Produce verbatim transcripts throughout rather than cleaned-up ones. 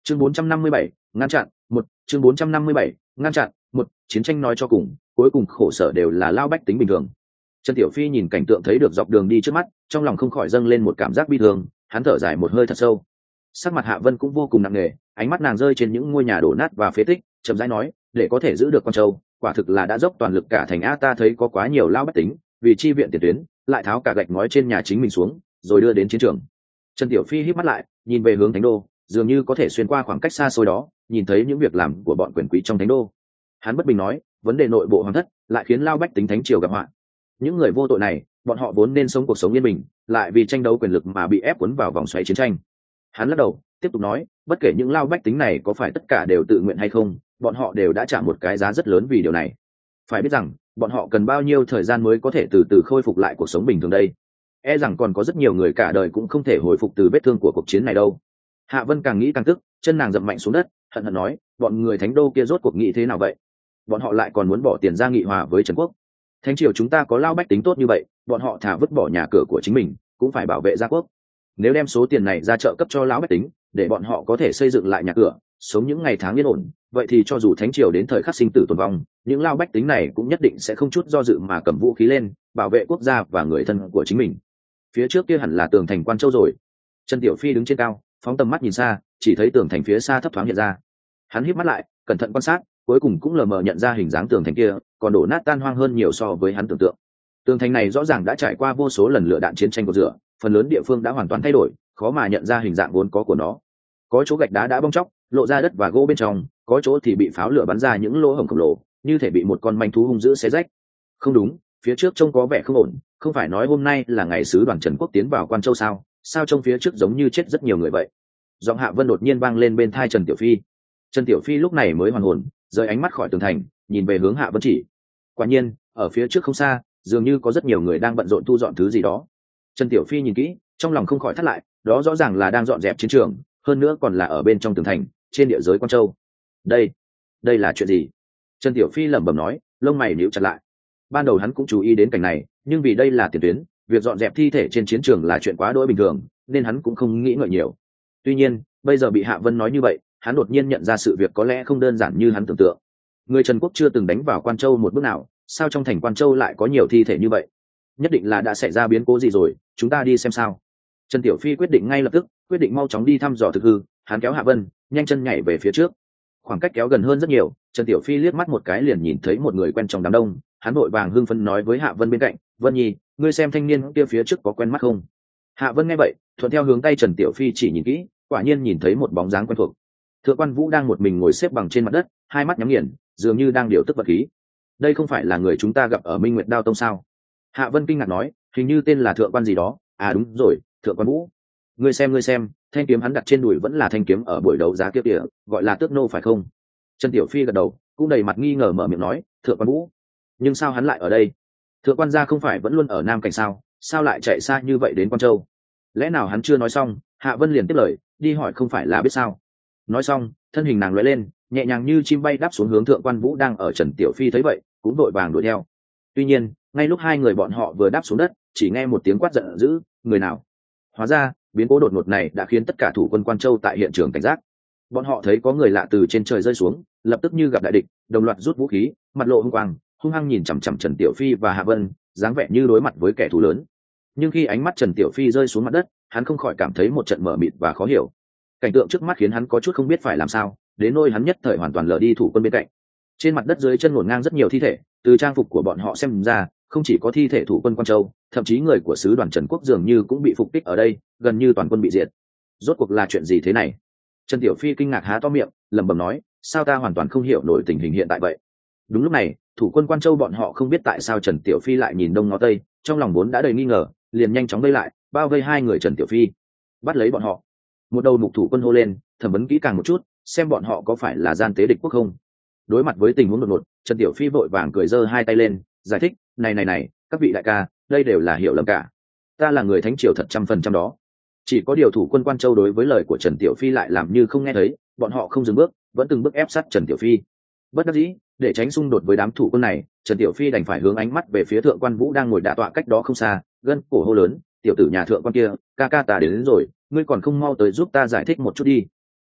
chương bốn trăm năm mươi bảy, ngăn chặn một chương bốn trăm năm mươi bảy, ngăn chặn một chiến tranh nói cho cùng cuối cùng khổ sở đều là lao bách tính bình thường. Trần Tiểu Phi nhìn cảnh tượng thấy được dọc đường đi trước mắt, trong lòng không khỏi dâng lên một cảm giác bi thương, hắn thở dài một hơi thật sâu. Sắc mặt Hạ Vân cũng vô cùng nặng nề, ánh mắt nàng rơi trên những ngôi nhà đổ nát và phế tích, chậm rãi nói, để có thể giữ được Quan Châu, quả thực là đã dốc toàn lực cả thành a. Ta thấy có quá nhiều lao bách tính vì chi viện tiền tuyến, lại tháo cả gạch ngói trên nhà chính mình xuống, rồi đưa đến chiến trường. Trần Tiểu Phi híp mắt lại, nhìn về hướng Thánh đô, dường như có thể xuyên qua khoảng cách xa xôi đó, nhìn thấy những việc làm của bọn quyền quý trong Thánh đô. Hắn bất bình nói, vấn đề nội bộ hoàng thất lại khiến lao bách tính thánh triều gặp họa. Những người vô tội này, bọn họ vốn nên sống cuộc sống yên bình, lại vì tranh đấu quyền lực mà bị ép cuốn vào vòng xoáy chiến tranh. Hắn lắc đầu, tiếp tục nói, bất kể những lao bách tính này có phải tất cả đều tự nguyện hay không, bọn họ đều đã trả một cái giá rất lớn vì điều này. Phải biết rằng, bọn họ cần bao nhiêu thời gian mới có thể từ từ khôi phục lại cuộc sống bình thường đây. E rằng còn có rất nhiều người cả đời cũng không thể hồi phục từ vết thương của cuộc chiến này đâu. Hạ Vân càng nghĩ càng tức, chân nàng dậm mạnh xuống đất, hận hận nói, bọn người Thánh đô kia rốt cuộc nghĩ thế nào vậy? Bọn họ lại còn muốn bỏ tiền ra nghị hòa với Trần quốc. Thánh triều chúng ta có lao bách tính tốt như vậy, bọn họ thả vứt bỏ nhà cửa của chính mình, cũng phải bảo vệ gia quốc. Nếu đem số tiền này ra trợ cấp cho lão bách tính, để bọn họ có thể xây dựng lại nhà cửa, sống những ngày tháng yên ổn, vậy thì cho dù Thánh triều đến thời khắc sinh tử tồn vong, những lao bách tính này cũng nhất định sẽ không chút do dự mà cầm vũ khí lên, bảo vệ quốc gia và người thân của chính mình. Phía trước kia hẳn là tường thành Quan Châu rồi. Trần Tiểu Phi đứng trên cao, phóng tầm mắt nhìn xa, chỉ thấy tường thành phía xa thấp thoáng hiện ra. Hắn híp mắt lại, cẩn thận quan sát, cuối cùng cũng lờ mờ nhận ra hình dáng tường thành kia còn đổ nát tan hoang hơn nhiều so với hắn tưởng tượng. Tường thành này rõ ràng đã trải qua vô số lần lửa đạn chiến tranh cột rửa, phần lớn địa phương đã hoàn toàn thay đổi, khó mà nhận ra hình dạng vốn có của nó. Có chỗ gạch đá đã bong chóc, lộ ra đất và gỗ bên trong, có chỗ thì bị pháo lửa bắn ra những lỗ hổng khổng lồ, như thể bị một con manh thú hung dữ xé rách. Không đúng, phía trước trông có vẻ không ổn, không phải nói hôm nay là ngày sứ đoàn Trần quốc tiến vào Quan Châu sao? Sao trông phía trước giống như chết rất nhiều người vậy? Giọng Hạ Vân đột nhiên vang lên bên tai Trần Tiểu Phi. Trần Tiểu Phi lúc này mới hoàn hồn, rời ánh mắt khỏi tường thành, nhìn về hướng Hạ Vân chỉ. Quả nhiên, ở phía trước không xa, dường như có rất nhiều người đang bận rộn thu dọn thứ gì đó. Trần Tiểu Phi nhìn kỹ, trong lòng không khỏi thắt lại, đó rõ ràng là đang dọn dẹp chiến trường, hơn nữa còn là ở bên trong tường thành, trên địa giới Quan Châu. Đây, đây là chuyện gì? Trần Tiểu Phi lẩm bẩm nói, lông mày nhíu chặt lại. Ban đầu hắn cũng chú ý đến cảnh này, nhưng vì đây là tiền tuyến, việc dọn dẹp thi thể trên chiến trường là chuyện quá đỗi bình thường, nên hắn cũng không nghĩ ngợi nhiều. Tuy nhiên, bây giờ bị Hạ Vân nói như vậy, hắn đột nhiên nhận ra sự việc có lẽ không đơn giản như hắn tưởng tượng. Người Trần quốc chưa từng đánh vào Quan Châu một bước nào, sao trong thành Quan Châu lại có nhiều thi thể như vậy? Nhất định là đã xảy ra biến cố gì rồi, chúng ta đi xem sao. Trần Tiểu Phi quyết định ngay lập tức, quyết định mau chóng đi thăm dò thực hư. Hắn kéo Hạ Vân, nhanh chân nhảy về phía trước. Khoảng cách kéo gần hơn rất nhiều, Trần Tiểu Phi liếc mắt một cái liền nhìn thấy một người quen trong đám đông. Hắn vội vàng hưng phấn nói với Hạ Vân bên cạnh, Vân Nhi, ngươi xem thanh niên kia phía trước có quen mắt không? Hạ Vân nghe vậy, thuận theo hướng tay Trần Tiểu Phi chỉ nhìn kỹ, quả nhiên nhìn thấy một bóng dáng quen thuộc. Thượng quan Vũ đang một mình ngồi xếp bằng trên mặt đất, hai mắt nhắm nghiền, dường như đang điều tức vật khí. Đây không phải là người chúng ta gặp ở Minh Nguyệt Đao Tông sao? Hạ Vân kinh ngạc nói, hình như tên là Thượng quan gì đó. À đúng rồi, Thượng quan Vũ. Ngươi xem ngươi xem, thanh kiếm hắn đặt trên đùi vẫn là thanh kiếm ở buổi đấu giá kia kìa, gọi là Tước nô phải không? Trần Tiểu Phi gật đầu, cũng đầy mặt nghi ngờ mở miệng nói, Thượng quan Vũ. Nhưng sao hắn lại ở đây? Thượng quan gia không phải vẫn luôn ở Nam Cảnh sao? Sao lại chạy xa như vậy đến Quan Châu? Lẽ nào hắn chưa nói xong? Hạ Vân liền tiếp lời, đi hỏi không phải là biết sao? Nói xong, thân hình nàng lóe lên, nhẹ nhàng như chim bay đáp xuống hướng Thượng quan Vũ đang ở. Trần Tiểu Phi thấy vậy, cũng vội vàng đuổi theo. Tuy nhiên, ngay lúc hai người bọn họ vừa đáp xuống đất, chỉ nghe một tiếng quát giận dữ, người nào? Hóa ra, biến cố đột ngột này đã khiến tất cả thủ quân Quan Châu tại hiện trường cảnh giác. Bọn họ thấy có người lạ từ trên trời rơi xuống, lập tức như gặp đại địch, đồng loạt rút vũ khí, mặt lộ hung quang, hung hăng nhìn chằm chằm Trần Tiểu Phi và Hạ Vân, dáng vẻ như đối mặt với kẻ thù lớn. Nhưng khi ánh mắt Trần Tiểu Phi rơi xuống mặt đất, hắn không khỏi cảm thấy một trận mờ mịt và khó hiểu. Cảnh tượng trước mắt khiến hắn có chút không biết phải làm sao, đến nỗi hắn nhất thời hoàn toàn lờ đi thủ quân bên cạnh. Trên mặt đất dưới chân ngổn ngang rất nhiều thi thể, từ trang phục của bọn họ xem ra, không chỉ có thi thể thủ quân Quan Châu, thậm chí người của sứ đoàn Trần quốc dường như cũng bị phục kích ở đây, gần như toàn quân bị diệt. Rốt cuộc là chuyện gì thế này? Trần Tiểu Phi kinh ngạc há to miệng, lẩm bẩm nói, sao ta hoàn toàn không hiểu nổi tình hình hiện tại vậy? Đúng lúc này, thủ quân Quan Châu bọn họ không biết tại sao Trần Tiểu Phi lại nhìn đông ngó tây, trong lòng vốn đã đầy nghi ngờ, liền nhanh chóng vây lại, bao vây hai người Trần Tiểu Phi, bắt lấy bọn họ. Một đầu mục thủ quân hô lên, thẩm vấn kỹ càng một chút, xem bọn họ có phải là gian tế địch quốc không. Đối mặt với tình huống đột ngột, Trần Tiểu Phi vội vàng cười giơ hai tay lên, giải thích, này này này, các vị đại ca, đây đều là hiểu lầm cả. Ta là người Thánh triều thật trăm phần trăm đó. Chỉ có điều thủ quân Quan Châu đối với lời của Trần Tiểu Phi lại làm như không nghe thấy, bọn họ không dừng bước, vẫn từng bước ép sát Trần Tiểu Phi. Bất đắc dĩ, để tránh xung đột với đám thủ quân này, Trần Tiểu Phi đành phải hướng ánh mắt về phía Thượng quan Vũ đang ngồi đả tọa cách đó không xa, gân cổ hô lớn, tiểu tử nhà Thượng quan kia, ca ca ta đến, đến rồi, ngươi còn không mau tới giúp ta giải thích một chút đi.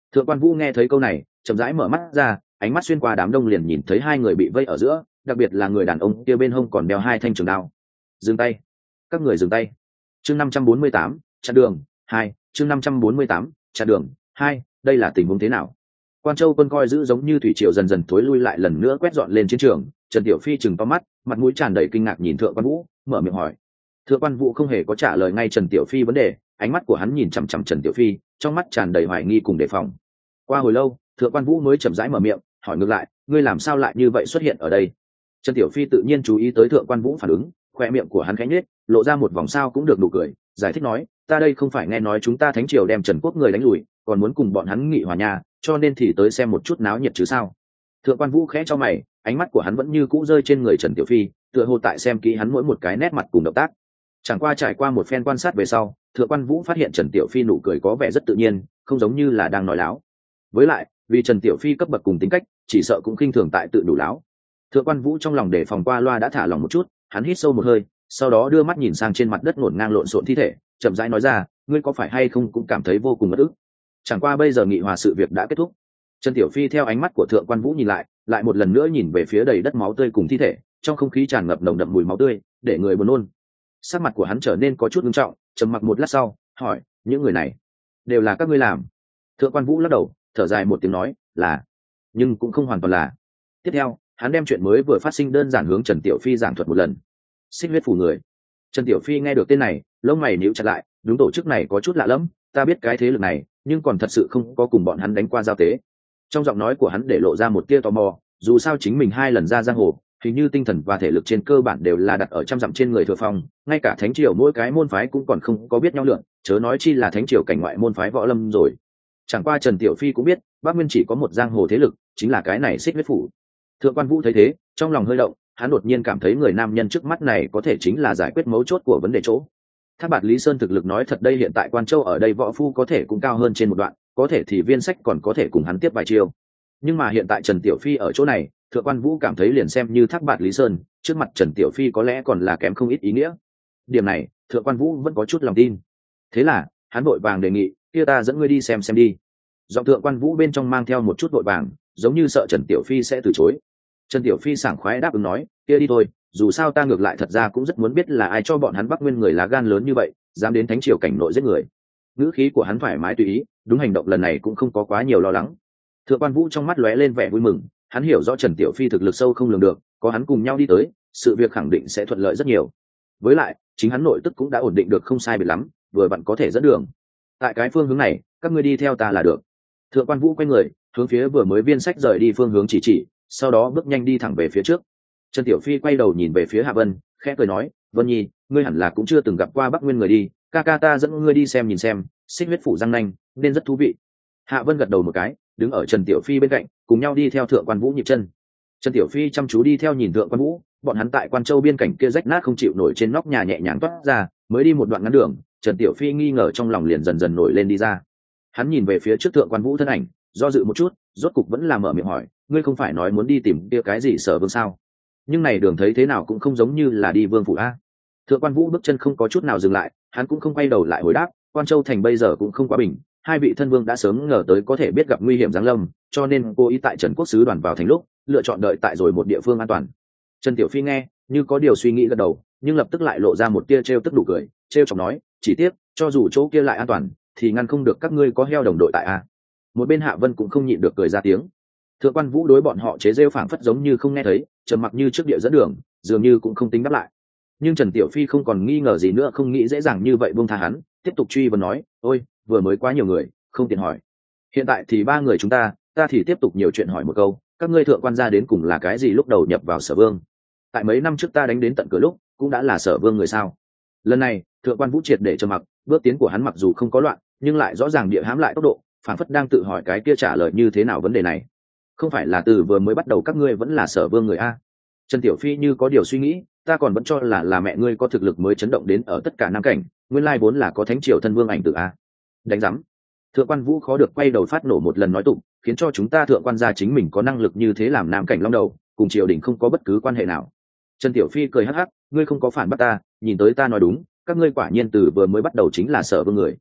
Thượng quan Vũ nghe thấy câu này chậm rãi mở mắt ra, ánh mắt xuyên qua đám đông liền nhìn thấy hai người bị vây ở giữa, đặc biệt là người đàn ông kia bên hông còn đeo hai thanh trường đao. Dừng tay, các người dừng tay. Chương năm trăm bốn mươi tám, chặn đường hai. Chương năm trăm bốn mươi tám, chặn đường hai. Đây là tình huống thế nào? Quan Châu quân coi giữ giống như thủy triều dần dần thối lui lại, lần nữa quét dọn lên chiến trường. Trần Tiểu Phi chừng to mắt, mặt mũi tràn đầy kinh ngạc nhìn Thượng quan Vũ, mở miệng hỏi. Thượng quan Vũ không hề có trả lời ngay Trần Tiểu Phi vấn đề, ánh mắt của hắn nhìn chằm chằm Trần Tiểu Phi, trong mắt tràn đầy hoài nghi cùng đề phòng. Qua hồi lâu, Thượng quan Vũ mới chậm rãi mở miệng, hỏi ngược lại, ngươi làm sao lại như vậy xuất hiện ở đây? Trần Tiểu Phi tự nhiên chú ý tới Thượng quan Vũ phản ứng, khoe miệng của hắn khẽ nhếch, lộ ra một vòng sao cũng được nụ cười, giải thích nói, ta đây không phải nghe nói chúng ta Thánh triều đem Trần quốc người đánh lùi, còn muốn cùng bọn hắn nghị hòa nhà, cho nên thì tới xem một chút náo nhiệt chứ sao? Thượng quan Vũ khẽ cho mày, ánh mắt của hắn vẫn như cũ rơi trên người Trần Tiểu Phi, tựa hồ tại xem kỹ hắn mỗi một cái nét mặt cùng động tác. Chẳng qua trải qua một phen quan sát về sau, Thượng quan Vũ phát hiện Trần Tiểu Phi nụ cười có vẻ rất tự nhiên, không giống như là đang nói láo. Với lại, vì Trần Tiểu Phi cấp bậc cùng tính cách, chỉ sợ cũng khinh thường tại tự đủ láo. Thượng quan Vũ trong lòng đề phòng qua loa đã thả lòng một chút, hắn hít sâu một hơi, sau đó đưa mắt nhìn sang trên mặt đất ngổn ngang lộn xộn thi thể, chậm rãi nói ra, ngươi có phải hay không cũng cảm thấy vô cùng bất ức? Chẳng qua bây giờ nghị hòa sự việc đã kết thúc. Trần Tiểu Phi theo ánh mắt của Thượng quan Vũ nhìn lại, lại một lần nữa nhìn về phía đầy đất máu tươi cùng thi thể, trong không khí tràn ngập nồng đậm mùi máu tươi, để người buồn nôn. Sắc mặt của hắn trở nên có chút nghiêm trọng, trầm mặc một lát sau, hỏi, những người này đều là các ngươi làm? Thượng quan Vũ lắc đầu, thở dài một tiếng nói, là, nhưng cũng không hoàn toàn là. Tiếp theo, hắn đem chuyện mới vừa phát sinh đơn giản hướng Trần Tiểu Phi giảng thuật một lần. Xích huyết phủ người. Trần Tiểu Phi nghe được tên này, lông mày nhíu chặt lại, đúng, tổ chức này có chút lạ lẫm, ta biết cái thế lực này, nhưng còn thật sự không có cùng bọn hắn đánh qua giao tế. Trong giọng nói của hắn để lộ ra một tia tò mò, dù sao chính mình hai lần ra giang hồ, hình như tinh thần và thể lực trên cơ bản đều là đặt ở trăm dặm trên người Thừa Phong, ngay cả Thánh triều mỗi cái môn phái cũng còn không có biết nhau lượng, chớ nói chi là Thánh triều cảnh ngoại môn phái võ lâm rồi. Chẳng qua Trần Tiểu Phi cũng biết, Bắc Nguyên chỉ có một giang hồ thế lực, chính là cái này Xích huyết phủ. Thượng quan Vũ thấy thế, trong lòng hơi động, hắn đột nhiên cảm thấy người nam nhân trước mắt này có thể chính là giải quyết mấu chốt của vấn đề chỗ. Thác Bạt Lý Sơn thực lực nói thật đây hiện tại Quan Châu ở đây võ phu có thể cũng cao hơn trên một đoạn, có thể thì Viên Sách còn có thể cùng hắn tiếp vài chiêu. Nhưng mà hiện tại Trần Tiểu Phi ở chỗ này, Thượng quan Vũ cảm thấy liền xem như Thác Bạt Lý Sơn, trước mặt Trần Tiểu Phi có lẽ còn là kém không ít ý nghĩa. Điểm này, Thượng quan Vũ vẫn có chút lòng tin. Thế là, hắn vội vàng đề nghị, kia ta dẫn ngươi đi xem xem đi. Giọng Thượng quan Vũ bên trong mang theo một chút vội vàng, giống như sợ Trần Tiểu Phi sẽ từ chối. Trần Tiểu Phi sảng khoái đáp ứng nói, kia đi thôi, dù sao ta ngược lại thật ra cũng rất muốn biết là ai cho bọn hắn Bắc Nguyên người lá gan lớn như vậy, dám đến Thánh triều cảnh nội giết người. Ngữ khí của hắn thoải mái tùy ý, đúng hành động lần này cũng không có quá nhiều lo lắng. Thượng quan Vũ trong mắt lóe lên vẻ vui mừng, hắn hiểu rõ Trần Tiểu Phi thực lực sâu không lường được, có hắn cùng nhau đi tới, sự việc khẳng định sẽ thuận lợi rất nhiều. Với lại, chính hắn nội tức cũng đã ổn định được không sai biệt lắm, vừa vặn có thể dẫn đường. Tại cái phương hướng này, các ngươi đi theo ta là được. Thượng quan Vũ quay người, hướng phía vừa mới Viên Sách rời đi phương hướng chỉ chỉ, sau đó bước nhanh đi thẳng về phía trước. Trần Tiểu Phi quay đầu nhìn về phía Hạ Vân, khẽ cười nói, Vân Nhi, ngươi hẳn là cũng chưa từng gặp qua Bắc Nguyên người đi, ca ca ta dẫn ngươi đi xem nhìn xem, Xích huyết phủ răng nanh, nên rất thú vị. Hạ Vân gật đầu một cái, đứng ở Trần Tiểu Phi bên cạnh, cùng nhau đi theo Thượng quan Vũ nhịp chân. Trần Tiểu Phi chăm chú đi theo nhìn Thượng quan Vũ, bọn hắn tại Quan Châu biên cảnh kia rách nát không chịu nổi trên nóc nhà nhẹ nhàng toát ra, mới đi một đoạn ngắn đường, Trần Tiểu Phi nghi ngờ trong lòng liền dần dần nổi lên đi ra. Hắn nhìn về phía trước Thượng quan Vũ thân ảnh, do dự một chút, rốt cục vẫn là mở miệng hỏi, ngươi không phải nói muốn đi tìm kia cái gì Sở Vương sao? Nhưng này đường thấy thế nào cũng không giống như là đi vương phủ a. Thượng quan Vũ bước chân không có chút nào dừng lại, hắn cũng không quay đầu lại hồi đáp, Quan Châu thành bây giờ cũng không quá bình, hai vị thân vương đã sớm ngờ tới có thể biết gặp nguy hiểm giáng lâm, cho nên cố ý tại Trần Quốc sứ đoàn vào thành lúc, lựa chọn đợi tại rồi một địa phương an toàn. Trần Tiểu Phi nghe, như có điều suy nghĩ gật đầu, nhưng lập tức lại lộ ra một tia trêu tức đủ cười, trêu chọc nói, chỉ tiếc, cho dù chỗ kia lại an toàn, thì ngăn không được các ngươi có heo đồng đội tại a. Một bên Hạ Vân cũng không nhịn được cười ra tiếng. Thượng quan Vũ đối bọn họ chế rêu phảng phất giống như không nghe thấy, trầm mặc như trước địa dẫn đường, dường như cũng không tính đáp lại. Nhưng Trần Tiểu Phi không còn nghi ngờ gì nữa, không nghĩ dễ dàng như vậy buông tha hắn, tiếp tục truy vấn nói, ôi, vừa mới quá nhiều người, không tiện hỏi. Hiện tại thì ba người chúng ta, ta thì tiếp tục nhiều chuyện hỏi một câu, các ngươi thượng quan gia đến cùng là cái gì lúc đầu nhập vào Sở Vương? Tại mấy năm trước ta đánh đến tận cửa lúc, cũng đã là Sở Vương người sao? Lần này, thượng quan Vũ triệt để trầm mặc, bước tiến của hắn mặc dù không có loạn, nhưng lại rõ ràng địa hãm lại tốc độ, phảng phất đang tự hỏi cái kia trả lời như thế nào vấn đề này. Không phải là từ vừa mới bắt đầu các ngươi vẫn là Sở Vương người a? Trần Tiểu Phi như có điều suy nghĩ, ta còn vẫn cho là là mẹ ngươi có thực lực mới chấn động đến ở tất cả nam cảnh, nguyên lai vốn là có Thánh triều thân vương ảnh tử a. Đánh rắm. Thượng quan Vũ khó được quay đầu phát nổ một lần nói tụng, khiến cho chúng ta thượng quan gia chính mình có năng lực như thế làm nam cảnh long đầu, cùng triều đình không có bất cứ quan hệ nào. Trần Tiểu Phi cười hắc hắc, ngươi không có phản bác ta, nhìn tới ta nói đúng, các ngươi quả nhiên từ vừa mới bắt đầu chính là Sở Vương người.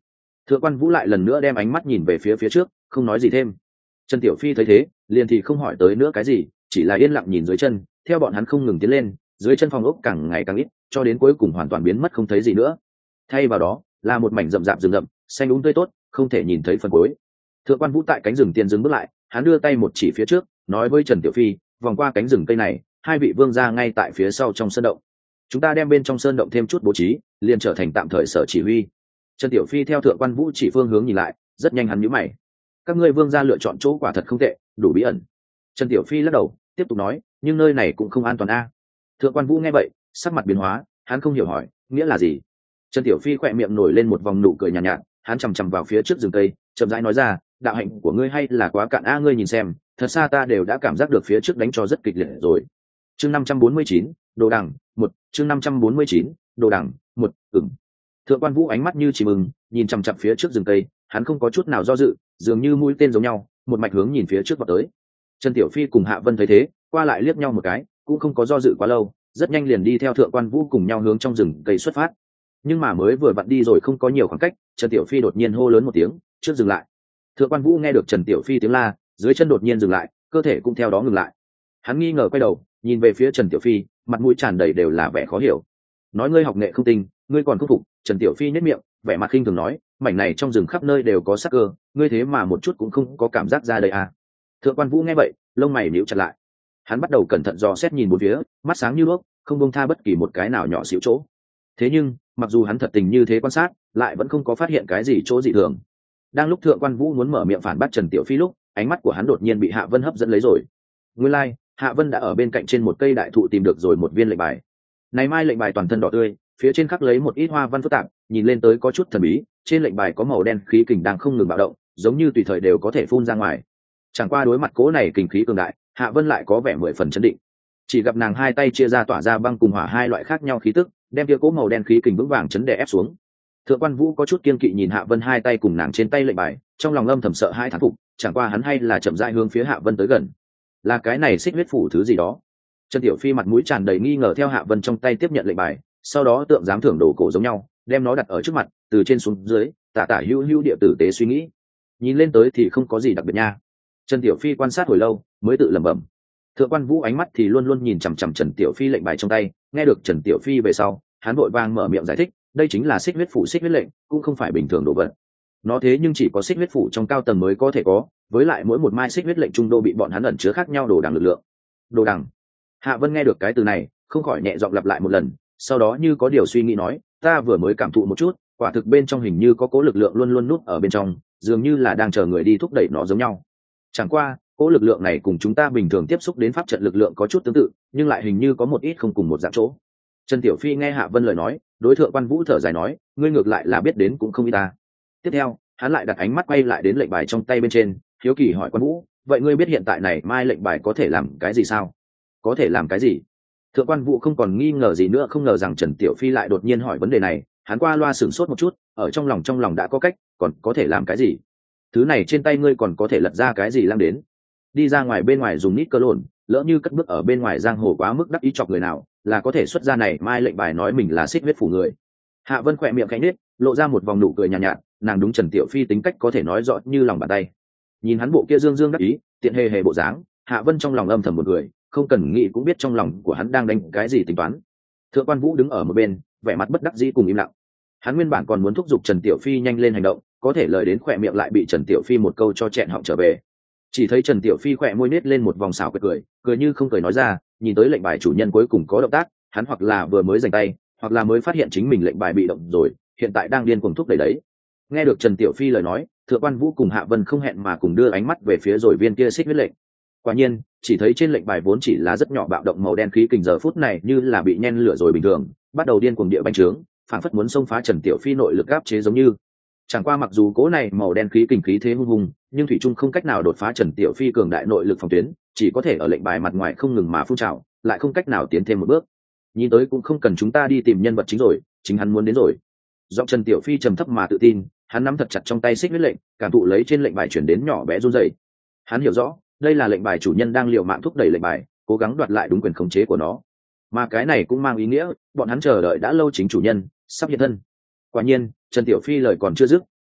Thượng quan Vũ lại lần nữa đem ánh mắt nhìn về phía phía trước, không nói gì thêm. Trần Tiểu Phi thấy thế, liền thì không hỏi tới nữa cái gì, chỉ là yên lặng nhìn dưới chân, theo bọn hắn không ngừng tiến lên, dưới chân phòng ốc càng ngày càng ít, cho đến cuối cùng hoàn toàn biến mất không thấy gì nữa. Thay vào đó là một mảnh rậm rạp rừng rậm, xanh um tươi tốt, không thể nhìn thấy phần cuối. Thượng quan Vũ tại cánh rừng tiền dừng bước lại, hắn đưa tay một chỉ phía trước, nói với Trần Tiểu Phi, vòng qua cánh rừng cây này, hai vị vương gia ngay tại phía sau trong sơn động. Chúng ta đem bên trong sơn động thêm chút bố trí, liền trở thành tạm thời sở chỉ huy. Trần Tiểu Phi theo Thượng quan Vũ chỉ phương hướng nhìn lại, rất nhanh hắn nhíu mày. Các ngươi vương gia lựa chọn chỗ quả thật không tệ, đủ bí ẩn. Trần Tiểu Phi lắc đầu, tiếp tục nói, nhưng nơi này cũng không an toàn a. Thượng quan Vũ nghe vậy, sắc mặt biến hóa, hắn không hiểu hỏi, nghĩa là gì? Trần Tiểu Phi khỏe miệng nổi lên một vòng nụ cười nhàn nhạt, nhạt, hắn chằm chằm vào phía trước rừng cây, chậm rãi nói ra, đạo hạnh của ngươi hay là quá cạn a, ngươi nhìn xem, thật xa ta đều đã cảm giác được phía trước đánh cho rất kịch liệt rồi. Chương năm trăm bốn mươi chín, đồ đằng, một, chương năm trăm bốn mươi chín, đồ đằng, một, ừm. Thượng quan Vũ ánh mắt như chỉ mừng, nhìn chằm chằm phía trước rừng cây, hắn không có chút nào do dự, dường như mũi tên giống nhau, một mạch hướng nhìn phía trước vào tới. Trần Tiểu Phi cùng Hạ Vân thấy thế, qua lại liếc nhau một cái, cũng không có do dự quá lâu, rất nhanh liền đi theo Thượng quan Vũ cùng nhau hướng trong rừng cây xuất phát. Nhưng mà mới vừa vặn đi rồi không có nhiều khoảng cách, Trần Tiểu Phi đột nhiên hô lớn một tiếng, trước dừng lại. Thượng quan Vũ nghe được Trần Tiểu Phi tiếng la, dưới chân đột nhiên dừng lại, cơ thể cũng theo đó ngừng lại. Hắn nghi ngờ quay đầu, nhìn về phía Trần Tiểu Phi, mặt mũi tràn đầy đều là vẻ khó hiểu. Nói ngươi học nghệ không tinh, ngươi còn không phục? Trần Tiểu Phi nhếch miệng, vẻ mặt khinh thường nói, mảnh này trong rừng khắp nơi đều có sắc cơ, ngươi thế mà một chút cũng không có cảm giác ra đây à? Thượng quan Vũ nghe vậy, lông mày nhíu chặt lại. Hắn bắt đầu cẩn thận dò xét nhìn bốn phía, mắt sáng như đuốc, không buông tha bất kỳ một cái nào nhỏ xíu chỗ. Thế nhưng, mặc dù hắn thật tình như thế quan sát, lại vẫn không có phát hiện cái gì chỗ dị thường. Đang lúc Thượng quan Vũ muốn mở miệng phản bác Trần Tiểu Phi lúc, ánh mắt của hắn đột nhiên bị Hạ Vân hấp dẫn lấy rồi. Nguyên lai, like, Hạ Vân đã ở bên cạnh trên một cây đại thụ tìm được rồi một viên lệnh bài. Này mai lệnh bài toàn thân đỏ tươi, phía trên khắc lấy một ít hoa văn phức tạp, nhìn lên tới có chút thần bí, trên lệnh bài có màu đen khí kình đang không ngừng bạo động, giống như tùy thời đều có thể phun ra ngoài. Chẳng qua đối mặt cố này kình khí cường đại, Hạ Vân lại có vẻ mười phần chấn định. Chỉ gặp nàng hai tay chia ra tỏa ra băng cùng hỏa hai loại khác nhau khí tức, đem kia cố màu đen khí kình vững vàng chấn đè ép xuống. Thượng quan Vũ có chút kiên kỵ nhìn Hạ Vân hai tay cùng nàng trên tay lệnh bài, trong lòng âm thầm sợ hai thán phục, chẳng qua hắn hay là chậm rãi hướng phía Hạ Vân tới gần. Là cái này xích huyết phủ thứ gì đó? Trần Tiểu Phi mặt mũi tràn đầy nghi ngờ theo Hạ Vân trong tay tiếp nhận lệnh bài, sau đó tượng giám thưởng đồ cổ giống nhau, đem nó đặt ở trước mặt, từ trên xuống dưới, tả tả hữu hữu địa tử tế suy nghĩ. Nhìn lên tới thì không có gì đặc biệt nha. Trần Tiểu Phi quan sát hồi lâu, mới tự lẩm bẩm. Thượng quan Vũ ánh mắt thì luôn luôn nhìn chằm chằm Trần Tiểu Phi lệnh bài trong tay, nghe được Trần Tiểu Phi về sau, hắn vội vàng mở miệng giải thích, đây chính là xích huyết phủ xích huyết lệnh, cũng không phải bình thường đồ vật. Nó thế nhưng chỉ có xích huyết phủ trong cao tầng mới có thể có, với lại mỗi một mai xích huyết lệnh trung đô bị bọn hắn ẩn chứa khác nhau đồ đằng lực lượng. Đồ đằng. Hạ Vân nghe được cái từ này, không khỏi nhẹ giọng lặp lại một lần, sau đó như có điều suy nghĩ nói, ta vừa mới cảm thụ một chút, quả thực bên trong hình như có cố lực lượng luôn luôn núp ở bên trong, dường như là đang chờ người đi thúc đẩy nó giống nhau. Chẳng qua, cố lực lượng này cùng chúng ta bình thường tiếp xúc đến pháp trận lực lượng có chút tương tự, nhưng lại hình như có một ít không cùng một dạng chỗ. Trần Tiểu Phi nghe Hạ Vân lời nói, đối Thượng quan Vũ thở dài nói, ngươi ngược lại là biết đến cũng không ít ta. Tiếp theo, hắn lại đặt ánh mắt quay lại đến lệnh bài trong tay bên trên, hiếu kỳ hỏi quan Vũ, vậy ngươi biết hiện tại này mai lệnh bài có thể làm cái gì sao? Có thể làm cái gì? Thượng quan Vũ không còn nghi ngờ gì nữa, không ngờ rằng Trần Tiểu Phi lại đột nhiên hỏi vấn đề này, hắn qua loa sửng sốt một chút, ở trong lòng trong lòng đã có cách, còn có thể làm cái gì? Thứ này trên tay ngươi còn có thể lật ra cái gì lăng đến? Đi ra ngoài bên ngoài dùng nít cơ lộn, lỡ như cất bước ở bên ngoài giang hồ quá mức đắc ý chọc người nào, là có thể xuất ra này mai lệnh bài nói mình là xích huyết phủ người. Hạ Vân khỏe miệng khẽ nhếch, lộ ra một vòng nụ cười nhàn nhạt, nhạt, nàng đúng Trần Tiểu Phi tính cách có thể nói rõ như lòng bàn tay. Nhìn hắn bộ kia dương dương đắc ý, tiện hề hề bộ dáng, Hạ Vân trong lòng âm thầm một người, không cần nghĩ cũng biết trong lòng của hắn đang đánh cái gì tính toán. Thượng quan Vũ đứng ở một bên, vẻ mặt bất đắc dĩ cùng im lặng. Hắn nguyên bản còn muốn thúc giục Trần Tiểu Phi nhanh lên hành động, có thể lời đến khỏe miệng lại bị Trần Tiểu Phi một câu cho chẹn họng trở về. Chỉ thấy Trần Tiểu Phi khỏe môi nết lên một vòng xảo cười cười, cười như không cười nói ra, nhìn tới lệnh bài chủ nhân cuối cùng có động tác, hắn hoặc là vừa mới giành tay, hoặc là mới phát hiện chính mình lệnh bài bị động rồi, hiện tại đang điên cuồng thúc đẩy đấy. Nghe được Trần Tiểu Phi lời nói, Thượng quan Vũ cùng Hạ Vân không hẹn mà cùng đưa ánh mắt về phía rồi viên kia xích huyết lệnh. Quả nhiên, chỉ thấy trên lệnh bài vốn chỉ là rất nhỏ bạo động màu đen khí kình giờ phút này như là bị nhen lửa rồi bình thường, bắt đầu điên cuồng địa bành trướng, phản phất muốn xông phá Trần Tiểu Phi nội lực áp chế giống như. Chẳng qua mặc dù cố này màu đen khí kình khí thế hung hùng, nhưng thủy trung không cách nào đột phá Trần Tiểu Phi cường đại nội lực phòng tuyến, chỉ có thể ở lệnh bài mặt ngoài không ngừng mà phun trào, lại không cách nào tiến thêm một bước. Nhìn tới cũng không cần chúng ta đi tìm nhân vật chính rồi, chính hắn muốn đến rồi. Giọng Trần Tiểu Phi trầm thấp mà tự tin, hắn nắm thật chặt trong tay xích huyết lệnh, cảm thụ lấy trên lệnh bài chuyển đến nhỏ bé run rẩy. Hắn hiểu rõ, đây là lệnh bài chủ nhân đang liều mạng thúc đẩy lệnh bài, cố gắng đoạt lại đúng quyền khống chế của nó. Mà cái này cũng mang ý nghĩa, bọn hắn chờ đợi đã lâu chính chủ nhân sắp hiện thân. Quả nhiên, Trần Tiểu Phi lời còn chưa dứt,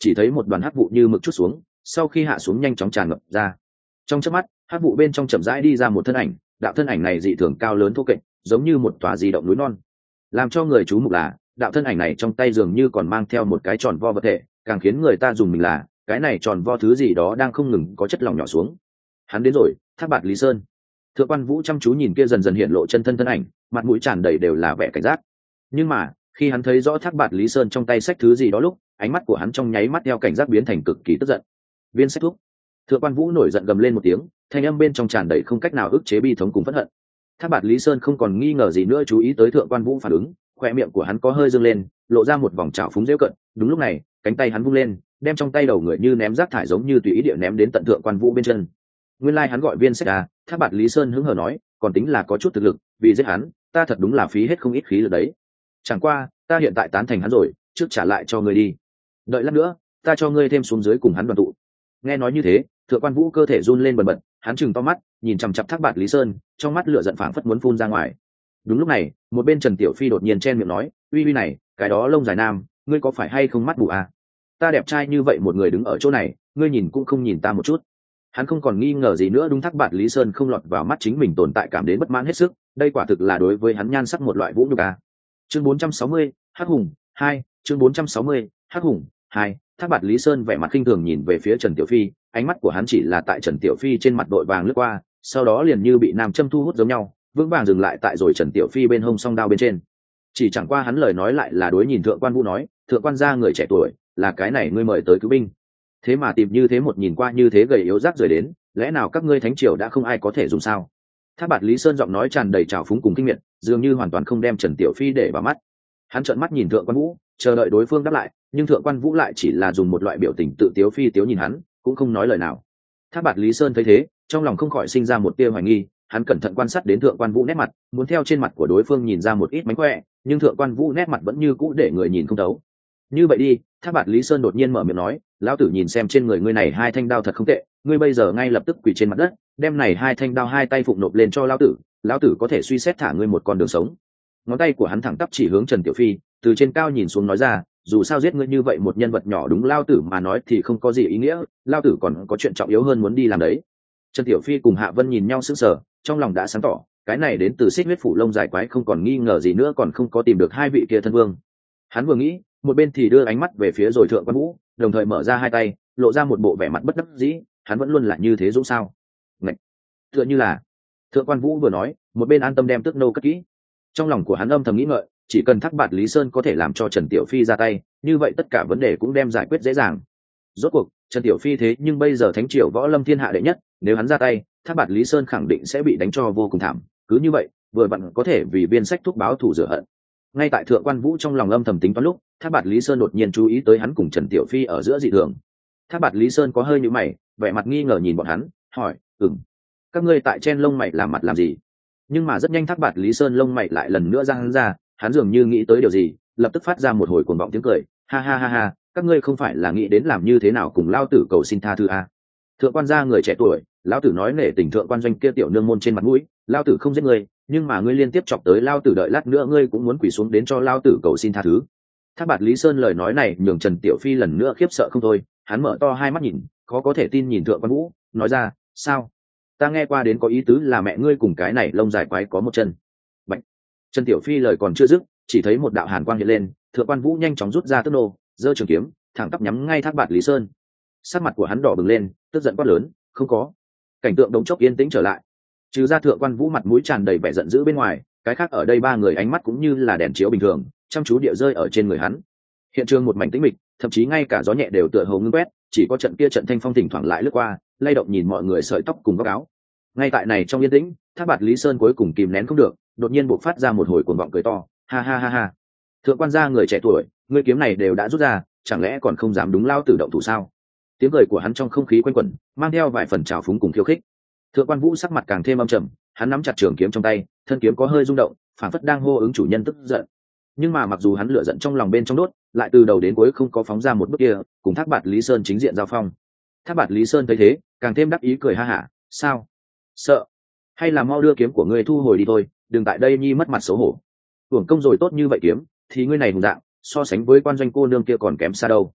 chỉ thấy một đoàn hắc vụ như mực chút xuống, sau khi hạ xuống nhanh chóng tràn ngập ra. Trong chớp mắt, hắc vụ bên trong chậm rãi đi ra một thân ảnh, đạo thân ảnh này dị thường cao lớn thô kệch, giống như một tòa di động núi non. Làm cho người chú mục là, đạo thân ảnh này trong tay dường như còn mang theo một cái tròn vo vật thể, càng khiến người ta dùng mình là, cái này tròn vo thứ gì đó đang không ngừng có chất lỏng nhỏ xuống. Hắn đến rồi, Thác Bạt Lý Sơn. Thượng quan Vũ chăm chú nhìn kia dần dần hiện lộ chân thân thân ảnh, mặt mũi tràn đầy đều là vẻ cảnh giác. Nhưng mà khi hắn thấy rõ Thác Bạt Lý Sơn trong tay sách thứ gì đó lúc, ánh mắt của hắn trong nháy mắt theo cảnh giác biến thành cực kỳ tức giận. Viên sách thuốc. Thượng quan Vũ nổi giận gầm lên một tiếng, thanh âm bên trong tràn đầy không cách nào ức chế bi thống cùng phẫn hận. Thác Bạt Lý Sơn không còn nghi ngờ gì nữa chú ý tới thượng quan Vũ phản ứng, khoe miệng của hắn có hơi dương lên, lộ ra một vòng trào phúng giễu cận. Đúng lúc này, cánh tay hắn vung lên, đem trong tay đầu người như ném rác thải giống như tùy ý địa ném đến tận thượng quan Vũ bên chân. Nguyên lai like hắn gọi Viên sách à? Thác Bạt Lý Sơn hứng hờ nói, còn tính là có chút thực lực, vì giết hắn, ta thật đúng là phí hết không ít khí lực đấy. Chẳng qua, ta hiện tại tán thành hắn rồi, trước trả lại cho ngươi đi. Đợi lát nữa, ta cho ngươi thêm xuống dưới cùng hắn đoàn tụ. Nghe nói như thế, thượng quan Vũ cơ thể run lên bần bật, hắn chừng to mắt, nhìn chằm chằm Thác Bạt Lý Sơn, trong mắt lửa giận phảng phất muốn phun ra ngoài. Đúng lúc này, một bên Trần Tiểu Phi đột nhiên chen miệng nói, uy uy này, cái đó lông dài nam, ngươi có phải hay không mắt mù à? Ta đẹp trai như vậy một người đứng ở chỗ này, ngươi nhìn cũng không nhìn ta một chút. Hắn không còn nghi ngờ gì nữa, đúng Thác Bạt Lý Sơn không lọt vào mắt chính mình tồn tại cảm đến bất mãn hết sức, đây quả thực là đối với hắn nhan sắc một loại vũ nhục à. Chương bốn trăm sáu mươi, Hắc Hùng hai, chương bốn trăm sáu mươi, Hắc Hùng hai. Thác Bạt Lý Sơn vẻ mặt khinh thường nhìn về phía Trần Tiểu Phi, ánh mắt của hắn chỉ là tại Trần Tiểu Phi trên mặt đội vàng lướt qua, sau đó liền như bị nam châm thu hút giống nhau, vững vàng dừng lại tại rồi Trần Tiểu Phi bên hông song đao bên trên. Chỉ chẳng qua hắn lời nói lại là đối nhìn thượng quan Vũ nói, thượng quan gia người trẻ tuổi, là cái này ngươi mời tới cứu binh. Thế mà tìm như thế một nhìn qua như thế gầy yếu rác rưởi đến, lẽ nào các ngươi thánh triều đã không ai có thể dùng sao? Thác Bạt Lý Sơn giọng nói tràn đầy trào phúng cùng kinh miệt, dường như hoàn toàn không đem Trần Tiểu Phi để vào mắt. Hắn trợn mắt nhìn thượng quan Vũ, chờ đợi đối phương đáp lại, nhưng thượng quan Vũ lại chỉ là dùng một loại biểu tình tự tiếu phi tiếu nhìn hắn, cũng không nói lời nào. Thác Bạt Lý Sơn thấy thế, trong lòng không khỏi sinh ra một tia hoài nghi, hắn cẩn thận quan sát đến thượng quan Vũ nét mặt, muốn theo trên mặt của đối phương nhìn ra một ít mánh khỏe, nhưng thượng quan Vũ nét mặt vẫn như cũ để người nhìn không thấu. Như vậy đi, Thác Bạt Lý Sơn đột nhiên mở miệng nói, lão tử nhìn xem trên người ngươi này hai thanh đao thật không tệ, ngươi bây giờ ngay lập tức quỳ trên mặt đất, đem này hai thanh đao hai tay phụng nộp lên cho lão tử, lão tử có thể suy xét thả ngươi một con đường sống. Ngón tay của hắn thẳng tắp chỉ hướng Trần Tiểu Phi, từ trên cao nhìn xuống nói ra, dù sao giết ngươi như vậy một nhân vật nhỏ đúng lão tử mà nói thì không có gì ý nghĩa, lão tử còn có chuyện trọng yếu hơn muốn đi làm đấy. Trần Tiểu Phi cùng Hạ Vân nhìn nhau sững sờ, trong lòng đã sáng tỏ, cái này đến từ Xích Huyết phủ lông dài quái không còn nghi ngờ gì nữa, còn không có tìm được hai vị kia thân vương. Hắn vừa nghĩ, một bên thì đưa ánh mắt về phía rồi thượng quan Vũ, đồng thời mở ra hai tay, lộ ra một bộ vẻ mặt bất đắc dĩ, hắn vẫn luôn là như thế dũng sao? Ngạch, tựa như là. Thượng quan Vũ vừa nói, một bên an tâm đem tước nô cất kỹ. Trong lòng của hắn âm thầm nghĩ ngợi, chỉ cần Thác Bạt Lý Sơn có thể làm cho Trần Tiểu Phi ra tay, như vậy tất cả vấn đề cũng đem giải quyết dễ dàng. Rốt cuộc, Trần Tiểu Phi thế nhưng bây giờ thánh triều võ lâm thiên hạ đệ nhất, nếu hắn ra tay, Thác Bạt Lý Sơn khẳng định sẽ bị đánh cho vô cùng thảm, cứ như vậy, vừa vặn có thể vì Viên sách thúc báo thù rửa hận. Ngay tại thượng quan Vũ trong lòng âm thầm tính toán lúc, Thác Bạt Lý Sơn đột nhiên chú ý tới hắn cùng Trần Tiểu Phi ở giữa dị thường. Thác Bạt Lý Sơn có hơi nhíu mày, vẻ mặt nghi ngờ nhìn bọn hắn, hỏi, "Ừm, các ngươi tại trên lông mày làm mặt làm gì?" Nhưng mà rất nhanh Thác Bạt Lý Sơn lông mày lại lần nữa ra hắn ra, hắn dường như nghĩ tới điều gì, lập tức phát ra một hồi cuồng vọng tiếng cười, "Ha ha ha ha, các ngươi không phải là nghĩ đến làm như thế nào cùng lao tử cầu xin tha thứ à? Thượng quan gia người trẻ tuổi, lão tử nói nể tình thượng quan doanh kia tiểu nương môn trên mặt mũi, lao tử không giết ngươi, nhưng mà ngươi liên tiếp chọc tới lao tử, đợi lát nữa ngươi cũng muốn quỳ xuống đến cho lao tử cầu xin tha thứ." Thác Bạt Lý Sơn lời nói này nhường Trần Tiểu Phi lần nữa khiếp sợ không thôi, hắn mở to hai mắt nhìn, khó có thể tin nhìn thượng quan Vũ, nói ra, "Sao? Ta nghe qua đến có ý tứ là mẹ ngươi cùng cái này lông dài quái có một chân." Bạch. Trần Tiểu Phi lời còn chưa dứt, chỉ thấy một đạo hàn quang hiện lên, thượng quan Vũ nhanh chóng rút ra tước nô, giơ trường kiếm, thẳng tắp nhắm ngay Thác Bạt Lý Sơn. Sắc mặt của hắn đỏ bừng lên, tức giận quát lớn, "Không có." Cảnh tượng đống chốc yên tĩnh trở lại. Trừ ra thượng quan Vũ mặt mũi tràn đầy vẻ giận dữ bên ngoài, cái khác ở đây ba người ánh mắt cũng như là đèn chiếu bình thường, chăm chú địa rơi ở trên người hắn. Hiện trường một mảnh tĩnh mịch, thậm chí ngay cả gió nhẹ đều tựa hồ ngưng quét, chỉ có trận kia trận thanh phong thỉnh thoảng lại lướt qua, lay động nhìn mọi người sợi tóc cùng góc áo. Ngay tại này trong yên tĩnh, Thác Bạt Lý Sơn cuối cùng kìm nén không được, đột nhiên bộc phát ra một hồi cuồng vọng cười to, "Ha ha ha ha. Thượng quan gia người trẻ tuổi, ngươi kiếm này đều đã rút ra, chẳng lẽ còn không dám đúng lao tử động thủ sao?" Tiếng cười của hắn trong không khí quanh quẩn, mang theo vài phần trào phúng cùng khiêu khích. Thượng quan Vũ sắc mặt càng thêm âm trầm, hắn nắm chặt trường kiếm trong tay, thân kiếm có hơi rung động, phản phất đang hô ứng chủ nhân tức giận. Nhưng mà mặc dù hắn lửa giận trong lòng bên trong đốt, lại từ đầu đến cuối không có phóng ra một bước kia, cùng Thác Bạt Lý Sơn chính diện giao phong. Thác Bạt Lý Sơn thấy thế, càng thêm đắc ý cười ha hả, "Sao? Sợ? Hay là mau đưa kiếm của ngươi thu hồi đi thôi, đừng tại đây nhi mất mặt xấu hổ. Uổng công rồi tốt như vậy kiếm, thì ngươi này hùng dạng, so sánh với quan doanh cô nương kia còn kém xa đâu."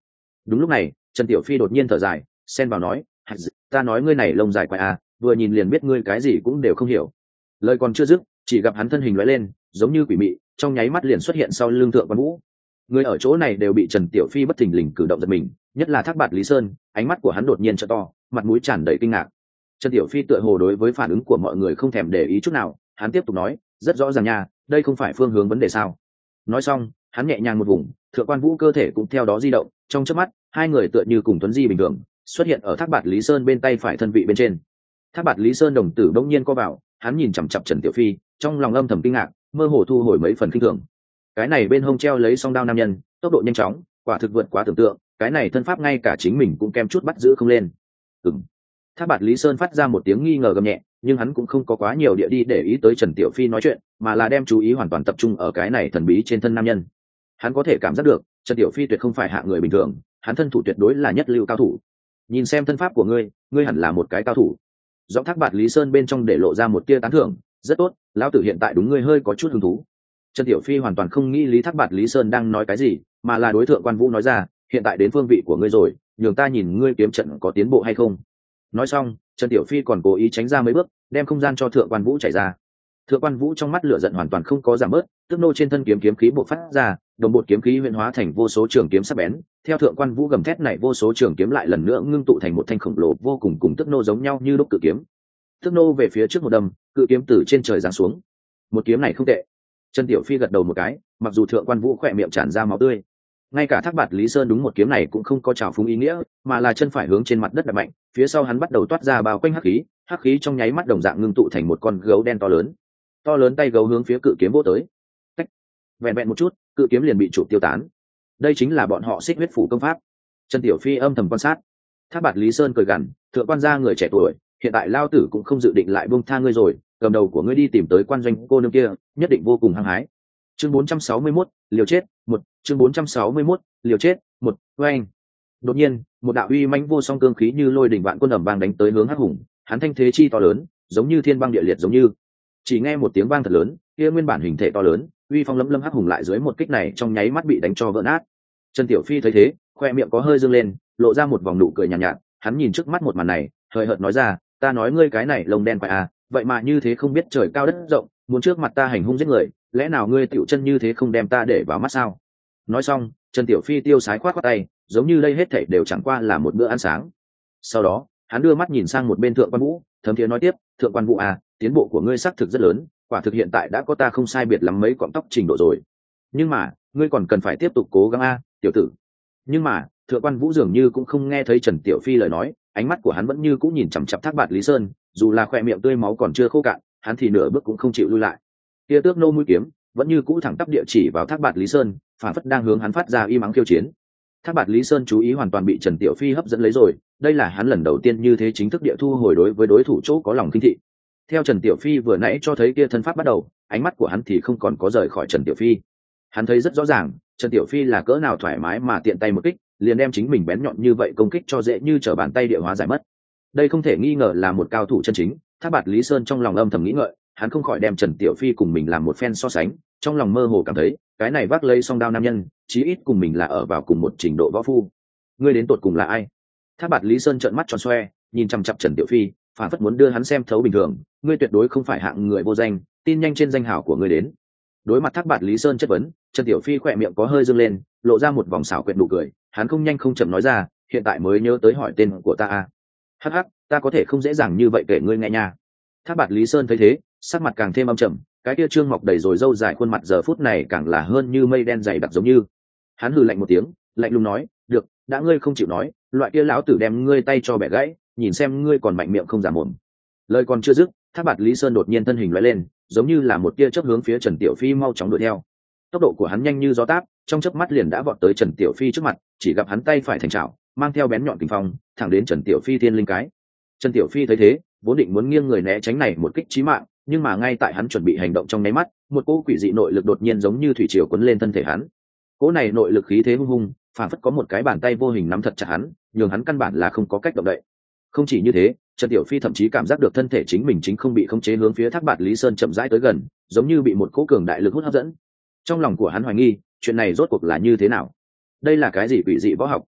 Đúng lúc này Trần Tiểu Phi đột nhiên thở dài xen vào nói, ta nói ngươi này lông dài quái à, vừa nhìn liền biết ngươi cái gì cũng đều không hiểu. Lời còn chưa dứt chỉ gặp hắn thân hình lóe lên giống như quỷ mị, trong nháy mắt liền xuất hiện sau lưng Thượng Quan Vũ. Người ở chỗ này đều bị Trần Tiểu Phi bất thình lình cử động giật mình, nhất là Thác Bạt Lý Sơn, ánh mắt của hắn đột nhiên trợ to, mặt mũi tràn đầy kinh ngạc. Trần Tiểu Phi tựa hồ đối với phản ứng của mọi người không thèm để ý chút nào, hắn tiếp tục nói, rất rõ ràng nha, đây không phải phương hướng vấn đề sao? Nói xong, hắn nhẹ nhàng một vùng, Thượng Quan Vũ cơ thể cũng theo đó di động, trong chớp mắt, hai người tựa như cùng tuấn di bình thường, xuất hiện ở Thác Bạt Lý Sơn bên tay phải thân vị bên trên. Thác Bạt Lý Sơn đồng tử bỗng nhiên co vào, hắn nhìn chằm chằm Trần Tiểu Phi, trong lòng âm thầm kinh ngạc, mơ hồ thu hồi mấy phần kinh thường. Cái này bên hông treo lấy song đao nam nhân, tốc độ nhanh chóng, quả thực vượt quá tưởng tượng, cái này thân pháp ngay cả chính mình cũng kem chút bắt giữ không lên. Ừm. Thác Bạt Lý Sơn phát ra một tiếng nghi ngờ gầm nhẹ, nhưng hắn cũng không có quá nhiều địa đi để ý tới Trần Tiểu Phi nói chuyện, mà là đem chú ý hoàn toàn tập trung ở cái này thần bí trên thân nam nhân. Hắn có thể cảm giác được, Trần Tiểu Phi tuyệt không phải hạng người bình thường, hắn thân thủ tuyệt đối là nhất lưu cao thủ. Nhìn xem thân pháp của ngươi, ngươi hẳn là một cái cao thủ. Giọng Thác Bạt Lý Sơn bên trong để lộ ra một tia tán thưởng, rất tốt, lão tử hiện tại đúng ngươi hơi có chút hứng thú. Trần Tiểu Phi hoàn toàn không nghĩ Lý Thác Bạt Lý Sơn đang nói cái gì, mà là đối Thượng Quan Vũ nói ra, hiện tại đến phương vị của ngươi rồi, nhường ta nhìn ngươi kiếm trận có tiến bộ hay không. Nói xong, Trần Tiểu Phi còn cố ý tránh ra mấy bước, đem không gian cho Thượng Quan Vũ chảy ra. Thượng Quan Vũ trong mắt lửa giận hoàn toàn không có giảm bớt, tức nô trên thân kiếm kiếm khí bộc phát ra, đồng bộ kiếm khí huyễn hóa thành vô số trường kiếm sắc bén. Theo Thượng Quan Vũ gầm thét này, vô số trường kiếm lại lần nữa ngưng tụ thành một thanh khổng lồ vô cùng cùng tức nô giống nhau như đúc cự kiếm. Tức nô về phía trước một đâm, cự kiếm từ trên trời giáng xuống. Một kiếm này không tệ. Trần Tiểu Phi gật đầu một cái, mặc dù Thượng Quan Vũ khỏe miệng tràn ra máu tươi, ngay cả Thác Bạt Lý Sơn đúng một kiếm này cũng không có trào phúng ý nghĩa, mà là chân phải hướng trên mặt đất đập mạnh, phía sau hắn bắt đầu toát ra bao quanh hắc khí, hắc khí trong nháy mắt đồng dạng ngưng tụ thành một con gấu đen to lớn. To lớn tay gấu hướng phía cự kiếm vỗ tới. Cách, vẹn vẹn một chút, cự kiếm liền bị chụp tiêu tán. Đây chính là bọn họ Xích Huyết Phủ công pháp. Trần Tiểu Phi âm thầm quan sát. Thác Bạt Lý Sơn cười gằn, Thượng Quan gia người trẻ tuổi, hiện tại lao tử cũng không dự định lại buông tha ngươi rồi, cầm đầu của ngươi đi tìm tới quan doanh cô nương kia, nhất định vô cùng hăng hái. Chương bốn trăm sáu mươi mốt, liều chết, một, chương bốn trăm sáu mươi mốt, liều chết, một, oeng. Đột nhiên, một đạo uy mãnh vô song cương khí như lôi đỉnh vạn quân ầm vang đánh tới hướng Hắc Hùng, hắn thanh thế chi to lớn, giống như thiên băng địa liệt giống như. Chỉ nghe một tiếng vang thật lớn, kia nguyên bản hình thể to lớn, uy phong lấm lấm Hắc Hùng lại dưới một kích này trong nháy mắt bị đánh cho vỡ nát. Trần Tiểu Phi thấy thế, khoe miệng có hơi dương lên, lộ ra một vòng nụ cười nhàn nhạt, nhạt, hắn nhìn trước mắt một màn này, hời hợt nói ra, ta nói ngươi cái này lông đen quái à, vậy mà như thế không biết trời cao đất rộng, muốn trước mặt ta hành hung giết người, lẽ nào ngươi tiểu chân như thế không đem ta để vào mắt sao? Nói xong, Trần Tiểu Phi tiêu sái khoát khoát tay, giống như đây hết thảy đều chẳng qua là một bữa ăn sáng. Sau đó, hắn đưa mắt nhìn sang một bên Thượng Quan Vũ, thấm thiế nói tiếp, Thượng Quan Vũ à, tiến bộ của ngươi xác thực rất lớn, quả thực hiện tại đã có ta không sai biệt lắm mấy cọng tóc trình độ rồi. Nhưng mà, ngươi còn cần phải tiếp tục cố gắng a, à, tiểu tử. Nhưng mà, Thượng Quan Vũ dường như cũng không nghe thấy Trần Tiểu Phi lời nói, ánh mắt của hắn vẫn như cũng nhìn chằm chằm Thác Bạt Lý Sơn, dù là khóe miệng tươi máu còn chưa khô cạn, hắn thì nửa bước cũng không chịu lui lại. Kia tước nô mũi kiếm vẫn như cũ thẳng tắp địa chỉ vào Thác Bạt Lý Sơn, phản phất đang hướng hắn phát ra y mắng khiêu chiến. Thác Bạt Lý Sơn chú ý hoàn toàn bị Trần Tiểu Phi hấp dẫn lấy rồi, đây là hắn lần đầu tiên như thế chính thức địa thu hồi đối với đối thủ chỗ có lòng kinh thị. Theo Trần Tiểu Phi vừa nãy cho thấy kia thân pháp bắt đầu, ánh mắt của hắn thì không còn có rời khỏi Trần Tiểu Phi. Hắn thấy rất rõ ràng, Trần Tiểu Phi là cỡ nào thoải mái mà tiện tay một kích, liền đem chính mình bén nhọn như vậy công kích cho dễ như trở bàn tay địa hóa giải mất. Đây không thể nghi ngờ là một cao thủ chân chính. Thác Bạt Lý Sơn trong lòng âm thầm nghĩ ngợi, hắn không khỏi đem Trần Tiểu Phi cùng mình làm một phen so sánh, trong lòng mơ hồ cảm thấy, cái này vác lấy song đao nam nhân, chí ít cùng mình là ở vào cùng một trình độ võ phu. Ngươi đến tột cùng là ai? Thác Bạt Lý Sơn trợn mắt tròn xoe, nhìn chằm chằm Trần Tiểu Phi, phản phất muốn đưa hắn xem thấu bình thường, ngươi tuyệt đối không phải hạng người vô danh, tin nhanh trên danh hảo của ngươi đến. Đối mặt Thác Bạt Lý Sơn chất vấn, Trần Tiểu Phi khỏe miệng có hơi dương lên, lộ ra một vòng xảo quyệt nụ cười, hắn không nhanh không chậm nói ra, hiện tại mới nhớ tới hỏi tên của ta à? Hắc hắc, ta có thể không dễ dàng như vậy kể ngươi nghe nha. Thác Bạt Lý Sơn thấy thế, sắc mặt càng thêm âm trầm, cái kia trương mọc đầy rồi râu dài khuôn mặt giờ phút này càng là hơn như mây đen dày đặc giống như. Hắn hừ lạnh một tiếng, lạnh lùng nói, được, đã ngươi không chịu nói, loại kia lão tử đem ngươi tay cho bẻ gãy, nhìn xem ngươi còn mạnh miệng không giả mồm. Lời còn chưa dứt, Thác Bạt Lý Sơn đột nhiên thân hình lóe lên, giống như là một tia chớp hướng phía Trần Tiểu Phi mau chóng đuổi theo. Tốc độ của hắn nhanh như gió táp, trong chớp mắt liền đã vọt tới Trần Tiểu Phi trước mặt, chỉ gặp hắn tay phải thành trảo, mang theo bén nhọn kình phong, thẳng đến Trần Tiểu Phi thiên linh cái. Trần Tiểu Phi thấy thế, vốn định muốn nghiêng người né tránh này một kích chí mạng, nhưng mà ngay tại hắn chuẩn bị hành động trong nháy mắt, một cỗ quỷ dị nội lực đột nhiên giống như thủy triều cuốn lên thân thể hắn. Cỗ này nội lực khí thế hung hung, phản phất có một cái bàn tay vô hình nắm thật chặt hắn, nhường hắn căn bản là không có cách động đậy. Không chỉ như thế, Trần Tiểu Phi thậm chí cảm giác được thân thể chính mình chính không bị khống chế hướng phía Thác Bạt Lý Sơn chậm rãi tới gần, giống như bị một cỗ cường đại lực hút hấp dẫn. Trong lòng của hắn hoài nghi, chuyện này rốt cuộc là như thế nào? Đây là cái gì quỷ dị võ học?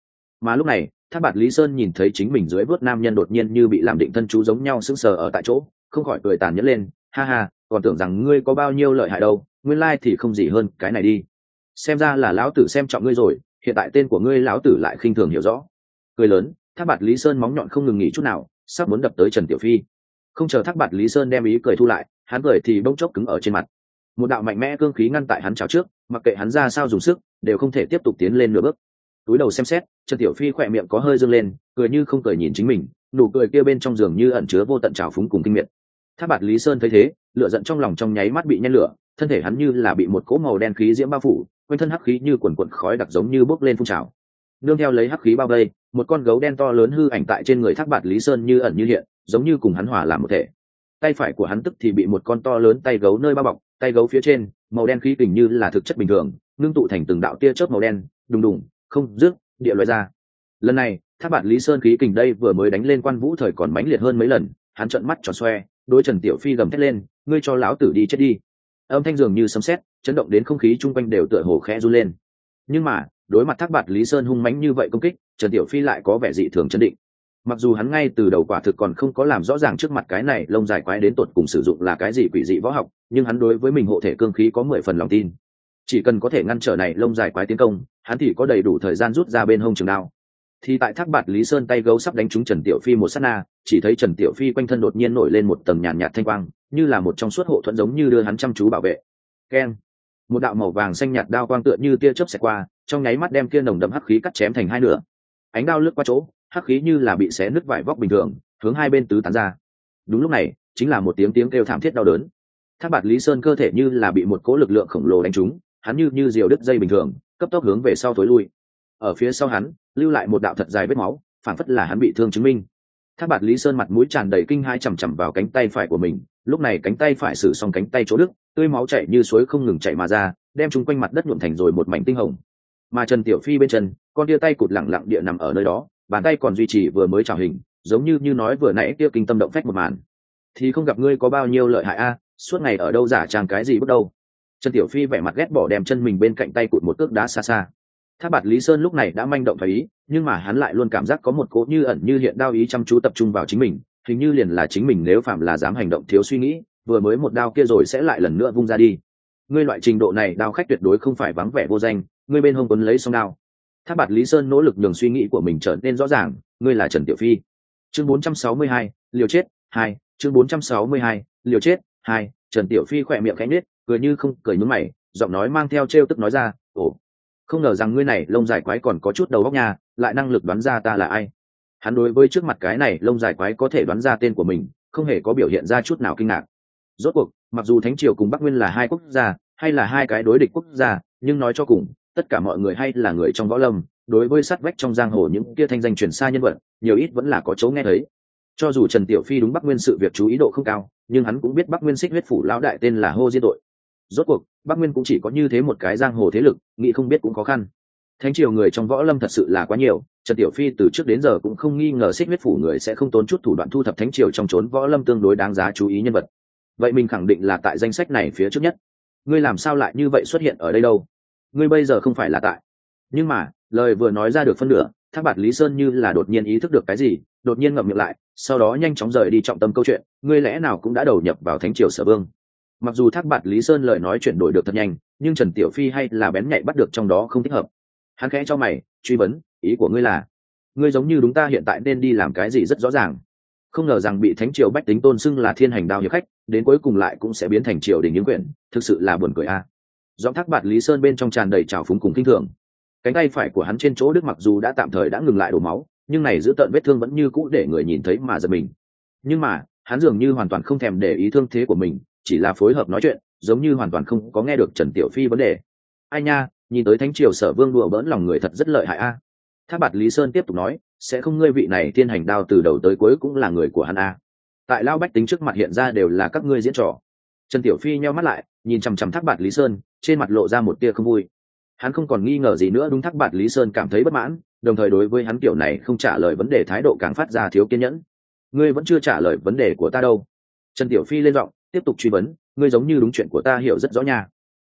Mà lúc này Thác Bạt Lý Sơn nhìn thấy chính mình dưới vớt nam nhân đột nhiên như bị làm định thân chú giống nhau sững sờ ở tại chỗ, không khỏi cười tàn nhẫn lên, ha ha, còn tưởng rằng ngươi có bao nhiêu lợi hại đâu, nguyên lai thì không gì hơn cái này đi. Xem ra là lão tử xem trọng ngươi rồi, hiện tại tên của ngươi lão tử lại khinh thường hiểu rõ. Cười lớn, Thác Bạt Lý Sơn móng nhọn không ngừng nghỉ chút nào, sắp muốn đập tới Trần Tiểu Phi. Không chờ Thác Bạt Lý Sơn đem ý cười thu lại, hắn cười thì bỗng chốc cứng ở trên mặt. Một đạo mạnh mẽ cương khí ngăn tại hắn chảo trước, mặc kệ hắn ra sao dùng sức, đều không thể tiếp tục tiến lên nửa bước. Túi đầu xem xét, Trần Tiểu Phi khỏe miệng có hơi dương lên, cười như không cười nhìn chính mình, nụ cười kia bên trong giường như ẩn chứa vô tận trào phúng cùng kinh miệt. Thác Bạt Lý Sơn thấy thế, lửa giận trong lòng trong nháy mắt bị nhen lửa, thân thể hắn như là bị một cỗ màu đen khí diễm bao phủ, quanh thân hắc khí như quần quần khói đặc giống như bốc lên phun trào. Nương theo lấy hắc khí bao vây, một con gấu đen to lớn hư ảnh tại trên người Thác Bạt Lý Sơn như ẩn như hiện, giống như cùng hắn hòa làm một thể. Tay phải của hắn tức thì bị một con to lớn tay gấu nơi bao bọc, tay gấu phía trên, màu đen khí kình như là thực chất bình thường, ngưng tụ thành từng đạo tia chớp màu đen, đùng đùng, không dứt, địa loại ra. Lần này, Thác Bạt Lý Sơn khí kình đây vừa mới đánh lên Quan Vũ thời còn mãnh liệt hơn mấy lần, hắn trợn mắt tròn xoe, đối Trần Tiểu Phi gầm thét lên, ngươi cho lão tử đi chết đi. Âm thanh dường như sấm sét, chấn động đến không khí chung quanh đều tựa hồ khẽ run lên. Nhưng mà, đối mặt Thác Bạt Lý Sơn hung mãnh như vậy công kích, Trần Tiểu Phi lại có vẻ dị thường chấn định. Mặc dù hắn ngay từ đầu quả thực còn không có làm rõ ràng trước mặt cái này lông dài quái đến tột cùng sử dụng là cái gì quỷ dị võ học, nhưng hắn đối với mình hộ thể cương khí có mười phần lòng tin. Chỉ cần có thể ngăn trở này lông dài quái tiến công, hắn thì có đầy đủ thời gian rút ra bên hông trường đao. Thì tại Thác Bạt Lý Sơn tay gấu sắp đánh trúng Trần Tiểu Phi một sát na, chỉ thấy Trần Tiểu Phi quanh thân đột nhiên nổi lên một tầng nhàn nhạt thanh quang, như là một trong suốt hộ thuẫn giống như đưa hắn chăm chú bảo vệ. Keng! Một đạo màu vàng xanh nhạt đao quang tựa như tia chớp xẹt qua, trong nháy mắt đem kia nồng đậm hắc khí cắt chém thành hai nửa. Ánh đao lướt qua chỗ, hắc khí như là bị xé nứt vải vóc bình thường, hướng hai bên tứ tán ra. Đúng lúc này, chính là một tiếng tiếng kêu thảm thiết đau đớn. Thác Bạt Lý Sơn cơ thể như là bị một cỗ lực lượng khổng lồ đánh trúng, hắn như như diều đứt dây bình thường, cấp tốc hướng về sau tối lui. Ở phía sau hắn, lưu lại một đạo thật dài vết máu, phản phất là hắn bị thương chứng minh. Thác Bạt Lý Sơn mặt mũi tràn đầy kinh hãi chằm chằm vào cánh tay phải của mình, lúc này cánh tay phải sử xong cánh tay chỗ đứt, tươi máu chảy như suối không ngừng chảy mà ra, đem chúng quanh mặt đất nhuộm thành rồi một mảnh tinh hồng. Mà Trần Tiểu Phi bên chân, con tia tay cụt lẳng lặng địa nằm ở nơi đó, bàn tay còn duy trì vừa mới trào hình, giống như như nói vừa nãy kia kinh tâm động phách một màn. Thì không gặp ngươi có bao nhiêu lợi hại a, suốt ngày ở đâu giả trang cái gì bước đâu. Trần Tiểu Phi vẻ mặt ghét bỏ đem chân mình bên cạnh tay cụt một cước đá xa xa. Thác Bạt Lý Sơn lúc này đã manh động phải ý, nhưng mà hắn lại luôn cảm giác có một cỗ như ẩn như hiện đao ý chăm chú tập trung vào chính mình, hình như liền là chính mình nếu phạm là dám hành động thiếu suy nghĩ, vừa mới một đao kia rồi sẽ lại lần nữa vung ra đi. Ngươi loại trình độ này đao khách tuyệt đối không phải vắng vẻ vô danh, ngươi bên hông quấn lấy song đao. Thác Bạt Lý Sơn nỗ lực nhường suy nghĩ của mình trở nên rõ ràng, ngươi là Trần Tiểu Phi. Chương bốn trăm sáu mươi hai, liều chết, hai, chương bốn trăm sáu mươi hai, liều chết, hai, Trần Tiểu Phi khỏe miệng khẽ nhếch, cười như không cười nhướng mày, giọng nói mang theo trêu tức nói ra, "Ồ, không ngờ rằng ngươi này lông dài quái còn có chút đầu óc nha, lại năng lực đoán ra ta là ai." Hắn đối với trước mặt cái này lông dài quái có thể đoán ra tên của mình, không hề có biểu hiện ra chút nào kinh ngạc. Rốt cuộc, mặc dù Thánh Triều cùng Bắc Nguyên là hai quốc gia, hay là hai cái đối địch quốc gia, nhưng nói cho cùng, tất cả mọi người hay là người trong võ lâm, đối với sát vách trong giang hồ những kia thanh danh truyền xa nhân vật, nhiều ít vẫn là có chỗ nghe thấy. Cho dù Trần Tiểu Phi đúng Bắc Nguyên sự việc chú ý độ không cao, nhưng hắn cũng biết Bắc Nguyên Xích Huyết phủ lão đại tên là Hô Diên Tội. Rốt cuộc, Bắc Nguyên cũng chỉ có như thế một cái giang hồ thế lực, nghĩ không biết cũng khó khăn. Thánh triều người trong võ lâm thật sự là quá nhiều, Trần Tiểu Phi từ trước đến giờ cũng không nghi ngờ Xích Huyết phủ người sẽ không tốn chút thủ đoạn thu thập thánh triều trong chốn võ lâm tương đối đáng giá chú ý nhân vật. Vậy mình khẳng định là tại danh sách này phía trước nhất. Ngươi làm sao lại như vậy xuất hiện ở đây đâu? Ngươi bây giờ không phải là tại. Nhưng mà, lời vừa nói ra được phân nửa, Thác Bạt Lý Sơn như là đột nhiên ý thức được cái gì, đột nhiên ngậm miệng lại, sau đó nhanh chóng rời đi trọng tâm câu chuyện, ngươi lẽ nào cũng đã đầu nhập vào thánh triều Sở Vương. Mặc dù Thác Bạt Lý Sơn lời nói chuyển đổi được thật nhanh, nhưng Trần Tiểu Phi hay là bén nhạy bắt được trong đó không thích hợp. Hắn khẽ cho mày, truy vấn, ý của ngươi là, ngươi giống như đúng ta hiện tại nên đi làm cái gì rất rõ ràng. Không ngờ rằng bị thánh triều bách tính tôn xưng là thiên hành đao hiệp khách, đến cuối cùng lại cũng sẽ biến thành triều đình những quyển, thực sự là buồn cười a. À. Giọng Thác Bạt Lý Sơn bên trong tràn đầy trào phúng cùng kinh thường. Cánh tay phải của hắn trên chỗ đứt mặc dù đã tạm thời đã ngừng lại đổ máu, nhưng này giữ tận vết thương vẫn như cũ để người nhìn thấy mà giật mình. Nhưng mà, hắn dường như hoàn toàn không thèm để ý thương thế của mình, chỉ là phối hợp nói chuyện, giống như hoàn toàn không có nghe được Trần Tiểu Phi vấn đề. Ai nha, nhìn tới thánh triều Sở Vương đùa bỡn lòng người thật rất lợi hại a. À. Thác Bạt Lý Sơn tiếp tục nói, sẽ không ngươi vị này thiên hành đao từ đầu tới cuối cũng là người của hắn a. À. Tại lao bách tính trước mặt hiện ra đều là các ngươi diễn trò. Trần Tiểu Phi nheo mắt lại, nhìn chằm chằm Thác Bạt Lý Sơn, trên mặt lộ ra một tia không vui. Hắn không còn nghi ngờ gì nữa, đúng Thác Bạt Lý Sơn cảm thấy bất mãn, đồng thời đối với hắn kiểu này không trả lời vấn đề thái độ càng phát ra thiếu kiên nhẫn. Ngươi vẫn chưa trả lời vấn đề của ta đâu. Trần Tiểu Phi lên giọng, tiếp tục truy vấn, ngươi giống như đúng chuyện của ta hiểu rất rõ nha.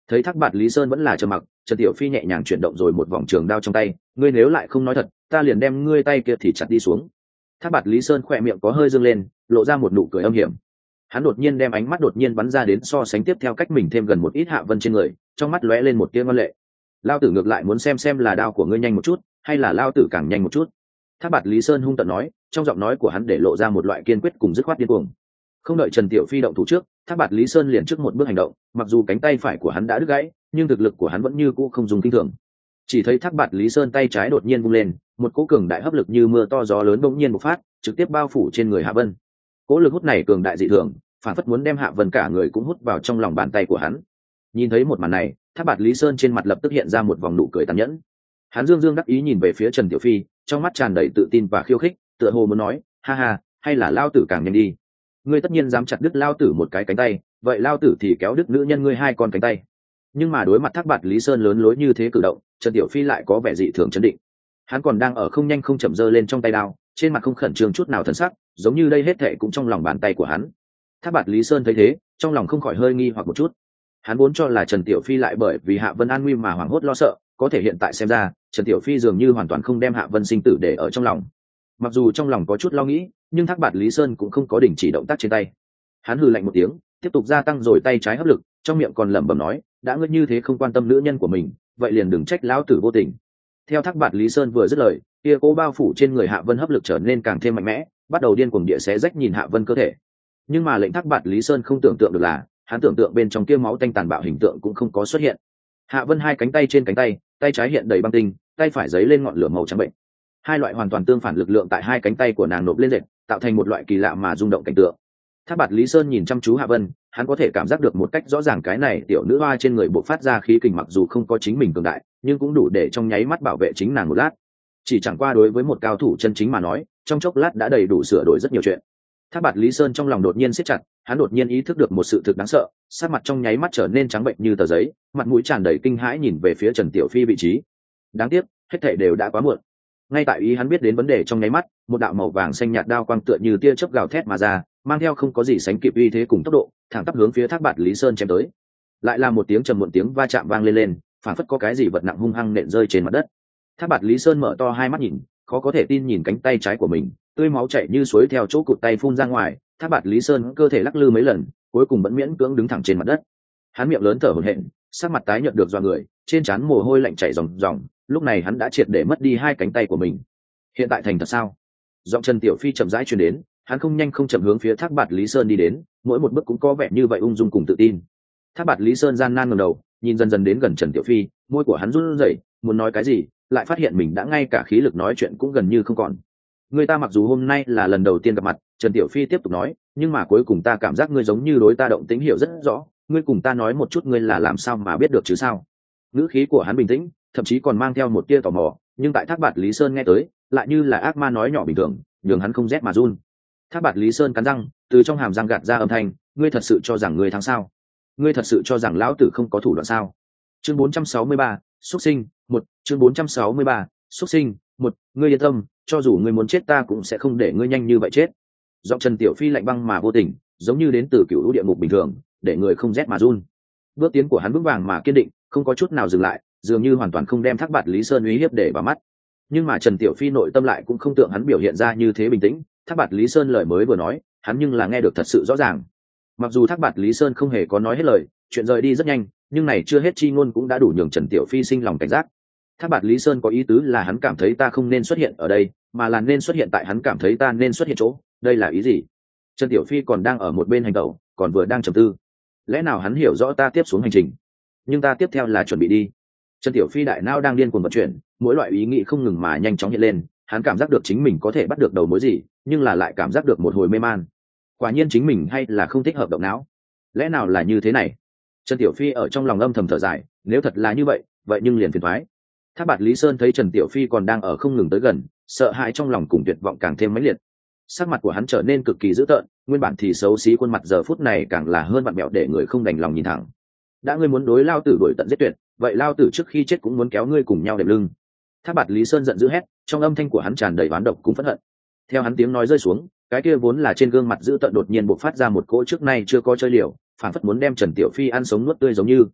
Thấy Thác Bạt Lý Sơn vẫn là trầm mặc, Trần Tiểu Phi nhẹ nhàng chuyển động rồi một vòng trường đao trong tay, ngươi nếu lại không nói thật, ta liền đem ngươi tay kia thì chặt đi xuống. Thác Bạt Lý Sơn khỏe miệng có hơi dương lên, lộ ra một nụ cười âm hiểm. Hắn đột nhiên đem ánh mắt đột nhiên bắn ra đến so sánh tiếp theo cách mình thêm gần một ít Hạ Vân trên người, trong mắt lóe lên một tia ngoan lệ. Lao tử ngược lại muốn xem xem là đao của ngươi nhanh một chút, hay là lao tử càng nhanh một chút. Thác Bạt Lý Sơn hung tợn nói, trong giọng nói của hắn để lộ ra một loại kiên quyết cùng dứt khoát điên cuồng. Không đợi Trần Tiểu Phi động thủ trước, Thác Bạt Lý Sơn liền trước một bước hành động, mặc dù cánh tay phải của hắn đã đứt gãy, nhưng thực lực của hắn vẫn như cũ không dùng kinh thường. Chỉ thấy Thác Bạt Lý Sơn tay trái đột nhiên vung lên, một cỗ cường đại hấp lực như mưa to gió lớn bỗng nhiên bộc phát, trực tiếp bao phủ trên người Hạ Vân. Cỗ lực hút này cường đại dị thường, phản phất muốn đem Hạ Vân cả người cũng hút vào trong lòng bàn tay của hắn. Nhìn thấy một màn này, Thác Bạt Lý Sơn trên mặt lập tức hiện ra một vòng nụ cười tàn nhẫn. Hắn dương dương đắc ý nhìn về phía Trần Tiểu Phi, trong mắt tràn đầy tự tin và khiêu khích, tựa hồ muốn nói, ha ha, hay là lao tử càng nhanh đi. Ngươi tất nhiên dám chặt đứt lao tử một cái cánh tay, vậy lao tử thì kéo đứt nữ nhân ngươi hai con cánh tay. Nhưng mà đối mặt Thác Bạt Lý Sơn lớn lối như thế cử động, Trần Tiểu Phi lại có vẻ dị thường chấn định. Hắn còn đang ở không nhanh không chậm giơ lên trong tay đao, trên mặt không khẩn trương chút nào thần sắc, giống như đây hết thệ cũng trong lòng bàn tay của hắn. Thác Bạt Lý Sơn thấy thế, trong lòng không khỏi hơi nghi hoặc một chút. Hắn vốn cho là Trần Tiểu Phi lại bởi vì Hạ Vân an nguy mà hoảng hốt lo sợ, có thể hiện tại xem ra, Trần Tiểu Phi dường như hoàn toàn không đem Hạ Vân sinh tử để ở trong lòng. Mặc dù trong lòng có chút lo nghĩ, nhưng Thác Bạt Lý Sơn cũng không có đình chỉ động tác trên tay. Hắn hừ lạnh một tiếng, tiếp tục gia tăng rồi tay trái hấp lực, trong miệng còn lẩm bẩm nói, đã ngươi như thế không quan tâm nữ nhân của mình, vậy liền đừng trách lão tử vô tình. Theo Thác Bạt Lý Sơn vừa dứt lời, kia cố bao phủ trên người Hạ Vân hấp lực trở nên càng thêm mạnh mẽ, bắt đầu điên cuồng địa xé rách nhìn Hạ Vân cơ thể. Nhưng mà lệnh Thác Bạt Lý Sơn không tưởng tượng được là, hắn tưởng tượng bên trong kia máu tanh tàn bạo hình tượng cũng không có xuất hiện. Hạ Vân hai cánh tay trên cánh tay, tay trái hiện đầy băng tinh, tay phải giấy lên ngọn lửa màu trắng bệnh. Hai loại hoàn toàn tương phản lực lượng tại hai cánh tay của nàng nộp lên dệt, tạo thành một loại kỳ lạ mà rung động cảnh tượng. Thác Bạt Lý Sơn nhìn chăm chú Hạ Vân, hắn có thể cảm giác được một cách rõ ràng cái này tiểu nữ hoa trên người bộc phát ra khí kình mặc dù không có chính mình cường đại, nhưng cũng đủ để trong nháy mắt bảo vệ chính nàng một lát. Chỉ chẳng qua đối với một cao thủ chân chính mà nói, trong chốc lát đã đầy đủ sửa đổi rất nhiều chuyện. Thác Bạt Lý Sơn trong lòng đột nhiên siết chặt, hắn đột nhiên ý thức được một sự thực đáng sợ, sắc mặt trong nháy mắt trở nên trắng bệnh như tờ giấy, mặt mũi tràn đầy kinh hãi nhìn về phía Trần Tiểu Phi vị trí. Đáng tiếc, hết thảy đều đã quá muộn. Ngay tại ý hắn biết đến vấn đề trong nháy mắt, một đạo màu vàng xanh nhạt đao quang tựa như tia chớp gào thét mà ra, mang theo không có gì sánh kịp uy thế cùng tốc độ, thẳng tắp hướng phía Thác Bạt Lý Sơn chém tới. Lại là một tiếng trầm muộn tiếng va chạm vang lên lên, phản phất có cái gì vật nặng hung hăng nện rơi trên mặt đất. Thác Bạt Lý Sơn mở to hai mắt nhìn, khó có thể tin nhìn cánh tay trái của mình, tươi máu chảy như suối theo chỗ cụt tay phun ra ngoài. Thác Bạt Lý Sơn cơ thể lắc lư mấy lần, cuối cùng vẫn miễn cưỡng đứng thẳng trên mặt đất. Hắn miệng lớn thở hổn hển, sắc mặt tái nhợt được dọa người, trên trán mồ hôi lạnh chảy ròng ròng. Lúc này hắn đã triệt để mất đi hai cánh tay của mình. Hiện tại thành thật sao? Giọng Trần Tiểu Phi chậm rãi truyền đến, hắn không nhanh không chậm hướng phía Thác Bạt Lý Sơn đi đến, mỗi một bước cũng có vẻ như vậy ung dung cùng tự tin. Thác Bạt Lý Sơn gian nan ngẩng đầu, nhìn dần dần đến gần Trần Tiểu Phi, môi của hắn run rẩy, muốn nói cái gì, lại phát hiện mình đã ngay cả khí lực nói chuyện cũng gần như không còn. Người ta mặc dù hôm nay là lần đầu tiên gặp mặt, Trần Tiểu Phi tiếp tục nói, nhưng mà cuối cùng ta cảm giác ngươi giống như đối ta động tĩnh hiểu rất rõ, ngươi cùng ta nói một chút ngươi là làm sao mà biết được chứ sao? Ngữ khí của hắn bình tĩnh, thậm chí còn mang theo một tia tò mò, nhưng tại Thác Bạt Lý Sơn nghe tới, lại như là ác ma nói nhỏ bình thường, nhường hắn không rét mà run. Thác Bạt Lý Sơn cắn răng, từ trong hàm răng gạt ra âm thanh, ngươi thật sự cho rằng ngươi thắng sao? Ngươi thật sự cho rằng lão tử không có thủ đoạn sao? Chương bốn trăm sáu mươi ba, xuất sinh, một, chương bốn trăm sáu mươi ba, xuất sinh, một, ngươi yên tâm, cho dù ngươi muốn chết ta cũng sẽ không để ngươi nhanh như vậy chết. Giọng Trần Tiểu Phi lạnh băng mà vô tình, giống như đến từ cựu lũ địa ngục bình thường, để người không rét mà run. Bước tiến của hắn vững vàng mà kiên định, không có chút nào dừng lại, dường như hoàn toàn không đem Thác Bạt Lý Sơn uy hiếp để vào mắt. Nhưng mà Trần Tiểu Phi nội tâm lại cũng không tượng hắn biểu hiện ra như thế bình tĩnh. Thác Bạt Lý Sơn lời mới vừa nói, hắn nhưng là nghe được thật sự rõ ràng. Mặc dù Thác Bạt Lý Sơn không hề có nói hết lời, chuyện rời đi rất nhanh, nhưng này chưa hết chi ngôn cũng đã đủ nhường Trần Tiểu Phi sinh lòng cảnh giác. Thác Bạt Lý Sơn có ý tứ là hắn cảm thấy ta không nên xuất hiện ở đây, mà là nên xuất hiện tại hắn cảm thấy ta nên xuất hiện chỗ. Đây là ý gì? Trần Tiểu Phi còn đang ở một bên hành động, còn vừa đang trầm tư. Lẽ nào hắn hiểu rõ ta tiếp xuống hành trình? Nhưng ta tiếp theo là chuẩn bị đi. Trần Tiểu Phi đại não đang điên cuồng vận chuyển, mỗi loại ý nghĩ không ngừng mà nhanh chóng hiện lên. Hắn cảm giác được chính mình có thể bắt được đầu mối gì, nhưng là lại cảm giác được một hồi mê man. Quả nhiên chính mình hay là không thích hợp động não. Lẽ nào là như thế này? Trần Tiểu Phi ở trong lòng âm thầm thở dài, nếu thật là như vậy, vậy nhưng liền phiền toái. Thác Bạt Lý Sơn thấy Trần Tiểu Phi còn đang ở không ngừng tới gần, sợ hãi trong lòng cùng tuyệt vọng càng thêm mãnh liệt. Sắc mặt của hắn trở nên cực kỳ dữ tợn, nguyên bản thì xấu xí khuôn mặt giờ phút này càng là hơn vặn mẹo để người không đành lòng nhìn thẳng. Đã ngươi muốn đối lao tử đuổi tận giết tuyệt, vậy lao tử trước khi chết cũng muốn kéo ngươi cùng nhau đệm lưng. Thác Bạt Lý Sơn giận dữ hét, trong âm thanh của hắn tràn đầy oán độc cùng phẫn hận. Theo hắn tiếng nói rơi xuống, cái kia vốn là trên gương mặt dữ tợn đột nhiên bộc phát ra một cỗ trước nay chưa có chơi liều, phản phất muốn đem Trần Tiểu Phi ăn sống nuốt tươi giống như.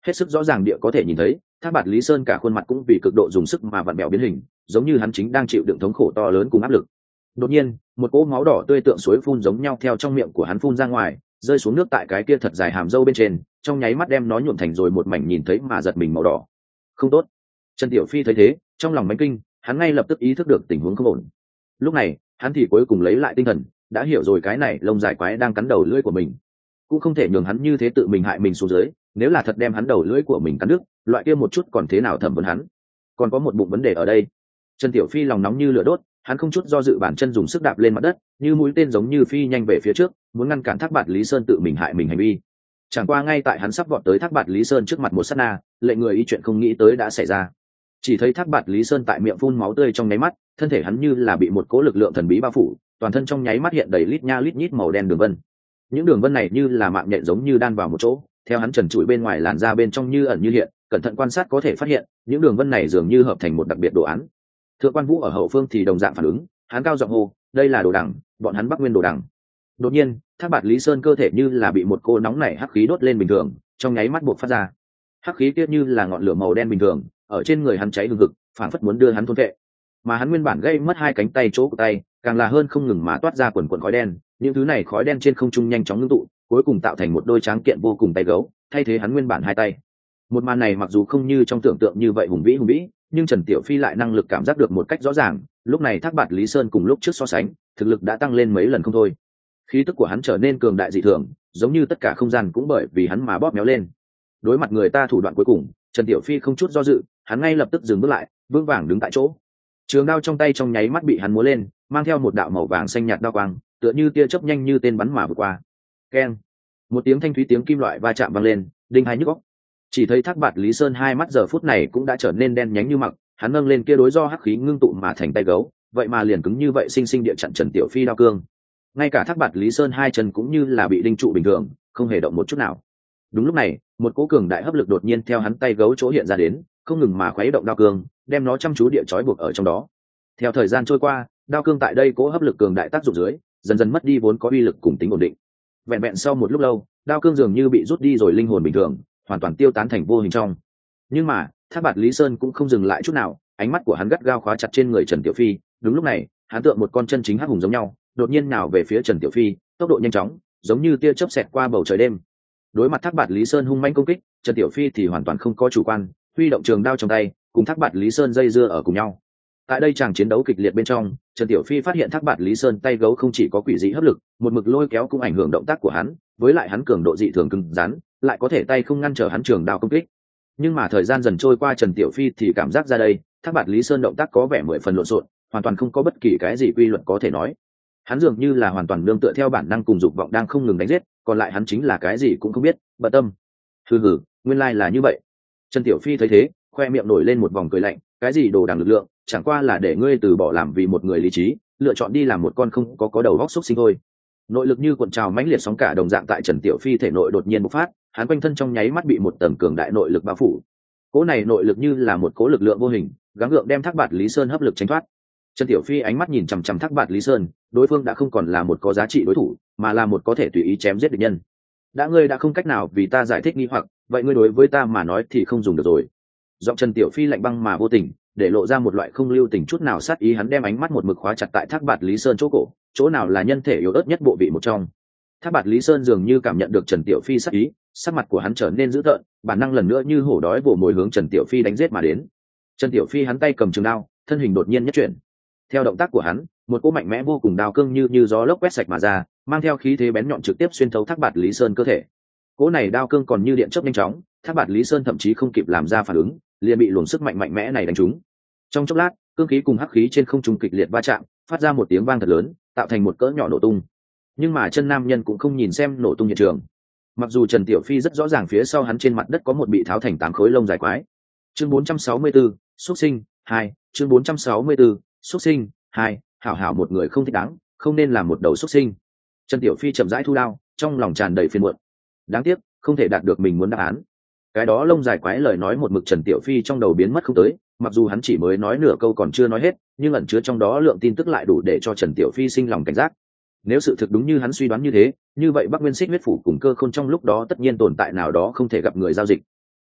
hết sức rõ ràng địa có thể nhìn thấy Thác Bạt Lý Sơn cả khuôn mặt cũng vì cực độ dùng sức mà vặn bẹo biến hình, giống như hắn chính đang chịu đựng thống khổ to lớn cùng áp lực. Đột nhiên, một cỗ máu đỏ tươi tượng suối phun giống nhau theo trong miệng của hắn phun ra ngoài, rơi xuống nước tại cái kia thật dài hàm râu bên trên, trong nháy mắt đem nó nhuộm thành rồi một mảnh nhìn thấy mà giật mình màu đỏ. Không tốt. Trần Tiểu Phi thấy thế, trong lòng mãnh kinh, hắn ngay lập tức ý thức được tình huống không ổn. Lúc này, hắn thì cuối cùng lấy lại tinh thần, đã hiểu rồi cái này lông dài quái đang cắn đầu lưỡi của mình, cũng không thể nhường hắn như thế tự mình hại mình xuống dưới. Nếu là thật đem hắn đầu lưỡi của mình cắn đứt, loại kia một chút còn thế nào thẩm vấn hắn. Còn có một bụng vấn đề ở đây. Trần Tiểu Phi lòng nóng như lửa đốt, hắn không chút do dự bản chân dùng sức đạp lên mặt đất, như mũi tên giống như phi nhanh về phía trước, muốn ngăn cản Thác Bạt Lý Sơn tự mình hại mình hành vi. Chẳng qua ngay tại hắn sắp vọt tới Thác Bạt Lý Sơn trước mặt một sát na, lệnh người y chuyện không nghĩ tới đã xảy ra. Chỉ thấy Thác Bạt Lý Sơn tại miệng phun máu tươi trong nháy mắt, thân thể hắn như là bị một cỗ lực lượng thần bí bao phủ, toàn thân trong nháy mắt hiện đầy lít nha lít nhít màu đen đường vân. Những đường vân này như là mạng nhện giống như đan vào một chỗ, theo hắn trần trụi bên ngoài làn da bên trong như ẩn như hiện, cẩn thận quan sát có thể phát hiện, những đường vân này dường như hợp thành một đặc biệt đồ án. Thượng quan Vũ ở hậu phương thì đồng dạng phản ứng, hắn cao giọng hô, đây là đồ đằng, bọn hắn Bắc Nguyên đồ đằng. Đột nhiên, Thác Bạt Lý Sơn cơ thể như là bị một cô nóng nảy hắc khí đốt lên bình thường, trong nháy mắt buộc phát ra. Hắc khí kia như là ngọn lửa màu đen bình thường, ở trên người hắn cháy hừng hực, phản phất muốn đưa hắn thôn vệ. Mà hắn nguyên bản gây mất hai cánh tay chỗ của tay, càng là hơn không ngừng mà toát ra quần quần khói đen, những thứ này khói đen trên không trung nhanh chóng ngưng tụ, cuối cùng tạo thành một đôi tráng kiện vô cùng tay gấu, thay thế hắn nguyên bản hai tay. Một màn này mặc dù không như trong tưởng tượng như vậy hùng vĩ hùng vĩ, nhưng Trần Tiểu Phi lại năng lực cảm giác được một cách rõ ràng, lúc này Thác Bạt Lý Sơn cùng lúc trước so sánh, thực lực đã tăng lên mấy lần không thôi. Khí tức của hắn trở nên cường đại dị thường, giống như tất cả không gian cũng bởi vì hắn mà bóp méo lên. Đối mặt người ta thủ đoạn cuối cùng, Trần Tiểu Phi không chút do dự, hắn ngay lập tức dừng bước lại, vững vàng đứng tại chỗ. Trường đao trong tay trong nháy mắt bị hắn múa lên, mang theo một đạo màu vàng xanh nhạt đao quang, tựa như tia chớp nhanh như tên bắn mà vượt qua. Keng! Một tiếng thanh thúy tiếng kim loại va chạm vang lên, đinh hai nhức óc. Chỉ thấy Thác Bạt Lý Sơn hai mắt giờ phút này cũng đã trở nên đen nhánh như mặc, hắn nâng lên kia đối do hắc khí ngưng tụ mà thành tay gấu, vậy mà liền cứng như vậy sinh sinh địa chặn Trần Tiểu Phi đao cương. Ngay cả Thác Bạt Lý Sơn hai chân cũng như là bị đinh trụ bình thường, không hề động một chút nào. Đúng lúc này, một cỗ cường đại hấp lực đột nhiên theo hắn tay gấu chỗ hiện ra đến, không ngừng mà khuấy động đao cương, đem nó chăm chú địa trói buộc ở trong đó. Theo thời gian trôi qua, đao cương tại đây cỗ hấp lực cường đại tác dụng dưới, dần dần mất đi vốn có uy lực cùng tính ổn định. Vẹn vẹn sau một lúc lâu, đao cương dường như bị rút đi rồi linh hồn bình thường, hoàn toàn tiêu tán thành vô hình trong. Nhưng mà Thác Bạt Lý Sơn cũng không dừng lại chút nào, ánh mắt của hắn gắt gao khóa chặt trên người Trần Tiểu Phi. Đúng lúc này, hắn tựa một con chân chính hắc hùng giống nhau, đột nhiên nào về phía Trần Tiểu Phi, tốc độ nhanh chóng, giống như tia chớp xẹt qua bầu trời đêm. Đối mặt Thác Bạt Lý Sơn hung mãnh công kích, Trần Tiểu Phi thì hoàn toàn không có chủ quan, huy động trường đao trong tay, cùng Thác Bạt Lý Sơn dây dưa ở cùng nhau. Tại đây chàng chiến đấu kịch liệt bên trong, Trần Tiểu Phi phát hiện Thác Bạt Lý Sơn tay gấu không chỉ có quỷ dị hấp lực, một mực lôi kéo cũng ảnh hưởng động tác của hắn, với lại hắn cường độ dị thường cứng rắn, lại có thể tay không ngăn trở hắn trường đao công kích. Nhưng mà thời gian dần trôi qua, Trần Tiểu Phi thì cảm giác ra đây, Thác Bạt Lý Sơn động tác có vẻ mười phần lộn xộn, hoàn toàn không có bất kỳ cái gì quy luật có thể nói. Hắn dường như là hoàn toàn nương tựa theo bản năng cùng dục vọng đang không ngừng đánh giết, còn lại hắn chính là cái gì cũng không biết, bận tâm. Hừ hừ, nguyên lai là như vậy. Trần Tiểu Phi thấy thế, khoe miệng nổi lên một vòng cười lạnh, cái gì đồ đằng lực lượng, chẳng qua là để ngươi từ bỏ làm vì một người lý trí, lựa chọn đi làm một con không có có đầu óc xúc sinh thôi. Nội lực như cuộn trào mãnh liệt sóng cả đồng dạng tại Trần Tiểu Phi thể nội đột nhiên bộc phát, hắn quanh thân trong nháy mắt bị một tầng cường đại nội lực bao phủ. Cỗ này nội lực như là một cỗ lực lượng vô hình, gắng gượng đem Thác Bạt Lý Sơn hấp lực tránh thoát. Trần Tiểu Phi ánh mắt nhìn chằm chằm Thác Bạt Lý Sơn, đối phương đã không còn là một có giá trị đối thủ, mà là một có thể tùy ý chém giết địch nhân. Đã ngươi đã không cách nào vì ta giải thích nghi hoặc, vậy ngươi đối với ta mà nói thì không dùng được rồi. Giọng Trần Tiểu Phi lạnh băng mà vô tình, để lộ ra một loại không lưu tình chút nào sát ý. Hắn đem ánh mắt một mực khóa chặt tại Thác Bạt Lý Sơn chỗ cổ, chỗ nào là nhân thể yếu ớt nhất bộ vị một trong. Thác Bạt Lý Sơn dường như cảm nhận được Trần Tiểu Phi sát ý, sắc mặt của hắn trở nên dữ tợn, bản năng lần nữa như hổ đói vồ mồi hướng Trần Tiểu Phi đánh giết mà đến. Trần Tiểu Phi hắn tay cầm trường đao, thân hình đột nhiên nhất chuyển. Theo động tác của hắn, một cỗ mạnh mẽ vô cùng đao cương như như gió lốc quét sạch mà ra, mang theo khí thế bén nhọn trực tiếp xuyên thấu Thác Bạt Lý Sơn cơ thể. Cỗ này đao cương còn như điện chớp nhanh chóng, Thác Bạt Lý Sơn thậm chí không kịp làm ra phản ứng, liền bị luồng sức mạnh mạnh mẽ này đánh trúng. Trong chốc lát, cương khí cùng hắc khí trên không trung kịch liệt va chạm, phát ra một tiếng vang thật lớn, tạo thành một cỡ nhỏ nổ tung. Nhưng mà chân nam nhân cũng không nhìn xem nổ tung hiện trường. Mặc dù Trần Tiểu Phi rất rõ ràng phía sau hắn trên mặt đất có một bị tháo thành tám khối lông dài quái. Chương bốn trăm sáu mươi tư, xuất sinh hai. Chương bốn trăm sáu mươi tư, xuất sinh hai. Hảo hảo một người không thích đáng, không nên làm một đầu xuất sinh. Trần Tiểu Phi chậm rãi thu đao, trong lòng tràn đầy phiền muộn. Đáng tiếc, không thể đạt được mình muốn đáp án. Cái đó lông dài quái lời nói một mực Trần Tiểu Phi trong đầu biến mất không tới, mặc dù hắn chỉ mới nói nửa câu còn chưa nói hết, nhưng ẩn chứa trong đó lượng tin tức lại đủ để cho Trần Tiểu Phi sinh lòng cảnh giác. Nếu sự thực đúng như hắn suy đoán như thế, như vậy Bắc Nguyên Xích huyết phủ cùng Cơ Khôn trong lúc đó tất nhiên tồn tại nào đó không thể gặp người giao dịch.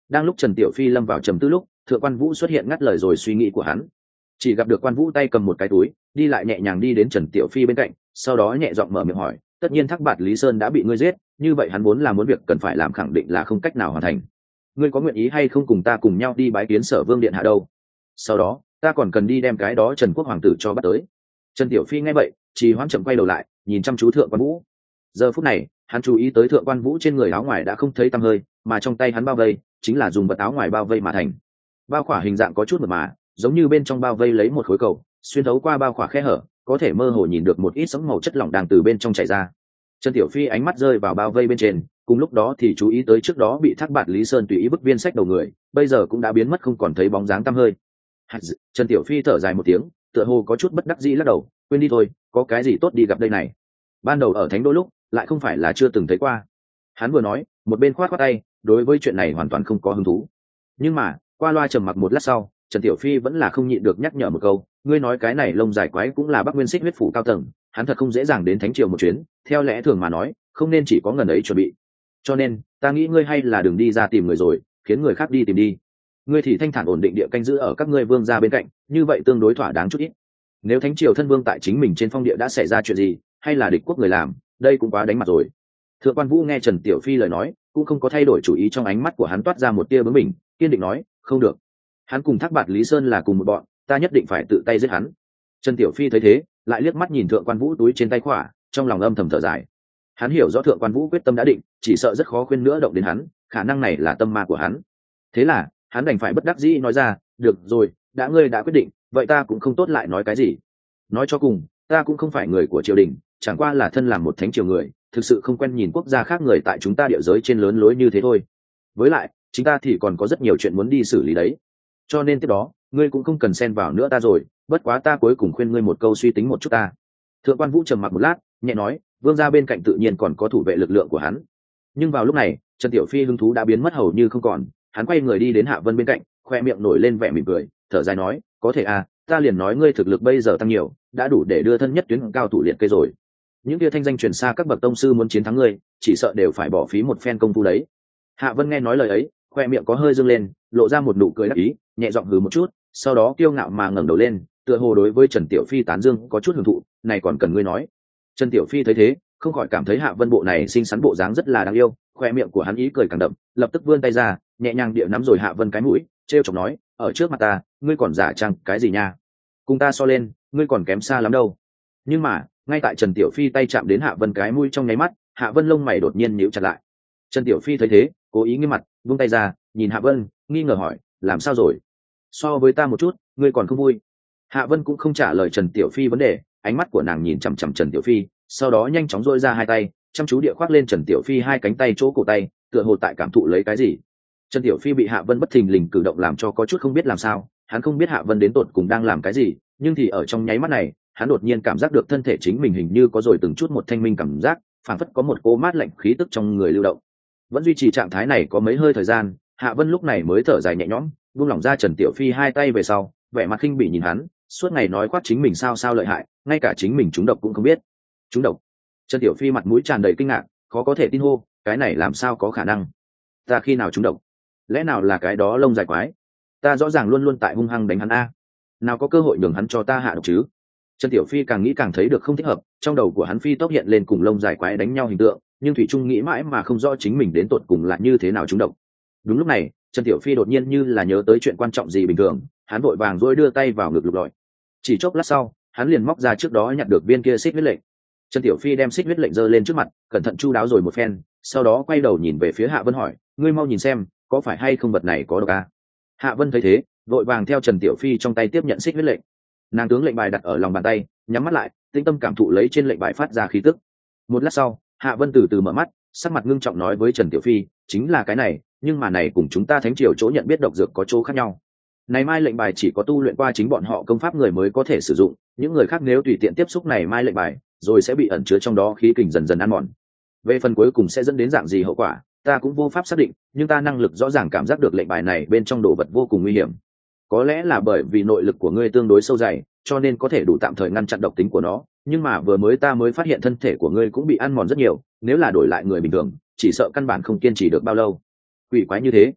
Đang lúc Trần Tiểu Phi lâm vào trầm tư lúc, Thượng Quan Vũ xuất hiện ngắt lời rồi suy nghĩ của hắn. Chỉ gặp được Quan Vũ tay cầm một cái túi, đi lại nhẹ nhàng đi đến Trần Tiểu Phi bên cạnh, sau đó nhẹ giọng mở miệng hỏi, tất nhiên Thác Bạt Lý Sơn đã bị ngươi giết, như vậy hắn muốn làm muốn việc cần phải làm khẳng định là không cách nào hoàn thành. Ngươi có nguyện ý hay không cùng ta cùng nhau đi bái kiến Sở Vương điện hạ đâu? Sau đó, ta còn cần đi đem cái đó Trần Quốc hoàng tử cho bắt tới. Trần Tiểu Phi nghe vậy, chỉ hoãn chậm quay đầu lại, nhìn chăm chú Thượng Quan Vũ. Giờ phút này, hắn chú ý tới Thượng Quan Vũ trên người áo ngoài đã không thấy tăm hơi, mà trong tay hắn bao vây chính là dùng vật áo ngoài bao vây mà thành. Bao khỏa hình dạng có chút mượt mà, giống như bên trong bao vây lấy một khối cầu, xuyên thấu qua bao khỏa khe hở, có thể mơ hồ nhìn được một ít sóng màu chất lỏng đang từ bên trong chảy ra. Trần Tiểu Phi ánh mắt rơi vào bao vây bên trên, cùng lúc đó thì chú ý tới trước đó bị Thác Bạt Lý Sơn tùy ý bức viên sách đầu người, bây giờ cũng đã biến mất không còn thấy bóng dáng tăm hơi. Trần Tiểu Phi thở dài một tiếng, tựa hồ có chút bất đắc dĩ lắc đầu, quên đi thôi, có cái gì tốt đi gặp đây này. Ban đầu ở Thánh Đô lúc, lại không phải là chưa từng thấy qua. Hắn vừa nói, một bên khoát khoát tay, đối với chuyện này hoàn toàn không có hứng thú. Nhưng mà, qua loa trầm mặc một lát sau, Trần Tiểu Phi vẫn là không nhịn được nhắc nhở một câu, ngươi nói cái này lông dài quái cũng là Bắc Nguyên Xích huyết phủ cao tầng, hắn thật không dễ dàng đến Thánh Triều một chuyến, theo lẽ thường mà nói, không nên chỉ có ngần ấy chuẩn bị. Cho nên, ta nghĩ ngươi hay là đừng đi ra tìm người rồi, khiến người khác đi tìm đi. Ngươi thì thanh thản ổn định địa canh giữ ở các ngươi vương gia bên cạnh, như vậy tương đối thỏa đáng chút ít. Nếu Thánh Triều thân vương tại chính mình trên phong địa đã xảy ra chuyện gì, hay là địch quốc người làm, đây cũng quá đánh mặt rồi. Thượng Quan Vũ nghe Trần Tiểu Phi lời nói, cũng không có thay đổi chủ ý, trong ánh mắt của hắn toát ra một tia bướng bỉnh, kiên định nói, không được. Hắn cùng Thác Bạt Lý Sơn là cùng một bọn, ta nhất định phải tự tay giết hắn. Trần Tiểu Phi thấy thế, lại liếc mắt nhìn Thượng Quan Vũ túi trên tay khỏa, trong lòng âm thầm thở dài. Hắn hiểu rõ Thượng Quan Vũ quyết tâm đã định, chỉ sợ rất khó khuyên nữa động đến hắn, khả năng này là tâm ma của hắn. Thế là, hắn đành phải bất đắc dĩ nói ra, được rồi, đã ngươi đã quyết định, vậy ta cũng không tốt lại nói cái gì. Nói cho cùng, ta cũng không phải người của triều đình, chẳng qua là thân làm một thánh triều người, thực sự không quen nhìn quốc gia khác người tại chúng ta địa giới trên lớn lối như thế thôi. Với lại, chúng ta thì còn có rất nhiều chuyện muốn đi xử lý đấy. Cho nên tiếp đó, ngươi cũng không cần xen vào nữa ta rồi, bất quá ta cuối cùng khuyên ngươi một câu suy tính một chút ta. Thượng Quan Vũ trầm mặc một lát, nhẹ nói, vương gia bên cạnh tự nhiên còn có thủ vệ lực lượng của hắn. Nhưng vào lúc này, Trần Tiểu Phi hứng thú đã biến mất hầu như không còn, hắn quay người đi đến Hạ Vân bên cạnh, khoe miệng nổi lên vẻ mỉm cười, thở dài nói, có thể à, ta liền nói ngươi thực lực bây giờ tăng nhiều, đã đủ để đưa thân nhất tuyến cao thủ liệt kê rồi. Những kia thanh danh truyền xa các bậc tông sư muốn chiến thắng ngươi, chỉ sợ đều phải bỏ phí một phen công phu đấy. Hạ Vân nghe nói lời ấy, khoe miệng có hơi dương lên, lộ ra một nụ cười đắc ý, nhẹ giọng hừ một chút, sau đó kiêu ngạo mà ngẩng đầu lên, tựa hồ đối với Trần Tiểu Phi tán dương có chút hưởng thụ, này còn cần ngươi nói. Trần Tiểu Phi thấy thế, không khỏi cảm thấy Hạ Vân bộ này xinh xắn bộ dáng rất là đáng yêu, khoe miệng của hắn ý cười càng đậm, lập tức vươn tay ra, nhẹ nhàng địa nắm rồi Hạ Vân cái mũi, trêu chọc nói, ở trước mặt ta, ngươi còn giả trang cái gì nha? Cùng ta so lên, ngươi còn kém xa lắm đâu. Nhưng mà, ngay tại Trần Tiểu Phi tay chạm đến Hạ Vân cái mũi trong nháy mắt, Hạ Vân lông mày đột nhiên nhíu chặt lại. Trần Tiểu Phi thấy thế, cố ý nghiêm mặt, buông tay ra, nhìn Hạ Vân, nghi ngờ hỏi, làm sao rồi? So với ta một chút, ngươi còn không vui? Hạ Vân cũng không trả lời Trần Tiểu Phi vấn đề, ánh mắt của nàng nhìn chằm chằm Trần Tiểu Phi, sau đó nhanh chóng duỗi ra hai tay, chăm chú địa khoác lên Trần Tiểu Phi hai cánh tay chỗ cổ tay, tựa hồ tại cảm thụ lấy cái gì. Trần Tiểu Phi bị Hạ Vân bất thình lình cử động làm cho có chút không biết làm sao, hắn không biết Hạ Vân đến tột cùng đang làm cái gì, nhưng thì ở trong nháy mắt này, hắn đột nhiên cảm giác được thân thể chính mình hình như có rồi từng chút một thanh minh cảm giác, phảng phất có một cỗ mát lạnh khí tức trong người lưu động. Vẫn duy trì trạng thái này có mấy hơi thời gian, Hạ Vân lúc này mới thở dài nhẹ nhõm, buông lỏng ra Trần Tiểu Phi hai tay về sau, vẻ mặt khinh bỉ nhìn hắn, suốt ngày nói quát chính mình sao sao lợi hại, ngay cả chính mình trúng độc cũng không biết. Trúng độc? Trần Tiểu Phi mặt mũi tràn đầy kinh ngạc, khó có thể tin hô, cái này làm sao có khả năng? Ta khi nào trúng độc? Lẽ nào là cái đó lông dài quái? Ta rõ ràng luôn luôn tại hung hăng đánh hắn a, nào có cơ hội nhường hắn cho ta hạ độc chứ? Trần Tiểu Phi càng nghĩ càng thấy được không thích hợp, trong đầu của hắn phi tốc hiện lên cùng lông dài quái đánh nhau hình tượng, nhưng thủy trung nghĩ mãi mà không rõ chính mình đến tột cùng là như thế nào trúng độc. Đúng lúc này, Trần Tiểu Phi đột nhiên như là nhớ tới chuyện quan trọng gì bình thường, hắn vội vàng rối đưa tay vào ngực lục lọi. Chỉ chốc lát sau, hắn liền móc ra trước đó nhặt được viên kia xích huyết lệnh. Trần Tiểu Phi đem xích huyết lệnh giơ lên trước mặt, cẩn thận chu đáo rồi một phen, sau đó quay đầu nhìn về phía Hạ Vân hỏi, ngươi mau nhìn xem, có phải hay không vật này có độc a? Hạ Vân thấy thế, vội vàng theo Trần Tiểu Phi trong tay tiếp nhận xích huyết lệnh. Nàng tướng lệnh bài đặt ở lòng bàn tay, nhắm mắt lại, tĩnh tâm cảm thụ lấy trên lệnh bài phát ra khí tức. Một lát sau, Hạ Vân từ từ mở mắt, sắc mặt ngưng trọng nói với Trần Tiểu Phi, chính là cái này, nhưng mà này cùng chúng ta thánh triều chỗ nhận biết độc dược có chỗ khác nhau. Này mai lệnh bài chỉ có tu luyện qua chính bọn họ công pháp người mới có thể sử dụng, những người khác nếu tùy tiện tiếp xúc này mai lệnh bài, rồi sẽ bị ẩn chứa trong đó khí kình dần dần ăn mòn. Về phần cuối cùng sẽ dẫn đến dạng gì hậu quả, ta cũng vô pháp xác định, nhưng ta năng lực rõ ràng cảm giác được lệnh bài này bên trong đồ vật vô cùng nguy hiểm. Có lẽ là bởi vì nội lực của ngươi tương đối sâu dày, cho nên có thể đủ tạm thời ngăn chặn độc tính của nó, nhưng mà vừa mới ta mới phát hiện thân thể của ngươi cũng bị ăn mòn rất nhiều, nếu là đổi lại người bình thường, chỉ sợ căn bản không kiên trì được bao lâu. Quỷ quái như thế.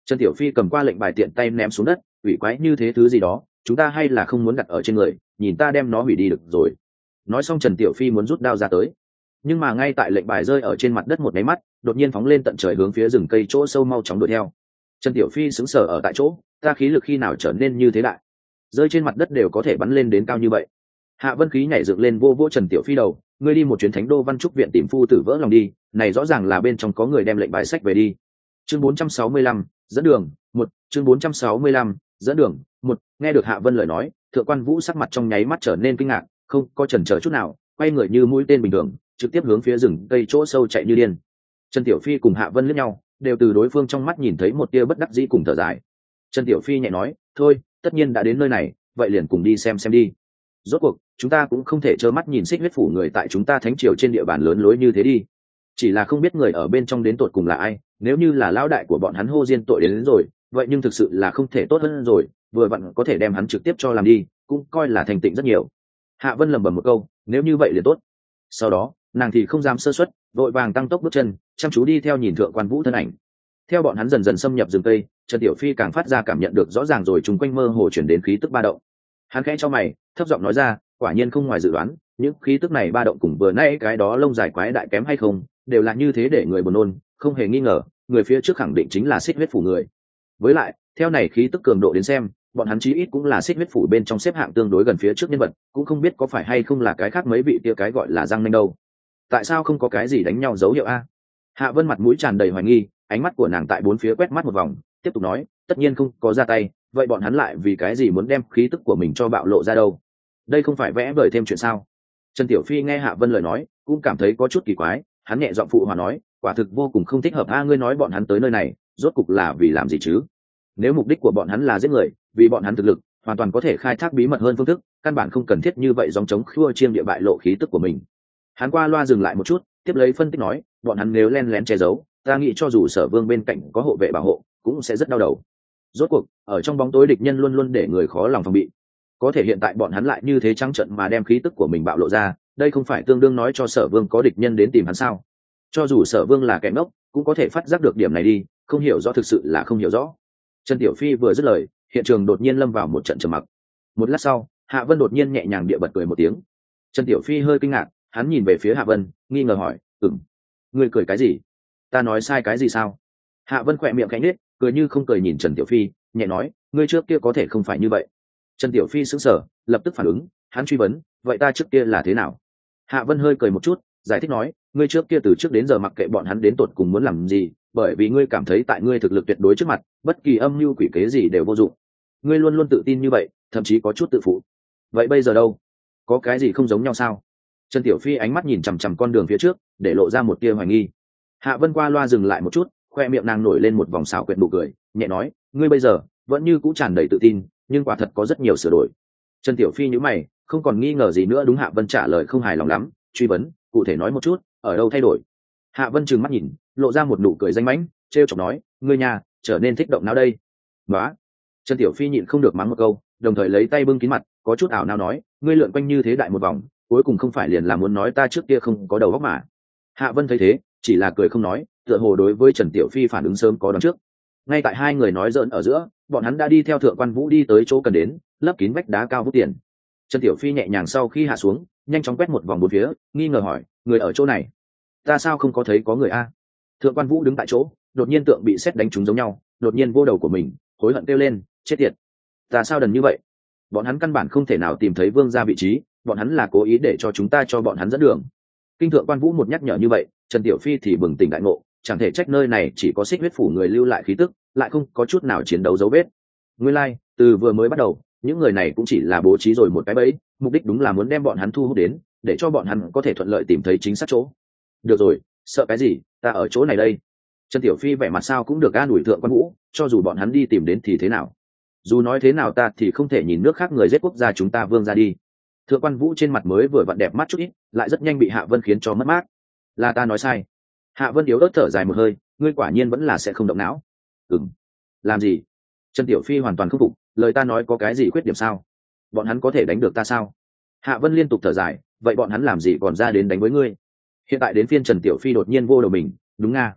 Trần Tiểu Phi cầm qua lệnh bài tiện tay ném xuống đất, ủy quái như thế thứ gì đó chúng ta hay là không muốn đặt ở trên người, nhìn ta đem nó hủy đi được rồi. Nói xong Trần Tiểu Phi muốn rút đao ra tới, nhưng mà ngay tại lệnh bài rơi ở trên mặt đất một máy mắt, đột nhiên phóng lên tận trời hướng phía rừng cây chỗ sâu mau chóng đuổi theo. Trần Tiểu Phi sững sờ ở tại chỗ, ta khí lực khi nào trở nên như thế đại, rơi trên mặt đất đều có thể bắn lên đến cao như vậy. Hạ Vân Khí nhảy dựng lên vô vô Trần Tiểu Phi đầu, ngươi đi một chuyến Thánh Đô Văn Trúc viện tìm phu tử vỡ lòng đi, này rõ ràng là bên trong có người đem lệnh bài sách về đi. Chương bốn trăm sáu mươi lăm, dẫn đường, một, chương bốn trăm sáu mươi lăm, dẫn đường, một. Nghe được Hạ Vân lời nói, Thượng quan Vũ sắc mặt trong nháy mắt trở nên kinh ngạc, không có chần chờ chút nào, quay người như mũi tên bình thường, trực tiếp hướng phía rừng cây chỗ sâu chạy như điên. Trần Tiểu Phi cùng Hạ Vân liếc nhau, đều từ đối phương trong mắt nhìn thấy một tia bất đắc dĩ cùng thở dài. Trần Tiểu Phi nhẹ nói, thôi, tất nhiên đã đến nơi này, vậy liền cùng đi xem xem đi. Rốt cuộc, chúng ta cũng không thể trơ mắt nhìn Xích Huyết phủ người tại chúng ta thánh triều trên địa bàn lớn lối như thế đi. Chỉ là không biết người ở bên trong đến tột cùng là ai, nếu như là lão đại của bọn hắn hô diên tội đến, đến rồi, vậy nhưng thực sự là không thể tốt hơn rồi, vừa vặn có thể đem hắn trực tiếp cho làm đi, cũng coi là thành tịnh rất nhiều. Hạ Vân lẩm bẩm một câu, nếu như vậy liền tốt. Sau đó, nàng thì không dám sơ suất, vội vàng tăng tốc bước chân, chăm chú đi theo nhìn Thượng quan Vũ thân ảnh. Theo bọn hắn dần dần xâm nhập rừng cây, Trần Tiểu Phi càng phát ra cảm nhận được rõ ràng rồi chúng quanh mơ hồ chuyển đến khí tức ba động. Hắn khẽ cho mày, thấp giọng nói ra, quả nhiên không ngoài dự đoán, những khí tức này ba động cùng vừa nãy cái đó lông dài quái đại kém hay không, đều là như thế để người buồn nôn, không hề nghi ngờ, người phía trước khẳng định chính là Xích Huyết phủ người. Với lại, theo này khí tức cường độ đến xem, bọn hắn chí ít cũng là Xích Huyết phủ bên trong xếp hạng tương đối gần phía trước nhân vật, cũng không biết có phải hay không là cái khác mấy vị kia cái gọi là răng nanh đâu. Tại sao không có cái gì đánh nhau dấu hiệu a? Hạ Vân mặt mũi tràn đầy hoài nghi, ánh mắt của nàng tại bốn phía quét mắt một vòng, tiếp tục nói, tất nhiên không có ra tay, vậy bọn hắn lại vì cái gì muốn đem khí tức của mình cho bạo lộ ra đâu? Đây không phải vẽ vời thêm chuyện sao? Trần Tiểu Phi nghe Hạ Vân lời nói, cũng cảm thấy có chút kỳ quái, hắn nhẹ giọng phụ hòa nói, quả thực vô cùng không thích hợp a, ngươi nói bọn hắn tới nơi này, rốt cục là vì làm gì chứ? Nếu mục đích của bọn hắn là giết người, vì bọn hắn thực lực, hoàn toàn có thể khai thác bí mật hơn phương thức, căn bản không cần thiết như vậy dòng chống khua chiêng địa bại lộ khí tức của mình. Hắn qua loa dừng lại một chút, tiếp lấy phân tích nói, bọn hắn nếu len lén che giấu, ta nghĩ cho dù Sở Vương bên cạnh có hộ vệ bảo hộ, cũng sẽ rất đau đầu. Rốt cuộc, ở trong bóng tối địch nhân luôn luôn để người khó lòng phòng bị. Có thể hiện tại bọn hắn lại như thế trắng trợn mà đem khí tức của mình bạo lộ ra, đây không phải tương đương nói cho Sở Vương có địch nhân đến tìm hắn sao? Cho dù Sở Vương là kẻ ngốc, cũng có thể phát giác được điểm này đi, không hiểu rõ thực sự là không hiểu rõ. Trần Tiểu Phi vừa dứt lời, hiện trường đột nhiên lâm vào một trận trầm mặc. Một lát sau, Hạ Vân đột nhiên nhẹ nhàng địa bật cười một tiếng. Trần Tiểu Phi hơi kinh ngạc, hắn nhìn về phía Hạ Vân, nghi ngờ hỏi, "Ừm, ngươi cười cái gì? Ta nói sai cái gì sao?" Hạ Vân khỏe miệng khẽ nhếch, cười như không cười nhìn Trần Tiểu Phi, nhẹ nói, "Ngươi trước kia có thể không phải như vậy." Trần Tiểu Phi sững sờ, lập tức phản ứng, hắn truy vấn, "Vậy ta trước kia là thế nào?" Hạ Vân hơi cười một chút, giải thích nói, "Ngươi trước kia từ trước đến giờ mặc kệ bọn hắn đến tột cùng muốn làm gì, bởi vì ngươi cảm thấy tại ngươi thực lực tuyệt đối trước mặt, bất kỳ âm mưu quỷ kế gì đều vô dụng. Ngươi luôn luôn tự tin như vậy, thậm chí có chút tự phụ. Vậy bây giờ đâu? Có cái gì không giống nhau sao?" Trần Tiểu Phi ánh mắt nhìn chằm chằm con đường phía trước, để lộ ra một tia hoài nghi. Hạ Vân qua loa dừng lại một chút, khoe miệng nàng nổi lên một vòng xảo quyệt nụ cười, nhẹ nói, "Ngươi bây giờ vẫn như cũ tràn đầy tự tin, nhưng quả thật có rất nhiều sửa đổi." Trần Tiểu Phi nhíu mày, không còn nghi ngờ gì nữa, đúng. Hạ Vân trả lời không hài lòng lắm, truy vấn, "Cụ thể nói một chút, ở đâu thay đổi?" Hạ Vân trừng mắt nhìn, lộ ra một nụ cười danh mãnh, trêu chọc nói, "Ngươi nhà trở nên thích động não đây." "Nóa." Trần Tiểu Phi nhịn không được mắng một câu, đồng thời lấy tay bưng kín mặt, có chút ảo não nói, "Ngươi lượn quanh như thế đại một vòng, cuối cùng không phải liền là muốn nói ta trước kia không có đầu óc mà?" Hạ Vân thấy thế, chỉ là cười không nói, tựa hồ đối với Trần Tiểu Phi phản ứng sớm có đoán trước. Ngay tại hai người nói giỡn ở giữa, bọn hắn đã đi theo Thượng quan Vũ đi tới chỗ cần đến, lấp kín vách đá cao vút tiền. Trần Tiểu Phi nhẹ nhàng sau khi hạ xuống, nhanh chóng quét một vòng bốn phía, nghi ngờ hỏi, "Người ở chỗ này? Ta sao không có thấy có người a?" Thượng quan Vũ đứng tại chỗ, đột nhiên tượng bị sét đánh trúng giống nhau, đột nhiên vô đầu của mình, hối hận kêu lên, "Chết tiệt! Ta sao đần như vậy? Bọn hắn căn bản không thể nào tìm thấy Vương gia vị trí, bọn hắn là cố ý để cho chúng ta cho bọn hắn dẫn đường." Kinh Thượng quan Vũ một nhắc nhở như vậy, Trần Tiểu Phi thì bừng tỉnh đại ngộ, chẳng thể trách nơi này chỉ có Xích Huyết phủ người lưu lại khí tức, lại không có chút nào chiến đấu dấu vết. Nguyên lai, like, từ vừa mới bắt đầu, những người này cũng chỉ là bố trí rồi một cái bẫy, mục đích đúng là muốn đem bọn hắn thu hút đến, để cho bọn hắn có thể thuận lợi tìm thấy chính xác chỗ. "Được rồi, sợ cái gì, ta ở chỗ này đây." Trần Tiểu Phi vẻ mặt sao cũng được an ủi Thượng quan Vũ, cho dù bọn hắn đi tìm đến thì thế nào, dù nói thế nào ta thì không thể nhìn nước khác người giết quốc gia chúng ta Vương ra đi. Thượng quan Vũ trên mặt mới vừa vặn đẹp mắt chút ít, lại rất nhanh bị Hạ Vân khiến cho mất mát. "Là ta nói sai." Hạ Vân yếu ớt thở dài một hơi, "Ngươi quả nhiên vẫn là sẽ không động não." "Ừm." "Làm gì?" Trần Tiểu Phi hoàn toàn không phục, "Lời ta nói có cái gì khuyết điểm sao? Bọn hắn có thể đánh được ta sao?" Hạ Vân liên tục thở dài, "Vậy bọn hắn làm gì còn ra đến đánh với ngươi?" Hiện tại đến phiên Trần Tiểu Phi đột nhiên vô đầu mình, "Đúng nga,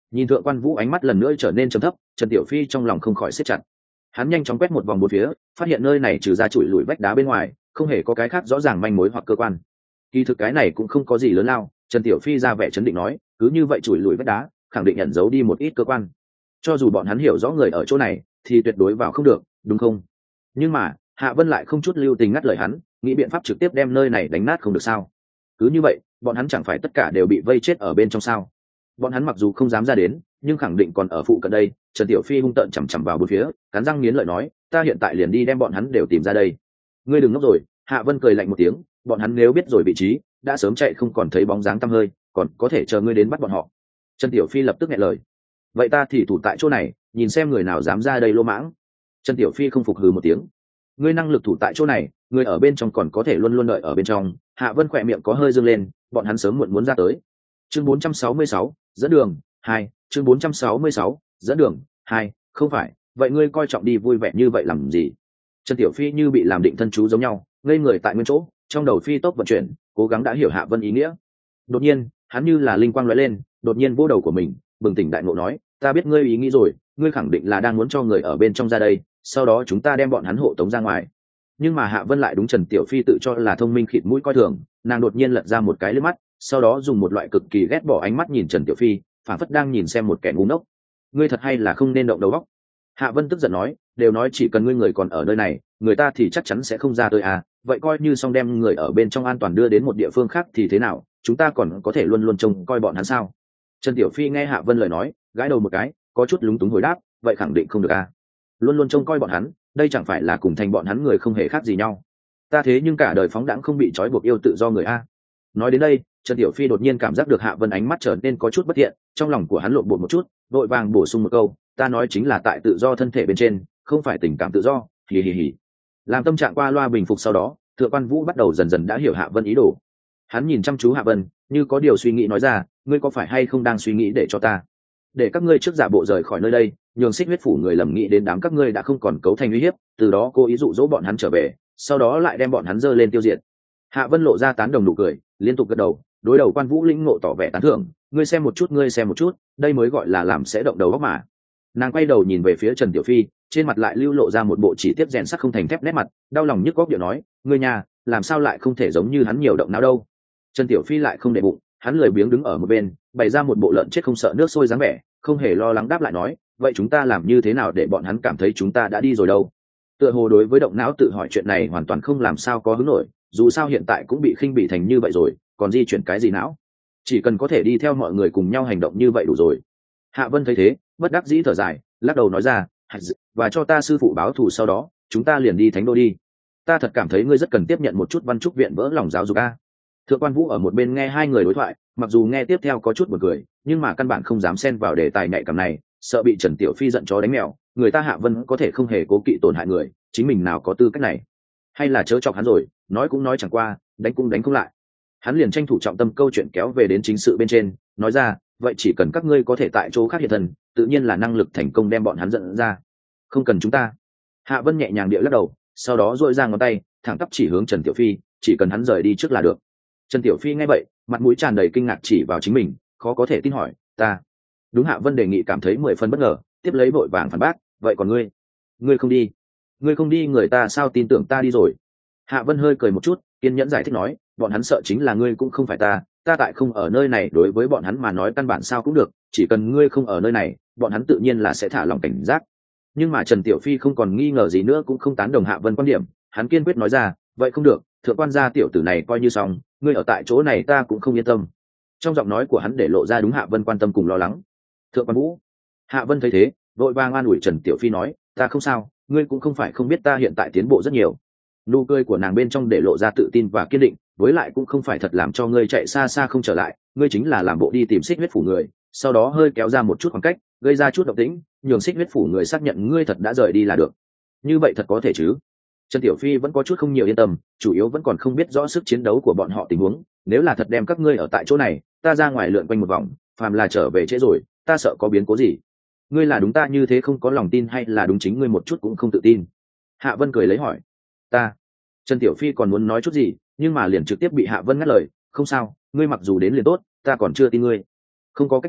Nhìn thượng quan vũ ánh mắt lần nữa trở nên trầm thấp, Trần Tiểu Phi trong lòng không khỏi siết chặt. Hắn nhanh chóng quét một vòng bốn phía, phát hiện nơi này trừ ra chùi lùi vách đá bên ngoài không hề có cái khác rõ ràng manh mối hoặc cơ quan. Kỳ thực cái này cũng không có gì lớn lao. Trần Tiểu Phi ra vẻ chấn định nói, cứ như vậy chùi lùi vách đá khẳng định ẩn giấu đi một ít cơ quan, cho dù bọn hắn hiểu rõ người ở chỗ này thì tuyệt đối vào không được, đúng không? Nhưng mà Hạ Vân lại không chút lưu tình ngắt lời hắn, nghĩ biện pháp trực tiếp đem nơi này đánh nát không được sao? Cứ như vậy bọn hắn chẳng phải tất cả đều bị vây chết ở bên trong sao? Bọn hắn mặc dù không dám ra đến nhưng khẳng định còn ở phụ cận đây. Trần Tiểu Phi hung tợn chằm chằm vào bốn phía, cắn răng nghiến lợi nói, ta hiện tại liền đi đem bọn hắn đều tìm ra đây. Ngươi đừng ngốc rồi. Hạ Vân cười lạnh một tiếng, bọn hắn nếu biết rồi vị trí đã sớm chạy không còn thấy bóng dáng tăm hơi, còn có thể chờ ngươi đến bắt bọn họ. Trần Tiểu Phi lập tức nghẹn lời, vậy ta thì thủ tại chỗ này nhìn xem người nào dám ra đây lô mãng. Trần Tiểu Phi không phục hừ một tiếng, ngươi năng lực thủ tại chỗ này, người ở bên trong còn có thể luôn luôn đợi ở bên trong. Hạ Vân khỏe miệng có hơi dương lên, bọn hắn sớm muộn muốn ra tới. Chương bốn trăm sáu mươi sáu, dẫn đường hai. Chương bốn trăm sáu mươi sáu, dẫn đường hai. Không phải vậy ngươi coi trọng đi vui vẻ như vậy làm gì? Trần Tiểu Phi như bị làm định thân chú giống nhau, ngây người tại nguyên chỗ, trong đầu phi tốc vận chuyển, cố gắng đã hiểu Hạ Vân ý nghĩa. Đột nhiên hắn như là linh quang lóe lên, đột nhiên vô đầu của mình bừng tỉnh đại ngộ nói, ta biết ngươi ý nghĩ rồi, ngươi khẳng định là đang muốn cho người ở bên trong ra đây, sau đó chúng ta đem bọn hắn hộ tống ra ngoài. Nhưng mà Hạ Vân lại đúng Trần Tiểu Phi tự cho là thông minh khịt mũi coi thường, nàng đột nhiên lật ra một cái liếc mắt, sau đó dùng một loại cực kỳ ghét bỏ ánh mắt nhìn Trần Tiểu Phi, phảng phất đang nhìn xem một kẻ ngu ngốc. Ngươi thật hay là không nên động đầu óc. Hạ Vân tức giận nói, đều nói chỉ cần ngươi người còn ở nơi này, người ta thì chắc chắn sẽ không ra tới à, vậy coi như xong đem người ở bên trong an toàn đưa đến một địa phương khác thì thế nào, chúng ta còn có thể luôn luôn trông coi bọn hắn sao? Trần Tiểu Phi nghe Hạ Vân lời nói, gãi đầu một cái, có chút lúng túng hồi đáp, vậy khẳng định không được à, luôn luôn trông coi bọn hắn, đây chẳng phải là cùng thành bọn hắn người không hề khác gì nhau. Ta thế nhưng cả đời phóng đãng không bị trói buộc yêu tự do người a. Nói đến đây, Trần Tiểu Phi đột nhiên cảm giác được Hạ Vân ánh mắt trở nên có chút bất thiện, trong lòng của hắn lộn bột một chút, vội vàng bổ sung một câu, ta nói chính là tại tự do thân thể bên trên, không phải tình cảm tự do. Hì hì hì. Làm tâm trạng qua loa bình phục sau đó, Thượng quan Vũ bắt đầu dần dần đã hiểu Hạ Vân ý đồ. Hắn nhìn chăm chú Hạ Vân, như có điều suy nghĩ nói ra, ngươi có phải hay không đang suy nghĩ để cho ta để các ngươi trước giả bộ rời khỏi nơi đây, nhường Xích Huyết phủ người lầm nghĩ đến đám các ngươi đã không còn cấu thành uy hiếp, từ đó cô ý dụ dỗ bọn hắn trở về, sau đó lại đem bọn hắn dơ lên tiêu diệt. Hạ Vân lộ ra tán đồng nụ cười, liên tục gật đầu, đối đầu quan Vũ lĩnh ngộ tỏ vẻ tán thưởng, ngươi xem một chút, ngươi xem một chút, đây mới gọi là làm sẽ động đầu óc mà. Nàng quay đầu nhìn về phía Trần Tiểu Phi, trên mặt lại lưu lộ ra một bộ chỉ tiếp rèn sắt không thành thép nét mặt, đau lòng nhức góc điệu nói, ngươi nhà làm sao lại không thể giống như hắn nhiều động não đâu. Trần Tiểu Phi lại không để bụng, hắn lười biếng đứng ở một bên, bày ra một bộ lợn chết không sợ nước sôi dáng vẻ, không hề lo lắng đáp lại nói, vậy chúng ta làm như thế nào để bọn hắn cảm thấy chúng ta đã đi rồi đâu? Tựa hồ đối với động não tự hỏi chuyện này hoàn toàn không làm sao có hứng nổi, dù sao hiện tại cũng bị khinh bị thành như vậy rồi, còn di chuyển cái gì não? Chỉ cần có thể đi theo mọi người cùng nhau hành động như vậy đủ rồi. Hạ Vân thấy thế, bất đắc dĩ thở dài, lắc đầu nói ra, và cho ta sư phụ báo thù, sau đó chúng ta liền đi Thánh Đô đi. Ta thật cảm thấy ngươi rất cần tiếp nhận một chút văn trúc viện vỡ lòng giáo dục a. Thượng quan Vũ ở một bên nghe hai người đối thoại, mặc dù nghe tiếp theo có chút buồn cười, nhưng mà căn bản không dám xen vào đề tài nhạy cảm này, sợ bị Trần Tiểu Phi giận chó đánh mèo. Người ta Hạ Vân có thể không hề cố kỵ tổn hại người, chính mình nào có tư cách này? Hay là chớ chọc hắn rồi, nói cũng nói chẳng qua, đánh cũng đánh không lại. Hắn liền tranh thủ trọng tâm câu chuyện kéo về đến chính sự bên trên, nói ra, vậy chỉ cần các ngươi có thể tại chỗ khác hiện thân, tự nhiên là năng lực thành công đem bọn hắn dẫn ra. Không cần chúng ta. Hạ Vân nhẹ nhàng địa lắc đầu, sau đó duỗi ra ngón tay, thẳng tắp chỉ hướng Trần Tiểu Phi, chỉ cần hắn rời đi trước là được. Trần Tiểu Phi nghe vậy, mặt mũi tràn đầy kinh ngạc chỉ vào chính mình, khó có thể tin hỏi, ta? Đúng. Hạ Vân đề nghị cảm thấy mười phần bất ngờ, tiếp lấy vội vàng phản bác, vậy còn ngươi? Ngươi không đi? Ngươi không đi người ta sao tin tưởng ta đi rồi? Hạ Vân hơi cười một chút, kiên nhẫn giải thích nói, bọn hắn sợ chính là ngươi cũng không phải ta, ta tại không ở nơi này đối với bọn hắn mà nói căn bản sao cũng được, chỉ cần ngươi không ở nơi này, bọn hắn tự nhiên là sẽ thả lòng cảnh giác. Nhưng mà Trần Tiểu Phi không còn nghi ngờ gì nữa, cũng không tán đồng Hạ Vân quan điểm, hắn kiên quyết nói ra, vậy không được, thượng quan gia tiểu tử này coi như xong, ngươi ở tại chỗ này ta cũng không yên tâm. Trong giọng nói của hắn để lộ ra đúng Hạ Vân quan tâm cùng lo lắng. Thượng quan Vũ. Hạ Vân thấy thế, vội vàng an ủi Trần Tiểu Phi nói, ta không sao, ngươi cũng không phải không biết ta hiện tại tiến bộ rất nhiều. Nụ cười của nàng bên trong để lộ ra tự tin và kiên định, với lại cũng không phải thật làm cho ngươi chạy xa xa không trở lại, ngươi chính là làm bộ đi tìm Xích Huyết phủ người, sau đó hơi kéo ra một chút khoảng cách, gây ra chút động tĩnh, nhường Xích Huyết phủ người xác nhận ngươi thật đã rời đi là được. Như vậy thật có thể chứ? Trần Tiểu Phi vẫn có chút không nhiều yên tâm, chủ yếu vẫn còn không biết rõ sức chiến đấu của bọn họ tình huống, nếu là thật đem các ngươi ở tại chỗ này, ta ra ngoài lượn quanh một vòng, phàm là trở về trễ rồi, ta sợ có biến cố gì. Ngươi là đúng ta như thế không có lòng tin, hay là đúng chính ngươi một chút cũng không tự tin? Hạ Vân cười lấy hỏi. Ta. Trần Tiểu Phi còn muốn nói chút gì, nhưng mà liền trực tiếp bị Hạ Vân ngắt lời, không sao, ngươi mặc dù đến liền tốt, ta còn chưa tin ngươi. Không có cách nào,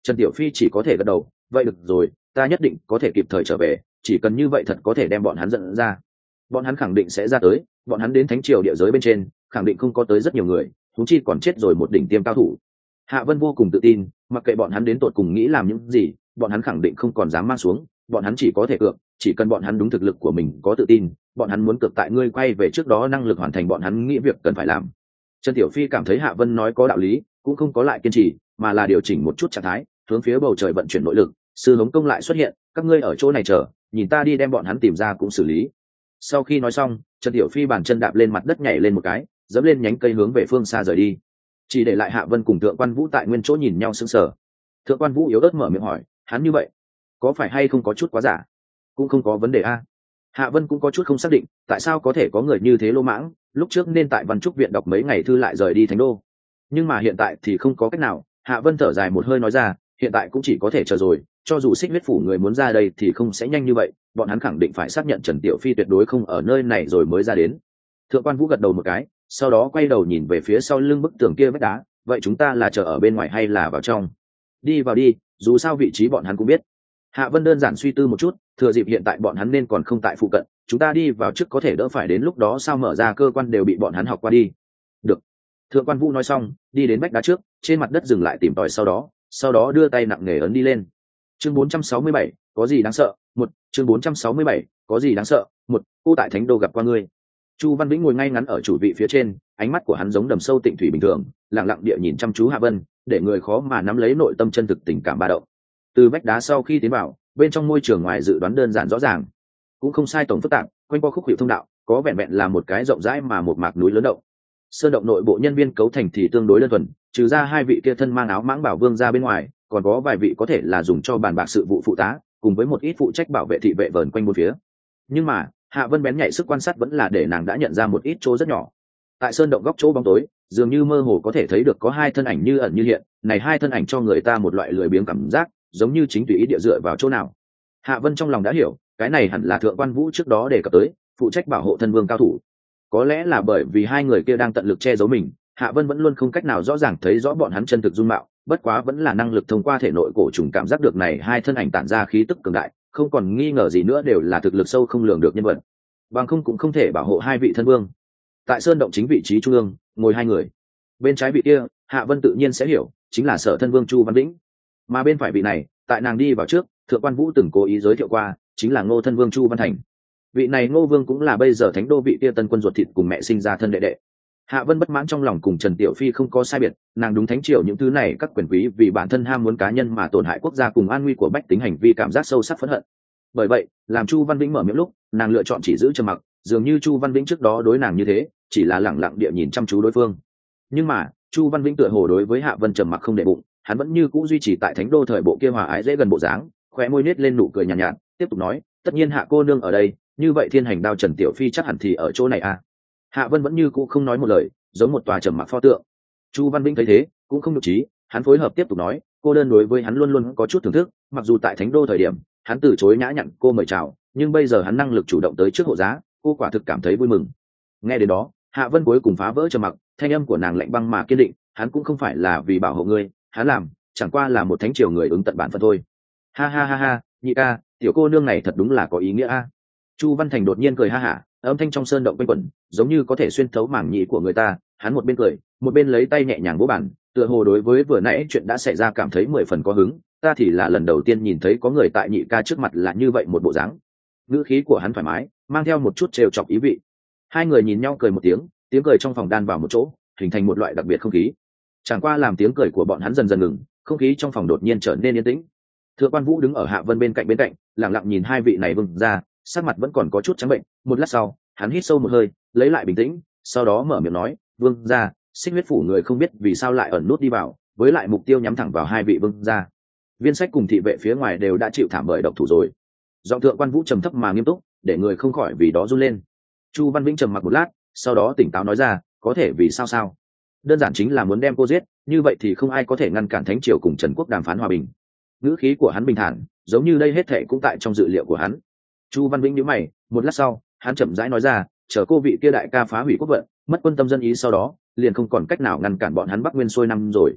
Trần Tiểu Phi chỉ có thể gật đầu, vậy được rồi, ta nhất định có thể kịp thời trở về, chỉ cần như vậy thật có thể đem bọn hắn dẫn ra. Bọn hắn khẳng định sẽ ra tới, bọn hắn đến thánh triều địa giới bên trên khẳng định không có tới rất nhiều người, huống chi còn chết rồi một đỉnh tiêm cao thủ. Hạ Vân vô cùng tự tin, mặc kệ bọn hắn đến tột cùng nghĩ làm những gì, bọn hắn khẳng định không còn dám mang xuống, bọn hắn chỉ có thể cược, chỉ cần bọn hắn đúng thực lực của mình có tự tin, bọn hắn muốn cược tại ngươi quay về trước đó năng lực hoàn thành bọn hắn nghĩ việc cần phải làm. Trần Tiểu Phi cảm thấy Hạ Vân nói có đạo lý, cũng không có lại kiên trì, mà là điều chỉnh một chút trạng thái, hướng phía bầu trời vận chuyển nội lực. Sư Hống Công lại xuất hiện, các ngươi ở chỗ này chờ, nhìn ta đi đem bọn hắn tìm ra cũng xử lý. Sau khi nói xong, Trần Tiểu Phi bàn chân đạp lên mặt đất nhảy lên một cái, dẫm lên nhánh cây hướng về phương xa rời đi, chỉ để lại Hạ Vân cùng Thượng Quan Vũ tại nguyên chỗ nhìn nhau sững sờ. Thượng Quan Vũ yếu ớt mở miệng hỏi, hắn như vậy có phải hay không có chút quá giả? Cũng không có vấn đề a. Hạ Vân cũng có chút không xác định, tại sao có thể có người như thế lô mãng, lúc trước nên tại Văn Trúc viện đọc mấy ngày thư lại rời đi Thánh Đô, nhưng mà hiện tại thì không có cách nào. Hạ Vân thở dài một hơi nói ra, hiện tại cũng chỉ có thể chờ rồi, cho dù Xích Huyết phủ người muốn ra đây thì không sẽ nhanh như vậy, bọn hắn khẳng định phải xác nhận Trần Tiểu Phi tuyệt đối không ở nơi này rồi mới ra đến. Thượng Quan Vũ gật đầu một cái, sau đó quay đầu nhìn về phía sau lưng bức tường kia vách đá, vậy chúng ta là chờ ở bên ngoài hay là vào trong? Đi vào đi, dù sao vị trí bọn hắn cũng biết. Hạ Vân đơn giản suy tư một chút, thừa dịp hiện tại bọn hắn nên còn không tại phụ cận, chúng ta đi vào trước có thể đỡ phải đến lúc đó sao mở ra cơ quan đều bị bọn hắn học qua đi. Được. Thượng Quan Vũ nói xong, đi đến vách đá trước, trên mặt đất dừng lại tìm tòi sau đó, sau đó đưa tay nặng nề ấn đi lên. Chương bốn trăm sáu mươi bảy, có gì đáng sợ? Một, chương bốn trăm sáu mươi bảy, có gì đáng sợ? Một, cô tại Thánh Đô gặp qua ngươi. Chu Văn Vĩnh ngồi ngay ngắn ở chủ vị phía trên, ánh mắt của hắn giống đầm sâu tịnh thủy bình thường, lặng lặng địa nhìn chăm chú Hạ Vân, để người khó mà nắm lấy nội tâm chân thực tình cảm ba động. Từ vách đá sau khi tiến vào, bên trong môi trường ngoài dự đoán đơn giản rõ ràng, cũng không sai tổng phức tạp, quanh qua khúc hiệu thông đạo, có vẹn vẹn là một cái rộng rãi mà một mạc núi lớn động. Sơn động nội bộ nhân viên cấu thành thì tương đối đơn thuần, trừ ra hai vị kia thân mang áo mãng bảo vương ra bên ngoài, còn có vài vị có thể là dùng cho bàn bạc sự vụ phụ tá, cùng với một ít phụ trách bảo vệ thị vệ vờn quanh bốn phía. Nhưng mà Hạ Vân bén nhạy sức quan sát vẫn là để nàng đã nhận ra một ít chỗ rất nhỏ. Tại sơn động góc chỗ bóng tối, dường như mơ hồ có thể thấy được có hai thân ảnh như ẩn như hiện, này hai thân ảnh cho người ta một loại lười biếng cảm giác, giống như chính tùy ý địa dựa vào chỗ nào. Hạ Vân trong lòng đã hiểu, cái này hẳn là Thượng Quan Vũ trước đó đề cập tới, phụ trách bảo hộ thân vương cao thủ. Có lẽ là bởi vì hai người kia đang tận lực che giấu mình, Hạ Vân vẫn luôn không cách nào rõ ràng thấy rõ bọn hắn chân thực dung mạo, bất quá vẫn là năng lực thông qua thể nội cổ trùng cảm giác được này hai thân ảnh tản ra khí tức cường đại, không còn nghi ngờ gì nữa đều là thực lực sâu không lường được nhân vật. Bằng không cũng không thể bảo hộ hai vị thân vương. Tại sơn động chính vị trí trung ương, ngồi hai người. Bên trái vị kia, Hạ Vân tự nhiên sẽ hiểu, chính là Sở thân vương Chu Văn Vĩnh. Mà bên phải vị này, tại nàng đi vào trước, Thượng Quan Vũ từng cố ý giới thiệu qua, chính là Ngô thân vương Chu Văn Thành. Vị này Ngô vương cũng là bây giờ Thánh Đô vị kia tân quân ruột thịt cùng mẹ sinh ra thân đệ đệ. Hạ Vân bất mãn trong lòng cùng Trần Tiểu Phi không có sai biệt, nàng đúng thánh triều những thứ này các quyền quý vì bản thân ham muốn cá nhân mà tổn hại quốc gia cùng an nguy của bách tính hành vi cảm giác sâu sắc phẫn hận. Bởi vậy, làm Chu Văn Vĩnh mở miệng lúc, nàng lựa chọn chỉ giữ trầm mặc, dường như Chu Văn Vĩnh trước đó đối nàng như thế, chỉ là lẳng lặng địa nhìn chăm chú đối phương. Nhưng mà, Chu Văn Vĩnh tựa hồ đối với Hạ Vân trầm mặc không để bụng, hắn vẫn như cũ duy trì tại Thánh Đô thời bộ kia hòa ái dễ gần bộ dáng, khóe môi nết lên nụ cười nhàn nhạt, nhạt, tiếp tục nói, tất nhiên Hạ cô nương ở đây, như vậy Thiên Hành Đao Trần Tiểu Phi chắc hẳn thì ở chỗ này à? Hạ Vân vẫn như cũ không nói một lời, giống một tòa trầm mặc pho tượng. Chu Văn Vĩnh thấy thế, cũng không nhục trí, hắn phối hợp tiếp tục nói, cô đơn đối với hắn luôn luôn có chút thưởng thức, mặc dù tại Thánh Đô thời điểm, hắn từ chối nhã nhặn cô mời chào, nhưng bây giờ hắn năng lực chủ động tới trước hộ giá, cô quả thực cảm thấy vui mừng. Nghe đến đó, Hạ Vân cuối cùng phá vỡ trầm mặc, thanh âm của nàng lạnh băng mà kiên định, hắn cũng không phải là vì bảo hộ ngươi, hắn làm chẳng qua là một thánh triều người ứng tận bản phận thôi. Ha ha ha ha, nhị ca, tiểu cô nương này thật đúng là có ý nghĩa a. Chu Văn Thành đột nhiên cười ha hả, âm thanh trong sơn động quanh quẩn, giống như có thể xuyên thấu màng nhĩ của người ta. Hắn một bên cười, một bên lấy tay nhẹ nhàng vỗ bàn, tựa hồ đối với vừa nãy chuyện đã xảy ra cảm thấy mười phần có hứng. Ta thì là lần đầu tiên nhìn thấy có người tại nhị ca trước mặt là như vậy một bộ dáng. Ngữ khí của hắn thoải mái, mang theo một chút trêu chọc ý vị. Hai người nhìn nhau cười một tiếng, tiếng cười trong phòng đan vào một chỗ, hình thành một loại đặc biệt không khí. Chẳng qua làm tiếng cười của bọn hắn dần dần ngừng, không khí trong phòng đột nhiên trở nên yên tĩnh. Thượng Quan Vũ đứng ở Hạ Vân bên cạnh bên cạnh, lặng lặng nhìn hai vị này vừng ra, sắc mặt vẫn còn có chút trắng bệnh. Một lát sau, hắn hít sâu một hơi, lấy lại bình tĩnh, sau đó mở miệng nói, vương gia, Xích Huyết phủ người không biết vì sao lại ẩn nút đi vào, với lại mục tiêu nhắm thẳng vào hai vị vương gia. Viên Sách cùng thị vệ phía ngoài đều đã chịu thảm bởi độc thủ rồi. Giọng Thượng Quan Vũ trầm thấp mà nghiêm túc, để người không khỏi vì đó run lên. Chu Văn Vĩnh trầm mặc một lát, sau đó tỉnh táo nói ra, có thể vì sao sao? Đơn giản chính là muốn đem cô giết, như vậy thì không ai có thể ngăn cản thánh triều cùng Trần Quốc đàm phán hòa bình. Ngữ khí của hắn bình thản, giống như đây hết thệ cũng tại trong dự liệu của hắn. Chu Văn Vĩnh nhíu mày, một lát sau, hắn chậm rãi nói ra, chờ cô vị kia đại ca phá hủy quốc vận, mất quân tâm dân ý sau đó, liền không còn cách nào ngăn cản bọn hắn Bắc Nguyên xuôi năm rồi.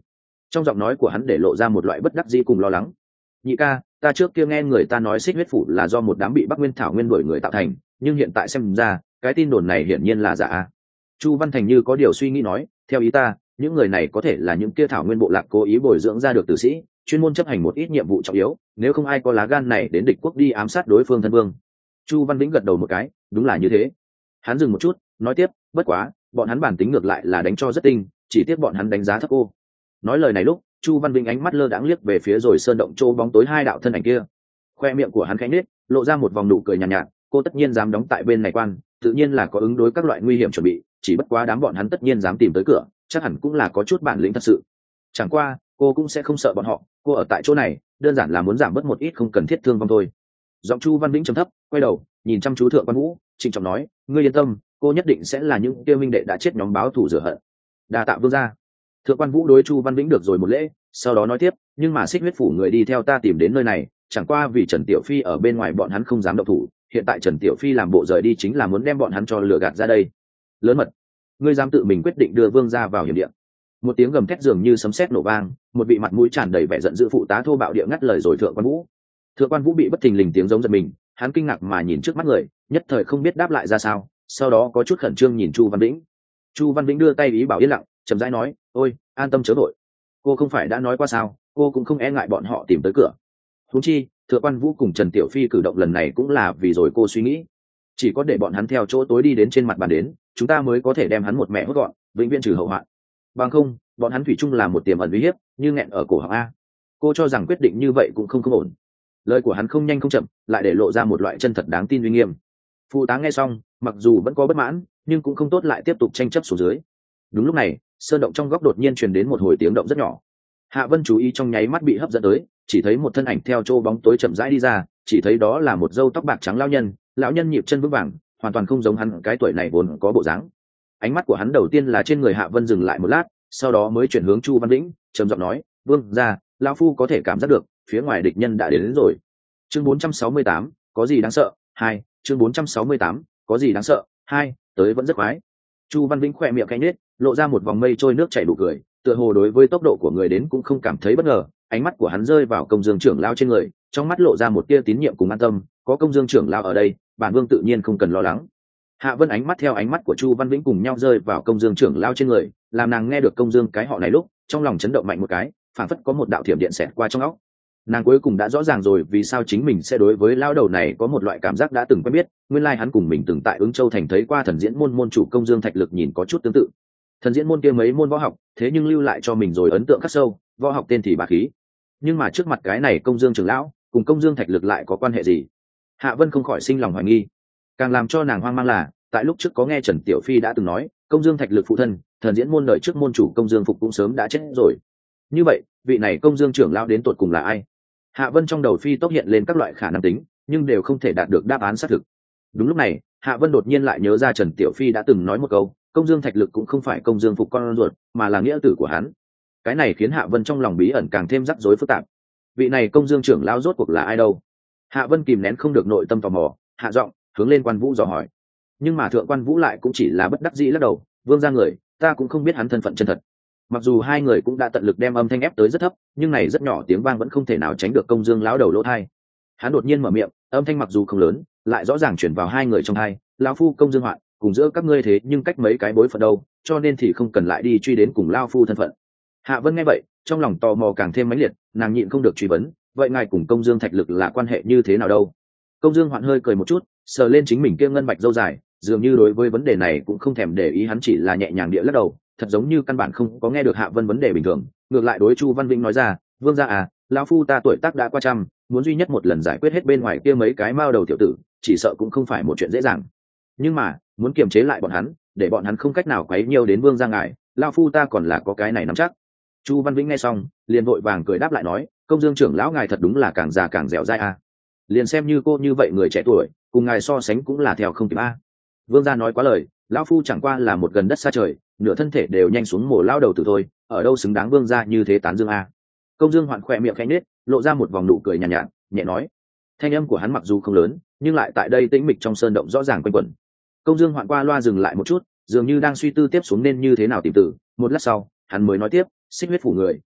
Trong giọng nói của hắn để lộ ra một loại bất đắc dĩ cùng lo lắng. Nhị ca, ta trước kia nghe người ta nói xích huyết phủ là do một đám bị Bắc Nguyên thảo nguyên đuổi người tạo thành, nhưng hiện tại xem ra cái tin đồn này hiển nhiên là giả. Chu Văn Thành như có điều suy nghĩ nói, theo ý ta, những người này có thể là những kia thảo nguyên bộ lạc cố ý bồi dưỡng ra được tử sĩ, chuyên môn chấp hành một ít nhiệm vụ trọng yếu, nếu không ai có lá gan này đến địch quốc đi ám sát đối phương thân vương. Chu Văn Vĩnh gật đầu một cái, đúng là như thế. Hắn dừng một chút, nói tiếp, bất quá bọn hắn bản tính ngược lại là đánh cho rất tinh, chỉ tiếc bọn hắn đánh giá thấp cô. Nói lời này lúc Chu Văn Vĩnh ánh mắt lơ đãng liếc về phía rồi sơn động chỗ bóng tối hai đạo thân ảnh kia, khoe miệng của hắn khẽ nhếch, lộ ra một vòng nụ cười nhàn nhạt, nhạt cô tất nhiên dám đóng tại bên này quan, tự nhiên là có ứng đối các loại nguy hiểm chuẩn bị, chỉ bất quá đám bọn hắn tất nhiên dám tìm tới cửa, chắc hẳn cũng là có chút bản lĩnh thật sự. Chẳng qua cô cũng sẽ không sợ bọn họ, cô ở tại chỗ này đơn giản là muốn giảm bớt một ít không cần thiết thương vong thôi. Giọng Chu Văn Vĩnh trầm thấp, quay đầu nhìn chăm chú Thượng Quan Vũ, trịnh trọng nói, ngươi yên tâm, cô nhất định sẽ là những tiêu minh đệ đã chết nhóm báo thù rửa hận. Đa tạ vương gia. Thượng Quan Vũ đối Chu Văn Vĩnh được rồi một lễ, sau đó nói tiếp, nhưng mà xích huyết phủ người đi theo ta tìm đến nơi này, chẳng qua vì Trần Tiểu Phi ở bên ngoài bọn hắn không dám động thủ, hiện tại Trần Tiểu Phi làm bộ rời đi chính là muốn đem bọn hắn cho lừa gạt ra đây. Lớn mật, ngươi dám tự mình quyết định đưa vương gia vào hiểm địa. Một tiếng gầm thét dường như sấm sét nổ vang, một vị mặt mũi tràn đầy vẻ giận dữ phụ tá thô bạo địa ngắt lời rồi Thượng Quan Vũ. Thượng Quan Vũ bị bất thình lình tiếng giống giật mình, hắn kinh ngạc mà nhìn trước mắt người, nhất thời không biết đáp lại ra sao, sau đó có chút khẩn trương nhìn Chu Văn Vĩnh. Chu Văn Vĩnh đưa tay ý bảo yên lặng, chậm rãi nói, ôi an tâm chớ vội, cô không phải đã nói qua sao, cô cũng không e ngại bọn họ tìm tới cửa. Huống chi Thượng Quan Vũ cùng Trần Tiểu Phi cử động lần này cũng là vì rồi cô suy nghĩ, chỉ có để bọn hắn theo chỗ tối đi đến trên mặt bàn đến, chúng ta mới có thể đem hắn một mẹ hốt gọn, vĩnh viễn trừ hậu hoạn. Bằng không bọn hắn thủy chung là một tiềm ẩn uy hiếp, như nghẹn ở cổ họng a. Cô cho rằng quyết định như vậy cũng không không ổn. Lời của hắn không nhanh không chậm, lại để lộ ra một loại chân thật đáng tin uy nghiêm. Phụ tá nghe xong, mặc dù vẫn có bất mãn, nhưng cũng không tốt lại tiếp tục tranh chấp xuống dưới. Đúng lúc này, sơn động trong góc đột nhiên truyền đến một hồi tiếng động rất nhỏ. Hạ Vân chú ý trong nháy mắt bị hấp dẫn tới, chỉ thấy một thân ảnh theo chỗ bóng tối chậm rãi đi ra, chỉ thấy đó là một râu tóc bạc trắng lão nhân, lão nhân nhịp chân vững vàng, hoàn toàn không giống hắn cái tuổi này vốn có bộ dáng. Ánh mắt của hắn đầu tiên là trên người Hạ Vân dừng lại một lát, sau đó mới chuyển hướng Chu Văn Vĩnh, trầm giọng nói, vương gia, lão phu có thể cảm giác được phía ngoài địch nhân đã đến, đến rồi. Chương bốn trăm sáu mươi tám, có gì đáng sợ? Hai. Chương bốn trăm sáu mươi tám, có gì đáng sợ? Hai. Tới vẫn rất khoái. Chu Văn Vĩnh khỏe miệng cánh nết, lộ ra một vòng mây trôi nước chảy đủ cười, tựa hồ đối với tốc độ của người đến cũng không cảm thấy bất ngờ. Ánh mắt của hắn rơi vào Công Dương trưởng lão trên người, trong mắt lộ ra một tia tín nhiệm cùng an tâm, có Công Dương trưởng lão ở đây, bản vương tự nhiên không cần lo lắng. Hạ Vân ánh mắt theo ánh mắt của Chu Văn Vĩnh cùng nhau rơi vào Công Dương trưởng lão trên người, làm nàng nghe được Công Dương cái họ này lúc, trong lòng chấn động mạnh một cái, phảng phất có một đạo thiểm điện xẹt qua trong óc. Nàng cuối cùng đã rõ ràng rồi vì sao chính mình sẽ đối với lão đầu này có một loại cảm giác đã từng quen biết, nguyên lai hắn cùng mình từng tại Ứng Châu thành thấy qua Thần Diễn môn môn chủ Công Dương Thạch Lực nhìn có chút tương tự. Thần Diễn môn kia mấy môn võ học, thế nhưng lưu lại cho mình rồi ấn tượng khắc sâu, võ học tên thì bá khí. Nhưng mà trước mặt cái này Công Dương trưởng lão, cùng Công Dương Thạch Lực lại có quan hệ gì? Hạ Vân không khỏi sinh lòng hoài nghi. Càng làm cho nàng hoang mang là, tại lúc trước có nghe Trần Tiểu Phi đã từng nói, Công Dương Thạch Lực phụ thân, Thần Diễn môn đời trước môn chủ Công Dương Phục cũng sớm đã chết rồi. Như vậy, vị này Công Dương trưởng lão đến tột cùng là ai? Hạ Vân trong đầu phi tốc hiện lên các loại khả năng tính, nhưng đều không thể đạt được đáp án xác thực. Đúng lúc này, Hạ Vân đột nhiên lại nhớ ra Trần Tiểu Phi đã từng nói một câu, Công Dương Thạch Lực cũng không phải Công Dương Phục con ruột, mà là nghĩa tử của hắn. Cái này khiến Hạ Vân trong lòng bí ẩn càng thêm rắc rối phức tạp. Vị này Công Dương trưởng lão rốt cuộc là ai đâu? Hạ Vân kìm nén không được nội tâm tò mò, hạ giọng hướng lên Quan Vũ dò hỏi. Nhưng mà Thượng Quan Vũ lại cũng chỉ là bất đắc dĩ lắc đầu, vương gia người, ta cũng không biết hắn thân phận chân thật. Mặc dù hai người cũng đã tận lực đem âm thanh ép tới rất thấp, nhưng này rất nhỏ tiếng vang vẫn không thể nào tránh được Công Dương lão đầu lỗ tai. Hắn đột nhiên mở miệng, âm thanh mặc dù không lớn, lại rõ ràng truyền vào hai người trong tai, lão phu Công Dương Hoạn, cùng giữa các ngươi thế nhưng cách mấy cái bối phận đâu, cho nên thì không cần lại đi truy đến cùng lão phu thân phận. Hạ Vân nghe vậy, trong lòng tò mò càng thêm mãnh liệt, nàng nhịn không được truy vấn, vậy ngài cùng Công Dương Thạch Lực là quan hệ như thế nào đâu? Công Dương Hoạn hơi cười một chút, sờ lên chính mình kia ngân bạch râu dài, dường như đối với vấn đề này cũng không thèm để ý, hắn chỉ là nhẹ nhàng địa lắc đầu, thật giống như căn bản không có nghe được Hạ Vân vấn đề bình thường. Ngược lại đối Chu Văn Vĩnh nói ra, vương gia à, lão phu ta tuổi tác đã qua trăm, muốn duy nhất một lần giải quyết hết bên ngoài kia mấy cái mao đầu tiểu tử, chỉ sợ cũng không phải một chuyện dễ dàng. Nhưng mà muốn kiềm chế lại bọn hắn, để bọn hắn không cách nào quấy nhiều đến vương gia ngài, lão phu ta còn là có cái này nắm chắc. Chu Văn Vĩnh nghe xong, liền vội vàng cười đáp lại nói, Công Dương trưởng lão ngài thật đúng là càng già càng dẻo dai à. Liền xem như cô như vậy người trẻ tuổi, cùng ngài so sánh cũng là theo không kịp a. Vương gia nói quá lời, lão phu chẳng qua là một gần đất xa trời, nửa thân thể đều nhanh xuống mồ lao đầu tử thôi, ở đâu xứng đáng vương gia như thế tán dương a. Công Dương Hoạn khỏe miệng khẽ nhếch, lộ ra một vòng nụ cười nhàn nhạt, nhạt, nhẹ nói. Thanh âm của hắn mặc dù không lớn, nhưng lại tại đây tĩnh mịch trong sơn động rõ ràng quanh quẩn. Công Dương Hoạn qua loa dừng lại một chút, dường như đang suy tư tiếp xuống nên như thế nào tìm tử. Một lát sau, hắn mới nói tiếp, xích huyết phủ người,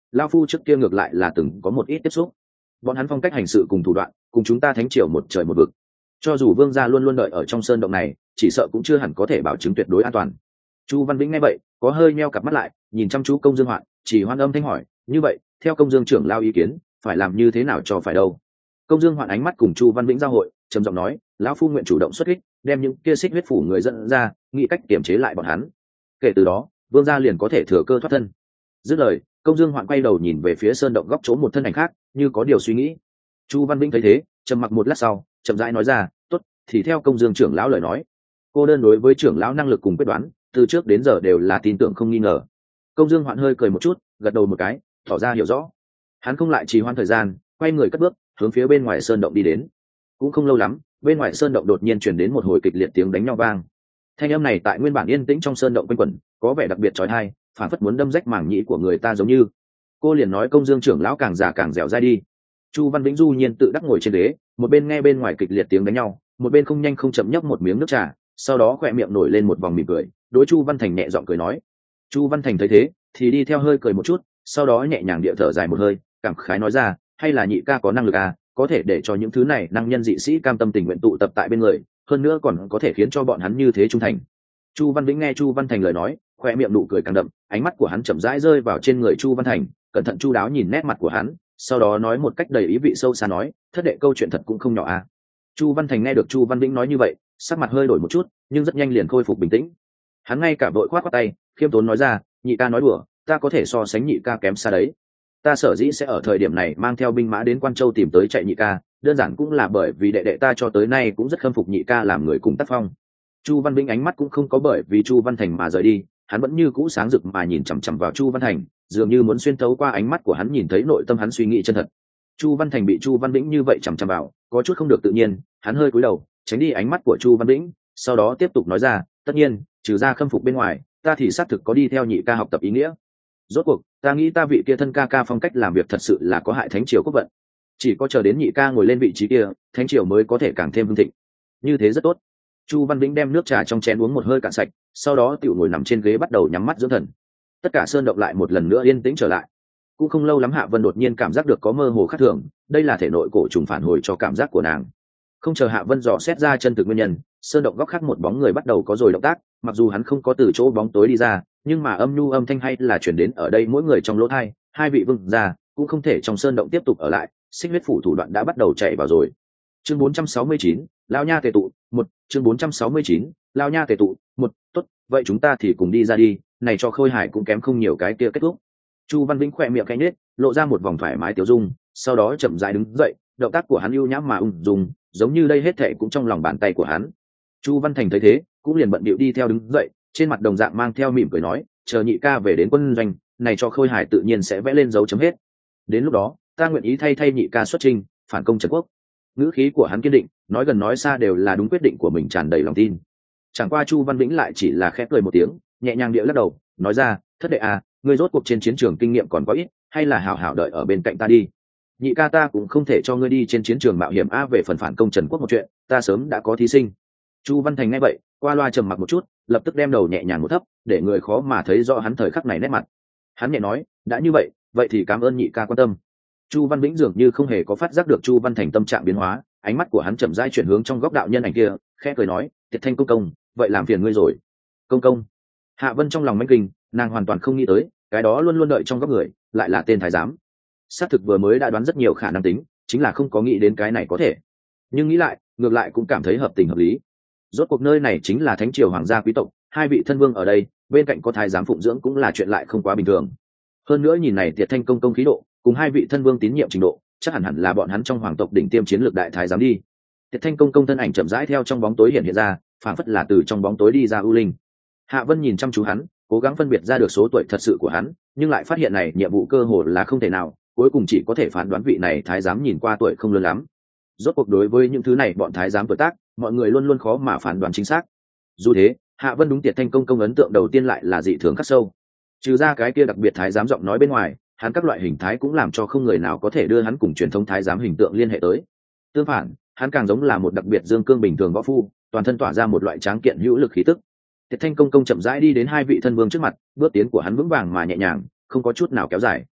lao phu trước kia ngược lại là từng có một ít tiếp xúc. Bọn hắn phong cách hành sự cùng thủ đoạn cùng chúng ta thánh triều một trời một vực, cho dù vương gia luôn luôn đợi ở trong sơn động này, chỉ sợ cũng chưa hẳn có thể bảo chứng tuyệt đối an toàn. Chu Văn Vĩnh nghe vậy có hơi meo cặp mắt lại, nhìn chăm chú Công Dương Hoạn, chỉ hoan âm thanh hỏi, như vậy theo Công Dương trưởng lao ý kiến phải làm như thế nào cho phải đâu? Công Dương Hoạn ánh mắt cùng Chu Văn Vĩnh giao hội, trầm giọng nói, lão phu nguyện chủ động xuất kích, đem những kia xích huyết phủ người dẫn ra, nghĩ cách kiềm chế lại bọn hắn. Kể từ đó vương gia liền có thể thừa cơ thoát thân. Dứt lời, Công Dương Hoạn quay đầu nhìn về phía sơn động góc chỗ một thân ảnh khác, như có điều suy nghĩ. Chu Văn Vĩnh thấy thế, trầm mặc một lát sau, chậm rãi nói ra, tốt, thì theo Công Dương trưởng lão lời nói. Cô đơn đối với trưởng lão năng lực cùng quyết đoán, từ trước đến giờ đều là tin tưởng không nghi ngờ. Công Dương Hoạn hơi cười một chút, gật đầu một cái, tỏ ra hiểu rõ. Hắn không lại trì hoãn thời gian, quay người cất bước hướng phía bên ngoài sơn động đi đến. Cũng không lâu lắm, bên ngoài sơn động đột nhiên truyền đến một hồi kịch liệt tiếng đánh nhau vang. Thanh âm này tại nguyên bản yên tĩnh trong sơn động quanh quẩn, có vẻ đặc biệt chói tai, phản phất muốn đâm rách màng nhĩ của người ta giống như. Cô liền nói Công Dương trưởng lão càng già càng dẻo dai đi. Chu Văn Vĩnh du nhiên tự đắc ngồi trên ghế, một bên nghe bên ngoài kịch liệt tiếng đánh nhau, một bên không nhanh không chậm nhấp một miếng nước trà, sau đó khỏe miệng nổi lên một vòng mỉm cười, đối Chu Văn Thành nhẹ giọng cười nói. Chu Văn Thành thấy thế thì đi theo hơi cười một chút, sau đó nhẹ nhàng địa thở dài một hơi, cảm khái nói ra, hay là nhị ca có năng lực à, có thể để cho những thứ này năng nhân dị sĩ cam tâm tình nguyện tụ tập tại bên người, hơn nữa còn có thể khiến cho bọn hắn như thế trung thành. Chu Văn Vĩnh nghe Chu Văn Thành lời nói, khoe miệng nụ cười càng đậm, ánh mắt của hắn chậm rãi rơi vào trên người Chu Văn Thành, cẩn thận chu đáo nhìn nét mặt của hắn, sau đó nói một cách đầy ý vị sâu xa nói, thất đệ câu chuyện thật cũng không nhỏ à. Chu Văn Thành nghe được Chu Văn Vĩnh nói như vậy, sắc mặt hơi đổi một chút, nhưng rất nhanh liền khôi phục bình tĩnh. Hắn ngay cả vội khoát khoát tay, khiêm tốn nói ra, nhị ca nói đùa, ta có thể so sánh nhị ca kém xa đấy. Ta sở dĩ sẽ ở thời điểm này mang theo binh mã đến Quan Châu tìm tới chạy nhị ca, đơn giản cũng là bởi vì đệ đệ ta cho tới nay cũng rất khâm phục nhị ca làm người cùng tác phong. Chu Văn Vĩnh ánh mắt cũng không có bởi vì Chu Văn Thành mà rời đi, hắn vẫn như cũ sáng rực mà nhìn chằm chằm vào Chu Văn Thành, dường như muốn xuyên thấu qua ánh mắt của hắn nhìn thấy nội tâm hắn suy nghĩ chân thật. Chu Văn Thành bị Chu Văn Vĩnh như vậy chằm chằm vào, có chút không được tự nhiên, hắn hơi cúi đầu, tránh đi ánh mắt của Chu Văn Vĩnh, sau đó tiếp tục nói ra, tất nhiên, trừ ra khâm phục bên ngoài, ta thì xác thực có đi theo nhị ca học tập ý nghĩa. Rốt cuộc, ta nghĩ ta vị kia thân ca ca phong cách làm việc thật sự là có hại thánh triều quốc vận. Chỉ có chờ đến nhị ca ngồi lên vị trí kia, thánh triều mới có thể càng thêm hưng thịnh. Như thế rất tốt. Chu Văn Vĩnh đem nước trà trong chén uống một hơi cạn sạch, sau đó tiểu ngồi nằm trên ghế bắt đầu nhắm mắt dưỡng thần. Tất cả sơn động lại một lần nữa yên tĩnh trở lại. Cũng không lâu lắm Hạ Vân đột nhiên cảm giác được có mơ hồ khác thường, đây là thể nội cổ trùng phản hồi cho cảm giác của nàng. Không chờ Hạ Vân dò xét ra chân thực nguyên nhân, sơn động góc khác một bóng người bắt đầu có rồi động tác, mặc dù hắn không có từ chỗ bóng tối đi ra, nhưng mà âm nhu âm thanh hay là chuyển đến ở đây mỗi người trong lỗ tai, hai vị vương gia cũng không thể trong sơn động tiếp tục ở lại, xích huyết phủ thủ đoạn đã bắt đầu chạy vào rồi. Chương bốn trăm sáu mươi chín, Lão nha tề tụ, một, chương bốn trăm sáu mươi chín, Lão nha tề tụ, một, tốt, vậy chúng ta thì cùng đi ra đi, này cho Khôi Hải cũng kém không nhiều cái kia kết thúc. Chu Văn Vĩnh khỏe miệng khẽ nhếch, lộ ra một vòng thoải mái tiểu dung, sau đó chậm rãi đứng dậy, động tác của hắn ưu nhã mà ung dung, giống như đây hết thảy cũng trong lòng bàn tay của hắn. Chu Văn Thành thấy thế, cũng liền bận bịu đi theo đứng dậy, trên mặt đồng dạng mang theo mỉm cười nói, chờ nhị ca về đến quân doanh, này cho Khôi Hải tự nhiên sẽ vẽ lên dấu chấm hết. Đến lúc đó, ta nguyện ý thay thay nhị ca xuất chinh, phản công Trần Quốc. Ngữ khí của hắn kiên định, nói gần nói xa đều là đúng quyết định của mình, tràn đầy lòng tin. Chẳng qua Chu Văn Vĩnh lại chỉ là khẽ cười một tiếng, nhẹ nhàng điệu lắc đầu, nói ra, thất đệ à, ngươi rốt cuộc trên chiến trường kinh nghiệm còn có ít, hay là hảo hảo đợi ở bên cạnh ta đi. Nhị ca ta cũng không thể cho ngươi đi trên chiến trường mạo hiểm a, về phần phản công Trần Quốc một chuyện, ta sớm đã có thí sinh. Chu Văn Thành nghe vậy, qua loa trầm mặc một chút, lập tức đem đầu nhẹ nhàng một thấp, để người khó mà thấy rõ hắn thời khắc này nét mặt. Hắn nhẹ nói, đã như vậy, vậy thì cảm ơn nhị ca quan tâm. Chu Văn Vĩnh dường như không hề có phát giác được Chu Văn Thành tâm trạng biến hóa, ánh mắt của hắn chậm rãi chuyển hướng trong góc đạo nhân ảnh kia, khẽ cười nói, Tiệt Thanh công công, vậy làm phiền ngươi rồi. Công công. Hạ Vân trong lòng manh kinh, nàng hoàn toàn không nghĩ tới, cái đó luôn luôn đợi trong góc người, lại là tên thái giám. Xác thực vừa mới đã đoán rất nhiều khả năng tính, chính là không có nghĩ đến cái này có thể. Nhưng nghĩ lại, ngược lại cũng cảm thấy hợp tình hợp lý. Rốt cuộc nơi này chính là thánh triều hoàng gia quý tộc, hai vị thân vương ở đây, bên cạnh có thái giám phụng dưỡng cũng là chuyện lại không quá bình thường. Hơn nữa nhìn này Tiệt Thanh công công khí độ, cùng hai vị thân vương tín nhiệm trình độ, chắc hẳn hẳn là bọn hắn trong hoàng tộc đỉnh tiêm chiến lược đại thái giám đi. Tiệt Thanh công công thân ảnh chậm rãi theo trong bóng tối hiện hiện ra, phảng phất là từ trong bóng tối đi ra ưu linh. Hạ Vân nhìn chăm chú hắn, cố gắng phân biệt ra được số tuổi thật sự của hắn, nhưng lại phát hiện này nhiệm vụ cơ hồ là không thể nào, cuối cùng chỉ có thể phán đoán vị này thái giám nhìn qua tuổi không lớn lắm. Rốt cuộc đối với những thứ này bọn thái giám tuổi tác, mọi người luôn luôn khó mà phán đoán chính xác. Dù thế, Hạ Vân đúng Tiệt Thanh công công ấn tượng đầu tiên lại là dị thường khắc sâu. Trừ ra cái kia đặc biệt thái giám giọng nói bên ngoài, hắn các loại hình thái cũng làm cho không người nào có thể đưa hắn cùng truyền thống thái giám hình tượng liên hệ tới. Tương phản, hắn càng giống là một đặc biệt dương cương bình thường võ phu, toàn thân tỏa ra một loại tráng kiện hữu lực khí tức. Tiệt Thanh công công chậm rãi đi đến hai vị thân vương trước mặt, bước tiến của hắn vững vàng mà nhẹ nhàng, không có chút nào kéo dài.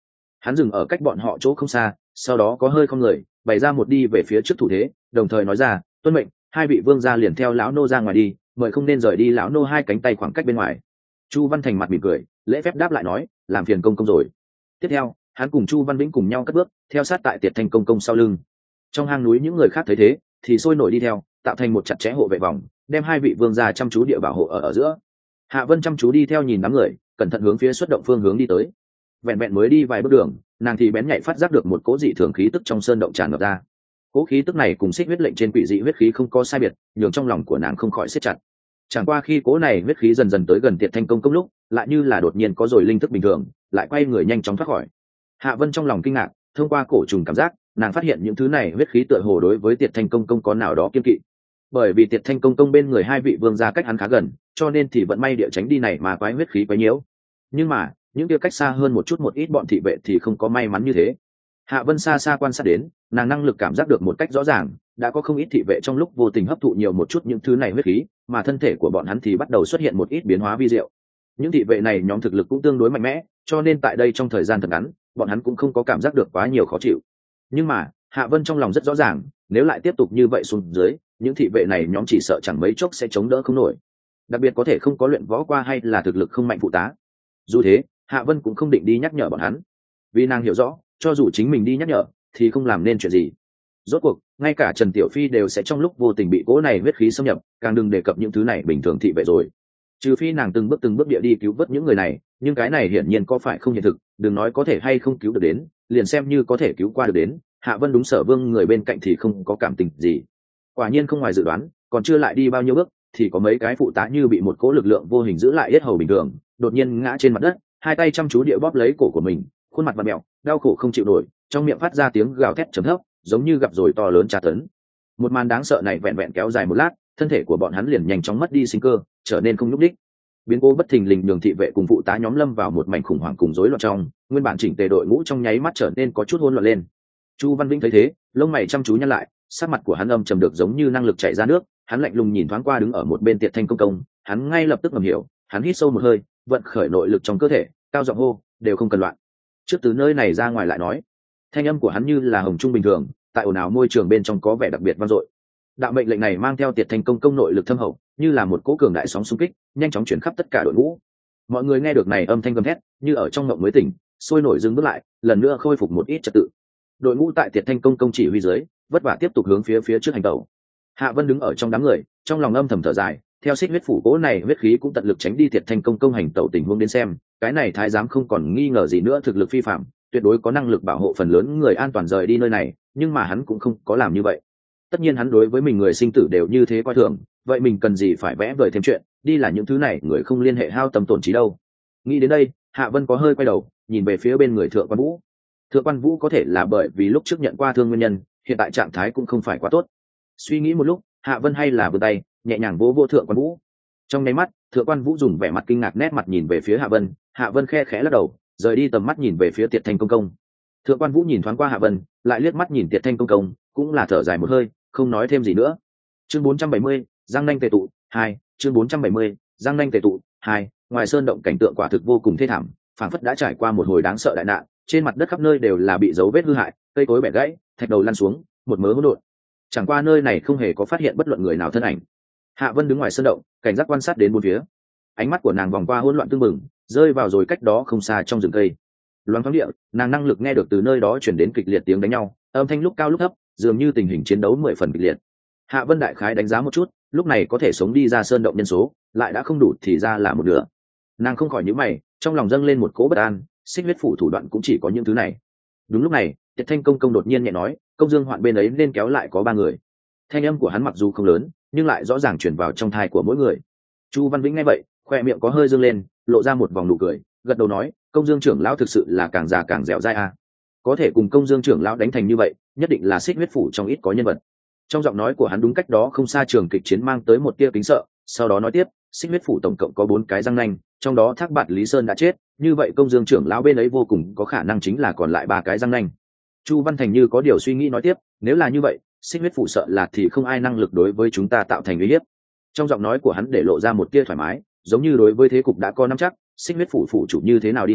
hắn dừng ở cách bọn họ chỗ không xa, sau đó có hơi không người bày ra một đi về phía trước thủ thế, đồng thời nói ra: tuân mệnh, hai vị vương gia liền theo lão nô ra ngoài đi, mời không nên rời đi lão nô hai cánh tay khoảng cách bên ngoài. Chu Văn Thành mặt mỉm cười, lễ phép đáp lại nói: làm phiền công công rồi. Tiếp theo hắn cùng Chu Văn Vĩnh cùng nhau cất bước theo sát tại Tiệt Thanh công công sau lưng. Trong hang núi những người khác thấy thế thì sôi nổi đi theo, tạo thành một chặt chẽ hộ vệ vòng, đem hai vị vương gia chăm chú địa bảo hộ ở ở giữa. Hạ Vân chăm chú đi theo nhìn đám người, cẩn thận hướng phía xuất động phương hướng đi tới. Vẹn vẹn mới đi vài bước đường, nàng thì bén nhạy phát giác được một cỗ dị thường khí tức trong sơn động tràn ngập ra. Cỗ khí tức này cùng xích huyết lệnh trên quỷ dị huyết khí không có sai biệt, nhường trong lòng của nàng không khỏi siết chặt. Chẳng qua khi cỗ này huyết khí dần dần tới gần Tiệt Thanh công công lúc, lại như là đột nhiên có rồi linh thức bình thường, lại quay người nhanh chóng thoát khỏi. Hạ Vân trong lòng kinh ngạc, thông qua cổ trùng cảm giác, nàng phát hiện những thứ này huyết khí tựa hồ đối với Tiệt Thanh công công có nào đó kiên kỵ. Bởi vì Tiệt Thanh công công bên người hai vị vương gia cách hắn khá gần, cho nên thì vận may địa tránh đi này mà quái huyết khí quấy nhiễu. Nhưng mà những kia cách xa hơn một chút một ít bọn thị vệ thì không có may mắn như thế. Hạ Vân xa xa quan sát đến, nàng năng lực cảm giác được một cách rõ ràng, đã có không ít thị vệ trong lúc vô tình hấp thụ nhiều một chút những thứ này huyết khí, mà thân thể của bọn hắn thì bắt đầu xuất hiện một ít biến hóa vi diệu. Những thị vệ này nhóm thực lực cũng tương đối mạnh mẽ, cho nên tại đây trong thời gian thật ngắn, bọn hắn cũng không có cảm giác được quá nhiều khó chịu. Nhưng mà Hạ Vân trong lòng rất rõ ràng, nếu lại tiếp tục như vậy xuống dưới, những thị vệ này nhóm chỉ sợ chẳng mấy chốc sẽ chống đỡ không nổi. Đặc biệt có thể không có luyện võ qua hay là thực lực không mạnh phụ tá. Dù thế, Hạ Vân cũng không định đi nhắc nhở bọn hắn, vì nàng hiểu rõ, cho dù chính mình đi nhắc nhở thì không làm nên chuyện gì. Rốt cuộc ngay cả Trần Tiểu Phi đều sẽ trong lúc vô tình bị cỗ này huyết khí xâm nhập, càng đừng đề cập những thứ này bình thường thị vệ rồi. Trừ phi nàng từng bước từng bước địa đi cứu vớt những người này, nhưng cái này hiển nhiên có phải không hiện thực, đừng nói có thể hay không cứu được đến, liền xem như có thể cứu qua được đến, Hạ Vân đúng Sở Vương người bên cạnh thì không có cảm tình gì. Quả nhiên không ngoài dự đoán, còn chưa lại đi bao nhiêu bước thì có mấy cái phụ tá như bị một cỗ lực lượng vô hình giữ lại yết hầu bình thường, đột nhiên ngã trên mặt đất, hai tay chăm chú địa bóp lấy cổ của mình, khuôn mặt vặn mèo, đau khổ không chịu nổi, trong miệng phát ra tiếng gào thét trầm thấp, giống như gặp rồi to lớn tra tấn. Một màn đáng sợ này vẹn vẹn kéo dài một lát, thân thể của bọn hắn liền nhanh chóng mất đi sinh cơ, trở nên không nhúc đích. Biến cố bất thình lình nhường thị vệ cùng phụ tá nhóm lâm vào một mảnh khủng hoảng cùng rối loạn trong, nguyên bản chỉnh tề đội ngũ trong nháy mắt trở nên có chút hỗn loạn lên. Chu Văn Vĩnh thấy thế, lông mày chăm chú nhăn lại, sắc mặt của hắn âm trầm được giống như năng lực chảy ra nước, hắn lạnh lùng nhìn thoáng qua đứng ở một bên Tiệt Thanh công công, hắn ngay lập tức ngầm hiểu, hắn hít sâu một hơi, vận khởi nội lực trong cơ thể, cao giọng hô: đều không cần loạn, trước từ nơi này ra ngoài lại nói. Thanh âm của hắn như là hồng trung bình thường, tại ồn ào môi trường bên trong có vẻ đặc biệt vang dội. Đạo mệnh lệnh này mang theo Tiệt Thanh công công nội lực thâm hậu, như là một cỗ cường đại sóng xung kích, nhanh chóng chuyển khắp tất cả đội ngũ. Mọi người nghe được này âm thanh gầm thét, như ở trong mộng mới tỉnh, sôi nổi dừng bước lại, lần nữa khôi phục một ít trật tự. Đội ngũ tại Tiệt Thanh công công chỉ huy dưới, vất vả tiếp tục hướng phía phía trước hành tẩu. Hạ Vân đứng ở trong đám người, trong lòng âm thầm thở dài, theo xích huyết phủ cỗ này huyết khí cũng tận lực tránh đi Tiệt Thanh công công hành tẩu tình huống đến xem, cái này thái giám không còn nghi ngờ gì nữa thực lực phi phạm, tuyệt đối có năng lực bảo hộ phần lớn người an toàn rời đi nơi này, nhưng mà hắn cũng không có làm như vậy. Tất nhiên hắn đối với mình người sinh tử đều như thế coi thường, vậy mình cần gì phải vẽ vời thêm chuyện, đi là những thứ này người không liên hệ hao tâm tổn trí đâu. Nghĩ đến đây, Hạ Vân có hơi quay đầu, nhìn về phía bên người Thượng Quan Vũ. Thượng Quan Vũ có thể là bởi vì lúc trước nhận qua thương nguyên nhân, hiện tại trạng thái cũng không phải quá tốt. Suy nghĩ một lúc, Hạ Vân hay là vươn tay, nhẹ nhàng vỗ vỗ Thượng Quan Vũ. Trong nháy mắt, Thượng Quan Vũ dùng vẻ mặt kinh ngạc nét mặt nhìn về phía Hạ Vân, Hạ Vân khe khẽ lắc đầu, rời đi tầm mắt nhìn về phía Tiệt Thanh công công. Thượng Quan Vũ nhìn thoáng qua Hạ Vân, lại liếc mắt nhìn Tiệt Thanh công công, cũng là thở dài một hơi, không nói thêm gì nữa. Chương bốn trăm bảy mươi, Giang Nanh tề tụ hai. Chương bốn trăm bảy mươi, Giang Nanh tề tụ hai. Ngoài sơn động cảnh tượng quả thực vô cùng thê thảm, phảng phất đã trải qua một hồi đáng sợ đại nạn, trên mặt đất khắp nơi đều là bị dấu vết hư hại, cây cối bẻ gãy, thạch đầu lăn xuống, một mớ hỗn độn. Chẳng qua nơi này không hề có phát hiện bất luận người nào thân ảnh. Hạ Vân đứng ngoài sơn động, cảnh giác quan sát đến bốn phía. Ánh mắt của nàng vòng qua hỗn loạn tương mừng, rơi vào rồi cách đó không xa trong rừng cây. Loáng thoáng địa, nàng năng lực nghe được từ nơi đó truyền đến kịch liệt tiếng đánh nhau, âm thanh lúc cao lúc thấp, dường như tình hình chiến đấu mười phần kịch liệt. Hạ Vân đại khái đánh giá một chút, lúc này có thể sống đi ra sơn động nhân số, lại đã không đủ thì ra là một nửa. Nàng không khỏi nhíu mày, trong lòng dâng lên một cỗ bất an, xích huyết phủ thủ đoạn cũng chỉ có những thứ này. Đúng lúc này, Tiệt Thanh công công đột nhiên nhẹ nói, công dương hoạn bên ấy nên kéo lại có ba người. Thanh âm của hắn mặc dù không lớn, nhưng lại rõ ràng truyền vào trong tai của mỗi người. Chu Văn Vĩnh nghe vậy, khoe miệng có hơi dương lên, lộ ra một vòng nụ cười, gật đầu nói, công dương trưởng lão thực sự là càng già càng dẻo dai à. Có thể cùng công dương trưởng lão đánh thành như vậy, nhất định là xích huyết phủ trong ít có nhân vật. Trong giọng nói của hắn đúng cách đó không xa trường kịch chiến mang tới một tia kính sợ, sau đó nói tiếp, xích huyết phủ tổng cộng có bốn cái răng nanh, trong đó Thác Bạt Lý Sơn đã chết, như vậy công dương trưởng lão bên ấy vô cùng có khả năng chính là còn lại ba cái răng nanh. Chu Văn Thành như có điều suy nghĩ nói tiếp, nếu là như vậy, xích huyết phủ sợ là thì không ai năng lực đối với chúng ta tạo thành uy hiếp. Trong giọng nói của hắn để lộ ra một tia thoải mái, giống như đối với thế cục đã có nắm chắc, xích huyết phủ phủ chủ như thế nào đi nữa,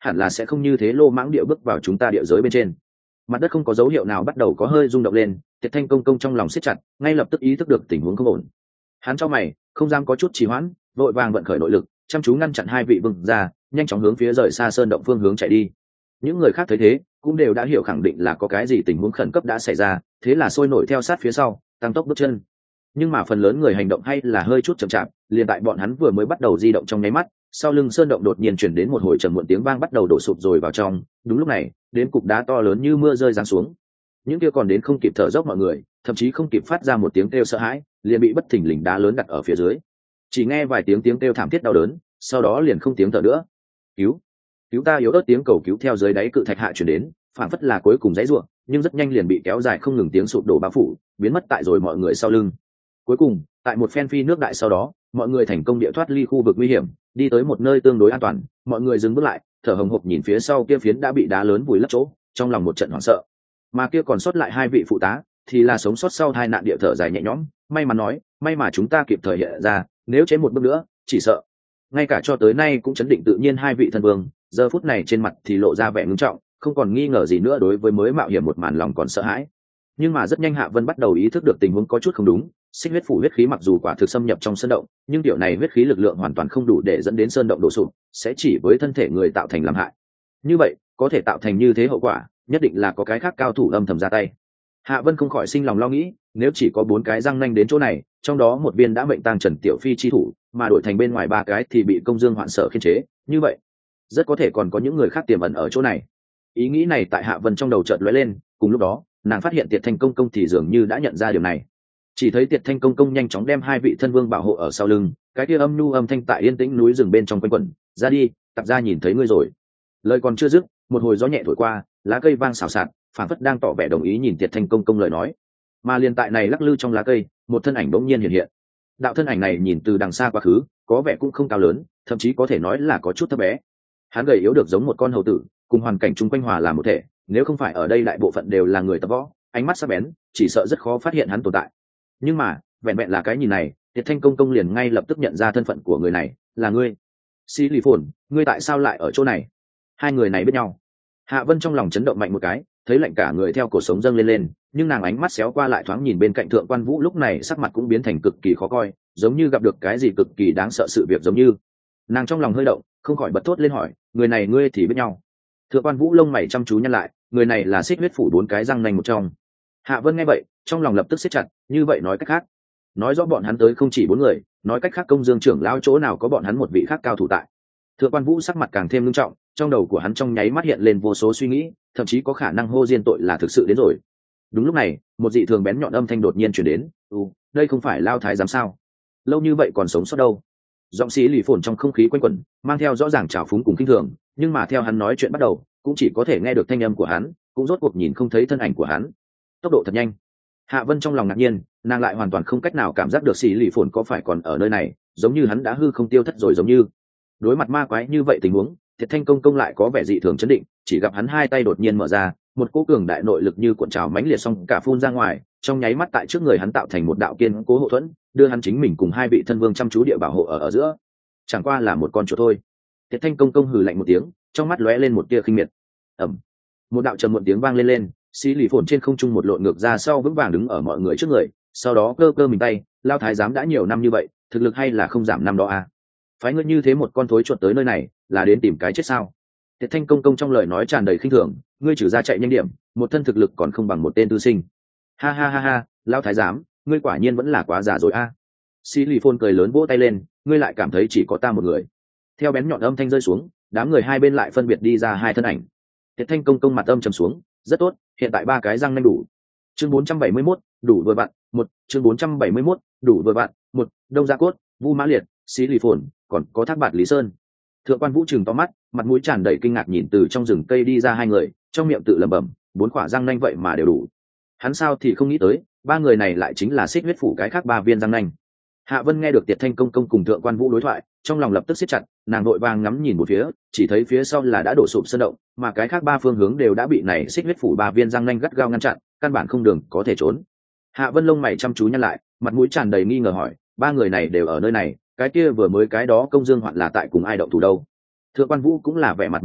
hẳn là sẽ không như thế lô mãng địa bước vào chúng ta địa giới bên trên. Mặt đất không có dấu hiệu nào bắt đầu có hơi rung động lên, Tiệt Thanh công công trong lòng siết chặt, ngay lập tức ý thức được tình huống không ổn. Hắn cho mày, không dám có chút trì hoãn, vội vàng vận khởi nội lực, chăm chú ngăn chặn hai vị vương ra, nhanh chóng hướng phía rời xa sơn động phương hướng chạy đi. Những người khác thấy thế cũng đều đã hiểu khẳng định là có cái gì tình huống khẩn cấp đã xảy ra, thế là sôi nổi theo sát phía sau, tăng tốc bước chân. Nhưng mà phần lớn người hành động hay là hơi chút chậm chạp, liền tại bọn hắn vừa mới bắt đầu di động trong nháy mắt, sau lưng sơn động đột nhiên chuyển đến một hồi trầm muộn tiếng vang bắt đầu đổ sụp rồi vào trong. Đúng lúc này, đến cục đá to lớn như mưa rơi giáng xuống. Những kia còn đến không kịp thở dốc mọi người, thậm chí không kịp phát ra một tiếng kêu sợ hãi, liền bị bất thình lình đá lớn đặt ở phía dưới. Chỉ nghe vài tiếng tiếng kêu thảm thiết đau đớn, sau đó liền không tiếng thở nữa. Cứu, cứu ta! Yếu ớt tiếng cầu cứu theo dưới đáy cự thạch hạ chuyển đến, phản phất là cuối cùng dãy rủa, nhưng rất nhanh liền bị kéo dài không ngừng tiếng sụp đổ bao phủ, biến mất tại rồi mọi người sau lưng. Cuối cùng, tại một phen phi nước đại sau đó, mọi người thành công địa thoát ly khu vực nguy hiểm, đi tới một nơi tương đối an toàn. Mọi người dừng bước lại, thở hổn hộc nhìn phía sau kia phiến đã bị đá lớn vùi lấp chỗ, trong lòng một trận hoảng sợ. Mà kia còn sót lại hai vị phụ tá thì là sống sót sau hai nạn địa thở dài nhẹ nhõm, may mắn nói, may mà chúng ta kịp thời hiện ra, nếu chế một bước nữa, chỉ sợ. Ngay cả cho tới nay cũng chấn định tự nhiên hai vị thân vương, giờ phút này trên mặt thì lộ ra vẻ ngưng trọng, không còn nghi ngờ gì nữa đối với mới mạo hiểm một màn lòng còn sợ hãi. Nhưng mà rất nhanh Hạ Vân bắt đầu ý thức được tình huống có chút không đúng, xích huyết phủ huyết khí mặc dù quả thực xâm nhập trong sơn động, nhưng điều này huyết khí lực lượng hoàn toàn không đủ để dẫn đến sơn động đổ sụp, sẽ chỉ với thân thể người tạo thành làm hại. Như vậy, có thể tạo thành như thế hậu quả, nhất định là có cái khác cao thủ âm thầm ra tay. Hạ Vân không khỏi sinh lòng lo nghĩ, nếu chỉ có bốn cái răng nanh đến chỗ này, trong đó một viên đã mệnh tang Trần Tiểu Phi chi thủ, mà đổi thành bên ngoài ba cái thì bị Công Dương Hoạn Sở khiên chế, như vậy, rất có thể còn có những người khác tiềm ẩn ở chỗ này. Ý nghĩ này tại Hạ Vân trong đầu chợt lóe lên, cùng lúc đó, nàng phát hiện Tiệt Thanh công công thì dường như đã nhận ra điều này. Chỉ thấy Tiệt Thanh công công nhanh chóng đem hai vị thân vương bảo hộ ở sau lưng, cái kia âm nhu âm thanh tại yên tĩnh núi rừng bên trong quanh quẩn, "Ra đi, Tạp gia nhìn thấy ngươi rồi." Lời còn chưa dứt, một hồi gió nhẹ thổi qua, lá cây vang xào xạc, phảng phất đang tỏ vẻ đồng ý nhìn Tiệt Thanh công công lời nói. Mà liền tại này lắc lư trong lá cây, một thân ảnh bỗng nhiên hiện hiện. Đạo thân ảnh này nhìn từ đằng xa quá khứ, có vẻ cũng không cao lớn, thậm chí có thể nói là có chút thấp bé. Hắn gầy yếu được giống một con hầu tử, cùng hoàn cảnh chung quanh hòa làm một thể, nếu không phải ở đây đại bộ phận đều là người tập võ, ánh mắt sắc bén, chỉ sợ rất khó phát hiện hắn tồn tại. Nhưng mà, vẹn vẹn là cái nhìn này, Tiệt Thanh công công liền ngay lập tức nhận ra thân phận của người này, là ngươi. Sĩ Lì Phồn, ngươi tại sao lại ở chỗ này? Hai người này biết nhau. Hạ Vân trong lòng chấn động mạnh một cái, thấy lạnh cả người theo cổ sống dâng lên lên, nhưng nàng ánh mắt xéo qua lại thoáng nhìn bên cạnh Thượng Quan Vũ, lúc này sắc mặt cũng biến thành cực kỳ khó coi, giống như gặp được cái gì cực kỳ đáng sợ sự việc giống như. Nàng trong lòng hơi động, không khỏi bật thốt lên hỏi, người này ngươi thì biết nhau? Thượng Quan Vũ lông mày chăm chú nhăn lại, người này là xích huyết phủ bốn cái răng nanh một trong. Hạ Vân nghe vậy, trong lòng lập tức siết chặt, như vậy nói cách khác, nói rõ bọn hắn tới không chỉ bốn người, nói cách khác Công Dương trưởng lão chỗ nào có bọn hắn một vị khác cao thủ tại. Thượng Quan Vũ sắc mặt càng thêm nghiêm trọng, trong đầu của hắn trong nháy mắt hiện lên vô số suy nghĩ, thậm chí có khả năng hô diên tội là thực sự đến rồi. Đúng lúc này, một dị thường bén nhọn âm thanh đột nhiên truyền đến, "Ừ, đây không phải Lao thái giám sao? Lâu như vậy còn sống sót đâu?" Giọng Sĩ Lì Phồn trong không khí quanh quẩn, mang theo rõ ràng trào phúng cùng kinh thường, nhưng mà theo hắn nói chuyện bắt đầu, cũng chỉ có thể nghe được thanh âm của hắn, cũng rốt cuộc nhìn không thấy thân ảnh của hắn. Tốc độ thật nhanh. Hạ Vân trong lòng ngạc nhiên, nàng lại hoàn toàn không cách nào cảm giác được Sĩ Lì Phồn có phải còn ở nơi này, giống như hắn đã hư không tiêu thất rồi giống như. Đối mặt ma quái như vậy tình huống, Tiệt Thanh công công lại có vẻ dị thường chấn định, chỉ gặp hắn hai tay đột nhiên mở ra, một cỗ cường đại nội lực như cuộn trào mãnh liệt xong cả phun ra ngoài, trong nháy mắt tại trước người hắn tạo thành một đạo kiên cố hộ thuẫn, đưa hắn chính mình cùng hai vị thân vương chăm chú địa bảo hộ ở ở giữa. Chẳng qua là một con chuột thôi. Tiệt Thanh công công hừ lạnh một tiếng, trong mắt lóe lên một tia khinh miệt. Ầm. Một đạo trầm muộn tiếng vang lên lên, Sĩ Lì Phồn trên không trung một lộn ngược ra sau vững vàng đứng ở mọi người trước người, sau đó cơ cơ mình tay, Lao thái giám đã nhiều năm như vậy, thực lực hay là không giảm năm đó à? Phái ngươi như thế một con thối chuột tới nơi này, là đến tìm cái chết sao? Tiệt Thanh công công trong lời nói tràn đầy khinh thường, ngươi trừ ra chạy nhanh điểm, một thân thực lực còn không bằng một tên tư sinh. Ha ha ha ha, Lao thái giám, ngươi quả nhiên vẫn là quá già rồi a. À. Sĩ Lì Phồn cười lớn vỗ tay lên, ngươi lại cảm thấy chỉ có ta một người. Theo bén nhọn âm thanh rơi xuống, đám người hai bên lại phân biệt đi ra hai thân ảnh. Tiệt Thanh công công mặt âm trầm xuống, rất tốt, hiện tại ba cái răng nanh đủ. Chương bốn trăm bảy mươi mốt, đủ vừa bạn, một, chương bốn trăm bảy mươi mốt, đủ vừa bạn, một, Đông Gia Cốt, Vu Mã Liệt, Sĩ Lì Phồn, còn có Thác Bạt Lý Sơn. Thượng Quan Vũ trừng to mắt, mặt mũi tràn đầy kinh ngạc nhìn từ trong rừng cây đi ra hai người, trong miệng tự lẩm bẩm, bốn quả răng nanh vậy mà đều đủ. Hắn sao thì không nghĩ tới, ba người này lại chính là xích huyết phủ cái khác ba viên răng nanh. Hạ Vân nghe được Tiệt Thanh công công cùng Thượng Quan Vũ đối thoại, trong lòng lập tức siết chặt, nàng vội vàng ngắm nhìn một phía, chỉ thấy phía sau là đã đổ sụp sơn động, mà cái khác ba phương hướng đều đã bị này xích huyết phủ ba viên răng nanh gắt gao ngăn chặn, căn bản không đường có thể trốn. Hạ Vân lông mày chăm chú nhăn lại, mặt mũi tràn đầy nghi ngờ hỏi, ba người này đều ở nơi này, cái kia vừa mới cái đó Công Dương Hoạn là tại cùng ai động thủ đâu? Thượng Quan Vũ cũng là vẻ mặt mờ mịt,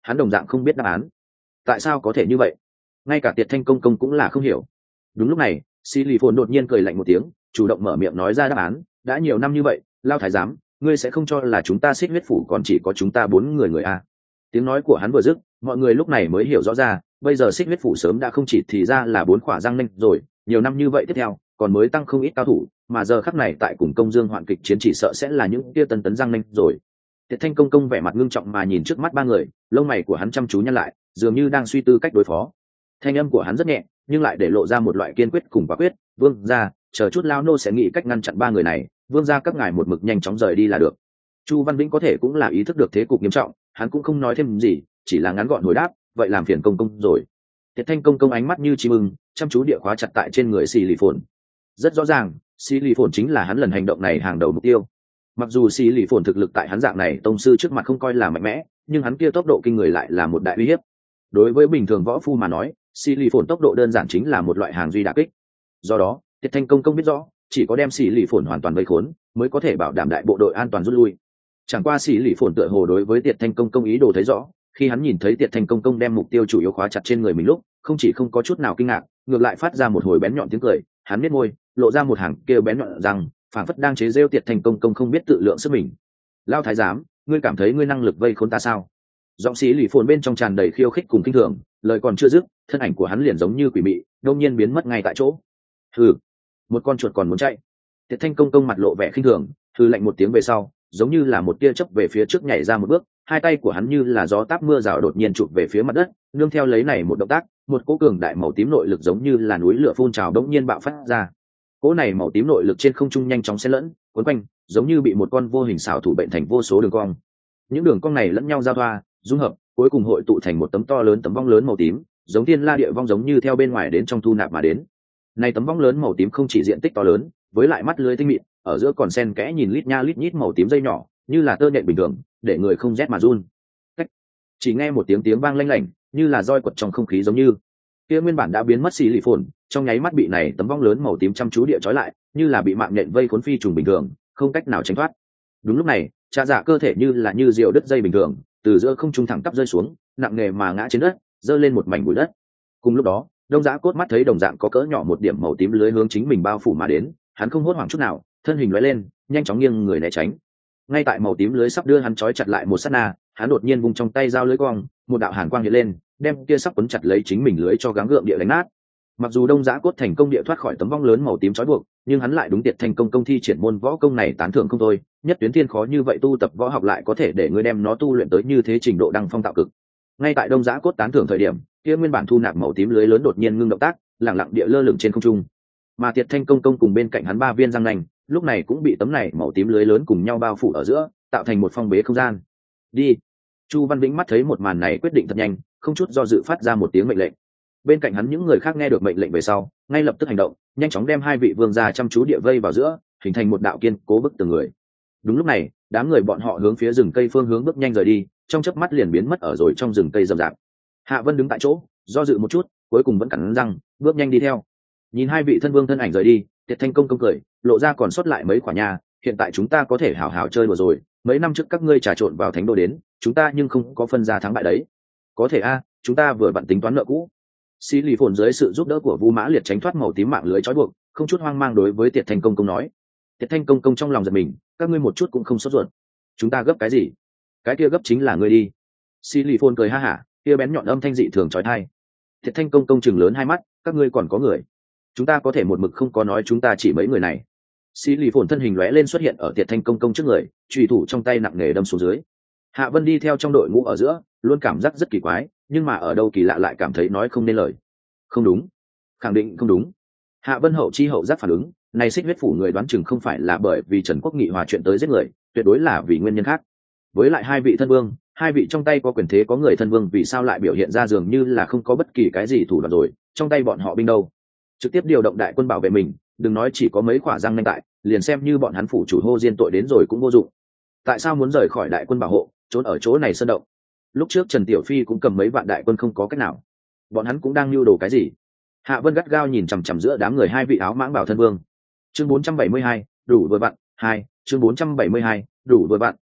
hắn đồng dạng không biết đáp án. Tại sao có thể như vậy? Ngay cả Tiệt Thanh công công cũng là không hiểu. Đúng lúc này, Xí Lì Phồn đột nhiên cười lạnh một tiếng, chủ động mở miệng nói ra đáp án. Đã nhiều năm như vậy, Lao thái giám, ngươi sẽ không cho là chúng ta Xích Huyết phủ còn chỉ có chúng ta bốn người người a? Tiếng nói của hắn vừa dứt, mọi người lúc này mới hiểu rõ ra, bây giờ Xích Huyết phủ sớm đã không chỉ thì ra là bốn khỏa răng nanh rồi, nhiều năm như vậy tiếp theo, còn mới tăng không ít cao thủ, mà giờ khắc này tại cùng Công Dương Hoạn kịch chiến chỉ sợ sẽ là những kia tân tấn răng nanh rồi. Tiệt Thanh công công vẻ mặt ngưng trọng mà nhìn trước mắt ba người, lông mày của hắn chăm chú nhăn lại, dường như đang suy tư cách đối phó. Thanh âm của hắn rất nhẹ, nhưng lại để lộ ra một loại kiên quyết cùng quả quyết. Vương gia, chờ chút lao nô sẽ nghĩ cách ngăn chặn ba người này, vương gia các ngài một mực nhanh chóng rời đi là được. Chu Văn Vĩnh có thể cũng là ý thức được thế cục nghiêm trọng, hắn cũng không nói thêm gì, chỉ là ngắn gọn hồi đáp, vậy làm phiền công công rồi. Tiệt Thanh công công ánh mắt như chim ưng, chăm chú địa khóa chặt tại trên người Xí Lì Phồn. Rất rõ ràng, Xí Lì Phồn chính là hắn lần hành động này hàng đầu mục tiêu. Mặc dù Xí Lì Phồn thực lực tại hắn dạng này tông sư trước mặt không coi là mạnh mẽ, nhưng hắn kia tốc độ kinh người lại là một đại uy hiếp. Đối với bình thường võ phu mà nói, Xí Lì Phồn tốc độ đơn giản chính là một loại hàng duy đả kích. Do đó, Tiệt Thanh công công biết rõ, chỉ có đem Xí Lì Phồn hoàn toàn vây khốn, mới có thể bảo đảm đại bộ đội an toàn rút lui. Chẳng qua Xí Lì Phồn tựa hồ đối với Tiệt Thanh công công ý đồ thấy rõ, khi hắn nhìn thấy Tiệt Thanh công công đem mục tiêu chủ yếu khóa chặt trên người mình lúc, không chỉ không có chút nào kinh ngạc, ngược lại phát ra một hồi bén nhọn tiếng cười. Hắn nhếch môi, lộ ra một hàng kêu bén nhọn răng, phảng phất đang chế giễu Tiệt Thanh công công không biết tự lượng sức mình. Lao thái giám, ngươi cảm thấy ngươi năng lực vây khốn ta sao? Giọng Xí Lì Phồn bên trong tràn đầy khiêu khích cùng kinh thường, lời còn chưa dứt, thân ảnh của hắn liền giống như quỷ mị, đột nhiên biến mất ngay tại chỗ. Hừ, một con chuột còn muốn chạy. Tiệt Thanh công công mặt lộ vẻ khinh thường, hừ lạnh một tiếng về sau, giống như là một tia chớp về phía trước nhảy ra một bước, hai tay của hắn như là gió táp mưa rào đột nhiên chụp về phía mặt đất, nương theo lấy này một động tác, một cỗ cường đại màu tím nội lực giống như là núi lửa phun trào đống nhiên bạo phát ra. Cỗ này màu tím nội lực trên không trung nhanh chóng xen lẫn, cuốn quanh, giống như bị một con vô hình xảo thủ bệnh thành vô số đường cong. Những đường cong này lẫn nhau giao thoa, dung hợp, cuối cùng hội tụ thành một tấm to lớn tấm vong lớn màu tím, giống thiên la địa vong giống như theo bên ngoài đến trong thu nạp mà đến. Này tấm vong lớn màu tím không chỉ diện tích to lớn, với lại mắt lưới tinh mịn, ở giữa còn xen kẽ nhìn lít nha lít nhít màu tím dây nhỏ, như là tơ nhện bình thường, để người không rét mà run. Cách. Chỉ nghe một tiếng tiếng vang lanh lảnh, như là roi quật trong không khí giống như. Kia nguyên bản đã biến mất Xí Lì Phồn, trong nháy mắt bị này tấm vong lớn màu tím chăm chú địa trói lại, như là bị mạng nhện vây khốn phi trùng bình thường, không cách nào tránh thoát. Đúng lúc này, Trà Dạ cơ thể như là như diều đứt dây bình thường, từ giữa không trung thẳng tắp rơi xuống, nặng nề mà ngã trên đất, rơi lên một mảnh bụi đất. Cùng lúc đó, Đông Dã Cốt mắt thấy đồng dạng có cỡ nhỏ một điểm màu tím lưới hướng chính mình bao phủ mà đến, hắn không hốt hoảng chút nào, thân hình lóe lên, nhanh chóng nghiêng người né tránh. Ngay tại màu tím lưới sắp đưa hắn trói chặt lại một sát na, hắn đột nhiên vung trong tay dao lưới quang, một đạo hàn quang hiện lên, đem kia sắp quấn chặt lấy chính mình lưới cho gắng gượng địa đánh nát. Mặc dù Đông Dã Cốt thành công địa thoát khỏi tấm vong lớn màu tím trói buộc, nhưng hắn lại đúng Tiệt Thanh công công thi triển môn võ công này tán thưởng không thôi, nhất tuyến thiên khó như vậy tu tập võ học lại có thể để ngươi đem nó tu luyện tới như thế trình độ đăng phong tạo cực. Ngay tại Đông Dã Cốt tán thưởng thời điểm, kia nguyên bản thu nạp màu tím lưới lớn đột nhiên ngưng động tác, lặng lặng địa lơ lửng trên không trung. Mà Tiệt Thanh công công cùng bên cạnh hắn ba viên răng nanh, lúc này cũng bị tấm này màu tím lưới lớn cùng nhau bao phủ ở giữa, tạo thành một phong bế không gian. Đi. Chu Văn Vĩnh mắt thấy một màn này quyết định thật nhanh, không chút do dự phát ra một tiếng mệnh lệnh. Bên cạnh hắn những người khác nghe được mệnh lệnh về sau, ngay lập tức hành động, nhanh chóng đem hai vị vương gia chăm chú địa vây vào giữa, hình thành một đạo kiên cố bức tường người. Đúng lúc này, đám người bọn họ hướng phía rừng cây phương hướng bước nhanh rời đi, trong chớp mắt liền biến mất ở rồi trong rừng cây rậm rạp. Hạ Vân đứng tại chỗ, do dự một chút, cuối cùng vẫn cắn răng, bước nhanh đi theo. Nhìn hai vị thân vương thân ảnh rời đi, Tiệt Thanh công công cười, lộ ra còn sót lại mấy quả nhà, hiện tại chúng ta có thể hào hào chơi đùa rồi, mấy năm trước các ngươi trà trộn vào thánh đô đến, chúng ta nhưng không có phân ra thắng bại đấy. Có thể a, chúng ta vừa vặn tính toán nợ cũ. Xí Lì Phồn dưới sự giúp đỡ của Vu Mã Liệt tránh thoát màu tím mạng lưới trói buộc, không chút hoang mang đối với Tiệt Thanh công công nói. Tiệt Thanh công công trong lòng giật mình, các ngươi một chút cũng không sốt ruột. Chúng ta gấp cái gì? Cái kia gấp chính là ngươi đi. Xí Lì Phồn cười ha hả, kia bén nhọn âm thanh dị thường trói tai. Tiệt Thanh công công chừng lớn hai mắt, các ngươi còn có người? Chúng ta có thể một mực không có nói chúng ta chỉ mấy người này. Xí Lì Phồn thân hình lóe lên xuất hiện ở Tiệt Thanh công công trước người, chùy thủ trong tay nặng nề đâm xuống dưới. Hạ Vân đi theo trong đội ngũ ở giữa, luôn cảm giác rất kỳ quái, nhưng mà ở đâu kỳ lạ lại cảm thấy nói không nên lời. Không đúng, khẳng định không đúng. Hạ Vân hậu chi hậu giác phản ứng, này Xích Huyết phủ người đoán chừng không phải là bởi vì Trần Quốc Nghị hòa chuyện tới giết người, tuyệt đối là vì nguyên nhân khác. Với lại hai vị thân vương, hai vị trong tay có quyền thế có người thân vương vì sao lại biểu hiện ra dường như là không có bất kỳ cái gì thủ đoạn rồi, trong tay bọn họ binh đâu? Trực tiếp điều động đại quân bảo vệ mình, đừng nói chỉ có mấy quả răng nanh tại, liền xem như bọn hắn phủ chủ hô diên tội đến rồi cũng vô dụng. Tại sao muốn rời khỏi đại quân bảo hộ, trốn ở chỗ này sơn động? Lúc trước Trần Tiểu Phi cũng cầm mấy vạn đại quân không có cách nào, bọn hắn cũng đang lưu đồ cái gì? Hạ Vân gắt gao nhìn chằm chằm giữa đám người hai vị áo mãng bảo thân vương. Chương bốn trăm bảy mươi hai, đủ vừa vặn, hai, chương bốn trăm bảy mươi hai, đủ vừa vặn, hai,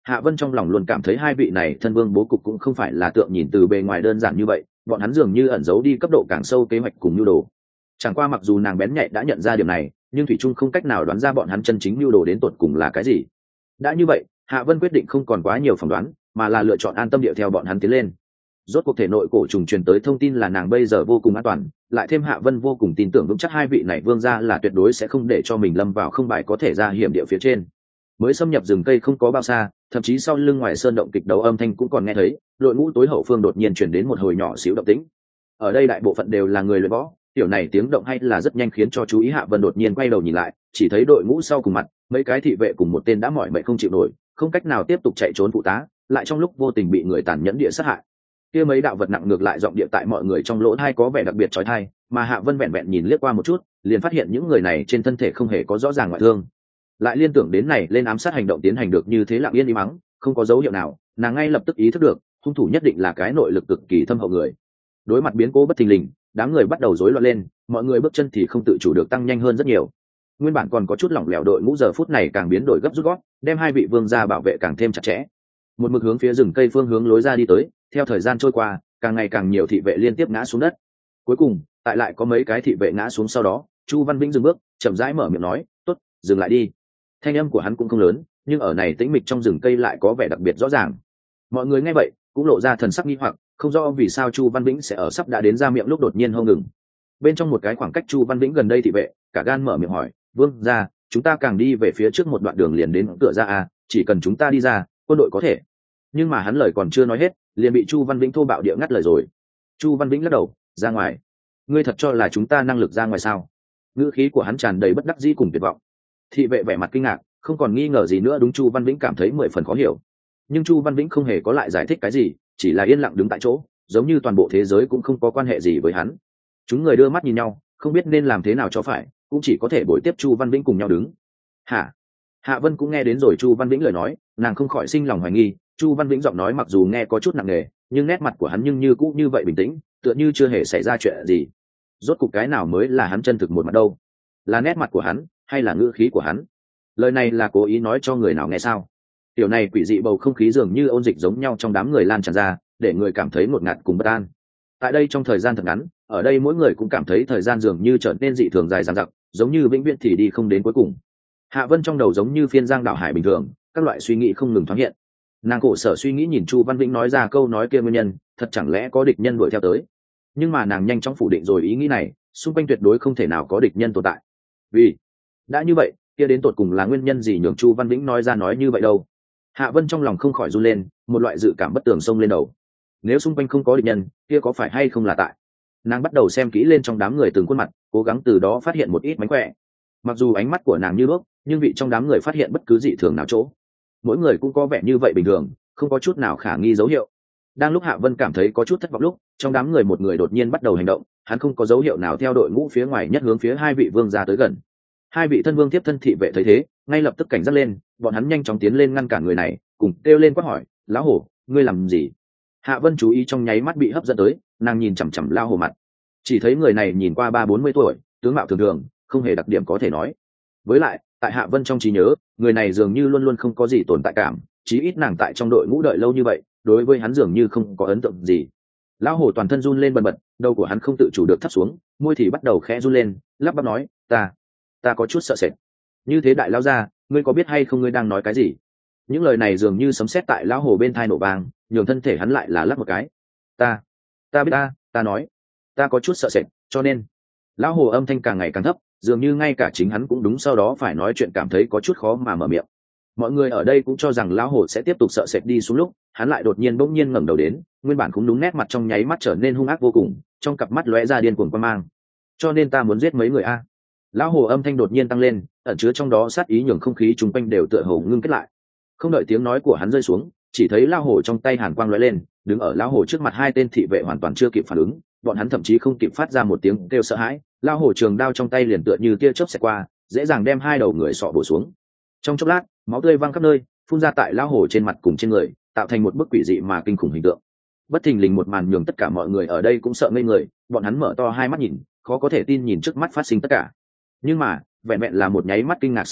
Hạ Vân trong lòng luôn cảm thấy hai vị này thân vương bố cục cũng không phải là tượng nhìn từ bề ngoài đơn giản như vậy, bọn hắn dường như ẩn giấu đi cấp độ càng sâu kế hoạch cùng nhu đồ. Chẳng qua mặc dù nàng bén nhạy đã nhận ra điểm này, nhưng thủy trung không cách nào đoán ra bọn hắn chân chính nhu đồ đến tột cùng là cái gì. Đã như vậy, Hạ Vân quyết định không còn quá nhiều phỏng đoán, mà là lựa chọn an tâm điệu theo bọn hắn tiến lên. Rốt cuộc thể nội cổ trùng truyền tới thông tin là nàng bây giờ vô cùng an toàn, lại thêm Hạ Vân vô cùng tin tưởng vững chắc hai vị này vương gia là tuyệt đối sẽ không để cho mình lâm vào không bài có thể ra hiểm địa phía trên. Mới xâm nhập rừng cây không có bao xa, thậm chí sau lưng ngoài sơn động kịch đấu âm thanh cũng còn nghe thấy, đội ngũ tối hậu phương đột nhiên chuyển đến một hồi nhỏ xíu động tĩnh. Ở đây đại bộ phận đều là người luyện võ, tiểu này tiếng động hay là rất nhanh khiến cho chú ý. Hạ Vân đột nhiên quay đầu nhìn lại, chỉ thấy đội ngũ sau cùng mặt mấy cái thị vệ cùng một tên đã mỏi mệt không chịu nổi, không cách nào tiếp tục chạy trốn phụ tá, lại trong lúc vô tình bị người tàn nhẫn địa sát hại. Kia mấy đạo vật nặng ngược lại giọng địa tại mọi người trong lỗ tai có vẻ đặc biệt chói tai, mà Hạ Vân vẹn vẹn nhìn liếc qua một chút, liền phát hiện những người này trên thân thể không hề có rõ ràng ngoại thương. Lại liên tưởng đến này lên ám sát hành động tiến hành được như thế lặng yên im mắng, không có dấu hiệu nào, nàng ngay lập tức ý thức được hung thủ nhất định là cái nội lực cực kỳ thâm hậu người. Đối mặt biến cố bất thình lình, đám người bắt đầu rối loạn lên, mọi người bước chân thì không tự chủ được tăng nhanh hơn rất nhiều. Nguyên bản còn có chút lỏng lẻo đội ngũ giờ phút này càng biến đổi gấp rút gót, đem hai vị vương gia bảo vệ càng thêm chặt chẽ. Một mực hướng phía rừng cây phương hướng lối ra đi tới, theo thời gian trôi qua, càng ngày càng nhiều thị vệ liên tiếp ngã xuống đất. Cuối cùng, tại lại có mấy cái thị vệ ngã xuống sau đó, Chu Văn Vĩnh dừng bước, chậm rãi mở miệng nói, "Tốt, dừng lại đi." Thanh âm của hắn cũng không lớn, nhưng ở này tĩnh mịch trong rừng cây lại có vẻ đặc biệt rõ ràng. Mọi người nghe vậy, cũng lộ ra thần sắc nghi hoặc, không rõ vì sao Chu Văn Vĩnh sẽ ở sắp đã đến ra miệng lúc đột nhiên hô ngừng. Bên trong một cái khoảng cách Chu Văn Vĩnh gần đây thị vệ, cả gan mở miệng hỏi, "Vương gia, chúng ta càng đi về phía trước một đoạn đường liền đến cửa ra à, chỉ cần chúng ta đi ra, quân đội có thể." Nhưng mà hắn lời còn chưa nói hết, liền bị Chu Văn Vĩnh thô bạo địa ngắt lời rồi. Chu Văn Vĩnh lắc đầu, "Ra ngoài? Ngươi thật cho là chúng ta năng lực ra ngoài sao?" Ngữ khí của hắn tràn đầy bất đắc dĩ cùng tuyệt vọng. Thị vệ vẻ mặt kinh ngạc, không còn nghi ngờ gì nữa, đúng Chu Văn Vĩnh cảm thấy mười phần khó hiểu. Nhưng Chu Văn Vĩnh không hề có lại giải thích cái gì, chỉ là yên lặng đứng tại chỗ, giống như toàn bộ thế giới cũng không có quan hệ gì với hắn. Chúng người đưa mắt nhìn nhau, không biết nên làm thế nào cho phải, cũng chỉ có thể bồi tiếp Chu Văn Vĩnh cùng nhau đứng. Hả? Hạ Vân cũng nghe đến rồi Chu Văn Vĩnh lời nói, nàng không khỏi sinh lòng hoài nghi. Chu Văn Vĩnh giọng nói mặc dù nghe có chút nặng nề, nhưng nét mặt của hắn nhưng như cũ như vậy bình tĩnh, tựa như chưa hề xảy ra chuyện gì. Rốt cục cái nào mới là hắn chân thực một mặt đâu? Là nét mặt của hắn, hay là ngữ khí của hắn? Lời này là cố ý nói cho người nào nghe sao? Điều này quỷ dị bầu không khí dường như ôn dịch giống nhau trong đám người lan tràn ra, để người cảm thấy ngột ngạt cùng bất an. Tại đây trong thời gian thật ngắn, ở đây mỗi người cũng cảm thấy thời gian dường như trở nên dị thường dài dằng dặc, giống như vĩnh viễn thì đi không đến cuối cùng. Hạ Vân trong đầu giống như phiên giang đảo hải bình thường, các loại suy nghĩ không ngừng thoáng hiện. Nàng cổ sở suy nghĩ nhìn Chu Văn Vĩnh nói ra câu nói kia nguyên nhân, thật chẳng lẽ có địch nhân đuổi theo tới? Nhưng mà nàng nhanh chóng phủ định rồi ý nghĩ này, xung quanh tuyệt đối không thể nào có địch nhân tồn tại. Vì đã như vậy, kia đến tột cùng là nguyên nhân gì nhường Chu Văn Vĩnh nói ra nói như vậy đâu? Hạ Vân trong lòng không khỏi run lên, một loại dự cảm bất tường xông lên đầu. Nếu xung quanh không có địch nhân, kia có phải hay không là tại? Nàng bắt đầu xem kỹ lên trong đám người từng khuôn mặt, cố gắng từ đó phát hiện một ít mánh khỏe. Mặc dù ánh mắt của nàng như đuốc, nhưng vị trong đám người phát hiện bất cứ dị thường nào chỗ. Mỗi người cũng có vẻ như vậy bình thường, không có chút nào khả nghi dấu hiệu. Đang lúc Hạ Vân cảm thấy có chút thất vọng lúc, trong đám người một người đột nhiên bắt đầu hành động, hắn không có dấu hiệu nào theo đội ngũ phía ngoài nhất hướng phía hai vị vương gia tới gần. Hai vị thân vương tiếp thân thị vệ thấy thế, ngay lập tức cảnh giác lên, bọn hắn nhanh chóng tiến lên ngăn cản người này, cùng kêu lên quát hỏi, "Lão hổ, ngươi làm gì?" Hạ Vân chú ý trong nháy mắt bị hấp dẫn tới, nàng nhìn chằm chằm Lão hổ mặt, chỉ thấy người này nhìn qua ba bốn mươi tuổi, tướng mạo thường thường, không hề đặc điểm có thể nói. Với lại, tại Hạ Vân trong trí nhớ, người này dường như luôn luôn không có gì tồn tại cảm, chí ít nàng tại trong đội ngũ đợi lâu như vậy, đối với hắn dường như không có ấn tượng gì. Lão hổ toàn thân run lên bần bật, đầu của hắn không tự chủ được thấp xuống, môi thì bắt đầu khẽ run lên, lắp bắp nói, "Ta, ta có chút sợ sệt." "Như thế đại lão gia, ngươi có biết hay không ngươi đang nói cái gì?" Những lời này dường như sấm sét tại lão hồ bên thai nổ vang, nhường thân thể hắn lại là lắc một cái. "Ta, ta biết ta, ta nói, ta có chút sợ sệt, cho nên." Lão hồ âm thanh càng ngày càng thấp, dường như ngay cả chính hắn cũng đúng sau đó phải nói chuyện cảm thấy có chút khó mà mở miệng. Mọi người ở đây cũng cho rằng lão hồ sẽ tiếp tục sợ sệt đi xuống lúc, hắn lại đột nhiên bỗng nhiên ngẩng đầu đến, nguyên bản cũng đúng nét mặt trong nháy mắt trở nên hung ác vô cùng, trong cặp mắt lóe ra điên cuồng quan mang. "Cho nên ta muốn giết mấy người a." Lão hồ âm thanh đột nhiên tăng lên, ẩn chứa trong đó sát ý nhường không khí chung quanh đều tựa hồ ngưng kết lại. Không đợi tiếng nói của hắn rơi xuống, chỉ thấy lão hồ trong tay hàn quang lóe lên, đứng ở lão hồ trước mặt hai tên thị vệ hoàn toàn chưa kịp phản ứng, bọn hắn thậm chí không kịp phát ra một tiếng kêu sợ hãi, lão hồ trường đao trong tay liền tựa như tia chớp xẹt qua, dễ dàng đem hai đầu người sọ bổ xuống. Trong chốc lát, máu tươi văng khắp nơi, phun ra tại lão hồ trên mặt cùng trên người, tạo thành một bức quỷ dị mà kinh khủng hình tượng. Bất thình lình một màn nhường tất cả mọi người ở đây cũng sợ ngây người, bọn hắn mở to hai mắt nhìn, khó có thể tin nhìn trước mắt phát sinh tất cả. Nhưng mà, vẹn vẹn là một nháy mắt kinh ngạc sau đó,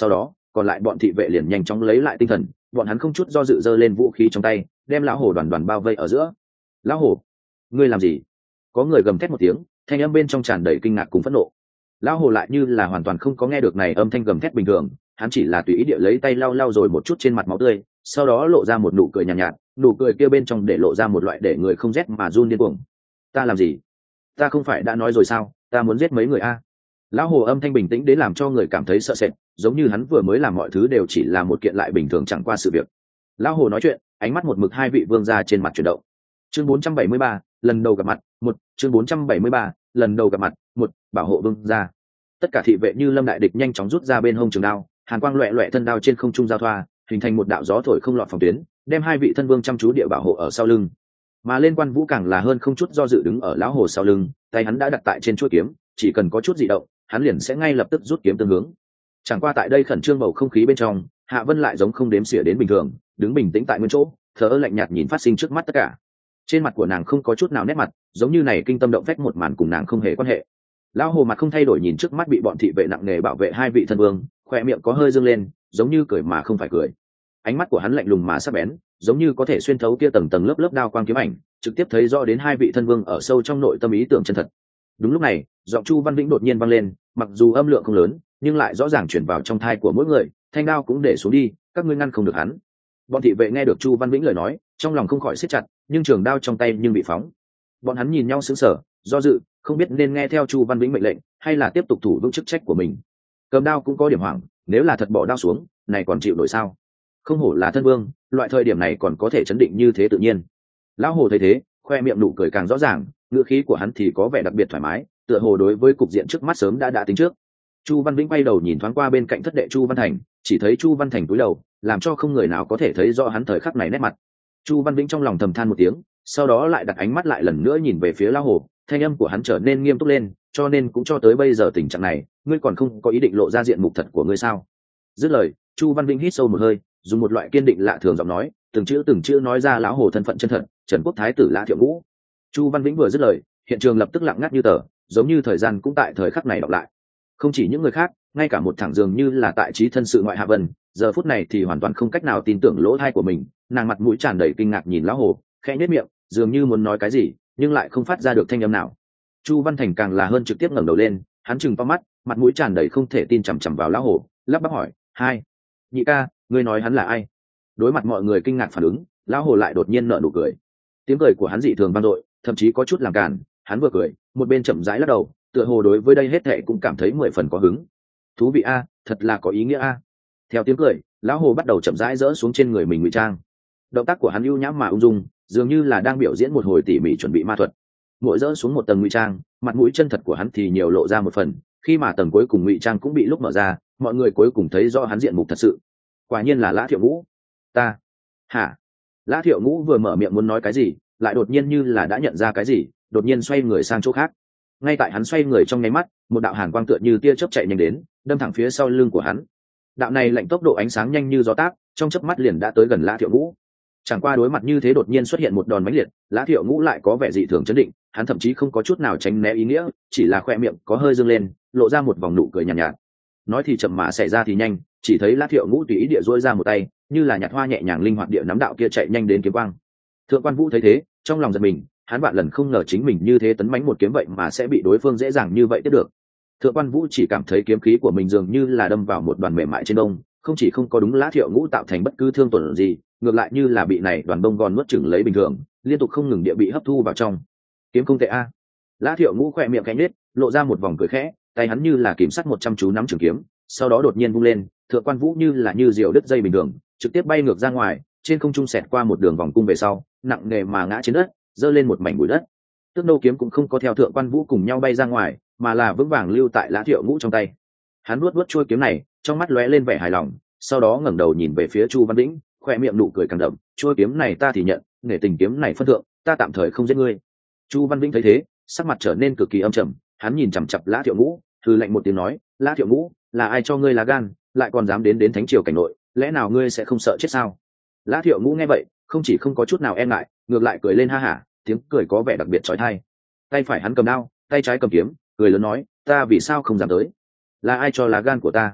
còn lại bọn thị vệ liền nhanh chóng lấy lại tinh thần, bọn hắn không chút do dự giơ lên vũ khí trong tay, đem lão hổ đoàn đoàn bao vây ở giữa. Lão hổ, ngươi làm gì? Có người gầm thét một tiếng, thanh âm bên trong tràn đầy kinh ngạc cùng phẫn nộ. Lão hổ lại như là hoàn toàn không có nghe được này âm thanh gầm thét bình thường, hắn chỉ là tùy ý địa lấy tay lau lau rồi một chút trên mặt máu tươi, sau đó lộ ra một nụ cười nhàn nhạt, nhạt, nụ cười kia bên trong để lộ ra một loại để người không rét mà run điên cuồng. Ta làm gì? Ta không phải đã nói rồi sao, ta muốn giết mấy người a? Lão hồ âm thanh bình tĩnh đến làm cho người cảm thấy sợ sệt, giống như hắn vừa mới làm mọi thứ đều chỉ là một kiện lại bình thường chẳng qua sự việc. Lão hồ nói chuyện, ánh mắt một mực hai vị vương gia trên mặt chuyển động. Chương bốn trăm bảy mươi ba, lần đầu gặp mặt, một, chương bốn trăm bảy mươi ba, lần đầu gặp mặt, một, bảo hộ vương gia. Tất cả thị vệ như lâm đại địch nhanh chóng rút ra bên hông trường đao, hàn quang loẹt loẹt thân đao trên không trung giao thoa, hình thành một đạo gió thổi không lọt phòng tuyến, đem hai vị thân vương chăm chú địa bảo hộ ở sau lưng. Mà lên quan vũ càng là hơn không chút do dự đứng ở lão hồ sau lưng, tay hắn đã đặt tại trên chuôi kiếm, chỉ cần có chút dị động, hắn liền sẽ ngay lập tức rút kiếm tương hướng. Chẳng qua tại đây khẩn trương bầu không khí bên trong, Hạ Vân lại giống không đếm xỉa đến bình thường, đứng bình tĩnh tại nguyên chỗ, thở lạnh nhạt nhìn phát sinh trước mắt tất cả. Trên mặt của nàng không có chút nào nét mặt, giống như này kinh tâm động phách một màn cùng nàng không hề quan hệ. Lão hồ mặt không thay đổi nhìn trước mắt bị bọn thị vệ nặng nề bảo vệ hai vị thân vương, khoe miệng có hơi dương lên, giống như cười mà không phải cười. Ánh mắt của hắn lạnh lùng mà sắc bén, giống như có thể xuyên thấu kia tầng tầng lớp lớp đao quang kiếm ảnh, trực tiếp thấy rõ đến hai vị thân vương ở sâu trong nội tâm ý tưởng chân thật. Đúng lúc này, giọng Chu Văn Vĩnh đột nhiên vang lên, mặc dù âm lượng không lớn, nhưng lại rõ ràng truyền vào trong thai của mỗi người, thanh đao cũng để xuống đi, các ngươi ngăn không được hắn. Bọn thị vệ nghe được Chu Văn Vĩnh lời nói, trong lòng không khỏi siết chặt, nhưng trường đao trong tay nhưng bị phóng. Bọn hắn nhìn nhau sững sờ, do dự, không biết nên nghe theo Chu Văn Vĩnh mệnh lệnh, hay là tiếp tục thủ vững chức trách của mình. Cầm đao cũng có điểm hoảng, nếu là thật bỏ đao xuống, này còn chịu nổi sao? Không hổ là thân vương, loại thời điểm này còn có thể chấn định như thế tự nhiên. Lão hồ thấy thế, khoe miệng nụ cười càng rõ ràng, ngữ khí của hắn thì có vẻ đặc biệt thoải mái, tựa hồ đối với cục diện trước mắt sớm đã đã tính trước. Chu Văn Vĩnh quay đầu nhìn thoáng qua bên cạnh thất đệ Chu Văn Thành, chỉ thấy Chu Văn Thành cúi đầu, làm cho không người nào có thể thấy rõ hắn thời khắc này nét mặt. Chu Văn Vĩnh trong lòng thầm than một tiếng, sau đó lại đặt ánh mắt lại lần nữa nhìn về phía Lão hồ, thanh âm của hắn trở nên nghiêm túc lên, cho nên cũng cho tới bây giờ tình trạng này, ngươi còn không có ý định lộ ra diện mục thật của ngươi sao? Dứt lời, Chu Văn Vĩnh hít sâu một hơi, dùng một loại kiên định lạ thường giọng nói, từng chữ từng chữ nói ra Lão hồ thân phận chân thật, Trần Quốc Thái tử Lã Thiệu Ngũ. Chu Văn Vĩnh vừa dứt lời, hiện trường lập tức lặng ngắt như tờ, giống như thời gian cũng tại thời khắc này đọc lại. Không chỉ những người khác, ngay cả một thẳng dường như là tại trí thân sự ngoại Hạ Vân, giờ phút này thì hoàn toàn không cách nào tin tưởng lỗ tai của mình, nàng mặt mũi tràn đầy kinh ngạc nhìn Lão hồ, khẽ nhếch miệng, dường như muốn nói cái gì, nhưng lại không phát ra được thanh âm nào. Chu Văn Thành càng là hơn trực tiếp ngẩng đầu lên, hắn trừng to mắt, mặt mũi tràn đầy không thể tin chằm chằm vào Lão hồ, lắp bắp hỏi, hai, nhị ca, ngươi nói hắn là ai? Đối mặt mọi người kinh ngạc phản ứng, Lão hồ lại đột nhiên nở nụ cười. Tiếng cười của hắn dị thường vang dội, thậm chí có chút làm cản, hắn vừa cười, một bên chậm rãi lắc đầu, tựa hồ đối với đây hết thảy cũng cảm thấy mười phần có hứng. Thú vị a, thật là có ý nghĩa a. Theo tiếng cười, Lão hồ bắt đầu chậm rãi rỡ xuống trên người mình ngụy trang. Động tác của hắn ưu nhã mà ung dung, dường như là đang biểu diễn một hồi tỉ mỉ chuẩn bị ma thuật. Mỗi rỡ xuống một tầng ngụy trang, mặt mũi chân thật của hắn thì nhiều lộ ra một phần, khi mà tầng cuối cùng ngụy trang cũng bị lúc mở ra, mọi người cuối cùng thấy rõ hắn diện mục thật sự. Quả nhiên là Lã Thiệu Ngũ. Ta, hả? Lã Thiệu Ngũ vừa mở miệng muốn nói cái gì, lại đột nhiên như là đã nhận ra cái gì, đột nhiên xoay người sang chỗ khác. Ngay tại hắn xoay người trong nháy mắt, một đạo hàn quang tựa như tia chớp chạy nhanh đến, đâm thẳng phía sau lưng của hắn. Đạo này lạnh tốc độ ánh sáng nhanh như gió táp, trong chớp mắt liền đã tới gần Lã Thiệu Ngũ. Chẳng qua đối mặt như thế đột nhiên xuất hiện một đòn mãnh liệt, Lã Thiệu Ngũ lại có vẻ dị thường chấn định, hắn thậm chí không có chút nào tránh né ý nghĩa, chỉ là khoe miệng có hơi dương lên, lộ ra một vòng nụ cười nhàn nhạt, nhạt. Nói thì chậm mà xảy ra thì nhanh, chỉ thấy Lã Thiệu Ngũ tùy ý địa duỗi ra một tay, như là nhặt hoa nhẹ nhàng linh hoạt địa nắm đạo kia chạy nhanh đến kiếm quang. Thượng quan Vũ thấy thế, trong lòng giật mình, hắn vạn lần không ngờ chính mình như thế tấn mãnh một kiếm vậy mà sẽ bị đối phương dễ dàng như vậy tiếp được. Thượng quan Vũ chỉ cảm thấy kiếm khí của mình dường như là đâm vào một đoàn mềm mại trên đông, không chỉ không có đúng Lã Thiệu Ngũ tạo thành bất cứ thương tổn gì, ngược lại như là bị này đoàn đông gòn nuốt chửng lấy bình thường, liên tục không ngừng địa bị hấp thu vào trong. Kiếm không tệ a. Lã Thiệu Ngũ khẽ miệng khẽ nhếch, lộ ra một vòng cười khẽ, tay hắn như là kìm sắt một trăm chú nắm trường kiếm, sau đó đột nhiên vung lên, Thượng quan Vũ như là như diều đứt dây bình thường, trực tiếp bay ngược ra ngoài, trên không trung xẹt qua một đường vòng cung về sau, nặng nề mà ngã trên đất, giơ lên một mảnh bụi đất. Tước Nô kiếm cũng không có theo Thượng quan Vũ cùng nhau bay ra ngoài, mà là vững vàng lưu tại Lã Thiệu Ngũ trong tay. Hắn nuốt nuốt chuôi kiếm này, trong mắt lóe lên vẻ hài lòng, sau đó ngẩng đầu nhìn về phía Chu Văn Vĩnh, khoe miệng nụ cười càng đậm, chuôi kiếm này ta thì nhận, nể tình kiếm này phân thượng, ta tạm thời không giết ngươi. Chu Văn Vĩnh thấy thế, sắc mặt trở nên cực kỳ âm trầm, hắn nhìn chằm chằm Lã Thiệu Ngũ, hừ lạnh một tiếng nói, Lã Thiệu Ngũ, là ai cho ngươi lá gan, lại còn dám đến đến thánh triều cảnh nội, lẽ nào ngươi sẽ không sợ chết sao? Lã Thiệu Ngũ nghe vậy, không chỉ không có chút nào e ngại, ngược lại cười lên ha hả, tiếng cười có vẻ đặc biệt chói tai. Tay phải hắn cầm đao, tay trái cầm kiếm, cười lớn nói, ta vì sao không dám tới? Là ai cho lá gan của ta?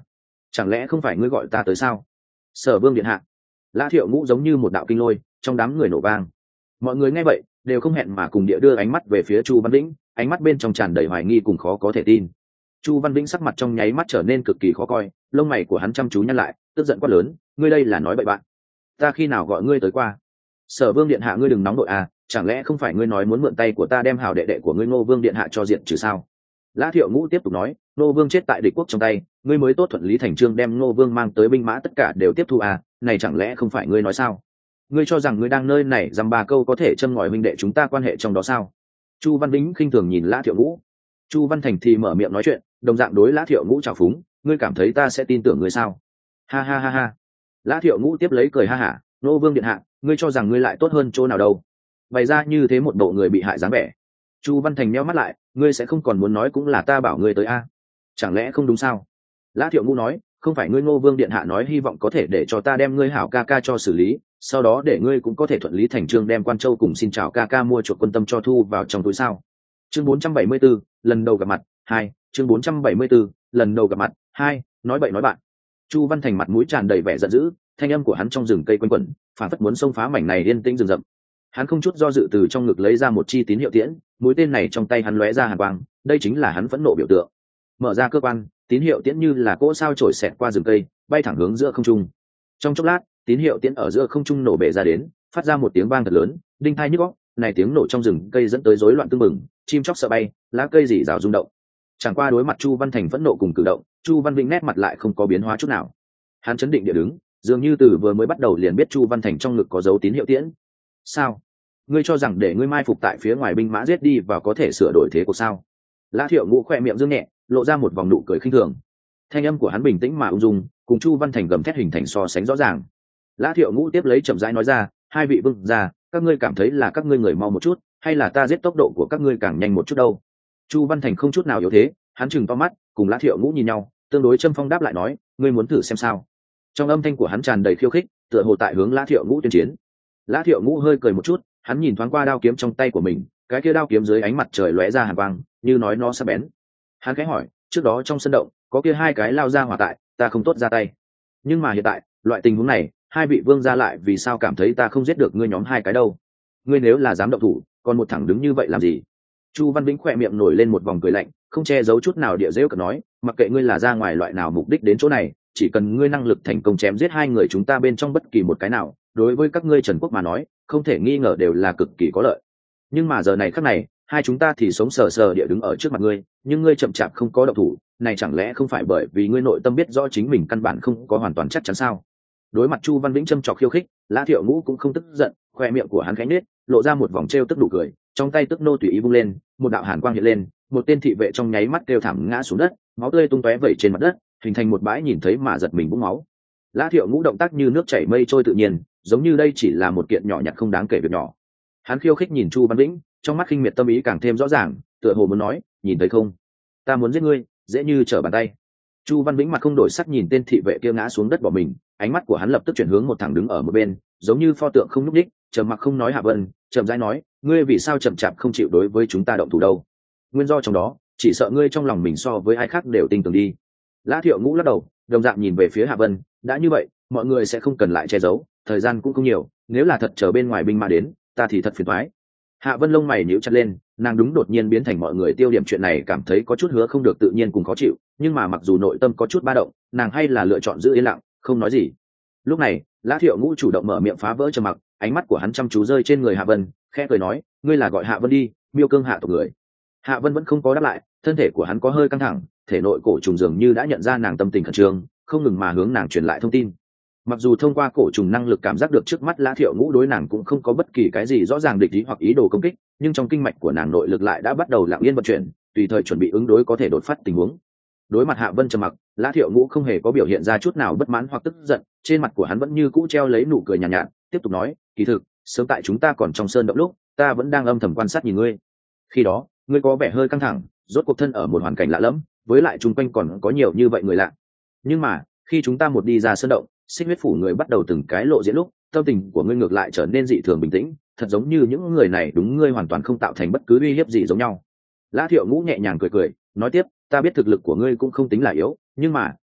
chẳng lẽ không phải ngươi gọi ta tới sao? Sở Vương điện hạ. Lã Thiệu Ngũ giống như một đạo kinh lôi, trong đám người nổ vang. Mọi người nghe vậy đều không hẹn mà cùng địa đưa ánh mắt về phía Chu Văn Vĩnh, ánh mắt bên trong tràn đầy hoài nghi cùng khó có thể tin. Chu Văn Vĩnh sắc mặt trong nháy mắt trở nên cực kỳ khó coi, lông mày của hắn chăm chú nhăn lại, tức giận quát lớn: ngươi đây là nói bậy bạn? Ta khi nào gọi ngươi tới qua? Sở Vương điện hạ, ngươi đừng nóng nội à, chẳng lẽ không phải ngươi nói muốn mượn tay của ta đem hào đệ đệ của ngươi Ngô Vương điện hạ cho diện trừ sao? Lã Thiệu Ngũ tiếp tục nói: Ngô Vương chết tại địch quốc trong tay, ngươi mới tốt thuận lý thành trương đem Ngô Vương mang tới binh mã tất cả đều tiếp thu à, này chẳng lẽ không phải ngươi nói sao? Ngươi cho rằng ngươi đang nơi này dăm ba câu có thể châm ngòi huynh đệ chúng ta quan hệ trong đó sao? Chu Văn Vĩnh khinh thường nhìn Lã Thiệu Ngũ. Chu Văn Thành thì mở miệng nói chuyện, đồng dạng đối Lã Thiệu Ngũ trào phúng: ngươi cảm thấy ta sẽ tin tưởng ngươi sao? Ha ha ha ha. Lã Thiệu Ngũ tiếp lấy cười ha hả: Ngô Vương điện hạ, ngươi cho rằng ngươi lại tốt hơn chỗ nào đâu? Bày ra như thế một bộ người bị hại dáng vẻ. Chu Văn Thành nheo mắt lại: ngươi sẽ không còn muốn nói cũng là ta bảo ngươi tới a? Chẳng lẽ không đúng sao? Lã Thiệu Ngũ nói: không phải ngươi Ngô Vương điện hạ nói hy vọng có thể để cho ta đem ngươi hảo ca ca cho xử lý, sau đó để ngươi cũng có thể thuận lý thành trương đem Quan Châu cùng xin chào ca ca mua chuộc quân tâm cho thu vào trong túi sao? Chương bốn trăm bảy mươi bốn, lần đầu gặp mặt hai. Chương bốn trăm bảy mươi 4, lần đầu gặp mặt hai. Nói bậy nói bạn. Chu Văn Thành mặt mũi tràn đầy vẻ giận dữ, thanh âm của hắn trong rừng cây quanh quẩn, phản phất muốn xông phá mảnh này yên tĩnh rừng rậm. Hắn không chút do dự từ trong ngực lấy ra một chi tín hiệu tiễn, mũi tên này trong tay hắn lóe ra hàn quang, đây chính là hắn phẫn nộ biểu tượng. Mở ra cơ quan, tín hiệu tiễn như là cỗ sao trổi xẹt qua rừng cây, bay thẳng hướng giữa không trung. Trong chốc lát, tín hiệu tiễn ở giữa không trung nổ bể ra đến, phát ra một tiếng vang thật lớn, đinh tai nhức óc. Này tiếng nổ trong rừng cây dẫn tới rối loạn tương mừng, chim chóc sợ bay, lá cây rỉ rào rung động. Chẳng qua đối mặt Chu Văn Thành phẫn nộ cùng cử động, Chu Văn Vĩnh nét mặt lại không có biến hóa chút nào. Hắn chấn định địa đứng, dường như từ vừa mới bắt đầu liền biết Chu Văn Thành trong ngực có dấu tín hiệu tiễn. Sao? Ngươi cho rằng để ngươi mai phục tại phía ngoài binh mã giết đi và có thể sửa đổi thế cuộc sao? Lã Thiệu Ngũ khỏe miệng dương nhẹ, lộ ra một vòng nụ cười khinh thường. Thanh âm của hắn bình tĩnh mà ung dung, cùng Chu Văn Thành gầm thét hình thành so sánh rõ ràng. Lã Thiệu Ngũ tiếp lấy chậm rãi nói ra: hai vị vương gia, các ngươi cảm thấy là các ngươi người mau một chút, hay là ta giết tốc độ của các ngươi càng nhanh một chút đâu? Chu Văn Thành không chút nào yếu thế, hắn chừng to mắt, cùng Lã Thiệu Ngũ nhìn nhau, tương đối châm phong đáp lại nói: ngươi muốn thử xem sao? Trong âm thanh của hắn tràn đầy khiêu khích, tựa hồ tại hướng Lã Thiệu Ngũ tuyên chiến. Lã Thiệu Ngũ hơi cười một chút, hắn nhìn thoáng qua đao kiếm trong tay của mình, cái kia đao kiếm dưới ánh mặt trời lóe ra hàn quang, như nói nó sắc bén. Hắn khẽ hỏi: trước đó trong sân động có kia hai cái lao ra hỏa tại, ta không tốt ra tay, nhưng mà hiện tại loại tình huống này, hai vị vương gia lại vì sao cảm thấy ta không giết được ngươi nhóm hai cái đâu? Ngươi nếu là dám động thủ, còn một thẳng đứng như vậy làm gì? Chu Văn Vĩnh khỏe miệng nổi lên một vòng cười lạnh, không che giấu chút nào địa giễu cợt nói: mặc kệ ngươi là ra ngoài loại nào mục đích đến chỗ này, chỉ cần ngươi năng lực thành công chém giết hai người chúng ta bên trong bất kỳ một cái nào, đối với các ngươi Trần Quốc mà nói, không thể nghi ngờ đều là cực kỳ có lợi. Nhưng mà giờ này khắc này, hai chúng ta thì sống sờ sờ địa đứng ở trước mặt ngươi, nhưng ngươi chậm chạp không có động thủ, này chẳng lẽ không phải bởi vì ngươi nội tâm biết rõ chính mình căn bản không có hoàn toàn chắc chắn sao? Đối mặt Chu Văn Vĩnh châm chọc khiêu khích, Lã Thiệu Ngũ cũng không tức giận, khoe miệng của hắn khẽ nhếch, lộ ra một vòng trêu tức đủ cười, trong tay tức nô tùy ý vung lên, một đạo hàn quang hiện lên, một tên thị vệ trong nháy mắt kêu thảm ngã xuống đất, máu tươi tung tóe vẩy trên mặt đất, hình thành một bãi nhìn thấy mà giật mình vũng máu. Lã Thiệu Ngũ động tác như nước chảy mây trôi tự nhiên, giống như đây chỉ là một kiện nhỏ nhặt không đáng kể việc nhỏ. Hắn khiêu khích nhìn Chu Văn Vĩnh, trong mắt khinh miệt tâm ý càng thêm rõ ràng, tựa hồ muốn nói: nhìn thấy không, ta muốn giết ngươi, dễ như trở bàn tay. Chu Văn Vĩnh mặt không đổi sắc nhìn tên thị vệ kia ngã xuống đất bỏ mình, ánh mắt của hắn lập tức chuyển hướng một thằng đứng ở một bên, giống như pho tượng không nhúc nhích, trầm mặc không nói. Hạ Vân chậm rãi nói: ngươi vì sao chậm chạp không chịu đối với chúng ta động thủ đâu? Nguyên do trong đó, chỉ sợ ngươi trong lòng mình so với ai khác đều tin tưởng đi. Lã Thiệu Ngũ lắc đầu, đồng dạng nhìn về phía Hạ Vân, đã như vậy, mọi người sẽ không cần lại che giấu, thời gian cũng không nhiều, nếu là thật chờ bên ngoài binh mã đến, ta thì thật phiền toái. Hạ Vân lông mày nhíu chặt lên, nàng đúng đột nhiên biến thành mọi người tiêu điểm chuyện này cảm thấy có chút hứa không được tự nhiên cùng khó chịu, nhưng mà mặc dù nội tâm có chút ba động, nàng hay là lựa chọn giữ yên lặng, không nói gì. Lúc này, Lã Thiệu Ngũ chủ động mở miệng phá vỡ trầm mặc, ánh mắt của hắn chăm chú rơi trên người Hạ Vân, khẽ cười nói: ngươi là gọi Hạ Vân đi, Miêu Cương hạ tộc người. Hạ Vân vẫn không có đáp lại, thân thể của hắn có hơi căng thẳng, thể nội cổ trùng dường như đã nhận ra nàng tâm tình khẩn trương, không ngừng mà hướng nàng truyền lại thông tin. Mặc dù thông qua cổ trùng năng lực cảm giác được trước mắt Lã Thiệu Ngũ đối nàng cũng không có bất kỳ cái gì rõ ràng địch ý hoặc ý đồ công kích, nhưng trong kinh mạch của nàng nội lực lại đã bắt đầu lặng yên vận chuyển, tùy thời chuẩn bị ứng đối có thể đột phát tình huống. Đối mặt Hạ Vân trầm mặc, Lã Thiệu Ngũ không hề có biểu hiện ra chút nào bất mãn hoặc tức giận, trên mặt của hắn vẫn như cũ treo lấy nụ cười nhàn nhạt, nhạt, tiếp tục nói: kỳ thực, sớm tại chúng ta còn trong sơn động lúc, ta vẫn đang âm thầm quan sát nhìn ngươi. Khi đó, ngươi có vẻ hơi căng thẳng, rốt cuộc thân ở một hoàn cảnh lạ lẫm, với lại chung quanh còn có nhiều như vậy người lạ. Nhưng mà, khi chúng ta một đi ra sơn động, Xích Huyết phủ người bắt đầu từng cái lộ diễn lúc, tâm tình của ngươi ngược lại trở nên dị thường bình tĩnh, thật giống như những người này đúng ngươi hoàn toàn không tạo thành bất cứ uy hiếp gì giống nhau. Lã Thiệu Ngũ nhẹ nhàng cười cười, nói tiếp: ta biết thực lực của ngươi cũng không tính là yếu, nhưng mà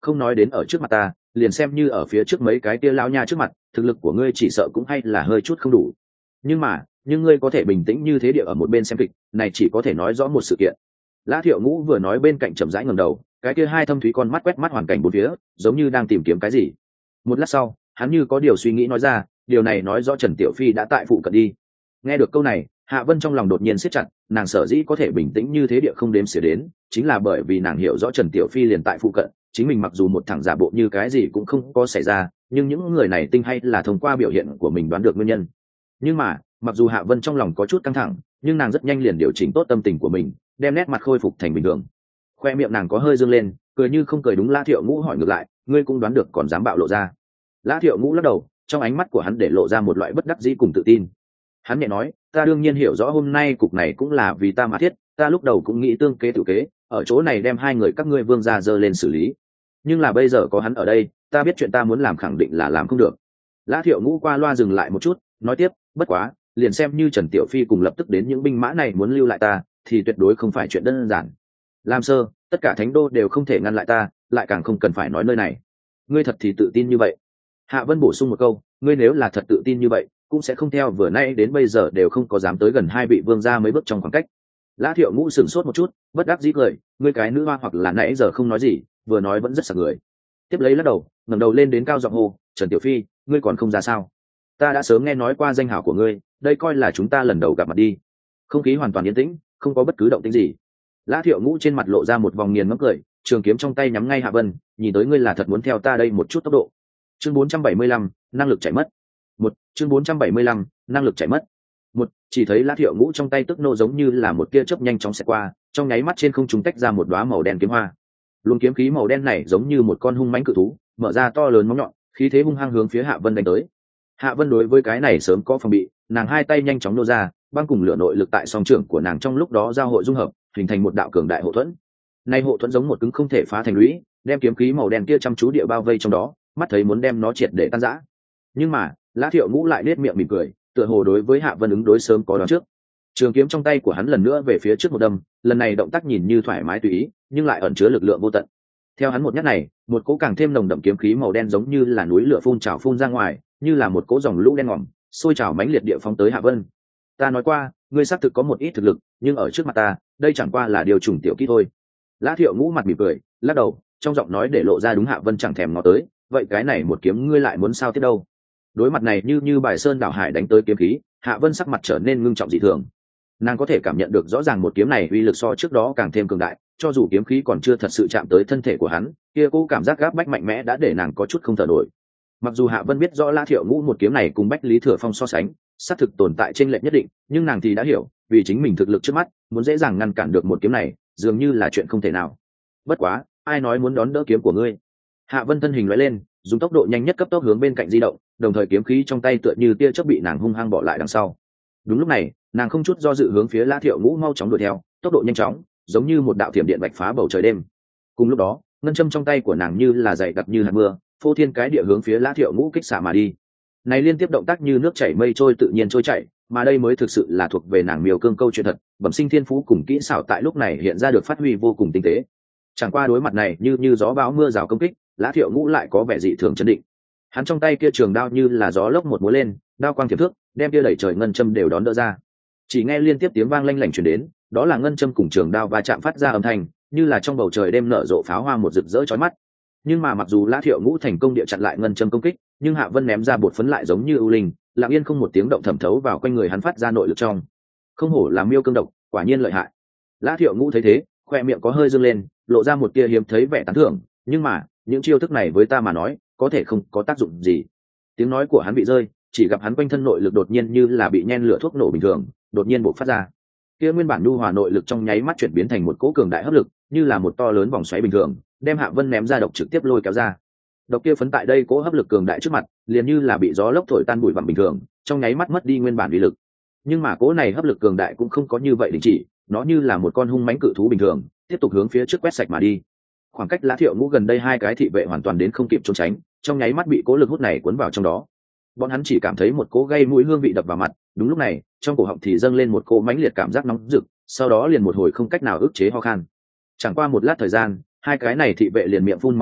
không nói đến ở trước mặt ta, liền xem như ở phía trước mấy cái tia lão nha trước mặt, thực lực của ngươi chỉ sợ cũng hay là hơi chút không đủ. Nhưng mà nhưng ngươi có thể bình tĩnh như thế địa ở một bên xem kịch, này chỉ có thể nói rõ một sự kiện. Lã Thiệu Ngũ vừa nói bên cạnh chậm rãi ngẩng đầu, cái kia hai thâm thúy con mắt quét mắt hoàn cảnh bốn phía, giống như đang tìm kiếm cái gì. Một lát sau, hắn như có điều suy nghĩ nói ra, điều này nói rõ Trần Tiểu Phi đã tại phụ cận đi. Nghe được câu này, Hạ Vân trong lòng đột nhiên siết chặt, nàng sở dĩ có thể bình tĩnh như thế địa không đếm xỉa đến, chính là bởi vì nàng hiểu rõ Trần Tiểu Phi liền tại phụ cận, chính mình mặc dù một thằng giả bộ như cái gì cũng không có xảy ra, nhưng những người này tinh hay là thông qua biểu hiện của mình đoán được nguyên nhân. Nhưng mà, mặc dù Hạ Vân trong lòng có chút căng thẳng, nhưng nàng rất nhanh liền điều chỉnh tốt tâm tình của mình, đem nét mặt khôi phục thành bình thường. Khoe miệng nàng có hơi dương lên, cười như không cười. Đúng. Lã Thiệu Ngũ hỏi ngược lại, ngươi cũng đoán được còn dám bạo lộ ra? Lã Thiệu Ngũ lắc đầu, trong ánh mắt của hắn để lộ ra một loại bất đắc dĩ cùng tự tin. Hắn nhẹ nói, ta đương nhiên hiểu rõ hôm nay cục này cũng là vì ta mà thiết, ta lúc đầu cũng nghĩ tương kế tự kế, ở chỗ này đem hai người các ngươi vương gia dơ lên xử lý. Nhưng là bây giờ có hắn ở đây, ta biết chuyện ta muốn làm khẳng định là làm không được. Lã Thiệu Ngũ qua loa dừng lại một chút, nói tiếp, bất quá, liền xem như Trần Tiểu Phi cùng lập tức đến những binh mã này muốn lưu lại ta, thì tuyệt đối không phải chuyện đơn giản. Lam Sơ, tất cả thánh đô đều không thể ngăn lại ta, lại càng không cần phải nói nơi này. Ngươi thật thì tự tin như vậy? Hạ Vân bổ sung một câu, ngươi nếu là thật tự tin như vậy, cũng sẽ không theo vừa nay đến bây giờ đều không có dám tới gần hai vị vương gia mấy bước trong khoảng cách. Lã Thiệu Ngũ sửng sốt một chút, bất đắc dĩ cười, ngươi cái nữ hoa hoặc là nãy giờ không nói gì, vừa nói vẫn rất sặc người. Tiếp lấy lắc đầu, ngẩng đầu lên đến cao giọng hô, Trần Tiểu Phi, ngươi còn không ra sao? Ta đã sớm nghe nói qua danh hào của ngươi, đây coi là chúng ta lần đầu gặp mặt đi. Không khí hoàn toàn yên tĩnh, không có bất cứ động tĩnh gì. Lã Thiệu Ngũ trên mặt lộ ra một vòng nghiền ngẫm cười, trường kiếm trong tay nhắm ngay Hạ Vân, nhìn tới ngươi là thật muốn theo ta đây một chút tốc độ. Chương bốn trăm bảy mươi lăm, năng lực chạy mất. Một, chương bốn trăm bảy mươi lăm, năng lực chạy mất. Một, chỉ thấy Lã Thiệu Ngũ trong tay tức nộ giống như là một tia chớp nhanh chóng xẹt qua, trong nháy mắt trên không trung tách ra một đóa màu đen kiếm hoa. Luồng kiếm khí màu đen này giống như một con hung mãnh cự thú, mở ra to lớn móng nhọn, khí thế hung hăng hướng phía Hạ Vân đánh tới. Hạ Vân đối với cái này sớm có phòng bị, nàng hai tay nhanh chóng nô ra, băng cùng lửa nội lực tại song trưởng của nàng trong lúc đó giao hội dung hợp, hình thành một đạo cường đại hộ thuẫn. Nay hộ thuẫn giống một cứng không thể phá thành lũy, đem kiếm khí màu đen kia chăm chú địa bao vây trong đó, mắt thấy muốn đem nó triệt để tan rã. Nhưng mà, Lã Thiệu Ngũ lại nét miệng mỉm cười, tựa hồ đối với Hạ Vân ứng đối sớm có đoán trước. Trường kiếm trong tay của hắn lần nữa về phía trước một đâm, lần này động tác nhìn như thoải mái tùy ý, nhưng lại ẩn chứa lực lượng vô tận. Theo hắn một nhát này, một cỗ càng thêm nồng đậm kiếm khí màu đen giống như là núi lửa phun trào phun ra ngoài, như là một cỗ dòng lũ đen ngòm, sôi trào mãnh liệt địa phóng tới Hạ Vân. Ta nói qua, ngươi xác thực có một ít thực lực, nhưng ở trước mặt ta, đây chẳng qua là điều trùng tiểu kỹ thôi. Lã Thiệu Ngũ mặt mỉm cười, lắc đầu, trong giọng nói để lộ ra đúng Hạ Vân chẳng thèm ngó tới, vậy cái này một kiếm ngươi lại muốn sao tiếp đâu? Đối mặt này như như bài sơn đảo hải đánh tới kiếm khí, Hạ Vân sắc mặt trở nên ngưng trọng dị thường. Nàng có thể cảm nhận được rõ ràng một kiếm này uy lực so trước đó càng thêm cường đại, cho dù kiếm khí còn chưa thật sự chạm tới thân thể của hắn, kia cố cảm giác gáp bách mạnh mẽ đã để nàng có chút không thở nổi. Mặc dù Hạ Vân biết rõ Lã Thiệu Ngũ một kiếm này cùng Bách Lý Thừa Phong so sánh, xác thực tồn tại trên lệch nhất định, nhưng nàng thì đã hiểu, vì chính mình thực lực trước mắt, muốn dễ dàng ngăn cản được một kiếm này, dường như là chuyện không thể nào. Bất quá, ai nói muốn đón đỡ kiếm của ngươi? Hạ Vân thân hình lóe lên, dùng tốc độ nhanh nhất cấp tốc hướng bên cạnh di động, đồng thời kiếm khí trong tay tựa như tia chớp bị nàng hung hăng bỏ lại đằng sau. Đúng lúc này, nàng không chút do dự hướng phía Lã Thiệu Ngũ mau chóng đuổi theo, tốc độ nhanh chóng, giống như một đạo thiểm điện vạch phá bầu trời đêm. Cùng lúc đó, ngân châm trong tay của nàng như là dày đặc như hạt mưa, phô thiên cái địa hướng phía Lã Thiệu Ngũ kích xạ mà đi. Này liên tiếp động tác như nước chảy mây trôi tự nhiên trôi chảy, mà đây mới thực sự là thuộc về nàng miêu cương câu chuyện thật, bẩm sinh thiên phú cùng kỹ xảo tại lúc này hiện ra được phát huy vô cùng tinh tế. Chẳng qua đối mặt này như như gió bão mưa rào công kích, Lã Thiệu Ngũ lại có vẻ dị thường chấn định. Hắn trong tay kia trường đao như là gió lốc một múa lên, đao quang thiểm thước, đem kia đẩy trời ngân châm đều đón đỡ ra. Chỉ nghe liên tiếp tiếng vang lanh lảnh truyền đến, đó là ngân châm cùng trường đao va chạm phát ra âm thanh, như là trong bầu trời đêm nở rộ pháo hoa một rực rỡ chói mắt. Nhưng mà mặc dù Lã Thiệu Ngũ thành công địa chặn lại ngân châm công kích, nhưng Hạ Vân ném ra bột phấn lại giống như ưu linh, lặng yên không một tiếng động thẩm thấu vào quanh người hắn phát ra nội lực trong. Không hổ là miêu cương độc, quả nhiên lợi hại. Lã Thiệu Ngũ thấy thế, khoe miệng có hơi dương lên, lộ ra một tia hiếm thấy vẻ tán thưởng, nhưng mà, những chiêu thức này với ta mà nói, có thể không có tác dụng gì. Tiếng nói của hắn bị rơi, chỉ gặp hắn quanh thân nội lực đột nhiên như là bị nhen lửa thuốc nổ bình thường, đột nhiên bộc phát ra. Kia nguyên bản nhu hòa nội lực trong nháy mắt chuyển biến thành một cỗ cường đại hấp lực, như là một to lớn vòng xoáy bình thường, đem Hạ Vân ném ra độc trực tiếp lôi kéo ra. Độc kia phấn tại đây cỗ hấp lực cường đại trước mặt, liền như là bị gió lốc thổi tan bụi bặm bình thường, trong nháy mắt mất đi nguyên bản uy lực. Nhưng mà cỗ này hấp lực cường đại cũng không có như vậy đình chỉ, nó như là một con hung mãnh cự thú bình thường, tiếp tục hướng phía trước quét sạch mà đi. Khoảng cách Lã Thiệu Ngũ gần đây hai cái thị vệ hoàn toàn đến không kịp trốn tránh, trong nháy mắt bị cỗ lực hút này cuốn vào trong đó. Bọn hắn chỉ cảm thấy một cỗ gây mũi hương vị đập vào mặt, đúng lúc này, trong cổ họng thì dâng lên một cỗ mãnh liệt cảm giác nóng rực, sau đó liền một hồi không cách nào ức chế ho khan. Chẳng qua một lát thời gian, hai cái này thị vệ liền miệng phun máu đen,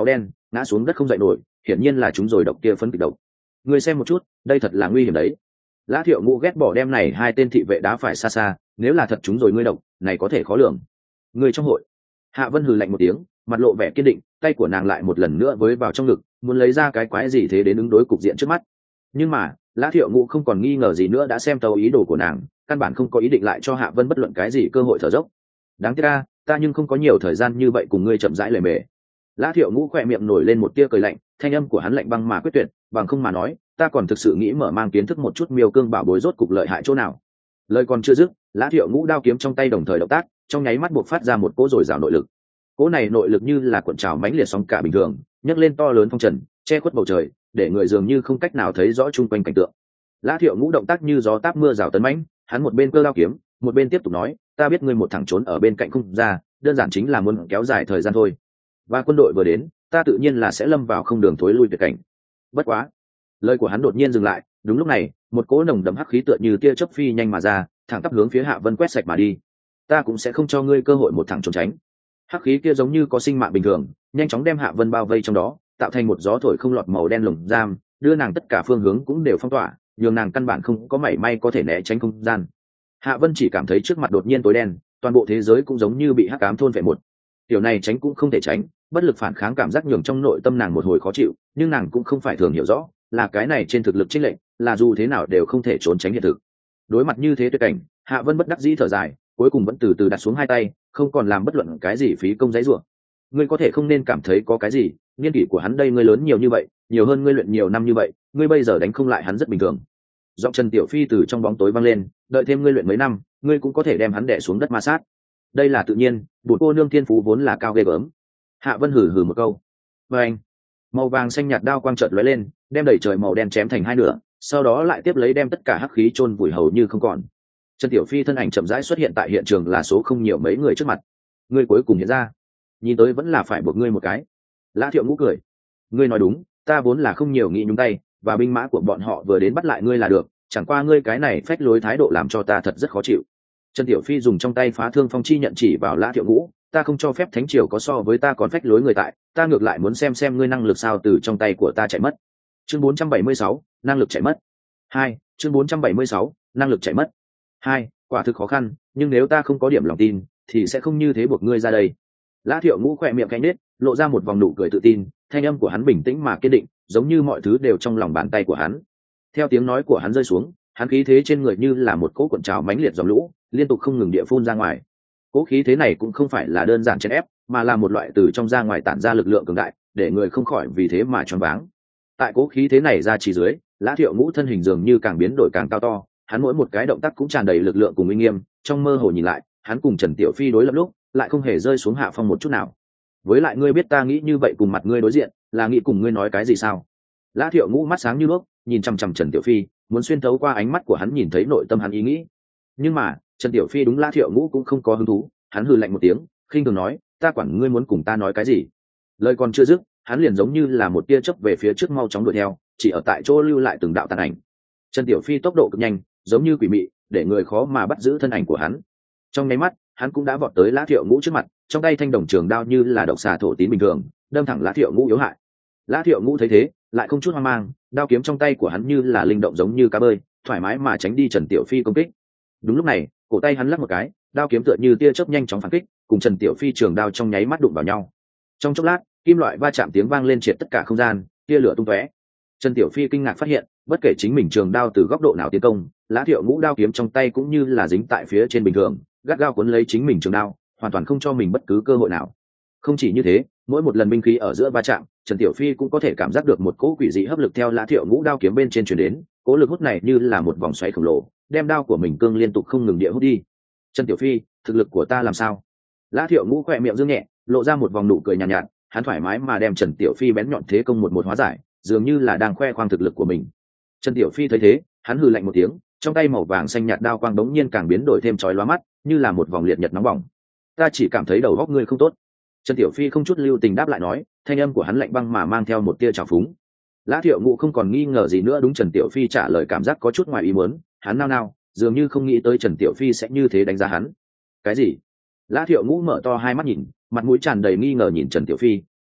ngã xuống đất không dậy nổi, hiển nhiên là chúng rồi độc kia phấn kịch độc. Ngươi xem một chút, đây thật là nguy hiểm đấy. Lã Thiệu Ngũ ghét bỏ đem này hai tên thị vệ đá phải xa xa, nếu là thật chúng rồi ngươi độc, này có thể khó lường. Ngươi trong hội. Hạ Vân hừ lạnh một tiếng, mặt lộ vẻ kiên định, tay của nàng lại một lần nữa với vào trong ngực, muốn lấy ra cái quái gì thế đến ứng đối cục diện trước mắt. Nhưng mà, Lã Thiệu Ngũ không còn nghi ngờ gì nữa đã xem tấu ý đồ của nàng, căn bản không có ý định lại cho Hạ Vân bất luận cái gì cơ hội thở dốc. Đáng tiếc ta, ta nhưng không có nhiều thời gian như vậy cùng ngươi chậm rãi lề mề. Lã Thiệu Ngũ khỏe miệng nổi lên một tia cười lạnh, thanh âm của hắn lạnh băng mà quyết tuyệt, bằng không mà nói, ta còn thực sự nghĩ mở mang kiến thức một chút miêu cương bảo bối rốt cục lợi hại chỗ nào. Lời còn chưa dứt, Lã Thiệu Ngũ đao kiếm trong tay đồng thời động tác, trong nháy mắt buộc phát ra một cỗ dồi dào nội lực. Cỗ này nội lực như là cuộn trào mãnh liệt sóng cả bình thường, nhấc lên to lớn phong trần, che khuất bầu trời, để người dường như không cách nào thấy rõ chung quanh cảnh tượng. Lã Thiệu Ngũ động tác như gió táp mưa rào tấn mãnh, hắn một bên cơ đao kiếm, một bên tiếp tục nói, ta biết ngươi một thằng trốn ở bên cạnh không ra, đơn giản chính là muốn kéo dài thời gian thôi. Và quân đội vừa đến, ta tự nhiên là sẽ lâm vào không đường thối lui tuyệt cảnh. Bất quá, lời của hắn đột nhiên dừng lại, đúng lúc này, một cỗ nồng đậm hắc khí tựa như tia chớp phi nhanh mà ra, thẳng tắp hướng phía Hạ Vân quét sạch mà đi. Ta cũng sẽ không cho ngươi cơ hội một thằng trốn tránh. Hắc khí kia giống như có sinh mạng bình thường, nhanh chóng đem Hạ Vân bao vây trong đó, tạo thành một gió thổi không lọt màu đen lồng giam, đưa nàng tất cả phương hướng cũng đều phong tỏa, nhường nàng căn bản không có mảy may có thể né tránh không gian. Hạ Vân chỉ cảm thấy trước mặt đột nhiên tối đen, toàn bộ thế giới cũng giống như bị hắc ám thôn phệ một. Điều này tránh cũng không thể tránh, bất lực phản kháng cảm giác nhường trong nội tâm nàng một hồi khó chịu, nhưng nàng cũng không phải thường hiểu rõ, là cái này trên thực lực chênh lệch, là dù thế nào đều không thể trốn tránh hiện thực. Đối mặt như thế tuyệt cảnh, Hạ Vân bất đắc dĩ thở dài, cuối cùng vẫn từ từ đặt xuống hai tay, không còn làm bất luận cái gì phí công giấy rủa. Ngươi có thể không nên cảm thấy có cái gì, niên kỷ của hắn đây ngươi lớn nhiều như vậy, nhiều hơn ngươi luyện nhiều năm như vậy, ngươi bây giờ đánh không lại hắn rất bình thường. Giọng Trần Tiểu Phi từ trong bóng tối vang lên, đợi thêm ngươi luyện mấy năm, ngươi cũng có thể đem hắn đè xuống đất ma sát. Đây là tự nhiên, bổn cô nương thiên phú vốn là cao ghê gớm. Hạ Vân hừ hừ một câu. Và anh, màu vàng xanh nhạt đao quang chợt lóe lên, đem đẩy trời màu đen chém thành hai nửa, sau đó lại tiếp lấy đem tất cả hắc khí chôn vùi hầu như không còn. Trần Tiểu Phi thân ảnh chậm rãi xuất hiện tại hiện trường là số không nhiều mấy người trước mặt. Ngươi cuối cùng hiện ra, nhìn tới vẫn là phải buộc ngươi một cái. Lã Thiệu Ngũ cười. Ngươi nói đúng, ta vốn là không nhiều nghĩ nhúng tay, và binh mã của bọn họ vừa đến bắt lại ngươi là được, chẳng qua ngươi cái này phách lối thái độ làm cho ta thật rất khó chịu. Trần Tiểu Phi dùng trong tay phá thương phong chi nhận chỉ vào Lã Thiệu Ngũ, ta không cho phép thánh triều có so với ta còn phách lối người tại, ta ngược lại muốn xem xem ngươi năng lực sao từ trong tay của ta chạy mất. Chương bốn trăm bảy mươi sáu, năng lực chạy mất. Hai, chương bốn trăm bảy mươi sáu, năng lực chạy mất. Hai, quả thực khó khăn, nhưng nếu ta không có điểm lòng tin, thì sẽ không như thế buộc ngươi ra đây. Lã Thiệu Ngũ khỏe miệng cánh nết, lộ ra một vòng nụ cười tự tin, thanh âm của hắn bình tĩnh mà kiên định, giống như mọi thứ đều trong lòng bàn tay của hắn. Theo tiếng nói của hắn rơi xuống, hắn khí thế trên người như là một cỗ cuộn trào mãnh liệt dòng lũ, liên tục không ngừng địa phun ra ngoài. Cỗ khí thế này cũng không phải là đơn giản chèn ép, mà là một loại từ trong ra ngoài tản ra lực lượng cường đại, để người không khỏi vì thế mà choáng váng. Tại cỗ khí thế này ra chỉ dưới, Lã Thiệu Ngũ thân hình dường như càng biến đổi càng cao to, hắn mỗi một cái động tác cũng tràn đầy lực lượng cùng uy nghiêm, trong mơ hồ nhìn lại, hắn cùng Trần Tiểu Phi đối lập lúc, lại không hề rơi xuống hạ phong một chút nào. Với lại ngươi biết ta nghĩ như vậy cùng mặt ngươi đối diện, là nghĩ cùng ngươi nói cái gì sao? Lã Thiệu Ngũ mắt sáng như đuốc, nhìn chằm chằm Trần Tiểu Phi, muốn xuyên thấu qua ánh mắt của hắn nhìn thấy nội tâm hắn ý nghĩ. Nhưng mà, Trần Tiểu Phi đúng Lã Thiệu Ngũ cũng không có hứng thú, hắn hừ lạnh một tiếng, khinh thường nói, ta quản ngươi muốn cùng ta nói cái gì? Lời còn chưa dứt, hắn liền giống như là một tia chớp về phía trước mau chóng đuổi theo, chỉ ở tại chỗ lưu lại từng đạo tàn ảnh. Trần Tiểu Phi tốc độ cực nhanh, giống như quỷ mị, để người khó mà bắt giữ thân ảnh của hắn. Trong nháy mắt, hắn cũng đã vọt tới Lã Thiệu Ngũ trước mặt, trong tay thanh đồng trường đao như là độc xà thổ tín bình thường, đâm thẳng Lã Thiệu Ngũ yếu hại. Lã Thiệu Ngũ thấy thế, lại không chút hoang mang, đao kiếm trong tay của hắn như là linh động giống như cá bơi, thoải mái mà tránh đi Trần Tiểu Phi công kích. Đúng lúc này, cổ tay hắn lắc một cái, đao kiếm tựa như tia chớp nhanh chóng phản kích, cùng Trần Tiểu Phi trường đao trong nháy mắt đụng vào nhau. Trong chốc lát, kim loại va chạm tiếng vang lên triệt tất cả không gian, tia lửa tung tóe. Trần Tiểu Phi kinh ngạc phát hiện, bất kể chính mình trường đao từ góc độ nào tiến công, Lã Thiệu Ngũ đao kiếm trong tay cũng như là dính tại phía trên bình thường, gắt gao cuốn lấy chính mình trường đao, hoàn toàn không cho mình bất cứ cơ hội nào. Không chỉ như thế, mỗi một lần binh khí ở giữa va chạm, Trần Tiểu Phi cũng có thể cảm giác được một cỗ quỷ dị hấp lực theo Lã Thiệu Ngũ đao kiếm bên trên truyền đến, cỗ lực hút này như là một vòng xoáy khổng lồ, đem đao của mình cương liên tục không ngừng địa hút đi. Trần Tiểu Phi, thực lực của ta làm sao? Lã Thiệu Ngũ khẽ miệng dương nhẹ, lộ ra một vòng nụ cười nhàn nhạt, nhạt, hắn thoải mái mà đem Trần Tiểu Phi bén nhọn thế công một một hóa giải, dường như là đang khoe khoang thực lực của mình. Trần Tiểu Phi thấy thế, hắn hừ lạnh một tiếng, trong tay màu vàng xanh nhạt đao quang đống nhiên càng biến đổi thêm chói lóa mắt, như là một vòng liệt nhật nóng bỏng. Ta chỉ cảm thấy đầu óc ngươi không tốt. Trần Tiểu Phi không chút lưu tình đáp lại nói, thanh âm của hắn lạnh băng mà mang theo một tia trào phúng. Lã Thiệu Ngũ không còn nghi ngờ gì nữa, đúng Trần Tiểu Phi trả lời cảm giác có chút ngoài ý muốn, hắn nao nao, dường như không nghĩ tới Trần Tiểu Phi sẽ như thế đánh giá hắn. Cái gì? Lã Thiệu Ngũ mở to hai mắt nhìn, mặt mũi tràn đầy nghi ngờ nhìn Trần Tiểu Phi,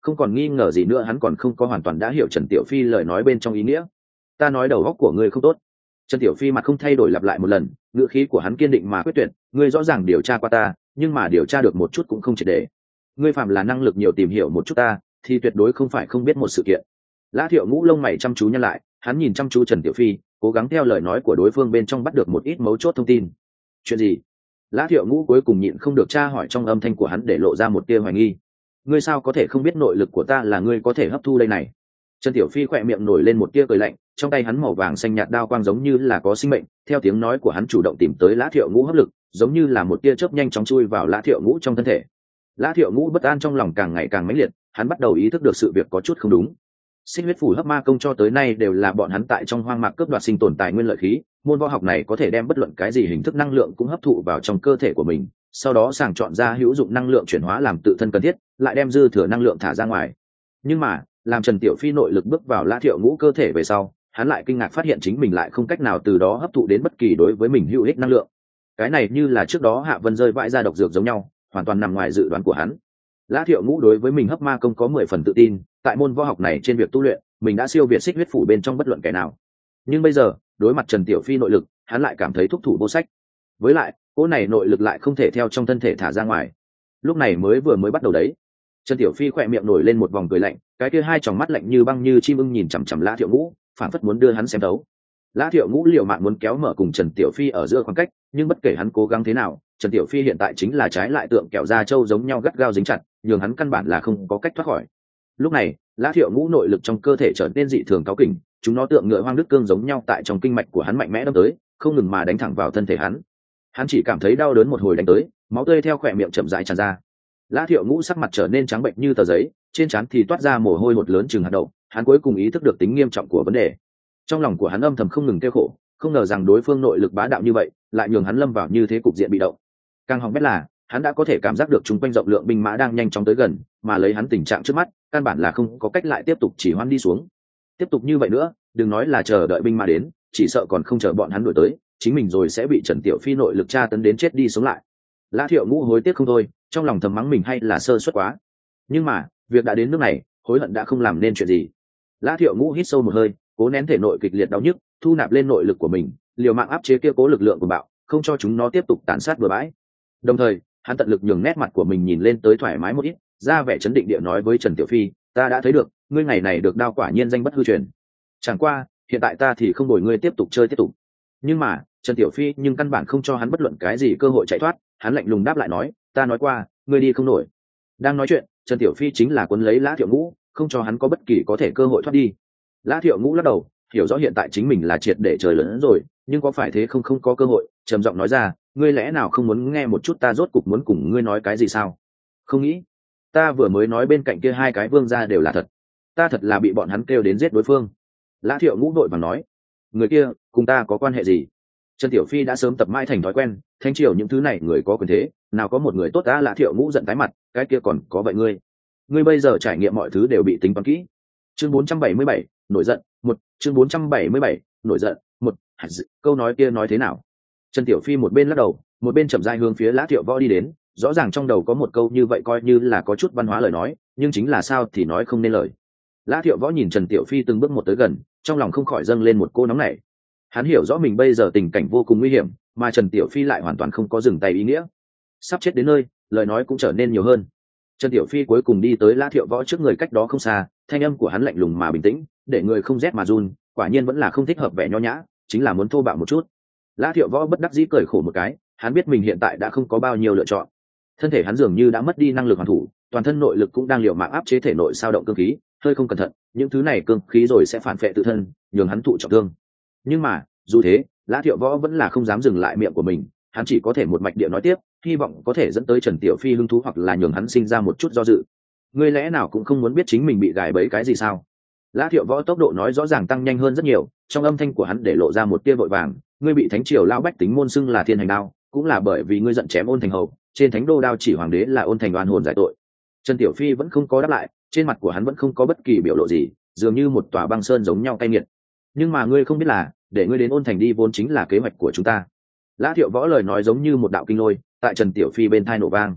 không còn nghi ngờ gì nữa, hắn còn không có hoàn toàn đã hiểu Trần Tiểu Phi lời nói bên trong ý nghĩa. Ta nói đầu óc của ngươi không tốt. Trần Tiểu Phi mặt không thay đổi lặp lại một lần, ngữ khí của hắn kiên định mà quyết tuyệt. Ngươi rõ ràng điều tra qua ta, nhưng mà điều tra được một chút cũng không triệt để. Ngươi phạm là năng lực nhiều tìm hiểu một chút ta, thì tuyệt đối không phải không biết một sự kiện. Lã Thiệu Ngũ lông mày chăm chú nhăn lại, hắn nhìn chăm chú Trần Tiểu Phi, cố gắng theo lời nói của đối phương bên trong bắt được một ít mấu chốt thông tin. Chuyện gì? Lã Thiệu Ngũ cuối cùng nhịn không được tra hỏi, trong âm thanh của hắn để lộ ra một tia hoài nghi. Ngươi sao có thể không biết nội lực của ta là ngươi có thể hấp thu đây này? Trần Tiểu Phi khỏe miệng nổi lên một tia cười lạnh, trong tay hắn màu vàng xanh nhạt đao quang giống như là có sinh mệnh, theo tiếng nói của hắn chủ động tìm tới Lã Thiệu Ngũ hấp lực, giống như là một tia chớp nhanh chóng chui vào Lã Thiệu Ngũ trong thân thể. Lã Thiệu Ngũ bất an trong lòng càng ngày càng mãnh liệt, hắn bắt đầu ý thức được sự việc có chút không đúng. Xích huyết phủ hấp ma công cho tới nay đều là bọn hắn tại trong hoang mạc cướp đoạt sinh tồn tài nguyên lợi khí, môn võ học này có thể đem bất luận cái gì hình thức năng lượng cũng hấp thụ vào trong cơ thể của mình, sau đó sàng chọn ra hữu dụng năng lượng chuyển hóa làm tự thân cần thiết, lại đem dư thừa năng lượng thả ra ngoài. Nhưng mà, làm Trần Tiểu Phi nội lực bước vào Lã Thiệu Ngũ cơ thể về sau, hắn lại kinh ngạc phát hiện chính mình lại không cách nào từ đó hấp thụ đến bất kỳ đối với mình hữu ích năng lượng. Cái này như là trước đó Hạ Vân rơi vãi ra độc dược giống nhau, hoàn toàn nằm ngoài dự đoán của hắn. Lã Thiệu Ngũ đối với mình hấp ma công có mười phần tự tin, tại môn võ học này trên việc tu luyện, mình đã siêu việt xích huyết phủ bên trong bất luận kẻ nào. Nhưng bây giờ, đối mặt Trần Tiểu Phi nội lực, hắn lại cảm thấy thúc thủ vô sách. Với lại, cỗ này nội lực lại không thể theo trong thân thể thả ra ngoài. Lúc này mới vừa mới bắt đầu đấy. Trần Tiểu Phi khỏe miệng nổi lên một vòng cười lạnh, cái kia hai tròng mắt lạnh như băng như chim ưng nhìn chằm chằm Lã Thiệu Ngũ, phản phất muốn đưa hắn xem đấu. Lã Thiệu Ngũ liều mạng muốn kéo mở cùng Trần Tiểu Phi ở giữa khoảng cách, nhưng bất kể hắn cố gắng thế nào, Trần Tiểu Phi hiện tại chính là trái lại tượng kẹo da trâu giống nhau gắt gao dính chặt, nhường hắn căn bản là không có cách thoát khỏi. Lúc này, Lã Thiệu Ngũ nội lực trong cơ thể trở nên dị thường cáu kỉnh, chúng nó tượng ngựa hoang đứt cương giống nhau tại trong kinh mạch của hắn mạnh mẽ đâm tới, không ngừng mà đánh thẳng vào thân thể hắn. Hắn chỉ cảm thấy đau đớn một hồi đánh tới, máu tươi theo khỏe miệng chậm rãi tràn ra. Lã Thiệu Ngũ sắc mặt trở nên trắng bệnh như tờ giấy, trên trán thì toát ra mồ hôi hột lớn chừng hạt đậu. Hắn cuối cùng ý thức được tính nghiêm trọng của vấn đề. Trong lòng của hắn âm thầm không ngừng kêu khổ, không ngờ rằng đối phương nội lực bá đạo như vậy, lại nhường hắn lâm vào như thế cục diện bị động. Càng hỏng bét là, hắn đã có thể cảm giác được chung quanh rộng lượng binh mã đang nhanh chóng tới gần, mà lấy hắn tình trạng trước mắt, căn bản là không có cách lại tiếp tục chỉ hoãn đi xuống. Tiếp tục như vậy nữa, đừng nói là chờ đợi binh mã đến, chỉ sợ còn không chờ bọn hắn đuổi tới, chính mình rồi sẽ bị Trần Tiểu Phi nội lực tra tấn đến chết đi sống lại. Lã Thiệu Ngũ hối tiếc không thôi, trong lòng thầm mắng mình hay là sơ suất quá. Nhưng mà, việc đã đến nước này, hối hận đã không làm nên chuyện gì. Lã Thiệu Ngũ hít sâu một hơi, cố nén thể nội kịch liệt đau nhức, thu nạp lên nội lực của mình, liều mạng áp chế kia cố lực lượng của bạo, không cho chúng nó tiếp tục tàn sát bừa bãi. Đồng thời, hắn tận lực nhường nét mặt của mình nhìn lên tới thoải mái một ít, ra vẻ chấn định địa nói với Trần Tiểu Phi, ta đã thấy được, ngươi ngày này được đao quả nhiên danh bất hư truyền. Chẳng qua, hiện tại ta thì không đổi ngươi tiếp tục chơi tiếp tục. Nhưng mà, Trần Tiểu Phi nhưng căn bản không cho hắn bất luận cái gì cơ hội chạy thoát, hắn lạnh lùng đáp lại nói, ta nói qua, ngươi đi không nổi. Đang nói chuyện, Trần Tiểu Phi chính là cuốn lấy Lã Thiệu Ngũ, không cho hắn có bất kỳ có thể cơ hội thoát đi. Lã Thiệu Ngũ lắc đầu, hiểu rõ hiện tại chính mình là triệt để trời lớn rồi, nhưng có phải thế không không có cơ hội, trầm giọng nói ra, ngươi lẽ nào không muốn nghe một chút ta rốt cục muốn cùng ngươi nói cái gì sao? Không nghĩ, ta vừa mới nói bên cạnh kia hai cái vương gia đều là thật, ta thật là bị bọn hắn kêu đến giết đối phương. Lã Thiệu Ngũ vội vàng nói, người kia cùng ta có quan hệ gì? Trần Tiểu Phi đã sớm tập mãi thành thói quen, thánh triều những thứ này người có quyền thế, nào có một người tốt ta. Lã Thiệu Ngũ giận tái mặt, cái kia còn có vậy ngươi? Ngươi bây giờ trải nghiệm mọi thứ đều bị tính toán kỹ. Chương bốn trăm bảy mươi bảy, nổi giận, một, chương bốn trăm bảy mươi bảy, nổi giận, một, câu nói kia nói thế nào? Trần Tiểu Phi một bên lắc đầu, một bên chậm rãi hướng phía Lã Thiệu Võ đi đến, rõ ràng trong đầu có một câu như vậy coi như là có chút văn hóa lời nói, nhưng chính là sao thì nói không nên lời. Lã Thiệu Võ nhìn Trần Tiểu Phi từng bước một tới gần, trong lòng không khỏi dâng lên một cô nóng nảy. Hắn hiểu rõ mình bây giờ tình cảnh vô cùng nguy hiểm, mà Trần Tiểu Phi lại hoàn toàn không có dừng tay ý nghĩa. Sắp chết đến nơi, lời nói cũng trở nên nhiều hơn. Trần Tiểu Phi cuối cùng đi tới Lã Thiệu Võ trước người cách đó không xa, thanh âm của hắn lạnh lùng mà bình tĩnh, để người không rét mà run, quả nhiên vẫn là không thích hợp vẻ nho nhã, chính là muốn thô bạo một chút. Lã Thiệu Võ bất đắc dĩ cười khổ một cái, hắn biết mình hiện tại đã không có bao nhiêu lựa chọn. Thân thể hắn dường như đã mất đi năng lực hoàn thủ, toàn thân nội lực cũng đang liều mạng áp chế thể nội sao động cương khí, hơi không cẩn thận, những thứ này cương khí rồi sẽ phản phệ tự thân, nhường hắn thụ trọng thương. Nhưng mà, dù thế, Lã Thiệu Võ vẫn là không dám dừng lại miệng của mình, hắn chỉ có thể một mạch địa nói tiếp, hy vọng có thể dẫn tới Trần Tiểu Phi hứng thú hoặc là nhường hắn sinh ra một chút do dự. Ngươi lẽ nào cũng không muốn biết chính mình bị gài bẫy cái gì sao? Lã Thiệu Võ tốc độ nói rõ ràng tăng nhanh hơn rất nhiều, trong âm thanh của hắn để lộ ra một tia vội vàng, ngươi bị thánh triều lao bách tính môn xưng là thiên hành đao, cũng là bởi vì ngươi giận chém Ôn Thành hầu, trên thánh đô đao chỉ hoàng đế là Ôn Thành oan hồn giải tội. Trần Tiểu Phi vẫn không có đáp lại, trên mặt của hắn vẫn không có bất kỳ biểu lộ gì, dường như một tòa băng sơn giống nhau cay nghiệt. Nhưng mà ngươi không biết là, để ngươi đến Ôn Thành đi vốn chính là kế hoạch của chúng ta. Lã Thiệu Võ lời nói giống như một đạo kinh lôi, tại Trần Tiểu Phi bên tai nổ vang.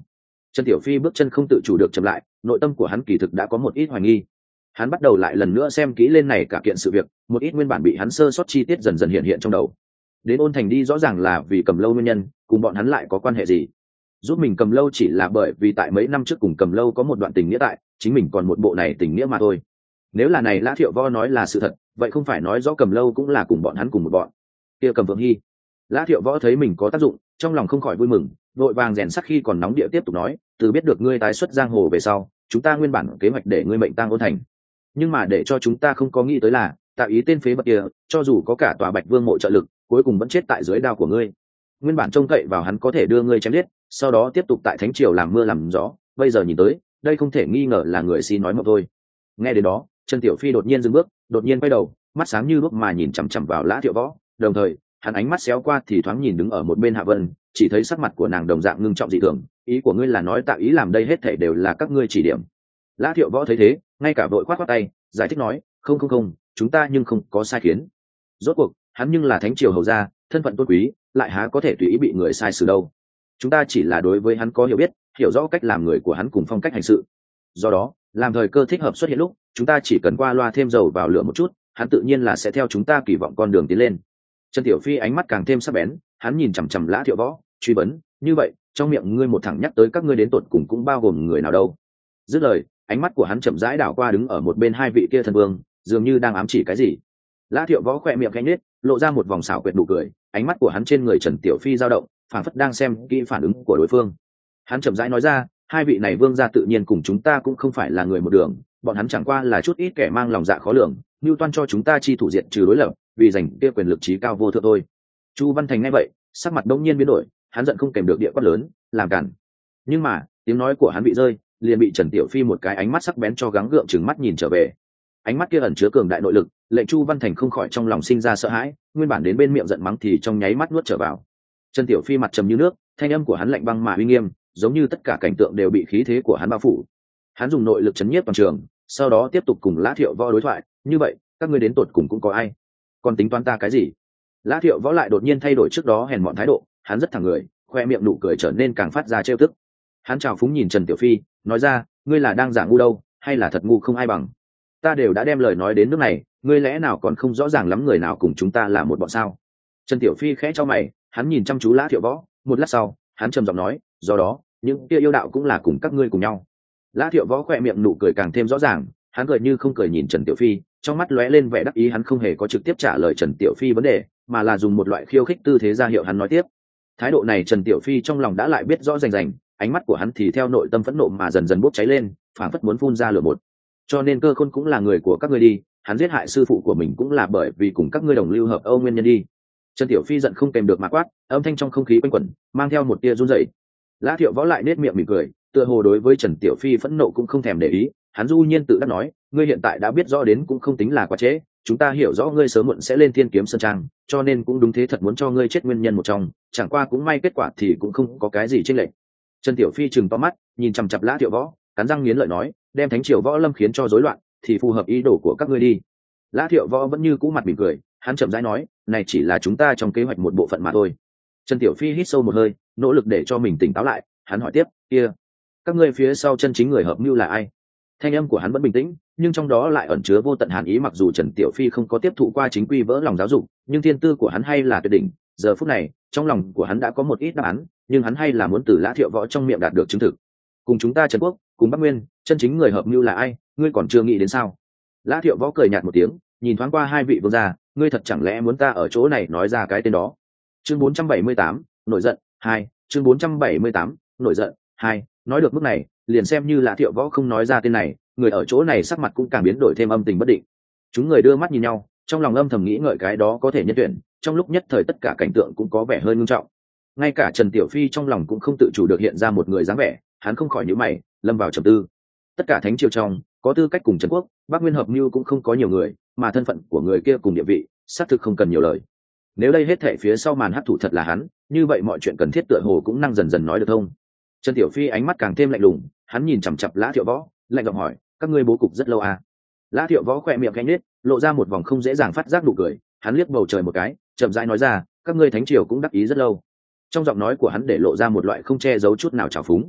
Trần Tiểu Phi bước chân không tự chủ được chậm lại, nội tâm của hắn kỳ thực đã có một ít hoài nghi. Hắn bắt đầu lại lần nữa xem kỹ lên này cả kiện sự việc, một ít nguyên bản bị hắn sơ sót chi tiết dần dần hiện hiện trong đầu. Đến Ôn Thành đi rõ ràng là vì Cầm Lâu nguyên nhân, cùng bọn hắn lại có quan hệ gì? Giúp mình Cầm Lâu chỉ là bởi vì tại mấy năm trước cùng Cầm Lâu có một đoạn tình nghĩa tại, chính mình còn một bộ này tình nghĩa mà thôi. Nếu là này Lã Thiệu Võ nói là sự thật, vậy không phải nói rõ Cầm Lâu cũng là cùng bọn hắn cùng một bọn. Kia Cầm Vượng Hy. Lã Thiệu Võ thấy mình có tác dụng, trong lòng không khỏi vui mừng, vội vàng rèn sắc khi còn nóng địa tiếp tục nói, từ biết được ngươi tái xuất giang hồ về sau, chúng ta nguyên bản kế hoạch để ngươi mệnh tang Ôn Thành. Nhưng mà để cho chúng ta không có nghĩ tới là, tạo ý tên phế vật kia, cho dù có cả tòa Bạch Vương mộ trợ lực, cuối cùng vẫn chết tại dưới đao của ngươi. Nguyên bản trông cậy vào hắn có thể đưa ngươi chém giết, sau đó tiếp tục tại thánh triều làm mưa làm gió, bây giờ nhìn tới, đây không thể nghi ngờ là người xin nói một thôi. Nghe đến đó, Trần Tiểu Phi đột nhiên dừng bước, đột nhiên quay đầu, mắt sáng như lúc mà nhìn chằm chằm vào Lã Thiệu Võ, đồng thời, hắn ánh mắt xéo qua thì thoáng nhìn đứng ở một bên Hạ Vân, chỉ thấy sắc mặt của nàng đồng dạng ngưng trọng dị thường, ý của ngươi là nói tạo ý làm đây hết thảy đều là các ngươi chỉ điểm. Lã Thiệu Võ thấy thế, ngay cả vội khoát khoát tay, giải thích nói, không không không, chúng ta nhưng không có sai khiến. Rốt cuộc, hắn nhưng là thánh triều hầu gia, thân phận tôn quý, lại há có thể tùy ý bị người sai xử đâu. Chúng ta chỉ là đối với hắn có hiểu biết, hiểu rõ cách làm người của hắn cùng phong cách hành sự. Do đó, làm thời cơ thích hợp xuất hiện lúc, chúng ta chỉ cần qua loa thêm dầu vào lửa một chút, hắn tự nhiên là sẽ theo chúng ta kỳ vọng con đường tiến lên. Trần Tiểu Phi ánh mắt càng thêm sắc bén, hắn nhìn chằm chằm Lã Thiệu Võ, truy vấn, như vậy, trong miệng ngươi một thẳng nhắc tới các ngươi đến tột cùng cũng bao gồm người nào đâu? Dứt lời, ánh mắt của hắn chậm rãi đảo qua đứng ở một bên hai vị kia thần vương, dường như đang ám chỉ cái gì. Lã Thiệu Võ khẽ miệng khẽ nhếch, lộ ra một vòng xảo quyệt nụ cười, ánh mắt của hắn trên người Trần Tiểu Phi dao động, phảng phất đang xem kỹ phản ứng của đối phương. Hắn chậm rãi nói ra, hai vị này vương gia tự nhiên cùng chúng ta cũng không phải là người một đường, bọn hắn chẳng qua là chút ít kẻ mang lòng dạ khó lường, mưu toan cho chúng ta chi thủ diện trừ đối lập, vì giành kia quyền lực trí cao vô thượng thôi. Chu Văn Thành nghe vậy, sắc mặt đông nhiên biến đổi, hắn giận không kèm được địa quát lớn, làm cản. Nhưng mà, tiếng nói của hắn bị rơi, liền bị Trần Tiểu Phi một cái ánh mắt sắc bén cho gắng gượng trừng mắt nhìn trở về. Ánh mắt kia ẩn chứa cường đại nội lực, lệnh Chu Văn Thành không khỏi trong lòng sinh ra sợ hãi, nguyên bản đến bên miệng giận mắng thì trong nháy mắt nuốt trở vào. Trần Tiểu Phi mặt trầm như nước, thanh âm của hắn lạnh băng mà uy nghiêm, giống như tất cả cảnh tượng đều bị khí thế của hắn bao phủ. Hắn dùng nội lực chấn nhiếp toàn trường, sau đó tiếp tục cùng Lã Thiệu Võ đối thoại, như vậy, các ngươi đến tột cùng cũng có ai? Còn tính toán ta cái gì? Lã Thiệu Võ lại đột nhiên thay đổi trước đó hèn mọn thái độ, hắn rất thẳng người, khoe miệng nụ cười trở nên càng phát ra trêu tức. Hắn chào phúng nhìn Trần Tiểu Phi, nói ra, ngươi là đang giả ngu đâu, hay là thật ngu không ai bằng? Ta đều đã đem lời nói đến nước này, ngươi lẽ nào còn không rõ ràng lắm người nào cùng chúng ta là một bọn sao? Trần Tiểu Phi khẽ cho mày, hắn nhìn chăm chú Lã Thiệu Võ, một lát sau, hắn trầm giọng nói, do đó, những kia yêu đạo cũng là cùng các ngươi cùng nhau. Lã Thiệu Võ khoe miệng nụ cười càng thêm rõ ràng, hắn cười như không cười nhìn Trần Tiểu Phi, trong mắt lóe lên vẻ đắc ý, hắn không hề có trực tiếp trả lời Trần Tiểu Phi vấn đề, mà là dùng một loại khiêu khích tư thế ra hiệu hắn nói tiếp. Thái độ này Trần Tiểu Phi trong lòng đã lại biết rõ rành rành, ánh mắt của hắn thì theo nội tâm phẫn nộ mà dần dần bốc cháy lên, phảng phất muốn phun ra lửa một. Cho nên Cơ Khôn cũng là người của các ngươi đi, hắn giết hại sư phụ của mình cũng là bởi vì cùng các ngươi đồng lưu hợp Âu nguyên nhân đi. Trần Tiểu Phi giận không kèm được mà quát, âm thanh trong không khí quanh quẩn, mang theo một tia run rẩy. Lã Thiệu Võ lại nết miệng mỉm cười, tựa hồ đối với Trần Tiểu Phi phẫn nộ cũng không thèm để ý, hắn du nhiên tự đắc nói, ngươi hiện tại đã biết rõ đến cũng không tính là quá trễ, chúng ta hiểu rõ ngươi sớm muộn sẽ lên Thiên Kiếm Sơn Trang, cho nên cũng đúng thế thật muốn cho ngươi chết nguyên nhân một trong, chẳng qua cũng may kết quả thì cũng không có cái gì chênh lệch. Trần Tiểu Phi trừng to mắt, nhìn chằm chằm Lã Thiệu Võ, cắn răng nghiến lợi nói, đem thánh triều võ lâm khiến cho rối loạn, thì phù hợp ý đồ của các ngươi đi. Lã Thiệu Võ vẫn như cũ mặt mỉm cười, hắn chậm rãi nói, này chỉ là chúng ta trong kế hoạch một bộ phận mà thôi. Trần Tiểu Phi hít sâu một hơi, nỗ lực để cho mình tỉnh táo lại, hắn hỏi tiếp, kia, các ngươi phía sau chân chính người hợp mưu là ai? Thanh âm của hắn vẫn bình tĩnh, nhưng trong đó lại ẩn chứa vô tận hàn ý, mặc dù Trần Tiểu Phi không có tiếp thụ qua chính quy vỡ lòng giáo dục, nhưng thiên tư của hắn hay là tuyệt đỉnh, giờ phút này, trong lòng của hắn đã có một ít đáp án, nhưng hắn hay là muốn từ Lã Thiệu Võ trong miệng đạt được chứng thực. Cùng chúng ta Trần Quốc, cùng Bắc Nguyên, chân chính người hợp mưu là ai, ngươi còn chưa nghĩ đến sao? Lã Thiệu Võ cười nhạt một tiếng, nhìn thoáng qua hai vị vương gia, ngươi thật chẳng lẽ muốn ta ở chỗ này nói ra cái tên đó? Chương bốn trăm bảy mươi tám, nổi giận, hai, chương bốn trăm bảy mươi tám, nổi giận, hai, nói được mức này, liền xem như Lã Thiệu Võ không nói ra tên này, người ở chỗ này sắc mặt cũng càng biến đổi thêm âm tình bất định. Chúng người đưa mắt nhìn nhau, trong lòng âm thầm nghĩ ngợi cái đó có thể nhân tuyển, trong lúc nhất thời tất cả cảnh tượng cũng có vẻ hơi nghiêm trọng. Ngay cả Trần Tiểu Phi trong lòng cũng không tự chủ được hiện ra một người dáng vẻ, hắn không khỏi nhíu mày, lâm vào trầm tư. Tất cả thánh triều trong, có tư cách cùng Trần Quốc, Bắc Nguyên hợp mưu cũng không có nhiều người, mà thân phận của người kia cùng địa vị, xác thực không cần nhiều lời. Nếu đây hết thảy phía sau màn hắc thủ thật là hắn, như vậy mọi chuyện cần thiết tựa hồ cũng năng dần dần nói được thông. Trần Tiểu Phi ánh mắt càng thêm lạnh lùng, hắn nhìn chằm chằm Lã Thiệu Võ, lạnh giọng hỏi, các ngươi bố cục rất lâu à? Lã Thiệu Võ khẽ miệng khẽ nhếch, lộ ra một vòng không dễ dàng phát giác nụ cười, hắn liếc bầu trời một cái, chậm rãi nói ra, các ngươi thánh triều cũng đắc ý rất lâu. Trong giọng nói của hắn để lộ ra một loại không che giấu chút nào trào phúng.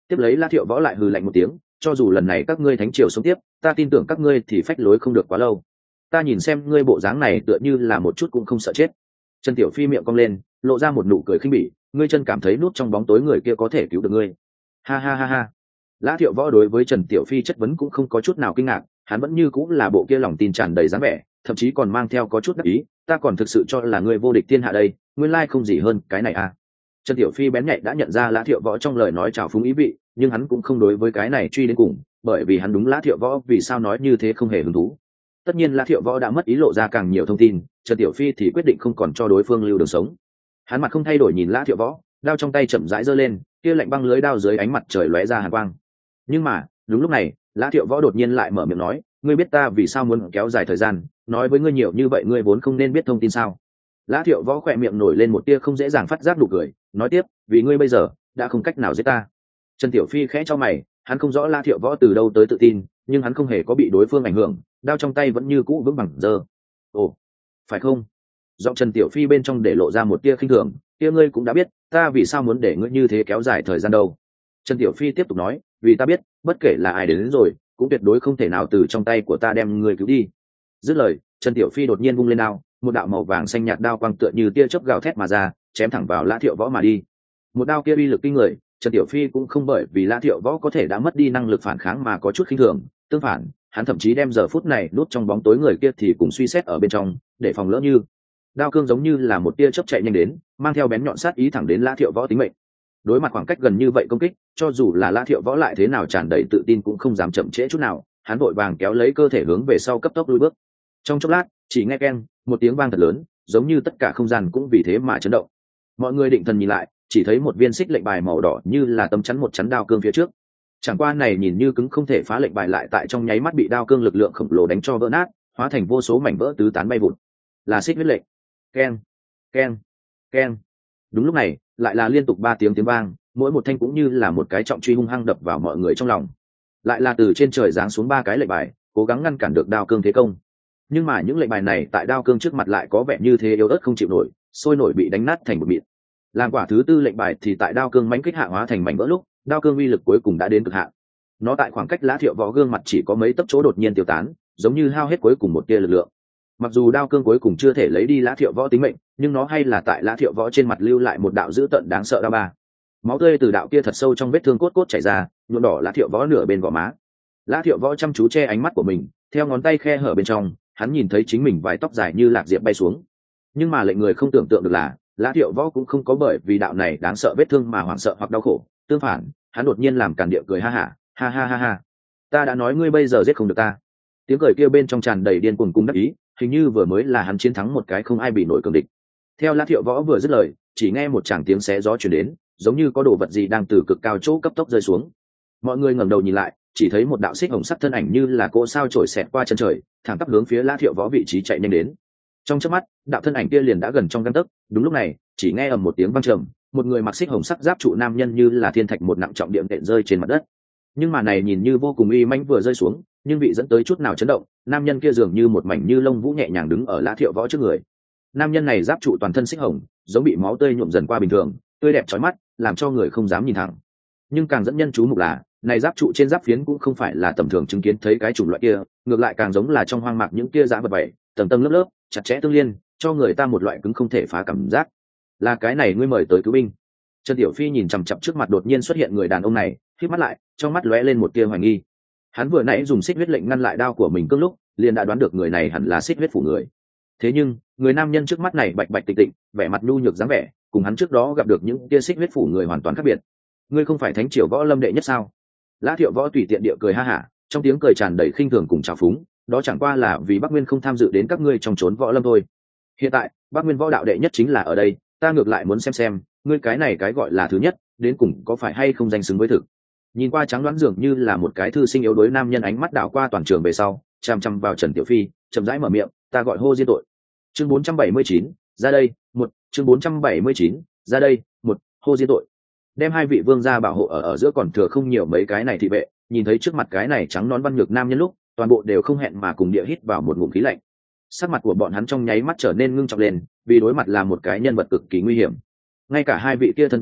Tiếp lấy La Thiệu Võ lại hừ lạnh một tiếng, cho dù lần này các ngươi thánh triều sống tiếp, ta tin tưởng các ngươi thì phách lối không được quá lâu. Ta nhìn xem ngươi bộ dáng này tựa như là một chút cũng không sợ chết. Trần Tiểu Phi miệng cong lên, lộ ra một nụ cười khinh bỉ, ngươi chân cảm thấy nút trong bóng tối người kia có thể cứu được ngươi. Ha ha ha ha. La Thiệu Võ đối với Trần Tiểu Phi chất vấn cũng không có chút nào kinh ngạc, hắn vẫn như cũng là bộ kia lòng tin tràn đầy dáng vẻ, thậm chí còn mang theo có chút đắc ý, ta còn thực sự cho là ngươi vô địch thiên hạ đây, nguyên lai không gì hơn cái này à. Trần Tiểu Phi bén nhạy đã nhận ra La Thiệu Võ trong lời nói trào phúng ý vị, nhưng hắn cũng không đối với cái này truy đến cùng, bởi vì hắn đúng La Thiệu Võ vì sao nói như thế không hề hứng thú. Tất nhiên La Thiệu Võ đã mất ý lộ ra càng nhiều thông tin, Trần Tiểu Phi thì quyết định không còn cho đối phương lưu đường sống. Hắn mặt không thay đổi nhìn La Thiệu Võ, đao trong tay chậm rãi giơ lên, kia lạnh băng lưới đao dưới ánh mặt trời lóe ra hàn quang. Nhưng mà, đúng lúc này, La Thiệu Võ đột nhiên lại mở miệng nói, ngươi biết ta vì sao muốn kéo dài thời gian, nói với ngươi nhiều như vậy ngươi vốn không nên biết thông tin sao? La Thiệu Võ khỏe miệng nổi lên một tia không dễ dàng phát giác nụ cười, nói tiếp, vì ngươi bây giờ đã không cách nào giết ta. Trần Tiểu Phi khẽ cho mày, hắn không rõ La Thiệu Võ từ đâu tới tự tin, nhưng hắn không hề có bị đối phương ảnh hưởng, đao trong tay vẫn như cũ vững vàng giơ. Ồ, phải không? Giọng Trần Tiểu Phi bên trong để lộ ra một tia khinh thường, kia ngươi cũng đã biết, ta vì sao muốn để ngươi như thế kéo dài thời gian đâu? Trần Tiểu Phi tiếp tục nói, vì ta biết, bất kể là ai đến, đến rồi, cũng tuyệt đối không thể nào từ trong tay của ta đem ngươi cứu đi. Dứt lời, Trần Tiểu Phi đột nhiên vung lên đao, một đạo màu vàng xanh nhạt đao quang tựa như tia chớp gào thét mà ra, chém thẳng vào La Thiệu Võ mà đi. Một đao kia uy lực kinh người, Trần Tiểu Phi cũng không bởi vì La Thiệu Võ có thể đã mất đi năng lực phản kháng mà có chút khinh thường, tương phản, hắn thậm chí đem giờ phút này nút trong bóng tối người kia thì cùng suy xét ở bên trong, để phòng lỡ như đao cương giống như là một tia chớp chạy nhanh đến, mang theo bén nhọn sát ý thẳng đến La Thiệu Võ tính mệnh. Đối mặt khoảng cách gần như vậy công kích, cho dù là La Thiệu Võ lại thế nào tràn đầy tự tin cũng không dám chậm trễ chút nào, hắn vội vàng kéo lấy cơ thể hướng về sau cấp tốc lùi bước. Trong chốc lát, chỉ nghe keng một tiếng vang thật lớn, giống như tất cả không gian cũng vì thế mà chấn động. Mọi người định thần nhìn lại, chỉ thấy một viên xích lệnh bài màu đỏ như là tấm chắn một chắn đao cương phía trước. Chẳng qua này nhìn như cứng không thể phá lệnh bài lại tại trong nháy mắt bị đao cương lực lượng khổng lồ đánh cho vỡ nát, hóa thành vô số mảnh vỡ tứ tán bay vụt. Là xích huyết lệnh. Keng, keng, keng. Đúng lúc này, lại là liên tục ba tiếng tiếng vang, mỗi một thanh cũng như là một cái trọng truy hung hăng đập vào mọi người trong lòng. Lại là từ trên trời giáng xuống ba cái lệnh bài, cố gắng ngăn cản được đao cương thế công. Nhưng mà những lệnh bài này tại đao cương trước mặt lại có vẻ như thế yếu ớt không chịu nổi, sôi nổi bị đánh nát thành một mịn. Làm quả thứ tư lệnh bài thì tại đao cương mãnh kích hạ hóa thành mảnh vỡ lúc, đao cương uy lực cuối cùng đã đến cực hạn. Nó tại khoảng cách La Thiệu Võ gương mặt chỉ có mấy tấc chỗ đột nhiên tiêu tán, giống như hao hết cuối cùng một tia lực lượng. Mặc dù đao cương cuối cùng chưa thể lấy đi La Thiệu Võ tính mệnh, nhưng nó hay là tại La Thiệu Võ trên mặt lưu lại một đạo dữ tợn đáng sợ đao ba. Máu tươi từ đạo kia thật sâu trong vết thương cốt cốt chảy ra, nhuộm đỏ La Thiệu Võ nửa bên gò má. La Thiệu Võ chăm chú che ánh mắt của mình, theo ngón tay khe hở bên trong, hắn nhìn thấy chính mình vài tóc dài như lạc diệp bay xuống. Nhưng mà lệnh người không tưởng tượng được là, La Thiệu Võ cũng không có bởi vì đạo này đáng sợ vết thương mà hoảng sợ hoặc đau khổ, tương phản, hắn đột nhiên làm càn địa cười ha hả, ha ha ha ha. Ta đã nói ngươi bây giờ giết không được ta. Tiếng cười kia bên trong tràn đầy điên cuồng cùng đắc ý, hình như vừa mới là hắn chiến thắng một cái không ai bị nổi cường địch. Theo La Thiệu Võ vừa dứt lời, chỉ nghe một tràng tiếng xé gió truyền đến, giống như có đồ vật gì đang từ cực cao chỗ cấp tốc rơi xuống. Mọi người ngẩng đầu nhìn lại, chỉ thấy một đạo xích hồng sắc thân ảnh như là cỗ sao trổi xẹt qua chân trời, thẳng tắp hướng phía La Thiệu Võ vị trí chạy nhanh đến. Trong chớp mắt, đạo thân ảnh kia liền đã gần trong gang tấc. Đúng lúc này, chỉ nghe ầm một tiếng vang trầm, một người mặc xích hồng sắc giáp trụ nam nhân như là thiên thạch một nặng trọng điểm đệm rơi trên mặt đất. Nhưng mà này nhìn như vô cùng uy mãnh vừa rơi xuống, nhưng bị dẫn tới chút nào chấn động, nam nhân kia dường như một mảnh như lông vũ nhẹ nhàng đứng ở La Thiệu Võ trước người. Nam nhân này giáp trụ toàn thân xích hồng, giống bị máu tươi nhuộm dần qua bình thường, tươi đẹp chói mắt, làm cho người không dám nhìn thẳng. Nhưng càng dẫn nhân chú mục là, này giáp trụ trên giáp phiến cũng không phải là tầm thường chứng kiến thấy cái chủng loại kia, ngược lại càng giống là trong hoang mạc những kia dã vật vậy, tầng tầng lớp lớp, chặt chẽ tương liên, cho người ta một loại cứng không thể phá cảm giác. Là cái này ngươi mời tới cứu binh? Trần Tiểu Phi nhìn chằm chằm trước mặt đột nhiên xuất hiện người đàn ông này, khép mắt lại, trong mắt lóe lên một tia hoài nghi. Hắn vừa nãy dùng xích huyết lệnh ngăn lại đao của mình cương lúc, liền đã đoán được người này hẳn là xích huyết phủ người. Thế nhưng, người nam nhân trước mắt này bạch bạch tịch tịch, vẻ mặt nhu nhược dáng vẻ, cùng hắn trước đó gặp được những tia xích huyết phủ người hoàn toàn khác biệt. Ngươi không phải thánh triều võ lâm đệ nhất sao? La Thiệu Võ tùy tiện địa cười ha hả, trong tiếng cười tràn đầy khinh thường cùng trào phúng, đó chẳng qua là vì Bắc Nguyên không tham dự đến các ngươi trong trốn võ lâm thôi. Hiện tại, Bắc Nguyên võ đạo đệ nhất chính là ở đây, ta ngược lại muốn xem xem, ngươi cái này cái gọi là thứ nhất, đến cùng có phải hay không danh xứng với thực. Nhìn qua trắng đoán dường như là một cái thư sinh yếu đuối nam nhân ánh mắt đảo qua toàn trường về sau, chăm chăm vào Trần Tiểu Phi, chậm rãi mở miệng, ta gọi hô diên tội. Chương bốn trăm bảy mươi chín, ra đây, một, chương bốn trăm bảy mươi chín, ra đây, một, hô diên tội. Đem hai vị vương gia bảo hộ ở ở giữa còn thừa không nhiều mấy cái này thị vệ, nhìn thấy trước mặt cái này trắng nón văn nhược nam nhân lúc, toàn bộ đều không hẹn mà cùng địa hít vào một ngụm khí lạnh. Sắc mặt của bọn hắn trong nháy mắt trở nên ngưng trọng lên, vì đối mặt là một cái nhân vật cực kỳ nguy hiểm. Ngay cả hai vị kia thân vương,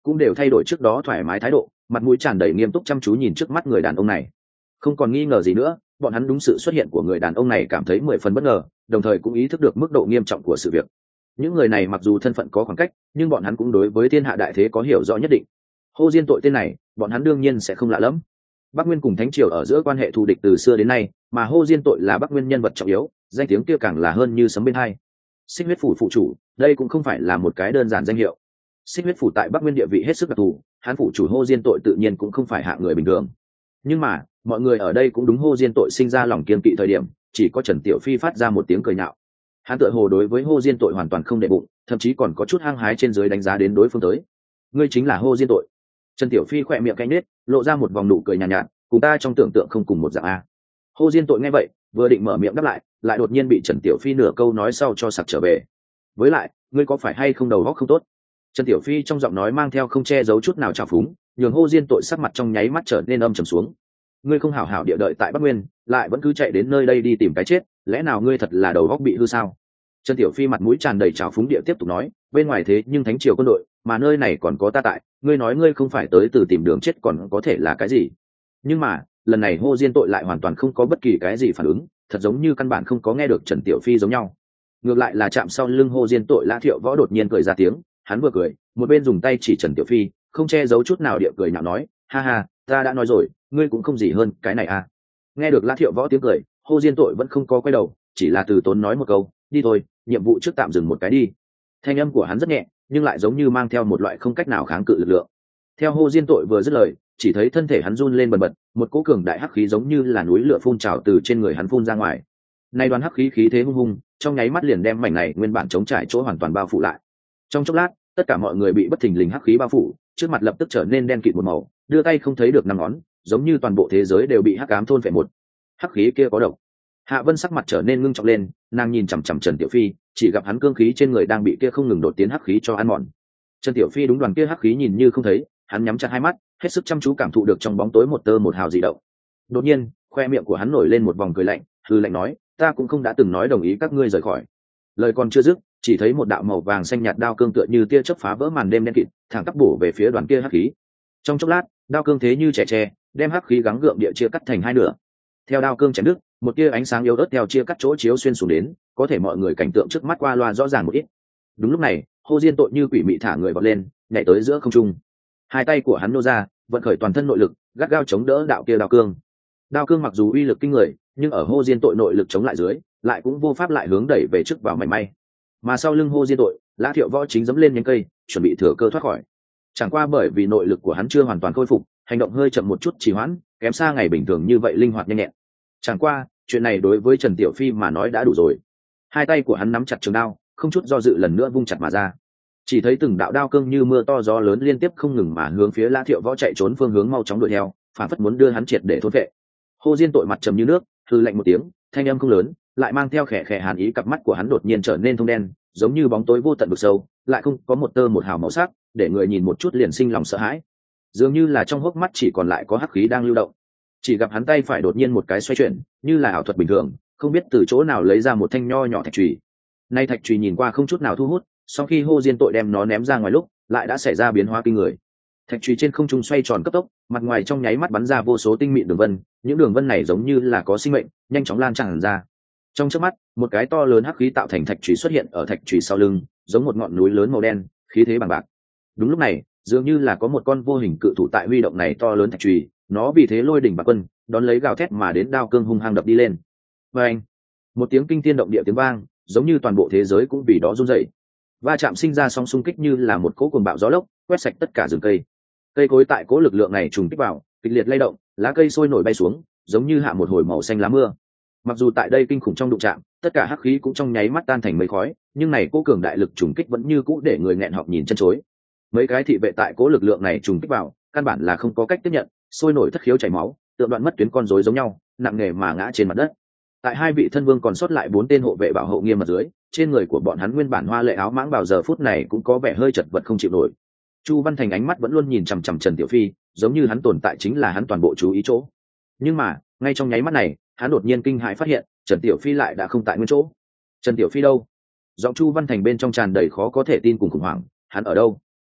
cũng đều thay đổi trước đó thoải mái thái độ, mặt mũi tràn đầy nghiêm túc chăm chú nhìn trước mắt người đàn ông này. Không còn nghi ngờ gì nữa, bọn hắn đúng sự xuất hiện của người đàn ông này cảm thấy mười phần bất ngờ, đồng thời cũng ý thức được mức độ nghiêm trọng của sự việc. Những người này mặc dù thân phận có khoảng cách, nhưng bọn hắn cũng đối với thiên hạ đại thế có hiểu rõ nhất định. Hồ Diên Tội tên này, bọn hắn đương nhiên sẽ không lạ lẫm. Bắc Nguyên cùng Thánh triều ở giữa quan hệ thù địch từ xưa đến nay, mà Hồ Diên Tội là Bắc Nguyên nhân vật trọng yếu, danh tiếng kia càng là hơn như sấm bên tai. Xích huyết phủ phụ chủ, đây cũng không phải là một cái đơn giản danh hiệu. Xích huyết phủ tại Bắc Nguyên địa vị hết sức đặc thù, hắn phủ chủ Hồ Diên Tội tự nhiên cũng không phải hạng người bình thường. Nhưng mà, mọi người ở đây cũng đúng Hồ Diên Tội sinh ra lòng kiên kỵ thời điểm, chỉ có Trần Tiểu Phi phát ra một tiếng cười nhạo. Hắn tựa hồ đối với Hồ Diên Tội hoàn toàn không để bụng, thậm chí còn có chút hăng hái trên dưới đánh giá đến đối phương tới. Ngươi chính là Hồ Diên Tội. Trần Tiểu Phi khỏe miệng cánh nết, lộ ra một vòng nụ cười nhàn nhạt, nhạt, cùng ta trong tưởng tượng không cùng một dạng a. Hồ Diên Tội nghe vậy, vừa định mở miệng đáp lại, lại đột nhiên bị Trần Tiểu Phi nửa câu nói sau cho sặc trở về. Với lại, ngươi có phải hay không đầu óc không tốt? Trần Tiểu Phi trong giọng nói mang theo không che giấu chút nào trào phúng, nhường Hồ Diên Tội sắc mặt trong nháy mắt trở nên âm trầm xuống. Ngươi không hảo hảo địa đợi tại Bắc Nguyên, lại vẫn cứ chạy đến nơi đây đi tìm cái chết, lẽ nào ngươi thật là đầu óc bị hư sao? Trần Tiểu Phi mặt mũi tràn đầy trào phúng địa tiếp tục nói, bên ngoài thế nhưng Thánh triều quân đội, mà nơi này còn có ta tại, ngươi nói ngươi không phải tới từ tìm đường chết còn có thể là cái gì? Nhưng mà, lần này Hồ Diên Tội lại hoàn toàn không có bất kỳ cái gì phản ứng, thật giống như căn bản không có nghe được Trần Tiểu Phi giống nhau. Ngược lại là chạm sau lưng Hồ Diên Tội Lã Thiệu Võ đột nhiên cười ra tiếng, hắn vừa cười, một bên dùng tay chỉ Trần Tiểu Phi, không che giấu chút nào địa cười nhạo nói, ha ha, ta đã nói rồi, ngươi cũng không gì hơn cái này à. Nghe được Lã Thiệu Võ tiếng cười, Hồ Diên Tội vẫn không có quay đầu, chỉ là từ tốn nói một câu, đi thôi, nhiệm vụ trước tạm dừng một cái đi. Thanh âm của hắn rất nhẹ, nhưng lại giống như mang theo một loại không cách nào kháng cự lực lượng. Theo Hồ Diên Tội vừa dứt lời, chỉ thấy thân thể hắn run lên bần bật, một cỗ cường đại hắc khí giống như là núi lửa phun trào từ trên người hắn phun ra ngoài. Nay đoàn hắc khí khí thế hung hung, trong nháy mắt liền đem mảnh này nguyên bản chống trải chỗ hoàn toàn bao phủ lại. Trong chốc lát, tất cả mọi người bị bất thình lình hắc khí bao phủ, trước mặt lập tức trở nên đen kịt một màu, đưa tay không thấy được năm ngón, giống như toàn bộ thế giới đều bị hắc ám thôn phệ một. Hắc khí kia có độc. Hạ Vân sắc mặt trở nên ngưng trọng lên, nàng nhìn chằm chằm Trần Tiểu Phi, chỉ gặp hắn cương khí trên người đang bị kia không ngừng đột tiến hắc khí cho ăn mòn. Trần Tiểu Phi đúng đoàn kia hắc khí nhìn như không thấy, hắn nhắm chặt hai mắt, hết sức chăm chú cảm thụ được trong bóng tối một tơ một hào dị động. Đột nhiên, khoe miệng của hắn nổi lên một vòng cười lạnh, hừ lạnh nói, ta cũng không đã từng nói đồng ý các ngươi rời khỏi. Lời còn chưa dứt, chỉ thấy một đạo màu vàng xanh nhạt đao cương tựa như tia chớp phá vỡ màn đêm đen kịt, thẳng tắp bổ về phía đoàn kia hắc khí. Trong chốc lát, đao cương thế như trẻ tre, đem hắc khí gắng gượng địa chia cắt thành hai nửa. Theo đao cương chém đứt, một tia ánh sáng yếu ớt theo chia cắt chỗ chiếu xuyên xuống đến, có thể mọi người cảnh tượng trước mắt qua loa rõ ràng một ít. Đúng lúc này, Hồ Diên Tội như quỷ mị thả người vọt lên, nhảy tới giữa không trung. Hai tay của hắn nô ra, vận khởi toàn thân nội lực, gắt gao chống đỡ đạo kia đao cương. Đao cương mặc dù uy lực kinh người, nhưng ở Hồ Diên Tội nội lực chống lại dưới, lại cũng vô pháp lại hướng đẩy về trước vào mảy may. Mà sau lưng Hồ Diên Tội, Lã Thiệu Võ chính giẫm lên nhánh cây, chuẩn bị thừa cơ thoát khỏi. Chẳng qua bởi vì nội lực của hắn chưa hoàn toàn khôi phục, hành động hơi chậm một chút trì hoãn, kém xa ngày bình thường như vậy linh hoạt nhanh nhẹn. Chẳng qua, chuyện này đối với Trần Tiểu Phi mà nói đã đủ rồi. Hai tay của hắn nắm chặt trường đao, không chút do dự lần nữa vung chặt mà ra. Chỉ thấy từng đạo đao cương như mưa to gió lớn liên tiếp không ngừng mà hướng phía Lã Thiệu Võ chạy trốn phương hướng mau chóng đuổi theo, phản phất muốn đưa hắn triệt để thôn vệ. Hồ Diên Tội mặt trầm như nước, hừ lạnh một tiếng, thanh âm không lớn, lại mang theo khẽ khẽ hàn ý, cặp mắt của hắn đột nhiên trở nên thông đen, giống như bóng tối vô tận vực sâu, lại không có một tơ một hào màu sắc, để người nhìn một chút liền sinh lòng sợ hãi. Dường như là trong hốc mắt chỉ còn lại có hắc khí đang lưu động. Chỉ gặp hắn tay phải đột nhiên một cái xoay chuyển, như là ảo thuật bình thường, không biết từ chỗ nào lấy ra một thanh nho nhỏ thạch chùy. Nay thạch chùy nhìn qua không chút nào thu hút, sau khi Hồ Diên Tội đem nó ném ra ngoài lúc, lại đã xảy ra biến hóa kinh người. Thạch chùy trên không trung xoay tròn cấp tốc, mặt ngoài trong nháy mắt bắn ra vô số tinh mịn đường vân, những đường vân này giống như là có sinh mệnh, nhanh chóng lan tràn ra. Trong chớp mắt, một cái to lớn hắc khí tạo thành thạch chùy xuất hiện ở thạch chùy sau lưng, giống một ngọn núi lớn màu đen, khí thế bằng bạc. Đúng lúc này, dường như là có một con vô hình cự thủ tại huy động này to lớn thạch chùy, nó vì thế lôi đỉnh bạc quân, đón lấy gào thét mà đến đao cương hung hăng đập đi lên. Và anh, một tiếng kinh thiên động địa tiếng vang, giống như toàn bộ thế giới cũng vì đó rung rẩy. Va chạm sinh ra sóng xung kích như là một cỗ cuồng bạo gió lốc, quét sạch tất cả rừng cây. Cây cối tại cỗ lực lượng này trùng kích vào, kịch liệt lay động, lá cây sôi nổi bay xuống, giống như hạ một hồi màu xanh lá mưa. Mặc dù tại đây kinh khủng trong đụng chạm, tất cả hắc khí cũng trong nháy mắt tan thành mây khói, nhưng này cỗ cường đại lực trùng kích vẫn như cũ để người nghẹn họng nhìn chân chối. Mấy cái thị vệ tại cỗ lực lượng này trùng kích vào, căn bản là không có cách tiếp nhận, sôi nổi thất khiếu chảy máu, tựa đoạn mất tuyến con rối giống nhau, nặng nề mà ngã trên mặt đất. Tại hai vị thân vương còn sót lại bốn tên hộ vệ bảo hộ nghiêm mặt dưới, trên người của bọn hắn nguyên bản hoa lệ áo mãng bào giờ phút này cũng có vẻ hơi chật vật không chịu nổi. Chu Văn Thành ánh mắt vẫn luôn nhìn chằm chằm Trần Tiểu Phi, giống như hắn tồn tại chính là hắn toàn bộ chú ý chỗ. Nhưng mà, ngay trong nháy mắt này, hắn đột nhiên kinh hãi phát hiện, Trần Tiểu Phi lại đã không tại nguyên chỗ. Trần Tiểu Phi đâu? Giọng Chu Văn Thành bên trong tràn đầy khó có thể tin cùng khủng hoảng, hắn ở đâu?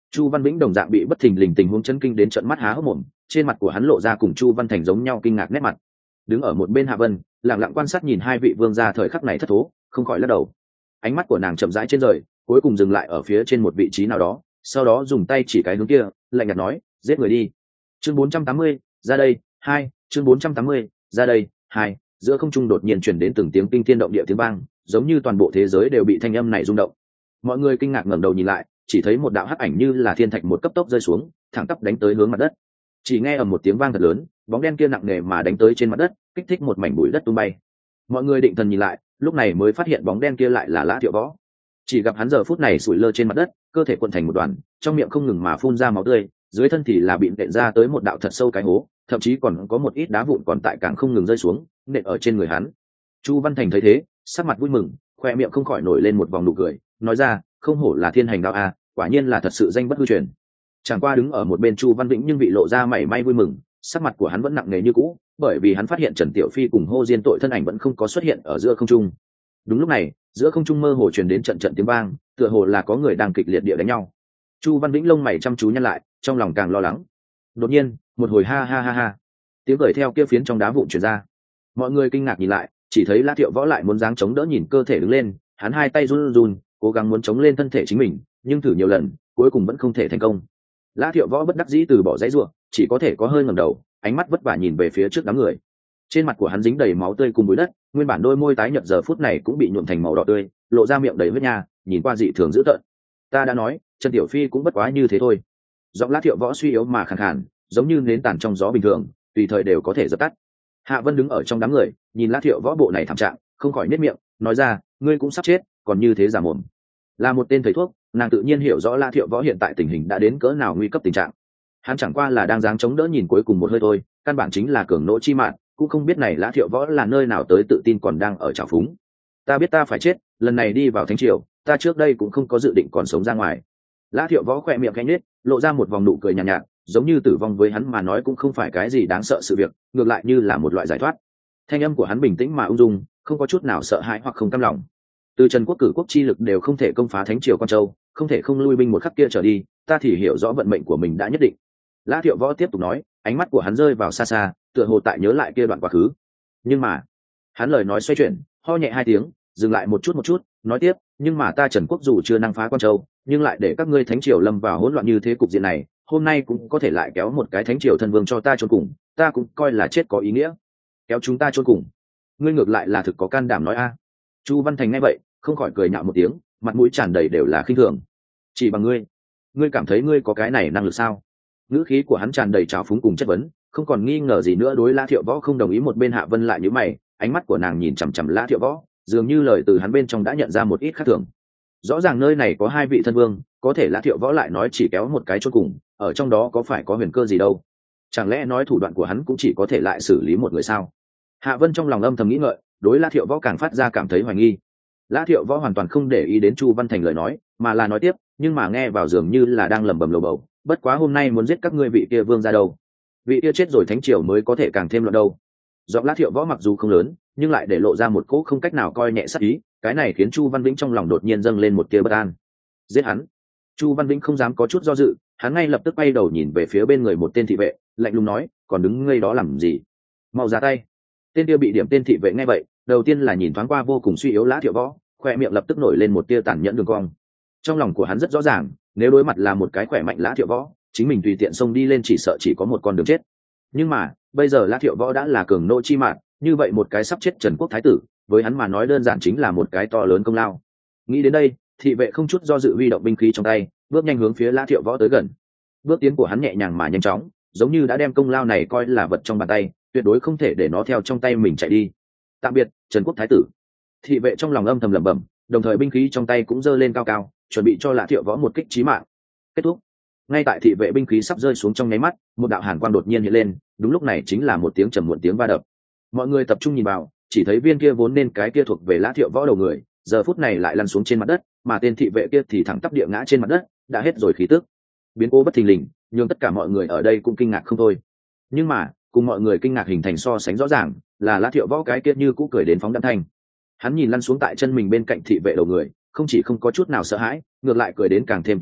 Chu Văn Vĩnh đồng dạng bị bất thình lình tình huống chấn kinh đến trợn mắt há hốc mồm, trên mặt của hắn lộ ra cùng Chu Văn Thành giống nhau kinh ngạc nét mặt. Đứng ở một bên Hạ Vân lặng lặng quan sát nhìn hai vị vương gia thời khắc này thất thố, không khỏi lắc đầu. Ánh mắt của nàng chậm rãi trên rời, cuối cùng dừng lại ở phía trên một vị trí nào đó, sau đó dùng tay chỉ cái hướng kia, lạnh nhạt nói, giết người đi. Chương bốn trăm tám mươi, ra đây. Hai, chương bốn trăm tám mươi, ra đây. Hai, giữa không trung đột nhiên truyền đến từng tiếng kinh thiên động địa tiếng vang, giống như toàn bộ thế giới đều bị thanh âm này rung động. Mọi người kinh ngạc ngẩng đầu nhìn lại, chỉ thấy một đạo hắc ảnh như là thiên thạch một cấp tốc rơi xuống, thẳng tắp đánh tới hướng mặt đất. Chỉ nghe ầm một tiếng vang thật lớn, bóng đen kia nặng nề mà đánh tới trên mặt đất, kích thích một mảnh bụi đất tung bay. Mọi người định thần nhìn lại, lúc này mới phát hiện bóng đen kia lại là Lã Thiệu Võ. Chỉ gặp hắn giờ phút này sủi lơ trên mặt đất, cơ thể cuộn thành một đoàn, trong miệng không ngừng mà phun ra máu tươi, dưới thân thì là bị nện ra tới một đạo thật sâu cái hố, thậm chí còn có một ít đá vụn còn tại càng không ngừng rơi xuống, nện ở trên người hắn. Chu Văn Thành thấy thế, sắc mặt vui mừng, khoe miệng không khỏi nổi lên một vòng nụ cười, nói ra, không hổ là thiên hành đạo a, quả nhiên là thật sự danh bất hư truyền. Chẳng qua đứng ở một bên Chu Văn Vĩnh nhưng bị lộ ra mảy may vui mừng, sắc mặt của hắn vẫn nặng nề như cũ, bởi vì hắn phát hiện Trần Tiểu Phi cùng Hô Diên tội thân ảnh vẫn không có xuất hiện ở giữa không trung. Đúng lúc này, giữa không trung mơ hồ truyền đến trận trận tiếng vang, tựa hồ là có người đang kịch liệt địa đánh nhau. Chu Văn Vĩnh lông mày chăm chú nhăn lại, trong lòng càng lo lắng. Đột nhiên, một hồi ha ha ha ha, tiếng cười theo kia phiến trong đá vụn truyền ra. Mọi người kinh ngạc nhìn lại, chỉ thấy Lã Thiệu Võ lại muốn giáng chống đỡ nhìn cơ thể đứng lên, hắn hai tay run run, cố gắng muốn chống lên thân thể chính mình, nhưng thử nhiều lần, cuối cùng vẫn không thể thành công. Lã Thiệu Võ bất đắc dĩ từ bỏ dãy rủa, chỉ có thể có hơi ngẩng đầu, ánh mắt vất vả nhìn về phía trước đám người. Trên mặt của hắn dính đầy máu tươi cùng bụi đất, nguyên bản đôi môi tái nhợt giờ phút này cũng bị nhuộm thành màu đỏ tươi, lộ ra miệng đầy huyết nha, nhìn qua dị thường dữ tợn. Ta đã nói, Trần Tiểu Phi cũng bất quá như thế thôi. Giọng Lã Thiệu Võ suy yếu mà khàn khàn, giống như nến tàn trong gió bình thường, tùy thời đều có thể dập tắt. Hạ Vân đứng ở trong đám người, nhìn Lã Thiệu Võ bộ này thảm trạng, không khỏi nhếch miệng, nói ra, ngươi cũng sắp chết, còn như thế giả mồm. Là một tên thầy thuốc, nàng tự nhiên hiểu rõ Lã Thiệu Võ hiện tại tình hình đã đến cỡ nào nguy cấp tình trạng. Hắn chẳng qua là đang dáng chống đỡ nhìn cuối cùng một hơi thôi, căn bản chính là cường nỗ chi mạng, cũng không biết này Lã Thiệu Võ là nơi nào tới tự tin còn đang ở trào phúng. Ta biết ta phải chết, lần này đi vào thánh triều, ta trước đây cũng không có dự định còn sống ra ngoài. Lã Thiệu Võ khỏe miệng khẽ nhếch, lộ ra một vòng nụ cười nhàn nhạt, nhạt, giống như tử vong với hắn mà nói cũng không phải cái gì đáng sợ sự việc, ngược lại như là một loại giải thoát. Thanh âm của hắn bình tĩnh mà ung dung, không có chút nào sợ hãi hoặc không cam lòng. Từ Trần Quốc cử quốc chi lực đều không thể công phá thánh triều Quan Châu, không thể không lui binh một khắc kia trở đi, ta thì hiểu rõ vận mệnh của mình đã nhất định. Lã Thiệu Võ tiếp tục nói, ánh mắt của hắn rơi vào xa xa, tựa hồ tại nhớ lại kia đoạn quá khứ. Nhưng mà, hắn lời nói xoay chuyển, ho nhẹ hai tiếng, dừng lại một chút một chút, nói tiếp, nhưng mà ta Trần Quốc dù chưa năng phá Quan Châu, nhưng lại để các ngươi thánh triều lâm vào hỗn loạn như thế cục diện này, hôm nay cũng có thể lại kéo một cái thánh triều thân vương cho ta chôn cùng, ta cũng coi là chết có ý nghĩa. Kéo chúng ta chôn cùng, ngươi ngược lại là thực có can đảm nói a. Chu Văn Thành nghe vậy, không khỏi cười nhạo một tiếng, mặt mũi tràn đầy đều là khinh thường. Chỉ bằng ngươi, ngươi cảm thấy ngươi có cái này năng lực sao? Ngữ khí của hắn tràn đầy trào phúng cùng chất vấn, không còn nghi ngờ gì nữa. Đối Lã Thiệu Võ không đồng ý, một bên Hạ Vân lại nhíu mày, ánh mắt của nàng nhìn chằm chằm Lã Thiệu Võ, dường như lời từ hắn bên trong đã nhận ra một ít khác thường. Rõ ràng nơi này có hai vị thân vương, có thể Lã Thiệu Võ lại nói chỉ kéo một cái chôn cùng, ở trong đó có phải có huyền cơ gì đâu? Chẳng lẽ nói thủ đoạn của hắn cũng chỉ có thể lại xử lý một người sao? Hạ Vân trong lòng âm thầm nghĩ ngợi, đối Lã Thiệu Võ càng phát ra cảm thấy hoài nghi. Lã Thiệu Võ hoàn toàn không để ý đến Chu Văn Thành lời nói, mà là nói tiếp, nhưng mà nghe vào dường như là đang lẩm bẩm lầu bầu, bất quá hôm nay muốn giết các ngươi vị kia vương ra đâu, vị kia chết rồi thánh triều mới có thể càng thêm loạn đâu. Giọng Lã Thiệu Võ mặc dù không lớn, nhưng lại để lộ ra một cỗ không cách nào coi nhẹ sát ý, cái này khiến Chu Văn Vĩnh trong lòng đột nhiên dâng lên một tia bất an. Giết hắn? Chu Văn Vĩnh không dám có chút do dự, hắn ngay lập tức quay đầu nhìn về phía bên người một tên thị vệ, lạnh lùng nói, còn đứng ngây đó làm gì? Mau ra tay! Tên kia bị điểm tên thị vệ nghe vậy, đầu tiên là nhìn thoáng qua vô cùng suy yếu Lã Thiệu Võ, khoe miệng lập tức nổi lên một tia tàn nhẫn đường cong. Trong lòng của hắn rất rõ ràng, nếu đối mặt là một cái khỏe mạnh Lã Thiệu Võ, chính mình tùy tiện xông đi lên chỉ sợ chỉ có một con đường chết. Nhưng mà bây giờ Lã Thiệu Võ đã là cường nô chi mạng, như vậy một cái sắp chết Trần Quốc thái tử, với hắn mà nói đơn giản chính là một cái to lớn công lao. Nghĩ đến đây, thị vệ không chút do dự huy động binh khí trong tay, bước nhanh hướng phía Lã Thiệu Võ tới gần. Bước tiến của hắn nhẹ nhàng mà nhanh chóng, giống như đã đem công lao này coi là vật trong bàn tay, tuyệt đối không thể để nó theo trong tay mình chạy đi. Tạm biệt, Trần Quốc thái tử. Thị vệ trong lòng âm thầm lẩm bẩm, đồng thời binh khí trong tay cũng giơ lên cao cao, chuẩn bị cho Lã Thiệu Võ một kích chí mạng. Kết thúc. Ngay tại thị vệ binh khí sắp rơi xuống trong nháy mắt, một đạo hàn quang đột nhiên hiện lên, đúng lúc này chính là một tiếng trầm muộn tiếng va đập. Mọi người tập trung nhìn vào, chỉ thấy viên kia vốn nên cái kia thuộc về Lã Thiệu Võ đầu người, giờ phút này lại lăn xuống trên mặt đất, mà tên thị vệ kia thì thẳng tắp địa ngã trên mặt đất, đã hết rồi khí tức. Biến cố bất thình lình, nhưng tất cả mọi người ở đây cũng kinh ngạc không thôi. Nhưng mà, cùng mọi người kinh ngạc hình thành so sánh rõ ràng, là Lã Thiệu Võ cái kia như cũ cười đến phóng đãng thanh. Hắn nhìn lăn xuống tại chân mình bên cạnh thị vệ đầu người, không chỉ không có chút nào sợ hãi, ngược lại cười đến càng thêm tùy tiện,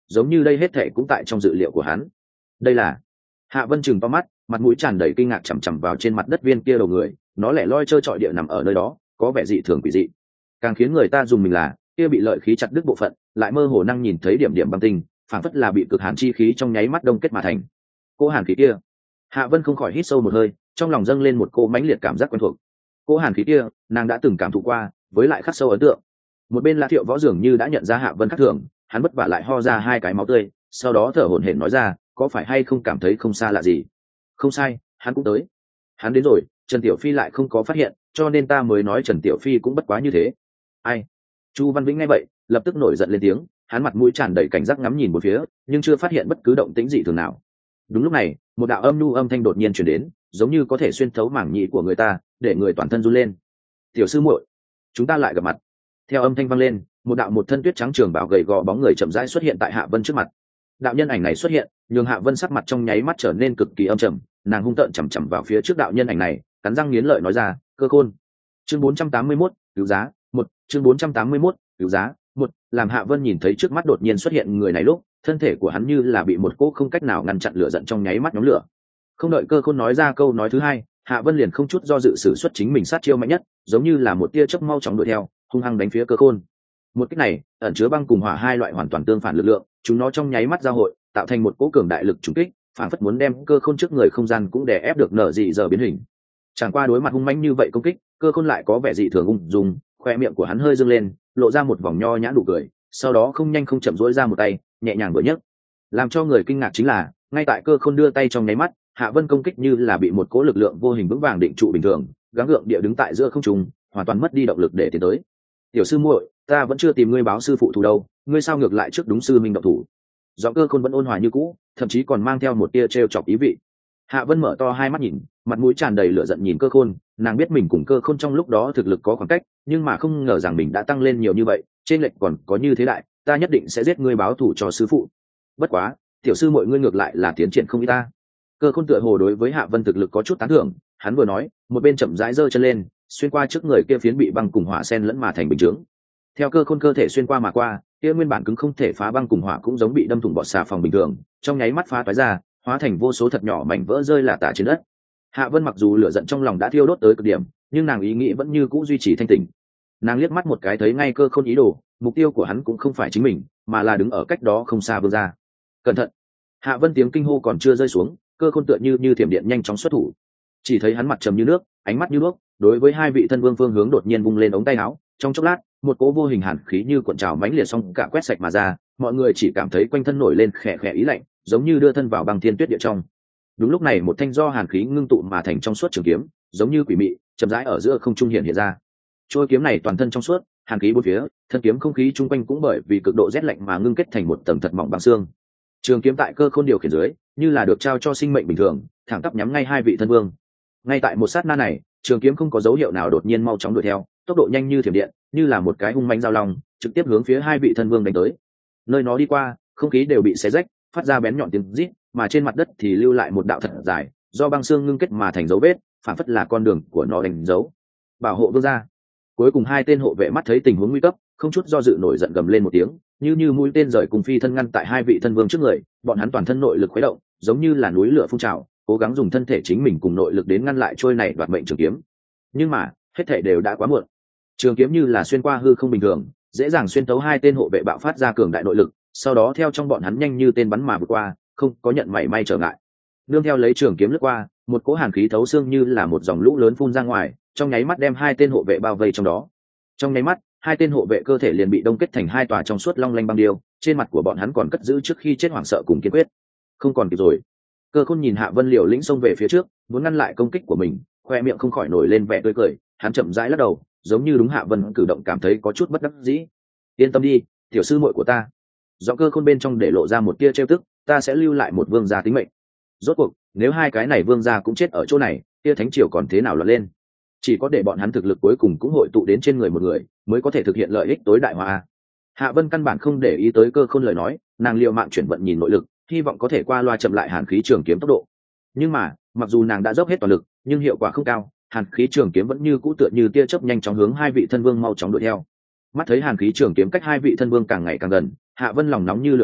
giống như đây hết thệ cũng tại trong dự liệu của hắn. Đây là Hạ Vân chừng to mắt, mặt mũi tràn đầy kinh ngạc chằm chằm vào trên mặt đất viên kia đầu người, nó lẻ loi trơ trọi địa nằm ở nơi đó, có vẻ dị thường quỷ dị. Càng khiến người ta dùng mình là kia bị lợi khí chặt đứt bộ phận, lại mơ hồ năng nhìn thấy điểm điểm băng tinh, phảng phất là bị cực hàn chi khí trong nháy mắt đông kết mà thành. Cô hàn khí kia, Hạ Vân không khỏi hít sâu một hơi, trong lòng dâng lên một cô mãnh liệt cảm giác quen thuộc. Cô hàn khí kia, nàng đã từng cảm thụ qua, với lại khắc sâu ấn tượng. Một bên La Thiệu Võ dường như đã nhận ra Hạ Vân khác thường, hắn bất vả lại ho ra hai cái máu tươi, sau đó thở hổn hển nói ra, có phải hay không cảm thấy không xa lạ gì? Không sai, hắn cũng tới. Hắn đến rồi, Trần Tiểu Phi lại không có phát hiện, cho nên ta mới nói Trần Tiểu Phi cũng bất quá như thế. Ai? Chu Văn Vĩnh nghe vậy, lập tức nổi giận lên tiếng, hắn mặt mũi tràn đầy cảnh giác ngắm nhìn một phía, nhưng chưa phát hiện bất cứ động tĩnh gì thường nào. Đúng lúc này, một đạo âm nhu âm thanh đột nhiên truyền đến, giống như có thể xuyên thấu mảng nhĩ của người ta, để người toàn thân run lên. Tiểu sư muội, chúng ta lại gặp mặt. Theo âm thanh vang lên, một đạo một thân tuyết trắng trường bảo gầy gò bóng người chậm rãi xuất hiện tại Hạ Vân trước mặt. Đạo nhân ảnh này xuất hiện, nhường Hạ Vân sắc mặt trong nháy mắt trở nên cực kỳ âm trầm, nàng hung tợn chằm chằm vào phía trước đạo nhân ảnh này, cắn răng nghiến lợi nói ra, Cơ Khôn. Chương bốn trăm tám mươi mốt, cứu giá, một, chương bốn trăm tám mươi mốt, cứu giá, một, làm Hạ Vân nhìn thấy trước mắt đột nhiên xuất hiện người này lúc, thân thể của hắn như là bị một cỗ không cách nào ngăn chặn lửa giận trong nháy mắt nhóm lửa. Không đợi Cơ Khôn nói ra câu nói thứ hai, Hạ Vân liền không chút do dự sử xuất chính mình sát chiêu mạnh nhất, giống như là một tia chớp mau chóng đuổi theo, hung hăng đánh phía Cơ Khôn. Một kích này ẩn chứa băng cùng hỏa hai loại hoàn toàn tương phản lực lượng, chúng nó trong nháy mắt giao hội, tạo thành một cỗ cường đại lực trùng kích, phản phất muốn đem Cơ Khôn trước người không gian cũng đè ép được nở dị giờ biến hình. Chẳng qua đối mặt hung mãnh như vậy công kích, Cơ Khôn lại có vẻ dị thường ung dung, khoe miệng của hắn hơi dương lên, lộ ra một vòng nho nhã nụ cười, sau đó không nhanh không chậm rỗi ra một tay, nhẹ nhàng vừa nhấc. Làm cho người kinh ngạc chính là, ngay tại Cơ Khôn đưa tay trong nháy mắt, Hạ Vân công kích như là bị một cỗ lực lượng vô hình vững vàng định trụ bình thường, gắng gượng địa đứng tại giữa không trung, hoàn toàn mất đi động lực để tiến tới. Tiểu sư muội, ta vẫn chưa tìm ngươi báo sư phụ thủ đâu, ngươi sao ngược lại trước đúng sư minh động thủ? Giọng Cơ Khôn vẫn ôn hòa như cũ, thậm chí còn mang theo một tia trêu chọc ý vị. Hạ Vân mở to hai mắt nhìn, mặt mũi tràn đầy lửa giận nhìn Cơ Khôn, nàng biết mình cùng Cơ Khôn trong lúc đó thực lực có khoảng cách, nhưng mà không ngờ rằng mình đã tăng lên nhiều như vậy, trên lệch còn có như thế đại, ta nhất định sẽ giết ngươi báo thù cho sư phụ. Bất quá, tiểu sư muội ngươi ngược lại là tiến triển không ít ta. Cơ Khôn tựa hồ đối với Hạ Vân thực lực có chút tán thưởng, hắn vừa nói, một bên chậm rãi giơ chân lên, xuyên qua trước người kia phiến bị băng cùng hỏa sen lẫn mà thành bình chướng. Theo Cơ Khôn cơ thể xuyên qua mà qua, kia nguyên bản cứng không thể phá băng cùng hỏa cũng giống bị đâm thủng bọt xà phòng bình thường, trong nháy mắt phá toái ra, hóa thành vô số thật nhỏ mảnh vỡ rơi lả tả trên đất. Hạ Vân mặc dù lửa giận trong lòng đã thiêu đốt tới cực điểm, nhưng nàng ý nghĩ vẫn như cũ duy trì thanh tỉnh. Nàng liếc mắt một cái thấy ngay Cơ Khôn ý đồ, mục tiêu của hắn cũng không phải chính mình, mà là đứng ở cách đó không xa Vương gia. Cẩn thận! Hạ Vân tiếng kinh hô còn chưa rơi xuống, Cơ Khôn tựa như như thiểm điện nhanh chóng xuất thủ. Chỉ thấy hắn mặt trầm như nước, ánh mắt như đuốc, đối với hai vị thân vương phương hướng đột nhiên vung lên ống tay áo, trong chốc lát, một cỗ vô hình hàn khí như cuộn trào mãnh liệt xong cả quét sạch mà ra, mọi người chỉ cảm thấy quanh thân nổi lên khẽ khẽ ý lạnh, giống như đưa thân vào băng thiên tuyết địa trong. Đúng lúc này một thanh do hàn khí ngưng tụ mà thành trong suốt trường kiếm, giống như quỷ mị, chậm rãi ở giữa không trung hiện hiện ra. Trôi kiếm này toàn thân trong suốt, hàn khí bốn phía, thân kiếm không khí chung quanh cũng bởi vì cực độ rét lạnh mà ngưng kết thành một tầng thật mỏng băng xương. Trường kiếm tại Cơ Khôn điều khiển dưới, như là được trao cho sinh mệnh bình thường, thẳng tắp nhắm ngay hai vị thân vương. Ngay tại một sát na này, trường kiếm không có dấu hiệu nào đột nhiên mau chóng đuổi theo, tốc độ nhanh như thiểm điện, như là một cái hung mãnh dao long, trực tiếp hướng phía hai vị thân vương đánh tới. Nơi nó đi qua, không khí đều bị xé rách, phát ra bén nhọn tiếng rít, mà trên mặt đất thì lưu lại một đạo thật dài, do băng xương ngưng kết mà thành dấu vết, phản phất là con đường của nó đánh dấu. Bảo hộ vương gia. Cuối cùng hai tên hộ vệ mắt thấy tình huống nguy cấp, không chút do dự nổi giận gầm lên một tiếng, như như mũi tên rời cùng phi thân ngăn tại hai vị thân vương trước người, bọn hắn toàn thân nội lực khuấy động, giống như là núi lửa phun trào, cố gắng dùng thân thể chính mình cùng nội lực đến ngăn lại trôi này đoạt mệnh trường kiếm. Nhưng mà, hết thảy đều đã quá muộn. Trường kiếm như là xuyên qua hư không bình thường, dễ dàng xuyên tấu hai tên hộ vệ bạo phát ra cường đại nội lực, sau đó theo trong bọn hắn nhanh như tên bắn mà vượt qua, không có nhận mảy may trở ngại. Nương theo lấy trường kiếm lướt qua, một cỗ hàn khí thấu xương như là một dòng lũ lớn phun ra ngoài, trong nháy mắt đem hai tên hộ vệ bao vây trong đó. Trong nháy mắt, hai tên hộ vệ cơ thể liền bị đông kết thành hai tòa trong suốt long lanh băng điêu, trên mặt của bọn hắn còn cất giữ trước khi chết hoảng sợ cùng kiên quyết. Không còn kịp rồi. Cơ Khôn nhìn Hạ Vân liều lĩnh xông về phía trước, muốn ngăn lại công kích của mình, khoe miệng không khỏi nổi lên vẻ tươi cười, hắn chậm rãi lắc đầu, giống như đúng Hạ Vân cử động cảm thấy có chút bất đắc dĩ. Yên tâm đi, tiểu sư muội của ta. Giọng Cơ Khôn bên trong để lộ ra một tia trêu tức, ta sẽ lưu lại một vương gia tính mệnh. Rốt cuộc, nếu hai cái này vương gia cũng chết ở chỗ này, kia thánh triều còn thế nào lọt lên? Chỉ có để bọn hắn thực lực cuối cùng cũng hội tụ đến trên người một người, mới có thể thực hiện lợi ích tối đại hóa. Hạ Vân căn bản không để ý tới Cơ Khôn lời nói, nàng liều mạng chuyển vận nhìn nội lực, hy vọng có thể qua loa chậm lại hàn khí trường kiếm tốc độ. Nhưng mà, mặc dù nàng đã dốc hết toàn lực, nhưng hiệu quả không cao, hàn khí trường kiếm vẫn như cũ tựa như tia chớp nhanh chóng hướng hai vị thân vương mau chóng đuổi theo. Mắt thấy hàn khí trường kiếm cách hai vị thân vương càng ngày càng gần, Hạ Vân lòng nóng như lửa đốt,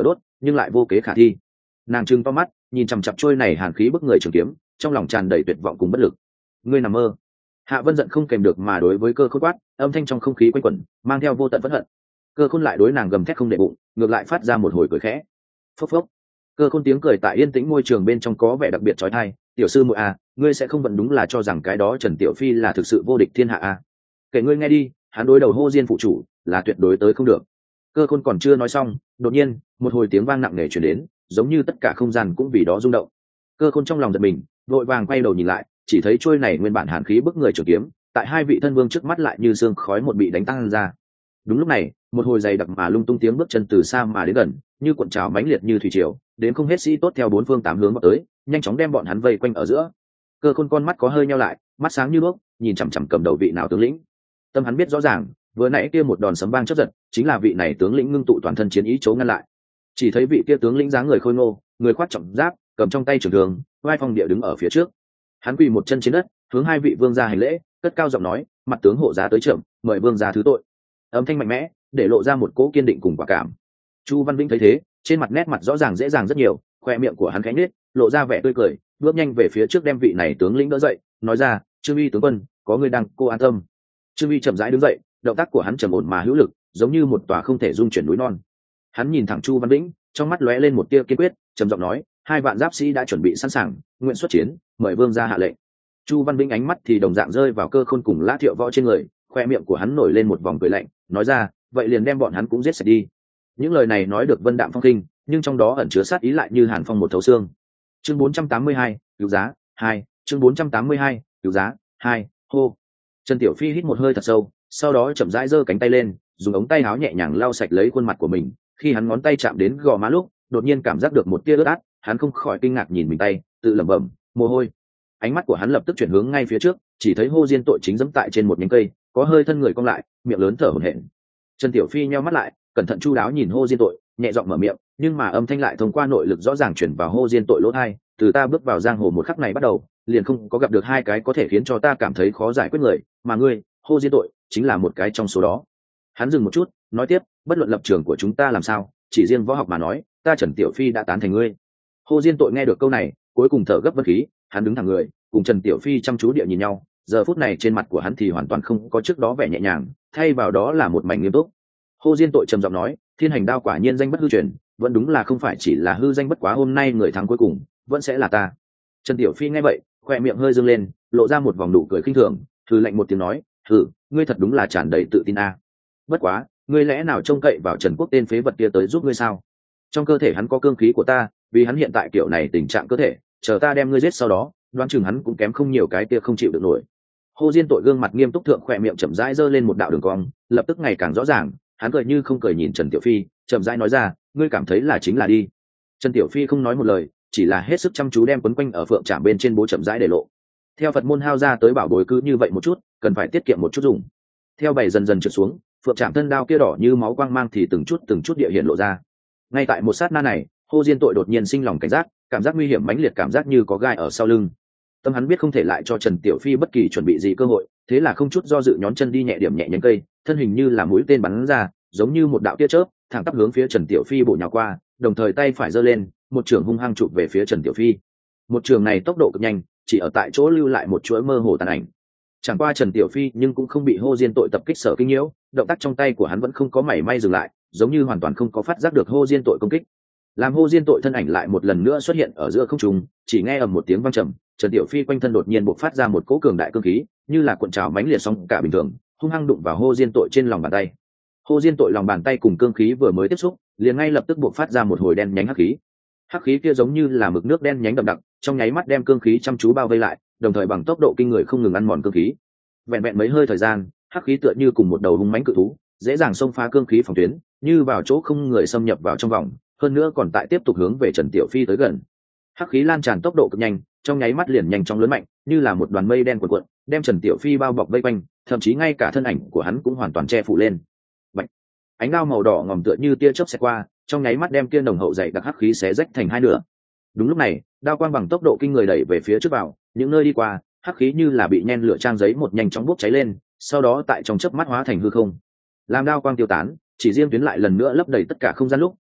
nhưng lại vô kế khả thi. Nàng trừng to mắt nhìn chằm chặp trôi này hàn khí bức người trường kiếm, trong lòng tràn đầy tuyệt vọng cùng bất lực. Ngươi nằm mơ. Hạ Vân giận không kèm được mà đối với Cơ Khôn quát, âm thanh trong không khí quanh quẩn mang theo vô tận phẫn hận. Cơ Khôn lại đối nàng gầm thét không để bụng, ngược lại phát ra một hồi cười khẽ. Phốc phốc. Cơ Khôn tiếng cười tại yên tĩnh môi trường bên trong có vẻ đặc biệt chói tai. Tiểu sư muội à, ngươi sẽ không vẫn đúng là cho rằng cái đó Trần Tiểu Phi là thực sự vô địch thiên hạ à? Kể ngươi nghe đi, hắn đối đầu Hô Diên phụ chủ là tuyệt đối tới không được. Cơ Khôn còn chưa nói xong, đột nhiên một hồi tiếng vang nặng nề truyền đến, giống như tất cả không gian cũng vì đó rung động. Cơ Khôn trong lòng giật mình, vội vàng quay đầu nhìn lại, chỉ thấy trôi này nguyên bản hàn khí bức người trường kiếm tại hai vị thân vương trước mắt lại như sương khói một bị đánh tăng ra. Đúng lúc này, một hồi dày đặc mà lung tung tiếng bước chân từ xa mà đến gần, như cuộn trào mãnh liệt như thủy triều, đến không hết sĩ tốt theo bốn phương tám hướng vào tới, nhanh chóng đem bọn hắn vây quanh ở giữa. Cơ Khôn con mắt có hơi nheo lại, mắt sáng như đuốc, nhìn chằm chằm cầm đầu vị nào tướng lĩnh. Tâm hắn biết rõ ràng, vừa nãy kia một đòn sấm vang chớp giật, chính là vị này tướng lĩnh ngưng tụ toàn thân chiến ý chấu ngăn lại. Chỉ thấy vị kia tướng lĩnh dáng người khôi ngô, người khoác trọng giáp, cầm trong tay trường thương, vai phong địa đứng ở phía trước. Hắn quỳ một chân trên đất, hướng hai vị vương gia hành lễ, cất cao giọng nói, mặt tướng hộ giá tới trưởng, mời vương gia thứ tội. Âm thanh mạnh mẽ, để lộ ra một cỗ kiên định cùng quả cảm. Chu Văn Vĩnh thấy thế, trên mặt nét mặt rõ ràng dễ dàng rất nhiều, khoe miệng của hắn khẽ nhếch, lộ ra vẻ tươi cười, bước nhanh về phía trước đem vị này tướng lĩnh đỡ dậy, nói ra, Trương Uy tướng quân, có người đang, cô an tâm. Trương Uy chậm rãi đứng dậy, động tác của hắn trầm ổn mà hữu lực, giống như một tòa không thể dung chuyển núi non. Hắn nhìn thẳng Chu Văn Vĩnh, trong mắt lóe lên một tia kiên quyết, trầm giọng nói, hai vạn giáp sĩ đã chuẩn bị sẵn sàng, nguyện xuất chiến, mời vương gia hạ lệnh. Chu Văn Vĩnh ánh mắt thì đồng dạng rơi vào Cơ Khôn cùng Lã Thiệu Võ trên người, khoe miệng của hắn nổi lên một vòng cười lạnh, nói ra, vậy liền đem bọn hắn cũng giết sạch đi. Những lời này nói được vân đạm phong khinh, nhưng trong đó ẩn chứa sát ý lại như hàn phong một thấu xương. Chương bốn trăm tám mươi hai, cứu giá hai. Chương bốn trăm tám mươi hai, cứu giá hai. Hô. Trần Tiểu Phi hít một hơi thật sâu, sau đó chậm rãi giơ cánh tay lên, dùng ống tay áo nhẹ nhàng lau sạch lấy khuôn mặt của mình. Khi hắn ngón tay chạm đến gò má lúc, đột nhiên cảm giác được một tia ướt át, hắn không khỏi kinh ngạc nhìn mình tay, tự lẩm bẩm, mồ hôi. Ánh mắt của hắn lập tức chuyển hướng ngay phía trước, chỉ thấy Hô Diên Tội chính giẫm tại trên một nhánh cây, có hơi thân người cong lại, miệng lớn thở hổn hển. Trần Tiểu Phi nheo mắt lại, cẩn thận chu đáo nhìn Hô Diên Tội, nhẹ giọng mở miệng, nhưng mà âm thanh lại thông qua nội lực rõ ràng chuyển vào Hô Diên Tội lỗ tai, từ ta bước vào giang hồ một khắc này bắt đầu, liền không có gặp được hai cái có thể khiến cho ta cảm thấy khó giải quyết người, mà ngươi, Hô Diên Tội, chính là một cái trong số đó. Hắn dừng một chút, nói tiếp, bất luận lập trường của chúng ta làm sao, chỉ riêng võ học mà nói, ta Trần Tiểu Phi đã tán thành ngươi. Hô Diên Tội nghe được câu này, cuối cùng thở gấp vân khí, hắn đứng thẳng người, cùng Trần Tiểu Phi chăm chú địa nhìn nhau, giờ phút này trên mặt của hắn thì hoàn toàn không có trước đó vẻ nhẹ nhàng, thay vào đó là một mảnh nghiêm túc. Hô Diên Tội trầm giọng nói, thiên hành đao quả nhiên danh bất hư truyền, vẫn đúng là không phải chỉ là hư danh bất quá, hôm nay người thắng cuối cùng vẫn sẽ là ta. Trần Tiểu Phi nghe vậy, khoe miệng hơi dương lên, lộ ra một vòng nụ cười khinh thường, thử lạnh một tiếng nói, thử, ngươi thật đúng là tràn đầy tự tin a. Bất quá, ngươi lẽ nào trông cậy vào Trần Quốc tên phế vật kia tới giúp ngươi sao? Trong cơ thể hắn có cương khí của ta, vì hắn hiện tại kiểu này tình trạng cơ thể, chờ ta đem ngươi giết sau đó, đoán chừng hắn cũng kém không nhiều cái kia không chịu được nổi. Hô Diên Tội gương mặt nghiêm túc thượng khỏe miệng chậm rãi giơ lên một đạo đường cong, lập tức ngày càng rõ ràng, hắn cười như không cười nhìn Trần Tiểu Phi, chậm rãi nói ra, ngươi cảm thấy là chính là đi. Trần Tiểu Phi không nói một lời, chỉ là hết sức chăm chú đem quấn quanh ở phượng trảm bên trên bố chậm rãi để lộ. Theo Phật môn hao ra tới bảo bối cứ như vậy một chút, cần phải tiết kiệm một chút dùng. Theo bảy dần dần trượt xuống, phượng trảm thân đao kia đỏ như máu quang mang thì từng chút từng chút địa hiện lộ ra. Ngay tại một sát na này, Hô Diên Tội đột nhiên sinh lòng cảnh giác, cảm giác nguy hiểm mãnh liệt, cảm giác như có gai ở sau lưng. Tâm hắn biết không thể lại cho Trần Tiểu Phi bất kỳ chuẩn bị gì cơ hội, thế là không chút do dự nhón chân đi nhẹ điểm nhẹ nhánh cây, thân hình như là mũi tên bắn ra, giống như một đạo tia chớp, thẳng tắp hướng phía Trần Tiểu Phi bổ nhào qua, đồng thời tay phải giơ lên, một trường hung hăng chụp về phía Trần Tiểu Phi. Một trường này tốc độ cực nhanh, chỉ ở tại chỗ lưu lại một chuỗi mơ hồ tàn ảnh. Chẳng qua Trần Tiểu Phi nhưng cũng không bị Hô Diên Tội tập kích sở kinh nhiễu, động tác trong tay của hắn vẫn không có mảy may dừng lại, giống như hoàn toàn không có phát giác được Hô Diên Tội công kích. Làm Hô Diên Tội thân ảnh lại một lần nữa xuất hiện ở giữa không trung, chỉ nghe ầm một tiếng vang trầm, Trần Tiểu Phi quanh thân đột nhiên bộc phát ra một cỗ cường đại cương khí, như là cuộn trào mãnh liệt sóng cả bình thường, hung hăng đụng vào Hô Diên Tội trên lòng bàn tay. Hô Diên Tội lòng bàn tay cùng cương khí vừa mới tiếp xúc, liền ngay lập tức bộc phát ra một hồi đen nhánh hắc khí. Hắc khí kia giống như là mực nước đen nhánh đậm đặc, trong nháy mắt đem cương khí chăm chú bao vây lại, đồng thời bằng tốc độ kinh người không ngừng ăn mòn cương khí. Vẹn vẹn mấy hơi thời gian, hắc khí tựa như cùng một đầu hung mãnh cự thú, dễ dàng xông phá cương khí phòng tuyến, như vào chỗ không người xâm nhập vào trong vòng, hơn nữa còn tại tiếp tục hướng về Trần Tiểu Phi tới gần. Hắc khí lan tràn tốc độ cực nhanh, trong nháy mắt liền nhanh chóng lớn mạnh, như là một đoàn mây đen cuộn cuộn, đem Trần Tiểu Phi bao bọc vây quanh, thậm chí ngay cả thân ảnh của hắn cũng hoàn toàn che phủ lên. Bạch. Ánh đao màu đỏ ngòm tựa như tia chớp xẹt qua, trong nháy mắt đem kia nồng hậu dày đặc hắc khí xé rách thành hai nửa. Đúng lúc này, đao quang bằng tốc độ kinh người đẩy về phía trước vào, những nơi đi qua, hắc khí như là bị nhen lửa trang giấy một nhanh chóng bốc cháy lên, sau đó tại trong chớp mắt hóa thành hư không. Làm đao quang tiêu tán, chỉ riêng tuyến lại lần nữa lấp đầy tất cả không gian lúc,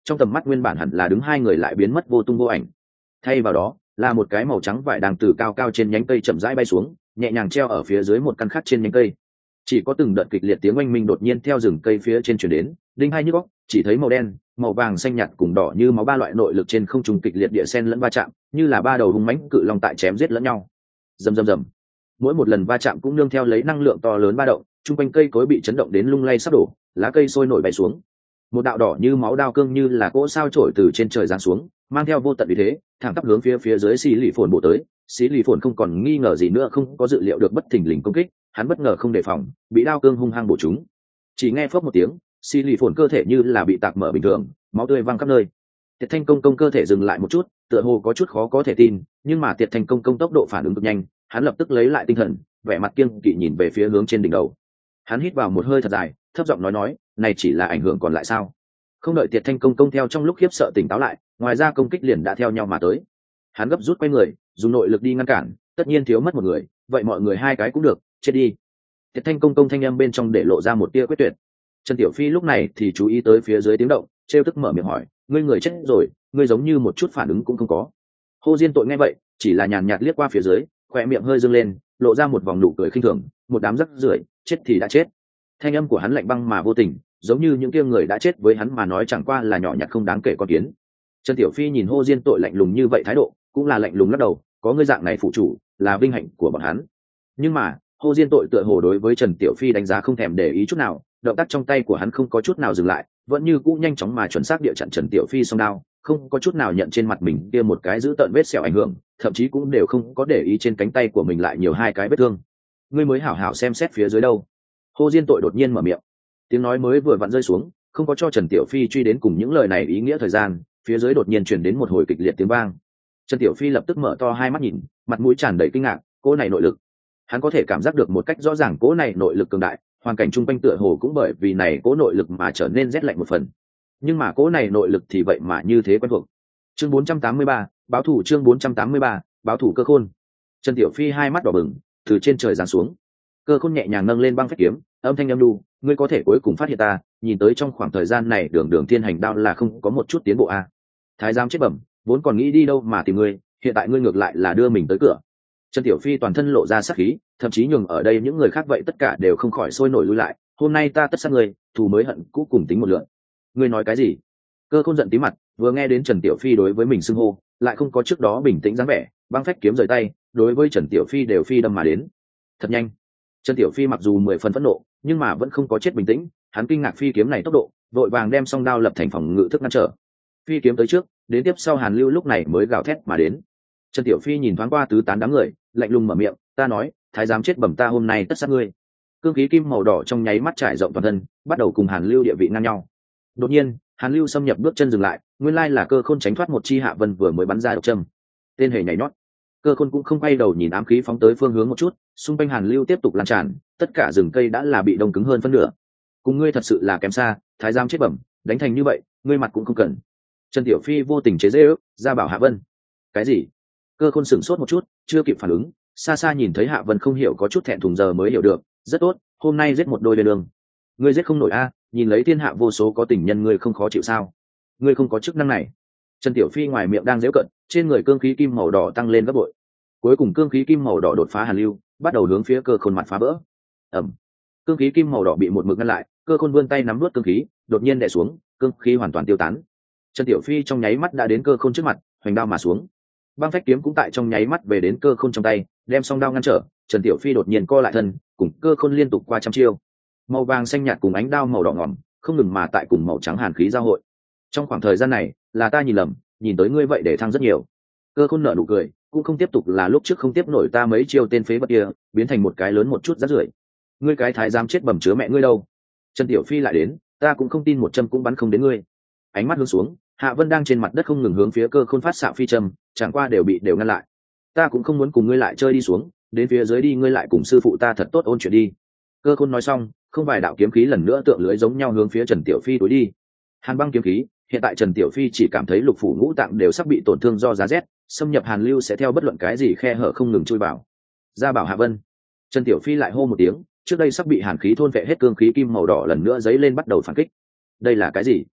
trong tầm mắt nguyên bản hẳn là đứng hai người lại biến mất vô tung vô ảnh, thay vào đó là một cái màu trắng vải đang từ cao cao trên nhánh cây chậm rãi bay xuống, nhẹ nhàng treo ở phía dưới một căn khác trên nhánh cây. Chỉ có từng đợt kịch liệt tiếng oanh minh đột nhiên theo rừng cây phía trên chuyển đến, đinh hai nhức óc, chỉ thấy màu đen, màu vàng xanh nhạt cùng đỏ như máu ba loại nội lực trên không trung kịch liệt địa sen lẫn va chạm, như là ba đầu hung mãnh cự long tại chém giết lẫn nhau. Rầm rầm rầm. Mỗi một lần va chạm cũng nương theo lấy năng lượng to lớn ba động, trung quanh cây cối bị chấn động đến lung lay sắp đổ, lá cây sôi nổi bay xuống. Một đạo đỏ như máu đao cương như là cỗ sao trổi từ trên trời giáng xuống, mang theo vô tận uy thế, thẳng tắp hướng phía phía dưới xí lì phồn bổ tới. Xí lì phồn không còn nghi ngờ gì nữa, không có dự liệu được bất thình lình công kích, hắn bất ngờ không đề phòng, bị đao cương hung hăng bổ trúng. Chỉ nghe phốc một tiếng, xí lì phồn cơ thể như là bị tạc mở bình thường, máu tươi văng khắp nơi. Tiệt Thanh Công công cơ thể dừng lại một chút, tựa hồ có chút khó có thể tin, nhưng mà Tiệt Thanh Công công tốc độ phản ứng cực nhanh, hắn lập tức lấy lại tinh thần, vẻ mặt kiêng kỵ nhìn về phía hướng trên đỉnh đầu. Hắn hít vào một hơi thật dài, thấp giọng nói nói, này chỉ là ảnh hưởng còn lại sao? Không đợi Tiệt Thanh Công công theo trong lúc khiếp sợ tỉnh táo lại, ngoài ra công kích liền đã theo nhau mà tới. Hắn gấp rút quay người, dùng nội lực đi ngăn cản, tất nhiên thiếu mất một người, vậy mọi người hai cái cũng được, chết đi. Tiệt Thanh Công công thanh âm bên trong để lộ ra một tia quyết tuyệt. Trần Tiểu Phi lúc này thì chú ý tới phía dưới tiếng động, trêu tức mở miệng hỏi, ngươi người chết rồi, ngươi giống như một chút phản ứng cũng không có. Hồ Diên Tội nghe vậy, chỉ là nhàn nhạt liếc qua phía dưới, khóe miệng hơi dương lên, lộ ra một vòng nụ cười khinh thường, một đám rắc rưởi, chết thì đã chết. Thanh âm của hắn lạnh băng mà vô tình, giống như những kia người đã chết với hắn mà nói chẳng qua là nhỏ nhặt không đáng kể con kiến. Trần Tiểu Phi nhìn Hồ Diên Tội lạnh lùng như vậy thái độ, cũng là lạnh lùng lắc đầu, có ngươi dạng này phụ chủ, là vinh hạnh của bọn hắn. Nhưng mà, Hồ Diên Tội tựa hồ đối với Trần Tiểu Phi đánh giá không thèm để ý chút nào, động tác trong tay của hắn không có chút nào dừng lại, vẫn như cũ nhanh chóng mà chuẩn xác địa chặn Trần Tiểu Phi song đao, không có chút nào nhận trên mặt mình kia một cái giữ tợn vết sẹo ảnh hưởng, thậm chí cũng đều không có để ý trên cánh tay của mình lại nhiều hai cái vết thương. Ngươi mới hảo hảo xem xét phía dưới đâu. Hồ Diên Tội đột nhiên mở miệng, tiếng nói mới vừa vặn rơi xuống, không có cho Trần Tiểu Phi truy đến cùng những lời này ý nghĩa thời gian, phía dưới đột nhiên truyền đến một hồi kịch liệt tiếng vang. Trần Tiểu Phi lập tức mở to hai mắt nhìn, mặt mũi tràn đầy kinh ngạc, cỗ này nội lực. Hắn có thể cảm giác được một cách rõ ràng cỗ này nội lực cường đại, hoàn cảnh chung quanh tựa hồ cũng bởi vì này cỗ nội lực mà trở nên rét lạnh một phần. Nhưng mà cỗ này nội lực thì vậy mà như thế quen thuộc. Chương bốn trăm tám mươi ba, báo thủ. Chương bốn trăm tám mươi ba, báo thủ Cơ Khôn. Trần Tiểu Phi hai mắt đỏ bừng, từ trên trời giáng xuống. Cơ Khôn nhẹ nhàng nâng lên băng phách kiếm, âm thanh âm đu, ngươi có thể cuối cùng phát hiện ta, nhìn tới trong khoảng thời gian này đường đường thiên hành đao là không có một chút tiến bộ a. À. Thái giám chết bẩm, vốn còn nghĩ đi đâu mà tìm ngươi, hiện tại ngươi ngược lại là đưa mình tới cửa. Trần Tiểu Phi toàn thân lộ ra sát khí, thậm chí nhường ở đây những người khác vậy tất cả đều không khỏi sôi nổi lui lại, hôm nay ta tất sát ngươi, thù mới hận cũ cùng tính một lượt. Ngươi nói cái gì? Cơ Khôn giận tí mặt, vừa nghe đến Trần Tiểu Phi đối với mình xưng hô, lại không có trước đó bình tĩnh dáng vẻ, băng phách kiếm rời tay, đối với Trần Tiểu Phi đều phi đâm mà đến. Thật nhanh. Trần Tiểu Phi mặc dù mười phần phẫn nộ, nhưng mà vẫn không có chết bình tĩnh, hắn kinh ngạc phi kiếm này tốc độ, vội vàng đem song đao lập thành phòng ngự thức ngăn trở. Phi kiếm tới trước, đến tiếp sau Hàn Lưu lúc này mới gào thét mà đến. Trần Tiểu Phi nhìn thoáng qua tứ tán đám người, lạnh lùng mở miệng, ta nói, thái giám chết bẩm, ta hôm nay tất sát ngươi. Cương khí kim màu đỏ trong nháy mắt trải rộng toàn thân, bắt đầu cùng Hàn Lưu địa vị ngang nhau. Đột nhiên, Hàn Lưu xâm nhập bước chân dừng lại, nguyên lai là Cơ Khôn tránh thoát một chi hạ vân vừa mới bắn ra độc châm. Tên hề nhảy nhót. Cơ Khôn cũng không quay đầu nhìn ám khí phóng tới phương hướng một chút, xung quanh Hàn Lưu tiếp tục lan tràn, tất cả rừng cây đã là bị đông cứng hơn phân nửa. Cùng ngươi thật sự là kém xa, thái giám chết bẩm, đánh thành như vậy, ngươi mặt cũng không cần. Trần Tiểu Phi vô tình chế giễu, ra bảo Hạ Vân. Cái gì? Cơ Khôn sửng sốt một chút, chưa kịp phản ứng, xa xa nhìn thấy Hạ Vân không hiểu có chút thẹn thùng giờ mới hiểu được, rất tốt, hôm nay giết một đôi bên đường. Ngươi giết không nổi a, nhìn lấy thiên hạ vô số có tình nhân ngươi không khó chịu sao? Ngươi không có chức năng này. Trần Tiểu Phi ngoài miệng đang giễu cận, trên người cương khí kim màu đỏ tăng lên gấp bội. Cuối cùng cương khí kim màu đỏ đột phá Hàn Lưu, bắt đầu hướng phía Cơ Khôn mặt phá vỡ. Ầm. Cương khí kim màu đỏ bị một mực ngăn lại, Cơ Khôn vươn tay nắm nuốt cương khí, đột nhiên đè xuống, cương khí hoàn toàn tiêu tán. Trần Tiểu Phi trong nháy mắt đã đến Cơ Khôn trước mặt, hoành đao mà xuống. Băng phách kiếm cũng tại trong nháy mắt về đến Cơ Khôn trong tay, đem song đao ngăn trở. Trần Tiểu Phi đột nhiên co lại thân, cùng Cơ Khôn liên tục qua trăm chiêu. Màu vàng xanh nhạt cùng ánh đao màu đỏ ngòm, không ngừng mà tại cùng màu trắng hàn khí giao hội. Trong khoảng thời gian này, là ta nhìn lầm, nhìn tới ngươi vậy để thăng rất nhiều. Cơ Khôn nở nụ cười, cũng không tiếp tục là lúc trước không tiếp nổi ta mấy chiêu tên phế vật kia, biến thành một cái lớn một chút rác rưởi. Ngươi cái thái giám chết bẩm chứa mẹ ngươi đâu? Trần Tiểu Phi lại đến, ta cũng không tin một châm cũng bắn không đến ngươi. Ánh mắt hướng xuống, Hạ Vân đang trên mặt đất không ngừng hướng phía Cơ Khôn phát xạ phi châm, chẳng qua đều bị đều ngăn lại. Ta cũng không muốn cùng ngươi lại chơi đi xuống, đến phía dưới đi ngươi lại cùng sư phụ ta thật tốt ôn chuyện đi. Cơ Khôn nói xong, không vài đạo kiếm khí lần nữa tượng lưới giống nhau hướng phía Trần Tiểu Phi tối đi. Hàn băng kiếm khí, hiện tại Trần Tiểu Phi chỉ cảm thấy lục phủ ngũ tạng đều sắp bị tổn thương do giá rét, xâm nhập Hàn Lưu sẽ theo bất luận cái gì khe hở không ngừng chui vào. Ra bảo Hạ Vân. Trần Tiểu Phi lại hô một tiếng, trước đây sắp bị hàn khí thôn vệ hết cương khí kim màu đỏ lần nữa dấy lên bắt đầu phản kích. Đây là cái gì?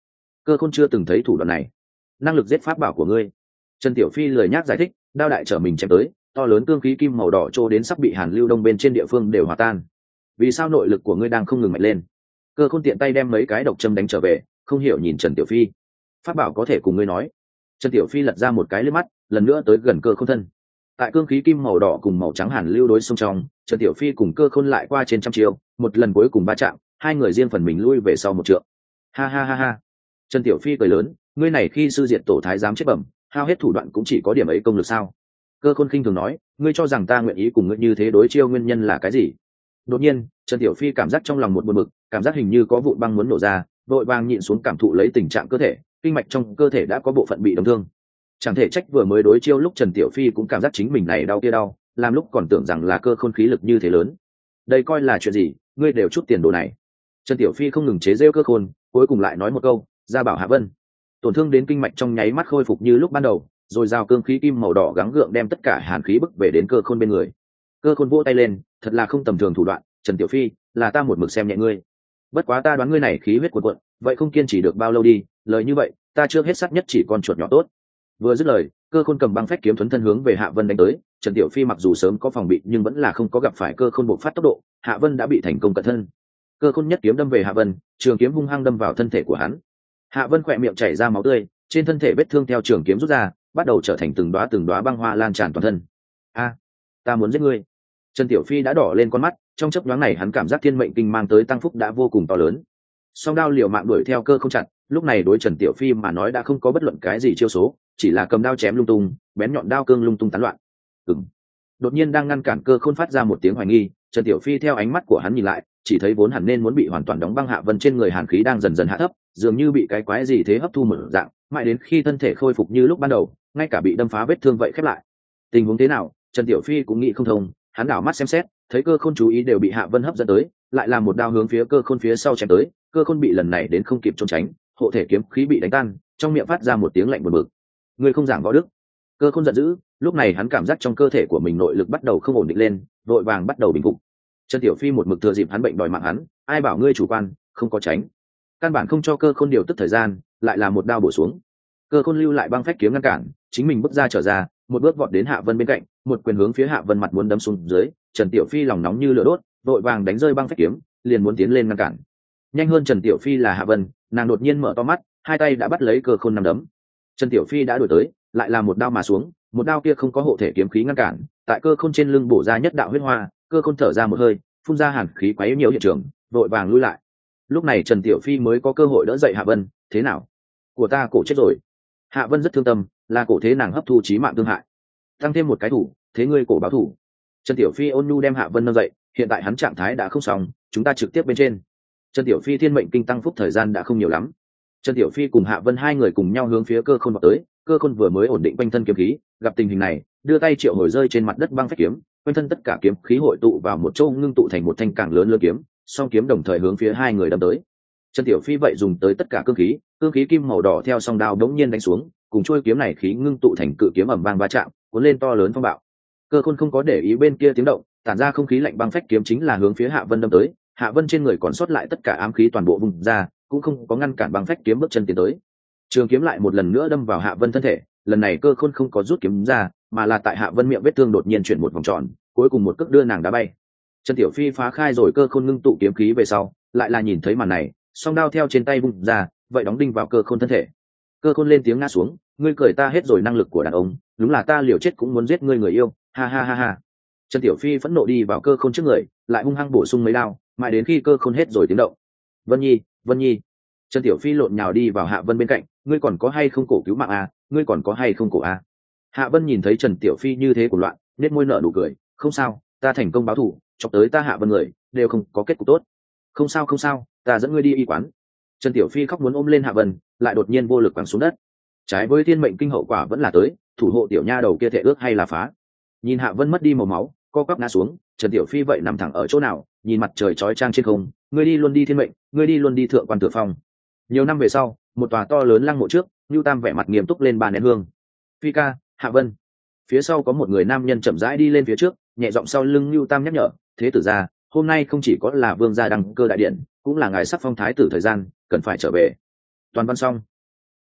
Cơ Khôn chưa từng thấy thủ đoạn này. Năng lực giết pháp bảo của ngươi. Trần Tiểu Phi lười nhác giải thích, đao đại trở mình chém tới, to lớn cương khí kim màu đỏ trô đến sắp bị Hàn Lưu Đông bên trên địa phương đều hòa tan. Vì sao nội lực của ngươi đang không ngừng mạnh lên? Cơ Khôn tiện tay đem mấy cái độc châm đánh trở về, không hiểu nhìn Trần Tiểu Phi. Pháp bảo có thể cùng ngươi nói. Trần Tiểu Phi lật ra một cái liếc mắt, lần nữa tới gần Cơ Khôn thân. Tại cương khí kim màu đỏ cùng màu trắng Hàn Lưu đối xung trong, Trần Tiểu Phi cùng Cơ Khôn lại qua trên trăm chiêu, một lần cuối cùng va chạm, hai người riêng phần mình lui về sau một trượng. Ha ha ha ha. Trần Tiểu Phi cười lớn, ngươi này khi sư diệt tổ thái giám chết bẩm, hao hết thủ đoạn cũng chỉ có điểm ấy công lực sao? Cơ Khôn khinh thường nói, ngươi cho rằng ta nguyện ý cùng ngươi như thế đối chiêu nguyên nhân là cái gì? Đột nhiên, Trần Tiểu Phi cảm giác trong lòng một buồn bực, cảm giác hình như có vụn băng muốn nổ ra, vội vàng nhịn xuống cảm thụ lấy tình trạng cơ thể, kinh mạch trong cơ thể đã có bộ phận bị đóng thương. Chẳng thể trách vừa mới đối chiêu lúc Trần Tiểu Phi cũng cảm giác chính mình này đau kia đau, làm lúc còn tưởng rằng là Cơ Khôn khí lực như thế lớn. Đây coi là chuyện gì, ngươi đều chút tiền đồ này. Trần Tiểu Phi không ngừng chế giễu Cơ Khôn, cuối cùng lại nói một câu, ra bảo Hạ Vân. Tổn thương đến kinh mạch trong nháy mắt khôi phục như lúc ban đầu, rồi giao cương khí kim màu đỏ gắng gượng đem tất cả hàn khí bức về đến Cơ Khôn bên người. Cơ Khôn vỗ tay lên, thật là không tầm thường thủ đoạn, Trần Tiểu Phi, là ta một mực xem nhẹ ngươi. Bất quá ta đoán ngươi này khí huyết cuồn cuộn, vậy không kiên trì được bao lâu đi, lời như vậy, ta chưa hết sắt nhất chỉ con chuột nhỏ tốt. Vừa dứt lời, Cơ Khôn cầm băng phách kiếm thuấn thân hướng về Hạ Vân đánh tới, Trần Tiểu Phi mặc dù sớm có phòng bị nhưng vẫn là không có gặp phải Cơ Khôn bộc phát tốc độ, Hạ Vân đã bị thành công cận thân. Cơ Khôn nhất kiếm đâm về Hạ Vân, trường kiếm hung hăng đâm vào thân thể của hắn. Hạ Vân khỏe miệng chảy ra máu tươi, trên thân thể vết thương theo trường kiếm rút ra, bắt đầu trở thành từng đóa từng đóa băng hoa lan tràn toàn thân. A, ta muốn giết ngươi. Trần Tiểu Phi đã đỏ lên con mắt, trong chớp nhoáng này hắn cảm giác thiên mệnh kinh mang tới tăng phúc đã vô cùng to lớn. Song đao liều mạng đuổi theo Cơ Khôn chặn, lúc này đối Trần Tiểu Phi mà nói đã không có bất luận cái gì chiêu số, chỉ là cầm đao chém lung tung, bén nhọn đao cương lung tung tán loạn. Ừm. Đột nhiên đang ngăn cản Cơ Khôn phát ra một tiếng hoài nghi, Trần Tiểu Phi theo ánh mắt của hắn nhìn lại, chỉ thấy vốn hẳn nên muốn bị hoàn toàn đóng băng Hạ Vân trên người hàn khí đang dần dần hạ thấp, dường như bị cái quái gì thế hấp thu một dạng, mãi đến khi thân thể khôi phục như lúc ban đầu, ngay cả bị đâm phá vết thương vậy khép lại. Tình huống thế nào, Trần Tiểu Phi cũng nghĩ không thông, hắn đảo mắt xem xét, thấy Cơ Khôn chú ý đều bị Hạ Vân hấp dẫn tới, lại làm một đao hướng phía Cơ Khôn phía sau chém tới, Cơ Khôn bị lần này đến không kịp trốn tránh, hộ thể kiếm khí bị đánh tan, trong miệng phát ra một tiếng lạnh buồn bực. Ngươi không giảng võ đức. Cơ Khôn giận dữ, lúc này hắn cảm giác trong cơ thể của mình nội lực bắt đầu không ổn định lên, vội vàng bắt đầu bình phục. Trần Tiểu Phi một mực thừa dịp hắn bệnh đòi mạng hắn, ai bảo ngươi chủ quan, không có tránh. Căn bản không cho Cơ Khôn điều tức thời gian, lại là một đao bổ xuống. Cơ Khôn lưu lại băng phách kiếm ngăn cản, chính mình bước ra trở ra, một bước vọt đến Hạ Vân bên cạnh, một quyền hướng phía Hạ Vân mặt muốn đâm xuống dưới, Trần Tiểu Phi lòng nóng như lửa đốt, vội vàng đánh rơi băng phách kiếm, liền muốn tiến lên ngăn cản. Nhanh hơn Trần Tiểu Phi là Hạ Vân, nàng đột nhiên mở to mắt, hai tay đã bắt lấy Cơ Khôn nắm đấm. Trần Tiểu Phi đã đuổi tới, lại là một đao mà xuống, một đao kia không có hộ thể kiếm khí ngăn cản, tại Cơ Khôn trên lưng bổ ra nhất đạo huyết hoa, Cơ Khôn thở ra một hơi, phun ra hàn khí quấy nhiều hiện trường, vội vàng lui lại. Lúc này Trần Tiểu Phi mới có cơ hội đỡ dậy Hạ Vân, thế nào? Của ta cổ chết rồi. Hạ Vân rất thương tâm, là cổ thế nàng hấp thu chí mạng thương hại. Tăng thêm một cái thủ, thế ngươi cổ báo thủ. Trần Tiểu Phi ôn nhu đem Hạ Vân nâng dậy, hiện tại hắn trạng thái đã không xong, chúng ta trực tiếp bên trên. Trần Tiểu Phi thiên mệnh kinh tăng phúc thời gian đã không nhiều lắm. Trần Tiểu Phi cùng Hạ Vân hai người cùng nhau hướng phía Cơ Khôn vào tới, Cơ Khôn vừa mới ổn định quanh thân kiếm khí, gặp tình hình này, đưa tay triệu hồi rơi trên mặt đất băng phách kiếm, quanh thân tất cả kiếm khí hội tụ vào một chỗ ngưng tụ thành một thanh càng lớn lưỡi kiếm, song kiếm đồng thời hướng phía hai người đâm tới. Trần Tiểu Phi vậy dùng tới tất cả cương khí, cương khí kim màu đỏ theo song đao đống nhiên đánh xuống, cùng chuôi kiếm này khí ngưng tụ thành cự kiếm ầm vang va chạm, cuốn lên to lớn phong bạo. Cơ Khôn không có để ý bên kia tiếng động, tản ra không khí lạnh băng phách kiếm chính là hướng phía Hạ Vân đâm tới, Hạ Vân trên người còn sót lại tất cả ám khí toàn bộ vùng ra, cũng không có ngăn cản băng phách kiếm bước chân tiến tới. Trường kiếm lại một lần nữa đâm vào Hạ Vân thân thể, lần này Cơ Khôn không có rút kiếm ra, mà là tại Hạ Vân miệng vết thương đột nhiên chuyển một vòng tròn, cuối cùng một cước đưa nàng đá bay. Trần Tiểu Phi phá khai rồi Cơ Khôn ngưng tụ kiếm khí về sau, lại là nhìn thấy màn này, song đao theo trên tay vung ra, vậy đóng đinh vào Cơ Khôn thân thể. Cơ Khôn lên tiếng ngã xuống, ngươi cười ta hết rồi năng lực của đàn ông, đúng là ta liều chết cũng muốn giết ngươi người yêu, ha ha ha ha. Trần Tiểu Phi phẫn nộ đi vào Cơ Khôn trước người, lại hung hăng bổ sung mấy đao, mãi đến khi Cơ Khôn hết rồi tiếng động. Vân Nhi, Vân Nhi. Trần Tiểu Phi lộn nhào đi vào Hạ Vân bên cạnh, ngươi còn có hay không cổ cứu mạng à, ngươi còn có hay không cổ à. Hạ Vân nhìn thấy Trần Tiểu Phi như thế của loạn, nét môi nở nụ cười, không sao, ta thành công báo thù, chọc tới ta Hạ Vân người, đều không có kết cục tốt. Không sao không sao, ta dẫn ngươi đi y quán. Trần Tiểu Phi khóc muốn ôm lên Hạ Vân, lại đột nhiên vô lực quẳng xuống đất. Trái với thiên mệnh kinh hậu quả vẫn là tới, thủ hộ tiểu nha đầu kia thể ước hay là phá. Nhìn Hạ Vân mất đi màu máu, co quắp ngã xuống, Trần Tiểu Phi vậy nằm thẳng ở chỗ nào, nhìn mặt trời chói chang trên không, ngươi đi luôn đi thiên mệnh, ngươi đi luôn đi thượng quan tử phong. Nhiều năm về sau, một tòa to lớn lăng mộ trước, Nưu Tam vẻ mặt nghiêm túc lên bàn nén hương. Phi ca, Hạ Vân. Phía sau có một người nam nhân chậm rãi đi lên phía trước, nhẹ giọng sau lưng Nưu Tam nhắc nhở, thế tử gia, hôm nay không chỉ có là vương gia đăng cơ đại điện, cũng là ngài sắp phong thái tử thời gian, cần phải trở về. Toàn văn xong.